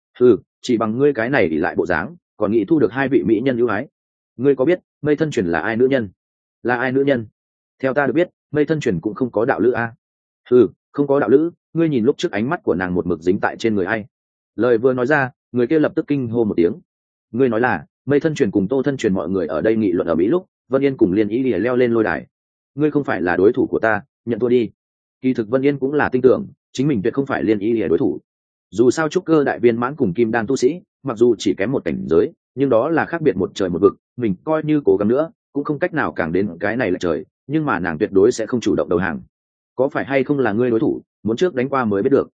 A: Chỉ bằng ngươi cái này thì lại bộ dáng, còn nghĩ thu được hai vị mỹ nhân ưu ái. Ngươi có biết Mây Thân Truyền là ai nữ nhân? Là ai nữ nhân? Theo ta được biết, Mây Thân Truyền cũng không có đạo lữ a. Không có đạo lữ, ngươi nhìn lúc trước ánh mắt của nàng một mực dính tại trên người ai? Lời vừa nói ra, người kia lập tức kinh hô một tiếng. Ngươi nói là Mây Thân Truyền cùng Tô Thân Truyền? Mọi người ở đây nghị luận ở mỹ lúc, Vân Yên cùng Liên Ý lìa leo lên lôi đài. Ngươi không phải là đối thủ của ta, nhận thua đi. Kỳ thực Vân Yên cũng là tin tưởng chính mình tuyệt không phải Liên Ý lìa đối thủ. Dù sao trúc cơ đại viên mãn cùng kim đan tu sĩ, mặc dù chỉ kém một cảnh giới, nhưng đó là khác biệt một trời một vực, mình coi như cố gắng nữa cũng không cách nào càng đến cái này là trời, nhưng mà nàng tuyệt đối sẽ không chủ động đầu hàng. Có phải hay không là ngươi đối thủ, muốn trước đánh qua mới biết được.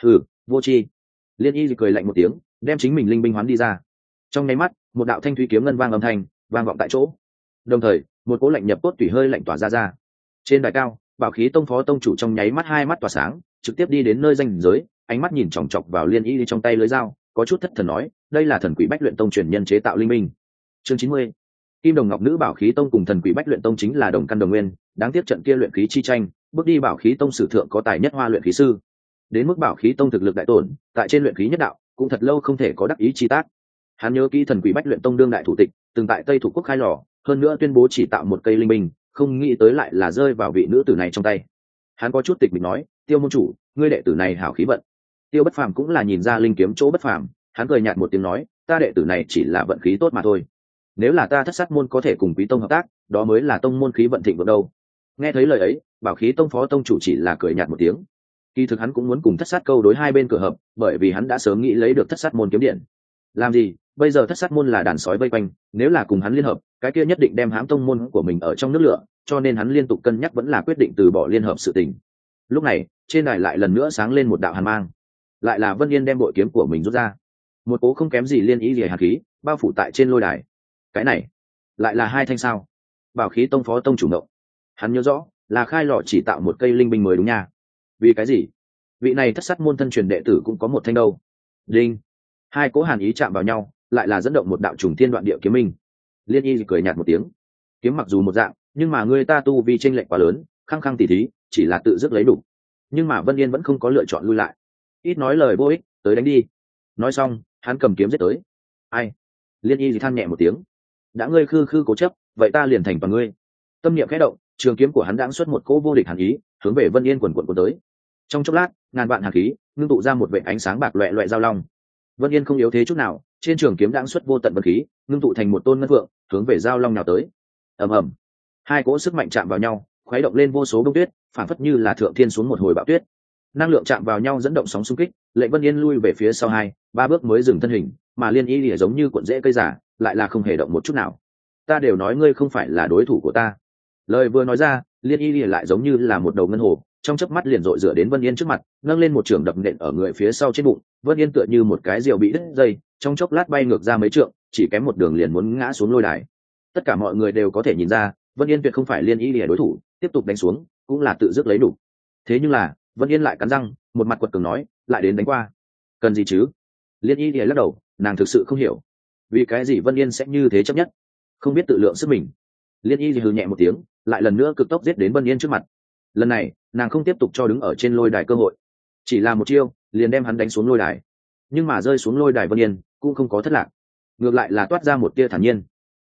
A: Vô tri. Liên Y cười lạnh một tiếng, đem chính mình linh binh hoán đi ra. Trong nháy mắt, một đạo thanh thúy kiếm ngân vang âm thanh vang vọng tại chỗ, đồng thời một cỗ lạnh nhập cốt tủy hơi lạnh tỏa ra. Trên đài cao, Bảo Khí Tông phó tông chủ trong nháy mắt hai mắt tỏa sáng, trực tiếp đi đến nơi ranh giới, ánh mắt nhìn chòng chọc vào Liên Y trong tay lưới dao, có chút thất thần nói, đây là Thần Quỷ Bách Luyện Tông truyền nhân chế tạo linh minh. Chương 90. Kim Đồng Ngọc Nữ Bảo Khí Tông cùng Thần Quỷ Bách Luyện Tông chính là đồng căn đồng nguyên, đáng tiếc trận kia luyện khí chi tranh, bước đi Bảo Khí Tông sử thượng có tài nhất hoa luyện khí sư. Đến mức Bảo Khí Tông thực lực đại tổn, tại trên luyện khí nhất đạo, cũng thật lâu không thể có đắc ý chi tác. Hắn nhớ kỹ Thần Quỷ Bách Luyện Tông đương đại thủ tịch, từng tại Tây Thủ Quốc khai lò, hơn nữa tuyên bố chỉ tạo một cây linh minh, không nghĩ tới lại là rơi vào vị nữ tử này trong tay. Hắn có chút tịch mịch nói, Tiêu môn chủ, ngươi đệ tử này hảo khí vận. Tiêu Bất Phàm cũng là nhìn ra linh kiếm chỗ bất phàm, hắn cười nhạt một tiếng nói, ta đệ tử này chỉ là vận khí tốt mà thôi. Nếu là ta Thất Sát môn có thể cùng Quý tông hợp tác, đó mới là tông môn khí vận thịnh vượng đâu. Nghe thấy lời ấy, Bảo Khí Tông phó tông chủ chỉ là cười nhạt một tiếng. Kỳ thực hắn cũng muốn cùng Thất Sát câu đối hai bên cửa hợp, bởi vì hắn đã sớm nghĩ lấy được Thất Sát môn kiếm điện. Làm gì, bây giờ Thất Sát môn là đàn sói vây quanh, nếu là cùng hắn liên hợp, cái kia nhất định đem hãm tông môn của mình ở trong nước lửa, cho nên hắn liên tục cân nhắc vẫn là quyết định từ bỏ liên hợp sự tình. Lúc này, trên đài lại lần nữa sáng lên một đạo hàn mang, lại là Vân Yên đem bội kiếm của mình rút ra, một cố không kém gì Liên Ý liệt hàn khí bao phủ tại trên lôi đài. Cái này lại là hai thanh sao? Bảo Khí Tông phó tông chủ động, hắn nhớ rõ là khai lò chỉ tạo một cây linh binh mới đúng nha. Vì cái gì vị này Thất Sát môn thân truyền đệ tử cũng có một thanh đâu? Đinh, hai cố hàn ý chạm vào nhau, lại là dẫn động một đạo trùng thiên đoạn địa kiếm minh. Liên Y cười nhạt một tiếng, kiếm mặc dù một dạng, nhưng mà người ta tu vi chênh lệch quá lớn, khăng khăng tỉ thí chỉ là tự dứt lấy đủ. Nhưng mà Vân Yên vẫn không có lựa chọn lui lại, ít nói lời vô ích, tới đánh đi. Nói xong, hắn cầm kiếm giết tới. Ai? Liên Y than nhẹ một tiếng, đã ngươi khư khư cố chấp, vậy ta liền thành toàn ngươi. Tâm niệm khẽ động, trường kiếm của hắn đãng xuất một cỗ vô địch hàn ý, hướng về Vân Yên quần quần tới. Trong chốc lát, ngàn vạn hàn khí ngưng tụ ra một vệt ánh sáng bạc loẹt loẹt giao long. Vân Yên không yếu thế chút nào, trên trường kiếm đãng xuất vô tận vân khí, ngưng tụ thành một tôn ngân vượng, hướng về giao long nào tới. Ầm ầm, hai cỗ sức mạnh chạm vào nhau, khuấy động lên vô số bông tuyết, phản phất như là thượng thiên xuống một hồi bão tuyết. Năng lượng chạm vào nhau dẫn động sóng xung kích, lệnh Vân Yên lui về phía sau 2-3 bước mới dừng thân hình, mà Liên Y lìa giống như cuộn rễ cây giả, lại là không hề động một chút nào. Ta đều nói ngươi không phải là đối thủ của ta. Lời vừa nói ra, Liên Y lìa lại giống như là một đầu ngân hồ, trong chớp mắt liền dội dựa đến Vân Yên trước mặt, nâng lên một trường đập nện ở người phía sau trên bụng. Vân Yên tựa như một cái diều bị đứt dây, trong chốc lát bay ngược ra mấy trượng, chỉ kém một đường liền muốn ngã xuống lôi đài. Tất cả mọi người đều có thể nhìn ra, Vân Yên tuyệt không phải Liên Y lìa đối thủ, tiếp tục đánh xuống cũng là tự dứt lấy đủ. Thế nhưng là Vân Yên lại cắn răng, một mặt quật cường nói, lại đến đánh qua, cần gì chứ? Liên Y lìa lắc đầu, nàng thực sự không hiểu, vì cái gì Vân Yên sẽ như thế chấp nhất, không biết tự lượng sức mình. Liên Y hừ nhẹ một tiếng, lại lần nữa cực tốc giết đến Vân Yên trước mặt. Lần này nàng không tiếp tục cho đứng ở trên lôi đài cơ hội, chỉ là một chiêu liền đem hắn đánh xuống lôi đài. Nhưng mà rơi xuống lôi đài Vân Yên cũng không có thất lạc, ngược lại là toát ra một tia thản nhiên.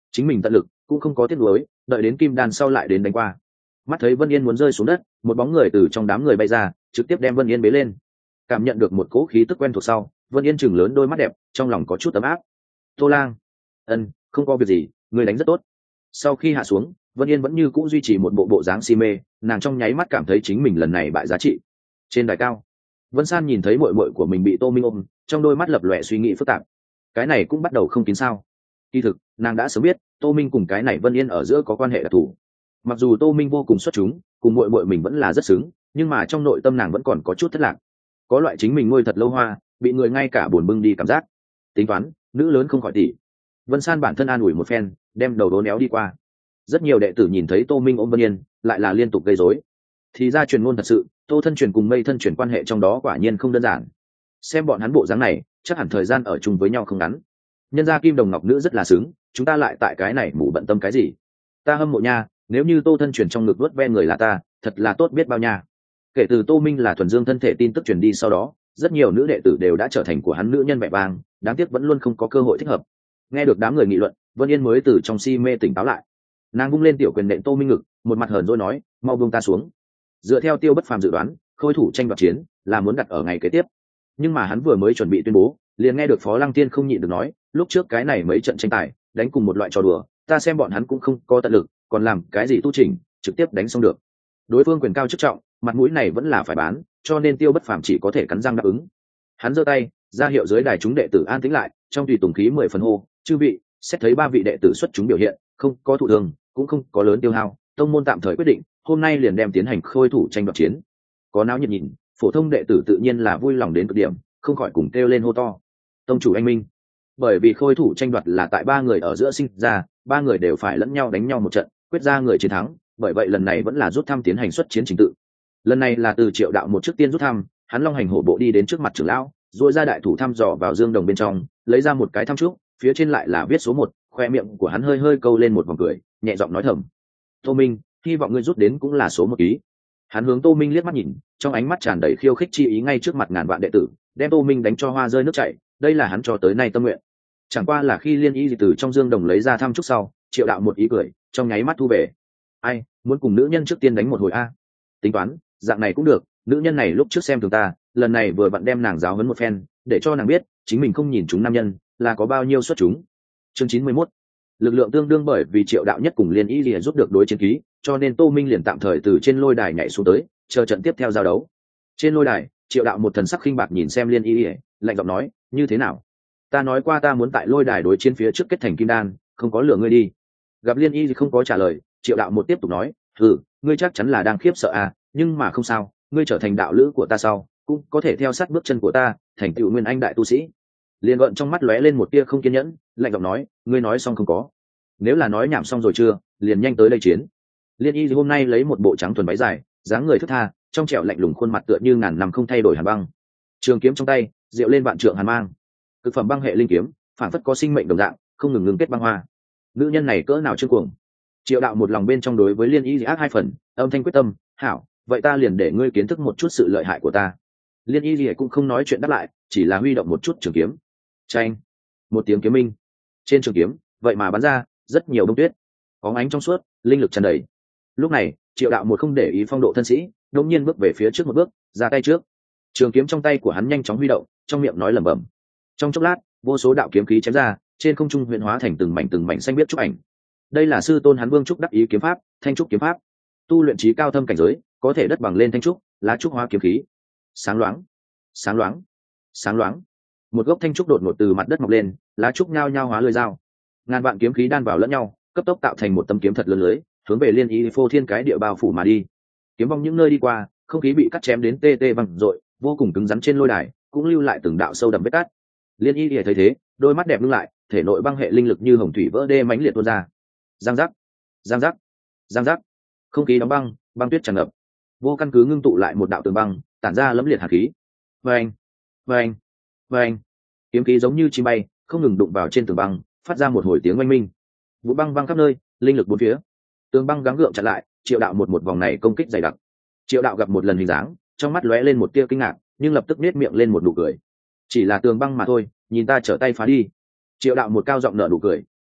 A: chính mình tận lực cũng không có tiếc nuối, đợi đến kim đan sau lại đến đánh qua. Mắt thấy Vân Yên muốn rơi xuống đất, một bóng người từ trong đám người bay ra, trực tiếp đem Vân Yên bế lên. Cảm nhận được một cỗ khí tức quen thuộc sau, Vân Yên chừng lớn đôi mắt đẹp, trong lòng có chút ấm áp. Tô Lang, không có việc gì, người đánh rất tốt. Sau khi hạ xuống, Vân Yên vẫn như cũ duy trì một bộ dáng si mê, nàng trong nháy mắt cảm thấy chính mình lần này bại giá trị. Trên đài cao, Vân San nhìn thấy muội muội của mình bị Tô Minh ôm, trong đôi mắt lập lòe suy nghĩ phức tạp. Cái này cũng bắt đầu không kín sao? Kỳ thực, nàng đã sớm biết, Tô Minh cùng cái này Vân Yên ở giữa có quan hệ đặc thù. Mặc dù Tô Minh vô cùng xuất chúng, cùng muội muội mình vẫn là rất xứng, nhưng mà trong nội tâm nàng vẫn còn có chút thất lạc. Có loại chính mình nuôi thật lâu hoa, bị người ngay cả buồn bưng đi cảm giác. Tính toán, nữ lớn không khỏi tỷ. Vân San bản thân an ủi một phen, đem đầu đố néo đi qua. Rất nhiều đệ tử nhìn thấy Tô Minh ôm Vân Yên, lại là liên tục gây rối. Thì ra truyền ngôn thật sự, Tô thân truyền cùng Mây thân truyền quan hệ trong đó quả nhiên không đơn giản. Xem bọn hắn bộ dáng này, chắc hẳn thời gian ở chung với nhau không ngắn. Nhân gia kim đồng ngọc nữ rất là sướng, chúng ta lại tại cái này mù bận tâm cái gì? Ta hâm mộ nha, nếu như Tô thân truyền trong ngực vuốt ve người là ta, thật là tốt biết bao nha. Kể từ Tô Minh là thuần dương thân thể tin tức truyền đi sau đó, rất nhiều nữ đệ tử đều đã trở thành của hắn nữ nhân mẹ vang, đáng tiếc vẫn luôn không có cơ hội thích hợp. Nghe được đám người nghị luận, Vân Yên mới từ trong si mê tỉnh táo lại. Nàng vung lên tiểu quyền nện Tô Minh ngực, một mặt hờn dỗi nói, mau buông ta xuống. Dựa theo Tiêu Bất Phàm dự đoán, khôi thủ tranh đoạt chiến là muốn đặt ở ngày kế tiếp, nhưng mà hắn vừa mới chuẩn bị tuyên bố, liền nghe được Phó Lăng Tiên không nhịn được nói, lúc trước cái này mấy trận tranh tài đánh cùng một loại trò đùa, ta xem bọn hắn cũng không có tận lực, còn làm cái gì tu chỉnh, trực tiếp đánh xong được. Đối phương quyền cao chức trọng, mặt mũi này vẫn là phải bán, cho nên Tiêu Bất Phàm chỉ có thể cắn răng đáp ứng. Hắn giơ tay ra hiệu dưới đài chúng đệ tử an tĩnh lại, trong tùy tùng khí 10 phần hô, chư vị, xét thấy 3 vị đệ tử xuất chúng biểu hiện, không có thụ thương, cũng không có lớn tiêu hao, tông môn tạm thời quyết định, hôm nay liền đem tiến hành khôi thủ tranh đoạt chiến. Có náo nhiệt nhìn, phổ thông đệ tử tự nhiên là vui lòng đến cực điểm, không khỏi cùng kêu lên hô to. Tông chủ anh minh. Bởi vì khôi thủ tranh đoạt là tại 3 người ở giữa sinh ra, 3 người đều phải lẫn nhau đánh nhau một trận, quyết ra người chiến thắng, bởi vậy lần này vẫn là rút thăm tiến hành xuất chiến trình tự. Lần này là từ Triệu Đạo một trước tiên rút thăm, hắn long hành hổ bộ đi đến trước mặt trưởng lão, duỗi ra đại thủ thăm dò vào dương đồng bên trong, lấy ra một cái thăm trúc, phía trên lại là viết số 1, khoe miệng của hắn hơi hơi câu lên một vòng cười, nhẹ giọng nói thầm: "Tô Minh, hy vọng ngươi rút đến cũng là số 1 ký." Hắn hướng Tô Minh liếc mắt nhìn, trong ánh mắt tràn đầy khiêu khích chi ý ngay trước mặt ngàn vạn đệ tử, đem Tô Minh đánh cho hoa rơi nước chảy, đây là hắn cho tới nay tâm nguyện. Chẳng qua là khi Liên Y từ trong dương đồng lấy ra thăm trúc sau, Triệu Đạo một ý cười, trong nháy mắt thu về. Ai, muốn cùng nữ nhân trước tiên đánh một hồi a? Tính toán, dạng này cũng được, nữ nhân này lúc trước xem thường ta, lần này vừa vặn đem nàng giáo huấn một phen, để cho nàng biết, chính mình không nhìn chúng nam nhân, là có bao nhiêu xuất chúng. Chương 91. Lực lượng tương đương bởi vì Triệu Đạo nhất cùng Liên Y Lìa giúp được đối chiến ký, cho nên Tô Minh liền tạm thời từ trên lôi đài nhảy xuống tới, chờ trận tiếp theo giao đấu. Trên lôi đài, Triệu Đạo một thần sắc khinh bạc nhìn xem Liên Y Lìa, lạnh giọng nói, như thế nào? Ta nói qua ta muốn tại lôi đài đối chiến phía trước kết thành kim đan, không có lừa ngươi đi. Gặp Liên Y không có trả lời, Triệu Đạo một tiếp tục nói, ngươi chắc chắn là đang khiếp sợ à, nhưng mà không sao, ngươi trở thành đạo lữ của ta sau, cũng có thể theo sát bước chân của ta, thành tựu nguyên anh đại tu sĩ. Liên gợn trong mắt lóe lên một tia không kiên nhẫn, lạnh giọng nói, ngươi nói xong không có? Nếu là nói nhảm xong rồi chưa, liền nhanh tới đây chiến. Liên Y hôm nay lấy một bộ trắng thuần váy dài, dáng người thướt tha, trong trẻo lạnh lùng khuôn mặt tựa như ngàn năm không thay đổi hàn băng. Trường kiếm trong tay, diệu lên vạn trượng hàn mang. Cực phẩm băng hệ linh kiếm, phản phất có sinh mệnh đồng dạng, không ngừng ngưng kết băng hoa. Nữ nhân này cỡ nào trương cuồng. Triệu Đạo một lòng bên trong đối với Liên Y ác 2 phần, âm thanh quyết tâm, hảo, vậy ta liền để ngươi kiến thức một chút sự lợi hại của ta. Liên Y cũng không nói chuyện đáp lại, chỉ là huy động một chút trường kiếm. Chanh, một tiếng kiếm minh. Trên trường kiếm, vậy mà bắn ra rất nhiều bông tuyết, bóng ánh trong suốt, linh lực tràn đầy. Lúc này, Triệu Đạo một không để ý phong độ thân sĩ, đột nhiên bước về phía trước một bước, ra tay trước. Trường kiếm trong tay của hắn nhanh chóng huy động, trong miệng nói lẩm bẩm. Trong chốc lát, vô số đạo kiếm khí chém ra, trên không trung huyền hóa thành từng mảnh xanh biếc trúc ảnh. Đây là sư tôn hắn Vương Trúc đắc ý kiếm pháp, Thanh trúc kiếm pháp. Tu luyện trí cao thâm cảnh giới, có thể đất bằng lên thanh trúc, lá trúc hóa kiếm khí. Sáng loáng, sáng loáng, sáng loáng. Một gốc thanh trúc đột ngột từ mặt đất mọc lên, lá trúc nhao nhao hóa lưỡi dao. Ngàn vạn kiếm khí đan vào lẫn nhau, cấp tốc tạo thành một tấm kiếm thật lớn lưới, hướng về Liên Y phô thiên cái địa bao phủ mà đi. Kiếm vong những nơi đi qua, không khí bị cắt chém đến tê tê vang dội, vô cùng cứng rắn trên lôi đài, cũng lưu lại từng đạo sâu đậm vết cắt. Liên Y thấy thế, đôi mắt đẹp ngưng lại, thể nội băng hệ linh lực như hồng thủy vỡ đê mãnh liệt tuôn ra. Giang giác, giang giác, giang giác. Không khí đóng băng, băng tuyết tràn ngập. Vô căn cứ ngưng tụ lại một đạo tường băng, tản ra lẫm liệt hàn khí. Vâng, vâng, vâng. Kiếm khí giống như chim bay, không ngừng đụng vào trên tường băng, phát ra một hồi tiếng oanh minh. Vụ băng văng khắp nơi, linh lực bốn phía. Tường băng gắng gượng chặn lại, Triệu Đạo một vòng này công kích dày đặc. Triệu Đạo gặp một lần hình dáng, trong mắt lóe lên một tia kinh ngạc, nhưng lập tức nết miệng lên một nụ cười. Chỉ là tường băng mà thôi, nhìn ta trở tay phá đi. Triệu Đạo một cao giọng nở nụ cười,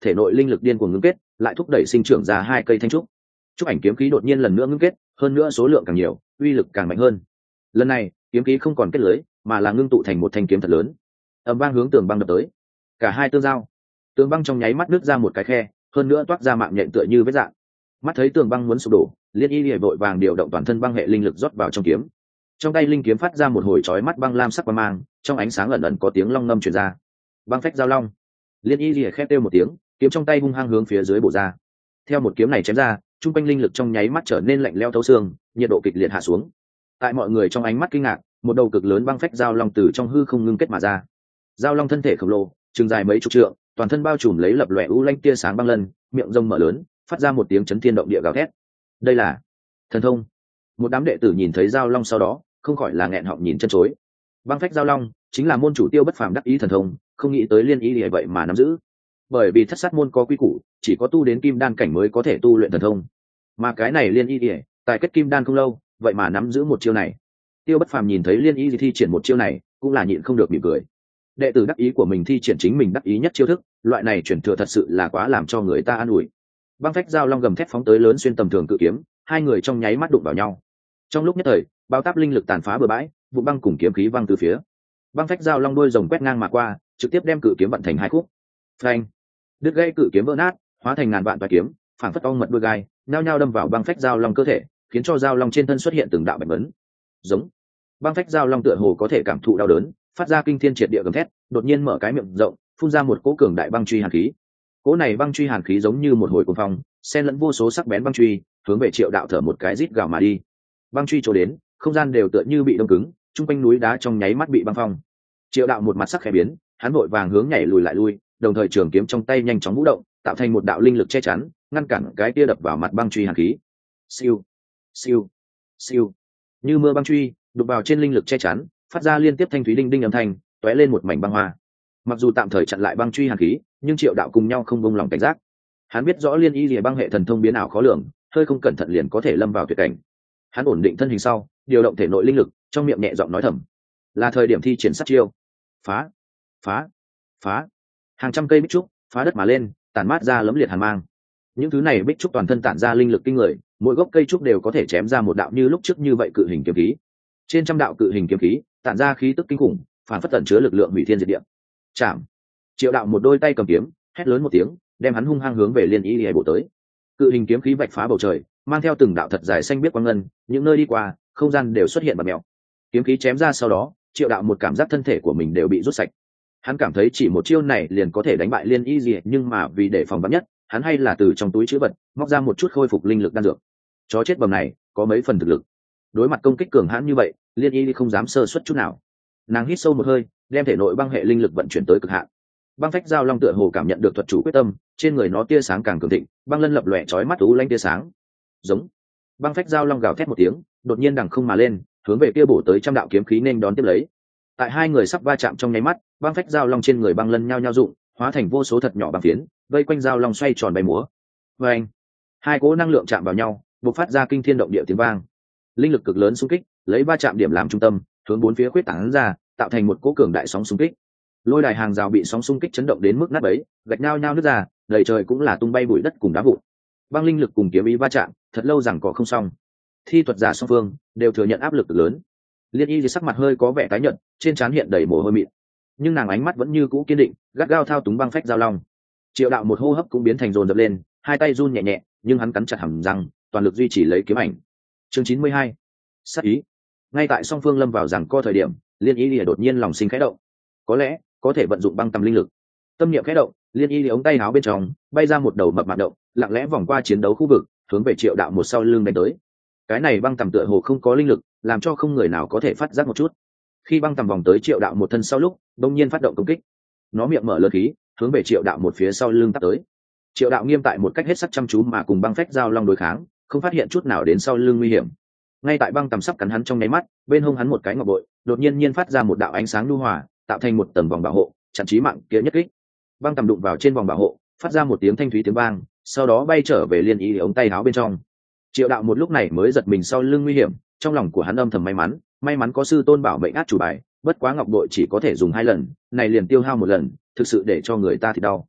A: thể nội linh lực điên cuồng ngưng kết, lại thúc đẩy sinh trưởng ra hai cây thanh trúc. Trúc ảnh kiếm khí đột nhiên lần nữa ngưng kết, hơn nữa số lượng càng nhiều, uy lực càng mạnh hơn. Lần này kiếm khí không còn kết lưới, mà là ngưng tụ thành một thanh kiếm thật lớn, ầm vang hướng tường băng đập tới. Cả hai tương giao, tường băng trong nháy mắt nứt ra một cái khe, hơn nữa toát ra mạng nhện tựa như vết dạng. Mắt thấy tường băng muốn sụp đổ, Liên Y Lìa vội vàng điều động toàn thân băng hệ linh lực rót vào trong kiếm. Trong tay linh kiếm phát ra một hồi chói mắt băng lam sắc quang mang, trong ánh sáng ẩn ẩn có tiếng long ngâm truyền ra. Băng phách giao long. Liên Y Lìa khẽ kêu một tiếng, kiếm trong tay hung hăng hướng phía dưới bổ ra. Theo một kiếm này chém ra, trung quanh linh lực trong nháy mắt trở nên lạnh lẽo thấu xương, nhiệt độ kịch liệt hạ xuống. Tại mọi người trong ánh mắt kinh ngạc, một đầu cực lớn băng phách giao long từ trong hư không ngưng kết mà ra. Giao long thân thể khổng lồ, chừng dài mấy chục trượng, toàn thân bao trùm lấy lập lòe u lanh tia sáng băng lân, miệng rông mở lớn, phát ra một tiếng chấn thiên động địa gào thét. Đây là thần thông. Một đám đệ tử nhìn thấy giao long sau đó, không khỏi là nghẹn họng nhìn chân chối. Băng phách giao long chính là môn chủ Tiêu Bất Phàm đắc ý thần thông, không nghĩ tới Liên Y Lìa vậy mà nắm giữ. Bởi vì thất sát môn có quy củ, chỉ có tu đến kim đan cảnh mới có thể tu luyện thần thông, mà cái này Liên Y Lìa tại kết kim đan không lâu, vậy mà nắm giữ một chiêu này. Tiêu Bất Phàm nhìn thấy Liên Y thi triển một chiêu này, cũng là nhịn không được mỉm cười. Đệ tử đắc ý của mình thi triển chính mình đắc ý nhất chiêu thức, loại này chuyển thừa thật sự là quá làm cho người ta an ủi. Băng phách giao long gầm thét phóng tới lớn xuyên tầm thường cự kiếm, hai người trong nháy mắt đụng vào nhau. Trong lúc nhất thời, bao táp linh lực tàn phá bừa bãi, vụ băng cùng kiếm khí văng từ phía. Băng phách giao long đuôi rồng quét ngang mà qua, trực tiếp đem cự kiếm vận thành hai khúc. Phanh! Đứt gãy cự kiếm vỡ nát, hóa thành ngàn vạn toái kiếm, phảng phất ong mật đuôi gai, nhao nhao đâm vào băng phách giao long cơ thể, khiến cho giao long trên thân xuất hiện từng đạo bạch vấn. Giống. Băng phách giao long tựa hồ có thể cảm thụ đau đớn, phát ra kinh thiên triệt địa gầm thét, đột nhiên mở cái miệng rộng, phun ra một cỗ cường đại băng truy hàn khí. Cỗ này băng truy hàn khí giống như một hồi cuồng phong, xen lẫn vô số sắc bén băng truy, hướng về Triệu Đạo thở một cái rít gào mà đi. Băng truy chỗ đến, không gian đều tựa như bị đông cứng, trung quanh núi đá trong nháy mắt bị băng phong. Triệu Đạo một mặt sắc khẽ biến, hắn vội vàng hướng nhảy lùi lại lui, đồng thời trường kiếm trong tay nhanh chóng vũ động, tạo thành một đạo linh lực che chắn, ngăn cản cái kia đập vào mặt băng truy hàn khí. Siêu, siêu, siêu. Như mưa băng truy đục vào trên linh lực che chắn, phát ra liên tiếp thanh thúy đinh đinh âm thanh, tóe lên một mảnh băng hoa. Mặc dù tạm thời chặn lại băng truy hàn khí, nhưng Triệu Đạo cùng nhau không buông lòng cảnh giác. Hắn biết rõ Liên Y Lìa băng hệ thần thông biến ảo khó lường, hơi không cẩn thận liền có thể lâm vào tuyệt cảnh. Hắn ổn định thân hình sau, điều động thể nội linh lực, trong miệng nhẹ giọng nói thầm: là thời điểm thi triển sát chiêu. Phá, phá, phá. Hàng trăm cây bích trúc phá đất mà lên, tản mát ra lấm liệt hàn mang. Những thứ này bích trúc toàn thân tản ra linh lực kinh người, mỗi gốc cây trúc đều có thể chém ra một đạo như lúc trước như vậy cự hình kiếm khí. Trên trăm đạo cự hình kiếm khí tản ra khí tức kinh khủng, phản phất tẩn chứa lực lượng hủy thiên diệt địa. Chạm. Triệu Đạo một đôi tay cầm kiếm, hét lớn một tiếng, đem hắn hung hăng hướng về Liên Y Lìa bổ tới. Cự hình kiếm khí vạch phá bầu trời, mang theo từng đạo thật dài xanh biếc quang ngân, những nơi đi qua, không gian đều xuất hiện bạt mèo. Kiếm khí chém ra sau đó, Triệu Đạo một cảm giác thân thể của mình đều bị rút sạch. Hắn cảm thấy chỉ một chiêu này liền có thể đánh bại Liên Y Lìa, nhưng mà vì để phòng vắn nhất, hắn hay là từ trong túi trữ vật móc ra một chút khôi phục linh lực đan dược. Chó chết bầm này có mấy phần thực lực. Đối mặt công kích cường hãn như vậy, Liên Y không dám sơ suất chút nào. Nàng hít sâu một hơi, đem thể nội băng hệ linh lực vận chuyển tới cực hạn. Băng phách giao long tựa hồ cảm nhận được thuật chủ quyết tâm, trên người nó tia sáng càng cường thịnh, băng lân lập lòe chói mắt u lanh tia sáng. Giống. Băng phách giao long gào thét một tiếng, đột nhiên đằng không mà lên, hướng về kia bổ tới trăm đạo kiếm khí nên đón tiếp lấy. Tại hai người sắp va chạm trong nháy mắt, băng phách giao long trên người băng lân nhao nhao rụng, hóa thành vô số thật nhỏ băng phiến, vây quanh giao long xoay tròn bay múa. Và anh, hai cỗ năng lượng chạm vào nhau, bộc phát ra kinh thiên động địa tiếng vang. Linh lực cực lớn xung kích, lấy va chạm điểm làm trung tâm, hướng bốn phía khuyết tán ra, tạo thành một cỗ cường đại sóng xung kích. Lôi đài hàng rào bị sóng xung kích chấn động đến mức nát bấy, gạch nhao nhao nứt ra, đầy trời cũng là tung bay bụi đất cùng đá vụn. Băng linh lực cùng kiếm ý va chạm, thật lâu rằng có không xong. Thi thuật giả song phương đều thừa nhận áp lực cực lớn. Liên Y sắc mặt hơi có vẻ tái nhợt, trên trán hiện đầy mồ hôi mịn, nhưng nàng ánh mắt vẫn như cũ kiên định, gắt gao thao túng băng phách giao long. Triệu Đạo một hô hấp cũng biến thành dồn dập lên, hai tay run nhẹ nhẹ, nhưng hắn cắn chặt hàm răng, toàn lực duy trì lấy kiếm ảnh. Chương 92. Sát ý. Ngay tại song phương lâm vào rằng co thời điểm, Liên Y đột nhiên lòng sinh khẽ động, có lẽ có thể vận dụng băng tầm linh lực. Tâm niệm khẽ động, Liên Y ống tay áo bên trong bay ra một đầu mập mạp động, lặng lẽ vòng qua chiến đấu khu vực, hướng về Triệu Đạo một sau lưng đánh tới. Cái này băng tầm tựa hồ không có linh lực, làm cho không người nào có thể phát giác một chút. Khi băng tầm vòng tới Triệu Đạo một thân sau lúc, đột nhiên phát động công kích. Nó miệng mở lớn khí, hướng về Triệu Đạo một phía sau lưng tấp tới. Triệu Đạo nghiêm tại một cách hết sức chăm chú mà cùng băng phách giao long đối kháng, không phát hiện chút nào đến sau lưng nguy hiểm. Ngay tại băng tầm sắp cắn hắn trong nháy mắt, bên hông hắn một cái ngọc bội đột nhiên phát ra một đạo ánh sáng nhu hòa, tạo thành một tầng vòng bảo hộ, chặn chí mạng kia nhất kích. Băng tầm đụng vào trên vòng bảo hộ, phát ra một tiếng thanh thúy tiếng vang, sau đó bay trở về Liên Y ống tay áo bên trong. Triệu Đạo một lúc này mới giật mình sau lưng nguy hiểm, trong lòng của hắn âm thầm may mắn có sư tôn bảo mệnh át chủ bài, bất quá ngọc bội chỉ có thể dùng 2 lần, này liền tiêu hao 1 lần, thực sự để cho người ta thì đau.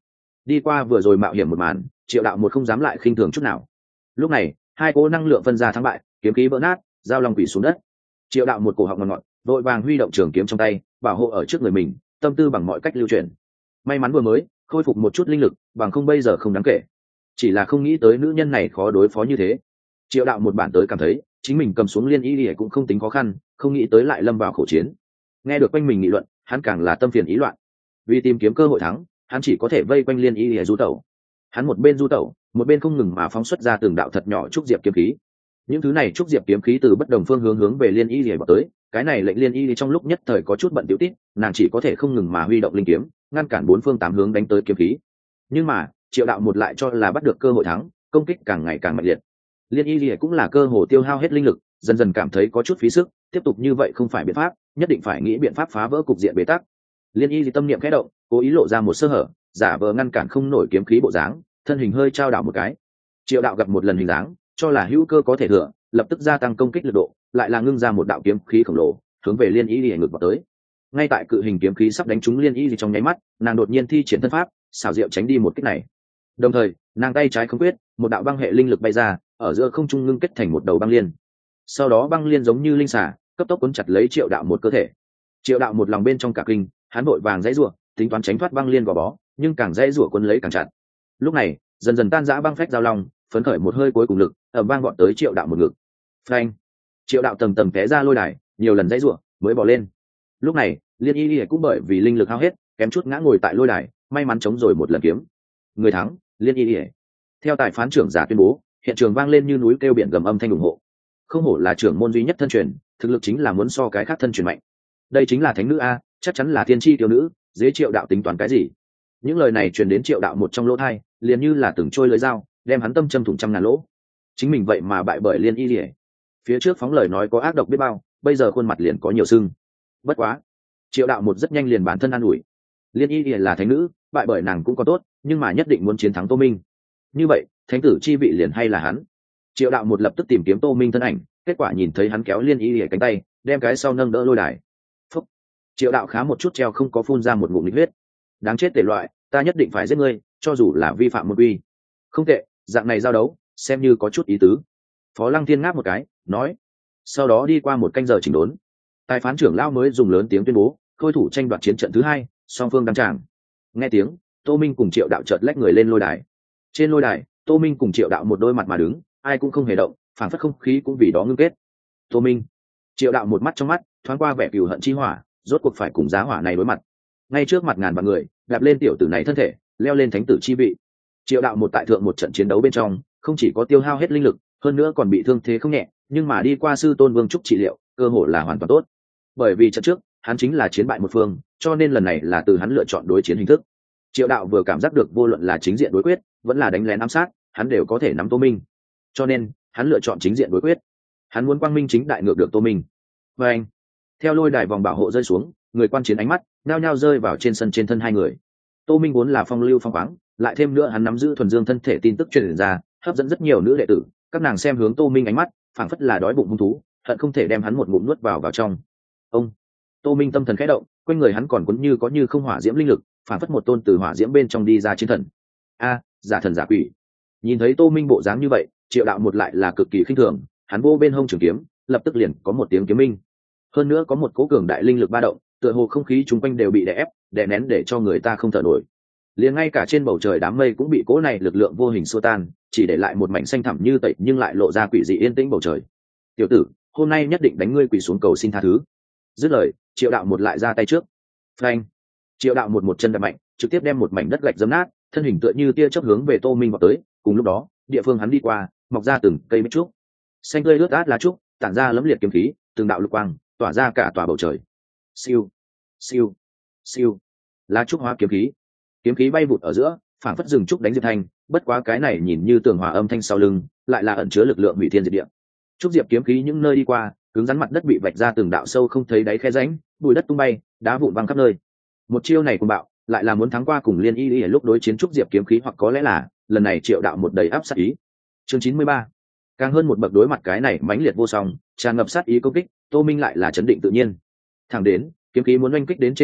A: Đi qua vừa rồi mạo hiểm một màn, Triệu Đạo một không dám lại khinh thường chút nào. Lúc này hai cỗ năng lượng phân ra thắng bại, kiếm khí vỡ nát, giao long quỷ xuống đất. Triệu Đạo một cổ họng ngọt ngọt, vội vàng huy động trường kiếm trong tay bảo hộ ở trước người mình, tâm tư bằng mọi cách lưu chuyển. May mắn vừa mới khôi phục một chút linh lực, bằng không bây giờ không đáng kể. Chỉ là không nghĩ tới nữ nhân này khó đối phó như thế. Triệu Đạo một bản tới cảm thấy chính mình cầm xuống Liên Y Lìa cũng không tính khó khăn, không nghĩ tới lại lâm vào khổ chiến. Nghe được quanh mình nghị luận, hắn càng là tâm phiền ý loạn. Vì tìm kiếm cơ hội thắng, hắn chỉ có thể vây quanh Liên Y Lìa du tẩu. Hắn một bên du tẩu, một bên không ngừng mà phóng xuất ra từng đạo thật nhỏ trúc diệp kiếm khí. Những thứ này trúc diệp kiếm khí từ bất đồng phương hướng hướng về Liên Y Lìa vào tới, cái này lệnh Liên Y trong lúc nhất thời có chút bận tiểu tít, nàng chỉ có thể không ngừng mà huy động linh kiếm, ngăn cản bốn phương tám hướng đánh tới kiếm khí. Nhưng mà Triệu Đạo một lại cho là bắt được cơ hội thắng, công kích càng ngày càng mạnh liệt. Liên Y Lìa cũng là cơ hồ tiêu hao hết linh lực, dần dần cảm thấy có chút phí sức, tiếp tục như vậy không phải biện pháp, nhất định phải nghĩ biện pháp phá vỡ cục diện bế tắc. Liên Y tâm niệm khẽ động, cố ý lộ ra một sơ hở, giả vờ ngăn cản không nổi kiếm khí bộ dáng, thân hình hơi trao đảo một cái. Triệu Đạo gặp một lần hình dáng, cho là hữu cơ có thể thừa, lập tức gia tăng công kích lực độ, lại là ngưng ra một đạo kiếm khí khổng lồ, hướng về Liên Y ngược vào tới. Ngay tại cự hình kiếm khí sắp đánh trúng Liên Y trong nháy mắt, nàng đột nhiên thi triển thân pháp, xảo diệu tránh đi một kích này. Đồng thời, nàng tay trái không quyết, một đạo băng hệ linh lực bay ra, ở giữa không trung ngưng kết thành một đầu băng liên. Sau đó băng liên giống như linh xà, cấp tốc cuốn chặt lấy Triệu Đạo một cơ thể. Triệu Đạo một lòng bên trong cả kinh, hắn vội vàng dãy rủa, tính toán tránh thoát băng liên gò bó, nhưng càng dãy rủa cuốn lấy càng chặt. Lúc này, dần dần tan rã băng phách giao long, phấn khởi một hơi cuối cùng lực, ầm vang vọt tới Triệu Đạo một ngực. Phanh! Triệu Đạo tầng tầng té ra lôi đài, nhiều lần dãy rủa mới bò lên. Lúc này, Liên Y cũng bởi vì linh lực hao hết, kém chút ngã ngồi tại lôi đài, may mắn chống rồi một lần kiếm. Người thắng, Liên Y. Theo tài phán trưởng giả tuyên bố, hiện trường vang lên như núi kêu biển gầm âm thanh ủng hộ. Không hổ là trưởng môn duy nhất thân truyền, thực lực chính là muốn so cái khác thân truyền mạnh. Đây chính là thánh nữ a, chắc chắn là thiên chi tiểu nữ, dễ Triệu Đạo tính toán cái gì? Những lời này truyền đến Triệu Đạo một trong lỗ tai, liền như là từng trôi lưỡi dao, đem hắn tâm châm thủng trăm ngàn lỗ. Chính mình vậy mà bại bởi Liên Y Lìa. Phía trước phóng lời nói có ác độc biết bao, bây giờ khuôn mặt liền có nhiều sưng. Bất quá, Triệu Đạo một rất nhanh liền bản thân an ủi. Liên Y Lìa là thánh nữ, bại bởi nàng cũng có tốt, nhưng mà nhất định muốn chiến thắng Tô Minh. Như vậy, thánh tử chi vị liền hay là hắn. Triệu Đạo một lập tức tìm kiếm Tô Minh thân ảnh, kết quả nhìn thấy hắn kéo Liên Y Lìa cánh tay, đem cái sau nâng đỡ lôi đài. Phúc! Triệu Đạo khá một chút treo không có phun ra một ngụm huyết. Đáng chết tể loại, ta nhất định phải giết ngươi, cho dù là vi phạm môn quy. Không tệ, dạng này giao đấu, xem như có chút ý tứ. Phó Lăng Thiên ngáp một cái, nói. Sau đó đi qua một canh giờ chỉnh đốn, tài phán trưởng lão mới dùng lớn tiếng tuyên bố khôi thủ tranh đoạt chiến trận thứ hai, song phương đăng tràng. Nghe tiếng, Tô Minh cùng Triệu Đạo chợt lách người lên lôi đài. Trên lôi đài, Tô Minh cùng Triệu Đạo một đôi mặt mà đứng, ai cũng không hề động, phảng phất không khí cũng vì đó ngưng kết. Tô Minh, Triệu Đạo một mắt trong mắt thoáng qua vẻ cừu hận chi hỏa, rốt cuộc phải cùng giá hỏa này đối mặt. Ngay trước mặt ngàn vạn người, đạp lên tiểu tử này thân thể, leo lên thánh tử chi vị. Triệu Đạo một tại thượng một trận chiến đấu bên trong, không chỉ có tiêu hao hết linh lực, hơn nữa còn bị thương thế không nhẹ, nhưng mà đi qua sư tôn Vương Trúc trị liệu, cơ hội là hoàn toàn tốt. Bởi vì trận trước, hắn chính là chiến bại một phương, cho nên lần này là từ hắn lựa chọn đối chiến hình thức. Triệu Đạo vừa cảm giác được vô luận là chính diện đối quyết, vẫn là đánh lén ám sát, hắn đều có thể nắm Tô Minh. Cho nên, hắn lựa chọn chính diện đối quyết. Hắn muốn quang minh chính đại ngược được Tô Minh. Và anh, theo lôi đài vòng bảo hộ rơi xuống, người quan chiến ánh mắt nhao nhao rơi vào trên sân trên thân hai người. Tô Minh vốn là phong lưu phong khoáng, lại thêm nữa hắn nắm giữ thuần dương thân thể tin tức truyền ra, hấp dẫn rất nhiều nữ đệ tử, các nàng xem hướng Tô Minh ánh mắt, phảng phất là đói bụng hung thú, hận không thể đem hắn một ngụm nuốt vào trong. Ông Tô Minh tâm thần khẽ động, quanh người hắn còn cuốn như có như không hỏa diễm linh lực, phảng phất một tôn từ hỏa diễm bên trong đi ra chiến thần. A, giả thần giả quỷ. Nhìn thấy Tô Minh bộ dáng như vậy, Triệu Đạo một lại là cực kỳ khinh thường, hắn vô bên hông trường kiếm, lập tức liền có một tiếng kiếm minh. Hơn nữa có một cố cường đại linh lực ba động, tựa hồ không khí chung quanh đều bị đè ép, đè nén để cho người ta không thở nổi. Liền ngay cả trên bầu trời đám mây cũng bị cố này lực lượng vô hình xua tan, chỉ để lại một mảnh xanh thẳm như tẩy nhưng lại lộ ra quỷ dị yên tĩnh bầu trời. Tiểu tử, hôm nay nhất định đánh ngươi quỳ xuống cầu xin tha thứ. Dứt lời, Triệu Đạo một lại ra tay trước. Phanh! Triệu Đạo một chân đạp mạnh, trực tiếp đem một mảnh đất gạch giấm nát, thân hình tựa như tia chớp hướng về Tô Minh vào tới. Cùng lúc đó, địa phương hắn đi qua, mọc ra từng cây bích trúc, xanh tươi lướt át lá trúc, tản ra lấm liệt kiếm khí, từng đạo lục quang tỏa ra cả tòa bầu trời. Siêu, siêu, siêu, lá trúc hóa kiếm khí bay vụt ở giữa, phảng phất rừng trúc đánh diệp thanh. Bất quá cái này nhìn như tường hòa âm thanh sau lưng, lại là ẩn chứa lực lượng hủy thiên diệt địa. Trúc diệp kiếm khí những nơi đi qua, cứng rắn mặt đất bị vạch ra từng đạo sâu không thấy đáy khe rãnh, bụi đất tung bay, đá vụn văng khắp nơi. Một chiêu này của bạo, lại là muốn thắng qua cùng Liên Y ở lúc đối chiến trúc diệp kiếm khí, hoặc có lẽ là lần này Triệu Đạo một đầy áp sát ý. Chương 93. Càng hơn một bậc đối mặt cái này mãnh liệt vô song, tràn ngập sát ý công kích, Tô Minh lại là chấn định tự nhiên. Thẳng đến kiếm khí muốn oanh kích đến trên thân lúc,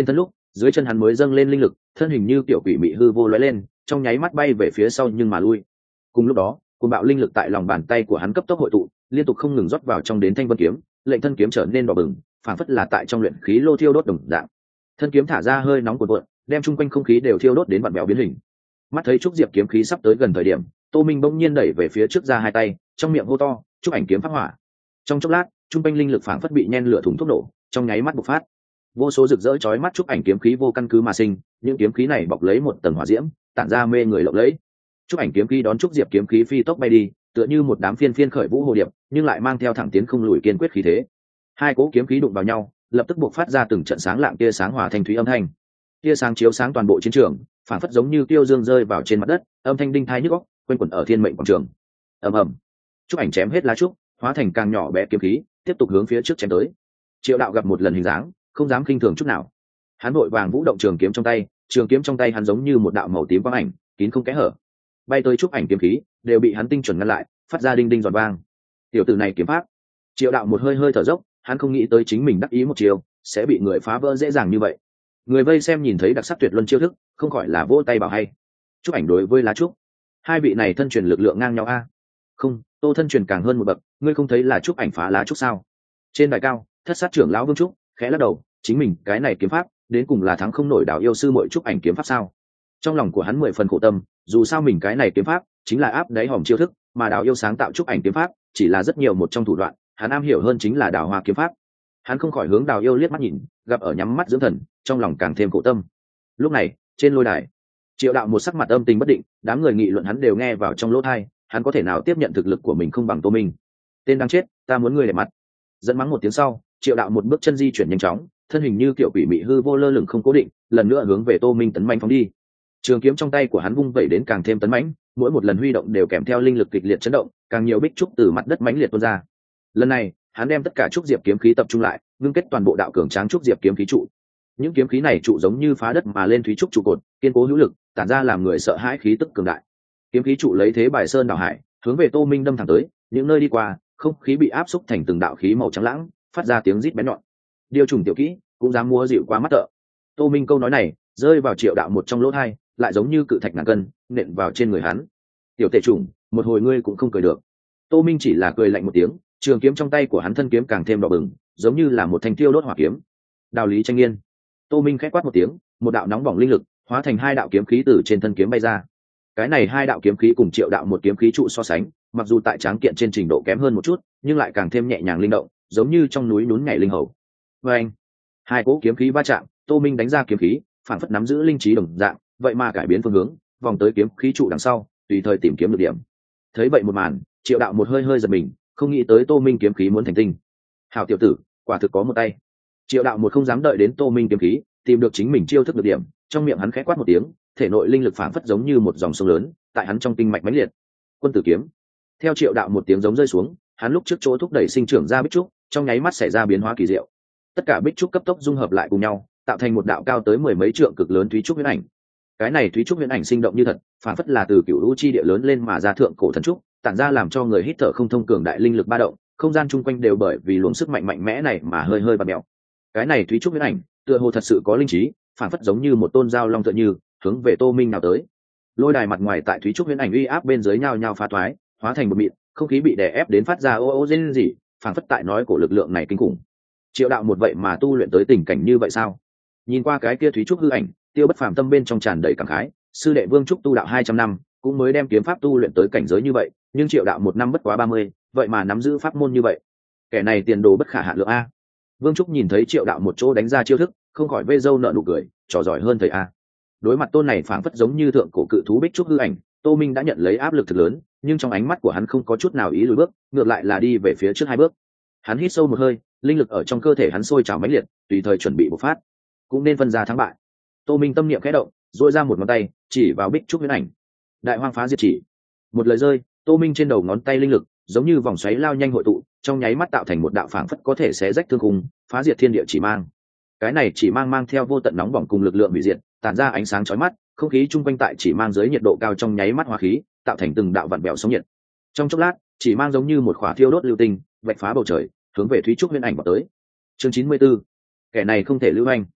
A: dưới chân hắn mới dâng lên linh lực, thân hình như tiểu quỷ mị hư vô lóe lên, trong nháy mắt bay về phía sau nhưng mà lui. Cùng lúc đó, cuồng bạo linh lực tại lòng bàn tay của hắn cấp tốc hội tụ, liên tục không ngừng rót vào trong đến thanh vân kiếm, lệnh thân kiếm trở nên đỏ bừng, phảng phất là tại trong luyện khí lô thiêu đốt đồng dạng. Thân kiếm thả ra hơi nóng cuồn cuộn, đem chung quanh không khí đều thiêu đốt đến vặn vẹo biến hình. Mắt thấy trúc diệp kiếm khí sắp tới gần thời điểm, Tô Minh bỗng nhiên đẩy về phía trước ra hai tay, trong miệng hô to, "Trúc ảnh kiếm pháp hỏa!" Trong chốc lát, chung quanh linh lực phảng phất bị nhen lửa thùng thuốc nổ, trong nháy mắt bộc phát. Vô số rực rỡ chói mắt trúc ảnh kiếm khí vô căn cứ mà sinh, những kiếm khí này bọc lấy một tầng hỏa diễm, tản ra mê người lộng lẫy. Trúc ảnh kiếm khí đón trúc diệp kiếm khí phi tốc bay đi, tựa như một đám phiên phiên khởi vũ hồ điệp, nhưng lại mang theo thẳng tiến không lùi kiên quyết khí thế. Hai cỗ kiếm khí đụng vào nhau, lập tức bộc phát ra từng trận sáng lạng tia sáng hòa thanh thúy âm thanh. Tia sáng chiếu sáng toàn bộ chiến trường, phản phất giống như tiêu dương rơi vào trên mặt đất, âm thanh đinh thái nhức óc, quanh quẩn ở thiên mệnh quảng trường. Ầm ầm, trúc ảnh chém hết lá trúc, hóa thành càng nhỏ bé kiếm khí, tiếp tục hướng phía trước chém tới. Triệu Đạo gặp một lần hình dáng, không dám khinh thường chút nào. Hắn vội vàng vũ động trường kiếm trong tay, trường kiếm trong tay hắn giống như một đạo màu tím quang ảnh, kín không kẽ hở. Bay tới trúc ảnh kiếm khí, đều bị hắn tinh chuẩn ngăn lại, phát ra đinh đinh giòn vang. Tiểu tử này kiếm pháp. Triệu Đạo một hơi hơi thở dốc, hắn không nghĩ tới chính mình đắc ý một chiều, sẽ bị người phá vỡ dễ dàng như vậy. Người vây xem nhìn thấy đặc sắc tuyệt luân chiêu thức, không khỏi là vỗ tay bảo hay. Trúc ảnh đối với lá trúc, hai vị này thân truyền lực lượng ngang nhau a? Không, Tô thân truyền càng hơn một bậc, ngươi không thấy là trúc ảnh phá lá trúc sao? Trên đài cao, thất sát trưởng lão Vương Trúc khẽ lắc đầu, chính mình cái này kiếm pháp, đến cùng là thắng không nổi Đào yêu sư muội trúc ảnh kiếm pháp sao? Trong lòng của hắn 10 phần khổ tâm, dù sao mình cái này kiếm pháp chính là áp đáy hòm chiêu thức, mà Đào yêu sáng tạo trúc ảnh kiếm pháp chỉ là rất nhiều một trong thủ đoạn, hắn am hiểu hơn chính là Đào Hoa kiếm pháp. Hắn không khỏi hướng Đào yêu liếc mắt nhìn, gặp ở nhắm mắt dưỡng thần, trong lòng càng thêm khổ tâm. Lúc này, trên lôi đài, Triệu Đạo một sắc mặt âm tình bất định, đám người nghị luận hắn đều nghe vào trong lỗ tai, hắn có thể nào tiếp nhận thực lực của mình không bằng Tô Minh. Tên đang chết, ta muốn ngươi để mặt. Dẫn mắng một tiếng sau, Triệu Đạo một bước chân di chuyển nhanh chóng, thân hình như kiểu quỷ mị hư vô lơ lửng không cố định, lần nữa hướng về Tô Minh tấn mãnh phóng đi. Trường kiếm trong tay của hắn vung vẩy đến càng thêm tấn mãnh, mỗi một lần huy động đều kèm theo linh lực kịch liệt chấn động, càng nhiều bích trúc từ mặt đất mãnh liệt tuôn ra. Lần này, hắn đem tất cả trúc diệp kiếm khí tập trung lại, ngưng kết toàn bộ đạo cường tráng trúc diệp kiếm khí trụ. Những kiếm khí này trụ giống như phá đất mà lên thúy trúc trụ cột, kiên cố hữu lực, tản ra làm người sợ hãi khí tức cường đại. Kiếm khí trụ lấy thế bài sơn đảo hải, hướng về Tô Minh đâm thẳng tới, những nơi đi qua, không khí bị áp xúc thành từng đạo khí màu trắng lãng, phát ra tiếng rít bén nhọn. Điều trùng tiểu kỹ, cũng dám múa dịu quá mắt tợ. Tô Minh câu nói này, rơi vào Triệu Đạo một trong lỗ tai, lại giống như cự thạch ngàn cân, nện vào trên người hắn. Tiểu tệ trùng, một hồi ngươi cũng không cười được. Tô Minh chỉ là cười lạnh một tiếng, trường kiếm trong tay của hắn thân kiếm càng thêm đỏ bừng, giống như là một thanh tiêu đốt hỏa kiếm. Đào Lý Tranh Nghiên. Tô Minh khẽ quát một tiếng, một đạo nóng bỏng linh lực hóa thành hai đạo kiếm khí từ trên thân kiếm bay ra. Cái này hai đạo kiếm khí cùng Triệu Đạo một kiếm khí trụ so sánh, mặc dù tại tráng kiện trên trình độ kém hơn một chút, nhưng lại càng thêm nhẹ nhàng linh động, giống như trong núi nhún nhảy linh hầu. Và anh, hai cỗ kiếm khí va chạm, Tô Minh đánh ra kiếm khí, phản phất nắm giữ linh trí đồng dạng, vậy mà cải biến phương hướng, vòng tới kiếm khí trụ đằng sau, tùy thời tìm kiếm được điểm. Thấy vậy một màn, Triệu Đạo một hơi hơi giật mình, không nghĩ tới Tô Minh kiếm khí muốn thành tinh. Hảo tiểu tử, quả thực có một tay. Triệu Đạo một không dám đợi đến Tô Minh kiếm khí, tìm được chính mình chiêu thức được điểm, trong miệng hắn khẽ quát một tiếng, thể nội linh lực phản phất giống như một dòng sông lớn, tại hắn trong kinh mạch mãnh liệt. Quân tử kiếm. Theo Triệu Đạo một tiếng giống rơi xuống, hắn lúc trước chỗ thúc đẩy sinh trưởng ra bích trúc, trong nháy mắt xảy ra biến hóa kỳ diệu. Tất cả bích trúc cấp tốc dung hợp lại cùng nhau, tạo thành một đạo cao tới mười mấy trượng cực lớn thúy trúc huyễn ảnh. Cái này thúy trúc huyễn ảnh sinh động như thật, phản phất là từ cựu u chi địa lớn lên mà ra thượng cổ thần trúc, tản ra làm cho người hít thở không thông cường đại linh lực ba động, không gian chung quanh đều bởi vì luồng sức mạnh mạnh mẽ này mà hơi hơi bạt mèo. Cái này thúy trúc huyễn ảnh, tựa hồ thật sự có linh trí, phản phất giống như một tôn giao long tựa như hướng về Tô Minh nào tới. Lôi đài mặt ngoài tại thúy trúc huyễn ảnh uy áp bên dưới nhao nhao phá thoái, hóa thành một mịn, không khí bị đè ép đến phát ra ô ô rên rỉ, phản phất tại nói cổ lực lượng này kinh khủng. Triệu Đạo một vậy mà tu luyện tới tình cảnh như vậy sao? Nhìn qua cái kia thúy trúc hư ảnh, Tiêu Bất Phàm tâm bên trong tràn đầy cảm khái, sư đệ Vương Trúc tu đạo 200 năm, cũng mới đem kiếm pháp tu luyện tới cảnh giới như vậy, nhưng Triệu Đạo một năm bất quá 30, vậy mà nắm giữ pháp môn như vậy. Kẻ này tiền đồ bất khả hạn lượng a. Vương Trúc nhìn thấy Triệu Đạo một chỗ đánh ra chiêu thức, không khỏi vê râu nợ nụ cười, trò giỏi hơn thầy a. Đối mặt tôn này phảng phất giống như thượng cổ cự thú bích trúc hư ảnh, Tô Minh đã nhận lấy áp lực thực lớn, nhưng trong ánh mắt của hắn không có chút nào ý lùi bước, ngược lại là đi về phía trước hai bước. Hắn hít sâu một hơi, linh lực ở trong cơ thể hắn sôi trào mãnh liệt, tùy thời chuẩn bị bộc phát, cũng nên phân ra thắng bại. Tô Minh tâm niệm khẽ động, duỗi ra một ngón tay, chỉ vào bích trúc huyễn ảnh. Đại hoang phá diệt chỉ. Một lời rơi, Tô Minh trên đầu ngón tay linh lực giống như vòng xoáy lao nhanh hội tụ, trong nháy mắt tạo thành một đạo phảng phất có thể xé rách thương khung, phá diệt thiên địa chỉ mang. Cái này chỉ mang theo vô tận nóng bỏng cùng lực lượng hủy diệt, tản ra ánh sáng chói mắt, không khí chung quanh tại chỉ mang dưới nhiệt độ cao trong nháy mắt hóa khí, tạo thành từng đạo vặn bèo sóng nhiệt. Trong chốc lát, chỉ mang giống như một khỏa thiêu đốt lưu tinh, vạch phá bầu trời, hướng về thúy trúc huyễn ảnh vào tới. Chương 94. Kẻ này không thể lưu hành.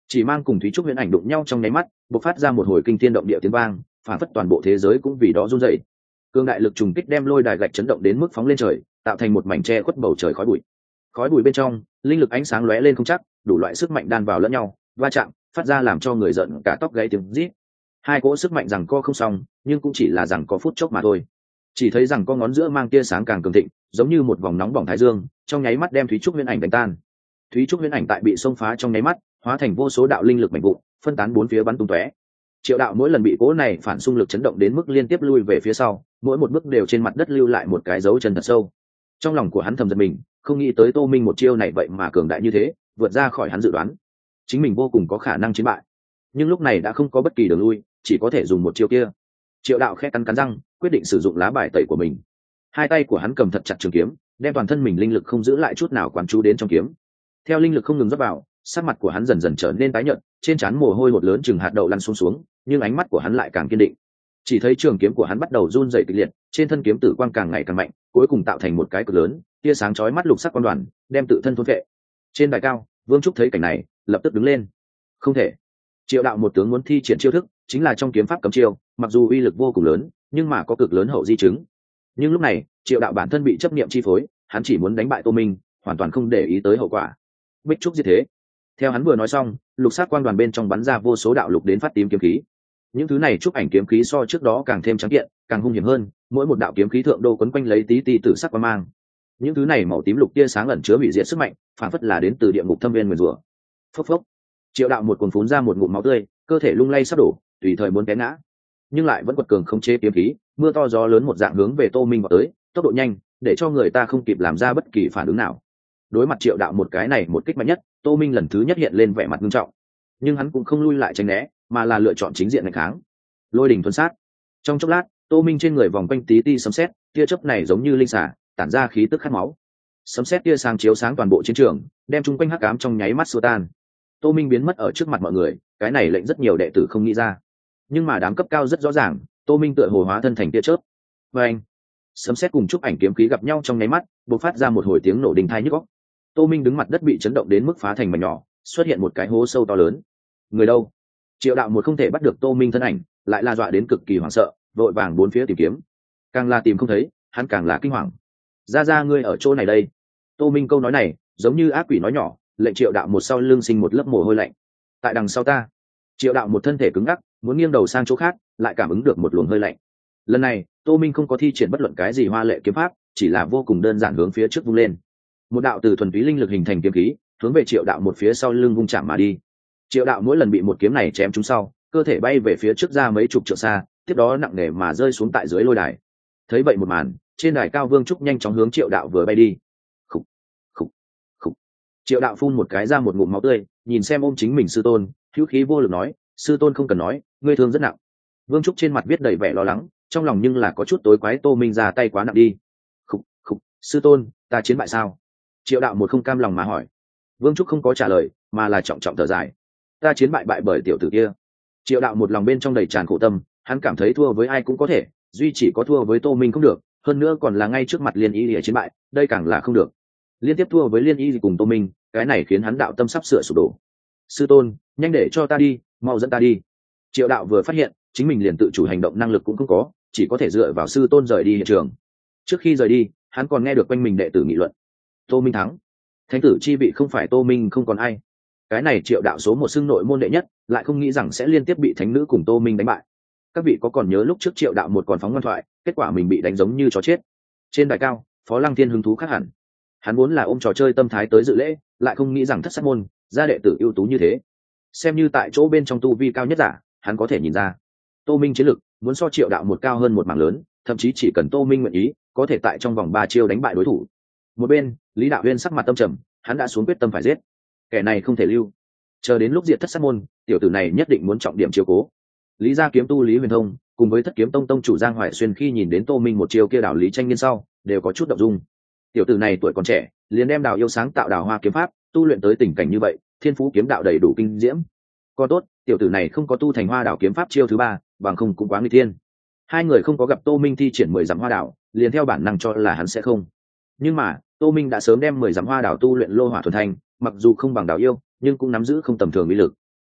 A: chỉ mang cùng thúy trúc huyễn ảnh đụng nhau trong nháy mắt, bộc phát ra một hồi kinh thiên động địa tiếng vang, phản phất toàn bộ thế giới cũng vì đó run rẩy. Cương đại lực trùng kích đem lôi đài gạch chấn động đến mức phóng lên trời, tạo thành một mảnh che khuất bầu trời khói bụi. Khói bụi bên trong, linh lực ánh sáng lóe lên không chắc, đủ loại sức mạnh đan vào lẫn nhau, va chạm, phát ra làm cho người giận cả tóc gáy tiếng rít. Hai cỗ sức mạnh rằng co không xong, nhưng cũng chỉ là rằng có phút chốc mà thôi. Chỉ thấy rằng có ngón giữa mang tia sáng càng cường thịnh, giống như một vòng nóng bỏng thái dương, trong nháy mắt đem thúy trúc huyễn ảnh đánh tan. Thúy trúc huyễn ảnh tại bị xông phá trong nháy mắt, hóa thành vô số đạo linh lực mạnh vụn, phân tán bốn phía bắn tung tóe. Triệu đạo mỗi lần bị cỗ này phản xung lực chấn động đến mức liên tiếp lui về phía sau, mỗi một bước đều trên mặt đất lưu lại một cái dấu chân thật sâu. Trong lòng của hắn thầm giật mình, không nghĩ tới Tô Minh một chiêu này vậy mà cường đại như thế, vượt ra khỏi hắn dự đoán. Chính mình vô cùng có khả năng chiến bại, nhưng lúc này đã không có bất kỳ đường lui, chỉ có thể dùng một chiêu kia. Triệu đạo khẽ cắn răng, quyết định sử dụng lá bài tẩy của mình. Hai tay của hắn cầm thật chặt trường kiếm, đem toàn thân mình linh lực không giữ lại chút nào quán chú đến trong kiếm. Theo linh lực không ngừng rót vào, sắc mặt của hắn dần dần trở nên tái nhợt, trên trán mồ hôi hột lớn chừng hạt đậu lăn xuống, nhưng ánh mắt của hắn lại càng kiên định. Chỉ thấy trường kiếm của hắn bắt đầu run rẩy kịch liệt, trên thân kiếm tử quang càng ngày càng mạnh, cuối cùng tạo thành một cái cực lớn, tia sáng chói mắt lục sắc quan đoàn, đem tự thân thôn vệ. Trên đài cao, Vương Trúc thấy cảnh này, lập tức đứng lên. Không thể. Triệu đạo một tướng muốn thi triển chiêu thức, chính là trong kiếm pháp cấm chiêu, mặc dù uy lực vô cùng lớn, nhưng mà có cực lớn hậu di chứng. Nhưng lúc này, Triệu đạo bản thân bị chấp niệm chi phối, hắn chỉ muốn đánh bại Tô Minh, hoàn toàn không để ý tới hậu quả. Bích trúc như thế. Theo hắn vừa nói xong, lục sắc quang đoàn bên trong bắn ra vô số đạo lục đến phát tím kiếm khí. Những thứ này trúc ảnh kiếm khí so trước đó càng thêm trắng kiện, càng hung hiểm hơn, mỗi một đạo kiếm khí thượng đô quấn quanh lấy tí ti tử sắc quang mang. Những thứ này màu tím lục tia sáng ẩn chứa hủy diệt sức mạnh, phản phất là đến từ địa ngục thâm viên nguyền rủa. Phốc phốc. Triệu đạo một cuồn phún ra một ngụm máu tươi, cơ thể lung lay sắp đổ, tùy thời muốn té ngã, nhưng lại vẫn quật cường khống chế kiếm khí, mưa to gió lớn một dạng hướng về Tô Minh vào tới, tốc độ nhanh, để cho người ta không kịp làm ra bất kỳ phản ứng nào. Đối mặt Triệu đạo một cái này một kích mạnh nhất, Tô Minh lần thứ nhất hiện lên vẻ mặt nghiêm trọng, nhưng hắn cũng không lui lại tránh né, mà là lựa chọn chính diện đánh kháng. Lôi đỉnh thuần sát. Trong chốc lát, Tô Minh trên người vòng quanh tí ti sấm sét, tia chớp này giống như linh xà, tản ra khí tức khát máu. Sấm sét tia sáng chiếu sáng toàn bộ chiến trường, đem chung quanh hắc ám trong nháy mắt xua tan. Tô Minh biến mất ở trước mặt mọi người, cái này lệnh rất nhiều đệ tử không nghĩ ra. Nhưng mà đám cấp cao rất rõ ràng, Tô Minh tựa hồ hóa thân thành tia chớp. Và anh, sấm sét cùng chúc ảnh kiếm khí gặp nhau trong nháy mắt, bộc phát ra một hồi tiếng nổ đình thai nhức óc. Tô Minh đứng mặt đất bị chấn động đến mức phá thành mảnh nhỏ, xuất hiện một cái hố sâu to lớn. Người đâu? Triệu đạo một không thể bắt được Tô Minh thân ảnh, lại là dọa đến cực kỳ hoảng sợ, vội vàng bốn phía tìm kiếm. Càng là tìm không thấy, hắn càng là kinh hoàng. Ra ngươi ở chỗ này đây. Tô Minh câu nói này, giống như ác quỷ nói nhỏ, lệnh Triệu đạo một sau lưng sinh một lớp mồ hôi lạnh. Tại đằng sau ta. Triệu đạo một thân thể cứng ngắc, muốn nghiêng đầu sang chỗ khác, lại cảm ứng được một luồng hơi lạnh. Lần này, Tô Minh không có thi triển bất luận cái gì hoa lệ kiếm pháp, chỉ là vô cùng đơn giản hướng phía trước vung lên. Một đạo từ thuần túy linh lực hình thành kiếm khí, hướng về Triệu đạo một phía sau lưng vung chạm mà đi. Triệu đạo mỗi lần bị một kiếm này chém trúng sau, cơ thể bay về phía trước ra mấy chục trượng xa, tiếp đó nặng nề mà rơi xuống tại dưới lôi đài. Thấy vậy một màn, trên đài cao Vương Trúc nhanh chóng hướng Triệu đạo vừa bay đi. Khục, khục, khục. Triệu đạo phun một cái ra một ngụm máu tươi, nhìn xem ôm chính mình sư tôn, hữu khí vô lực nói, sư tôn không cần nói, ngươi thương rất nặng. Vương Trúc trên mặt viết đầy vẻ lo lắng, trong lòng nhưng là có chút tối quái Tô Minh ra tay quá nặng đi. Khục, khục, sư tôn, ta chiến bại sao? Triệu đạo một không cam lòng mà hỏi. Vương Trúc không có trả lời, mà là trọng trọng thở dài. Ta chiến bại bởi tiểu tử kia. Triệu đạo một lòng bên trong đầy tràn khổ tâm, hắn cảm thấy thua với ai cũng có thể, duy chỉ có thua với Tô Minh không được, hơn nữa còn là ngay trước mặt Liên Y để chiến bại, đây càng là không được. Liên tiếp thua với Liên Y cùng Tô Minh, cái này khiến hắn đạo tâm sắp sửa sụp đổ. Sư tôn, nhanh để cho ta đi, mau dẫn ta đi. Triệu đạo vừa phát hiện chính mình liền tự chủ hành động năng lực cũng không có, chỉ có thể dựa vào sư tôn rời đi hiện trường. Trước khi rời đi, hắn còn nghe được quanh mình đệ tử nghị luận. Tô Minh thắng, thánh tử chi vị không phải Tô Minh không còn ai. Cái này Triệu đạo số một xưng nội môn đệ nhất, lại không nghĩ rằng sẽ liên tiếp bị thánh nữ cùng Tô Minh đánh bại. Các vị có còn nhớ lúc trước Triệu đạo một còn phóng ngoan thoại, kết quả mình bị đánh giống như chó chết. Trên đài cao, Phó Lăng Thiên hứng thú khác hẳn. Hắn vốn là ôm trò chơi tâm thái tới dự lễ, lại không nghĩ rằng thất sát môn ra đệ tử ưu tú như thế. Xem như tại chỗ bên trong tu vi cao nhất giả, hắn có thể nhìn ra Tô Minh chiến lực muốn so Triệu đạo một cao hơn một mảng lớn, thậm chí chỉ cần Tô Minh nguyện ý, có thể tại trong vòng 3 chiêu đánh bại đối thủ. Một bên, Lý Đạo Huyên sắc mặt tâm trầm, hắn đã xuống quyết tâm phải giết. Kẻ này không thể lưu. Chờ đến lúc diệt thất sát môn, tiểu tử này nhất định muốn trọng điểm chiếu cố. Lý gia kiếm tu Lý Huyền Thông cùng với thất kiếm tông tông chủ Giang Hoài Xuyên khi nhìn đến Tô Minh một chiêu kia đảo Lý Tranh Nghiên sau, đều có chút động dung. Tiểu tử này tuổi còn trẻ, liền đem đào yêu sáng tạo đào hoa kiếm pháp tu luyện tới tình cảnh như vậy, thiên phú kiếm đạo đầy đủ kinh diễm. Còn tốt, tiểu tử này không có tu thành hoa đảo kiếm pháp chiêu thứ 3, bằng không cũng quá nguy thiên. Hai người không có gặp Tô Minh thi triển 10 dặm hoa đảo, liền theo bản năng cho là hắn sẽ không. Nhưng mà, Tô Minh đã sớm đem 10 dặm hoa đảo tu luyện lô hỏa thuần thanh, mặc dù không bằng đào yêu, nhưng cũng nắm giữ không tầm thường uy lực.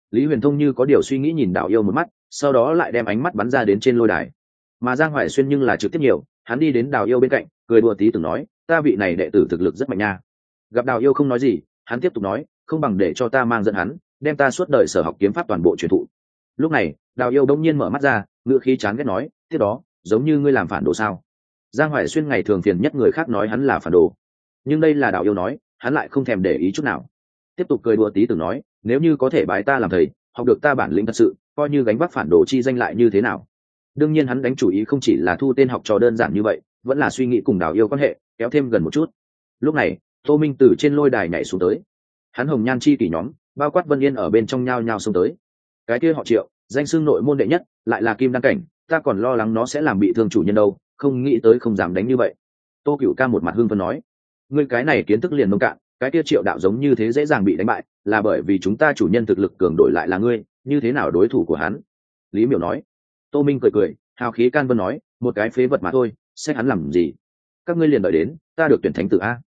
A: Lý Huyền Thông như có điều suy nghĩ nhìn Đào Yêu một mắt, sau đó lại đem ánh mắt bắn ra đến trên lôi đài. Mà Giang Hoài Xuyên nhưng là trực tiếp nhiều, hắn đi đến Đào Yêu bên cạnh, cười đùa tí từng nói, ta vị này đệ tử thực lực rất mạnh nha. Gặp Đào Yêu không nói gì, hắn tiếp tục nói, không bằng để cho ta mang dẫn hắn, đem ta suốt đời sở học kiếm pháp toàn bộ truyền thụ. Lúc này, Đào Yêu đông nhiên mở mắt ra, ngữ khí chán ghét nói, tiếp đó, giống như ngươi làm phản đồ sao? Giang Hoài Xuyên ngày thường phiền nhất người khác nói hắn là phản đồ, nhưng đây là Đào Yêu nói, hắn lại không thèm để ý chút nào. Tiếp tục cười đùa tí từng nói, nếu như có thể bái ta làm thầy, học được ta bản lĩnh thật sự, coi như gánh vác phản đồ chi danh lại như thế nào. Đương nhiên hắn đánh chủ ý không chỉ là thu tên học trò đơn giản như vậy, vẫn là suy nghĩ cùng Đào Yêu quan hệ kéo thêm gần một chút. Lúc này, Tô Minh từ trên lôi đài nhảy xuống tới, hắn hồng nhan chi kỷ nhóm bao quát Vân Yên ở bên trong nhao nhao xông tới. Cái kia họ Triệu, danh xưng nội môn đệ nhất, lại là kim đăng cảnh, ta còn lo lắng nó sẽ làm bị thương chủ nhân đâu, không nghĩ tới không dám đánh như vậy. Tô Cửu Ca một mặt hưng phấn nói, ngươi cái này kiến thức liền nông cạn, cái kia Triệu đạo giống như thế dễ dàng bị đánh bại, là bởi vì chúng ta chủ nhân thực lực cường đổi lại là ngươi, như thế nào đối thủ của hắn? Lý Miểu nói. Tô Minh cười cười, hào khí can vân nói, một cái phế vật mà thôi, xét hắn làm gì? Các ngươi liền đợi đến, ta được tuyển thánh tử a.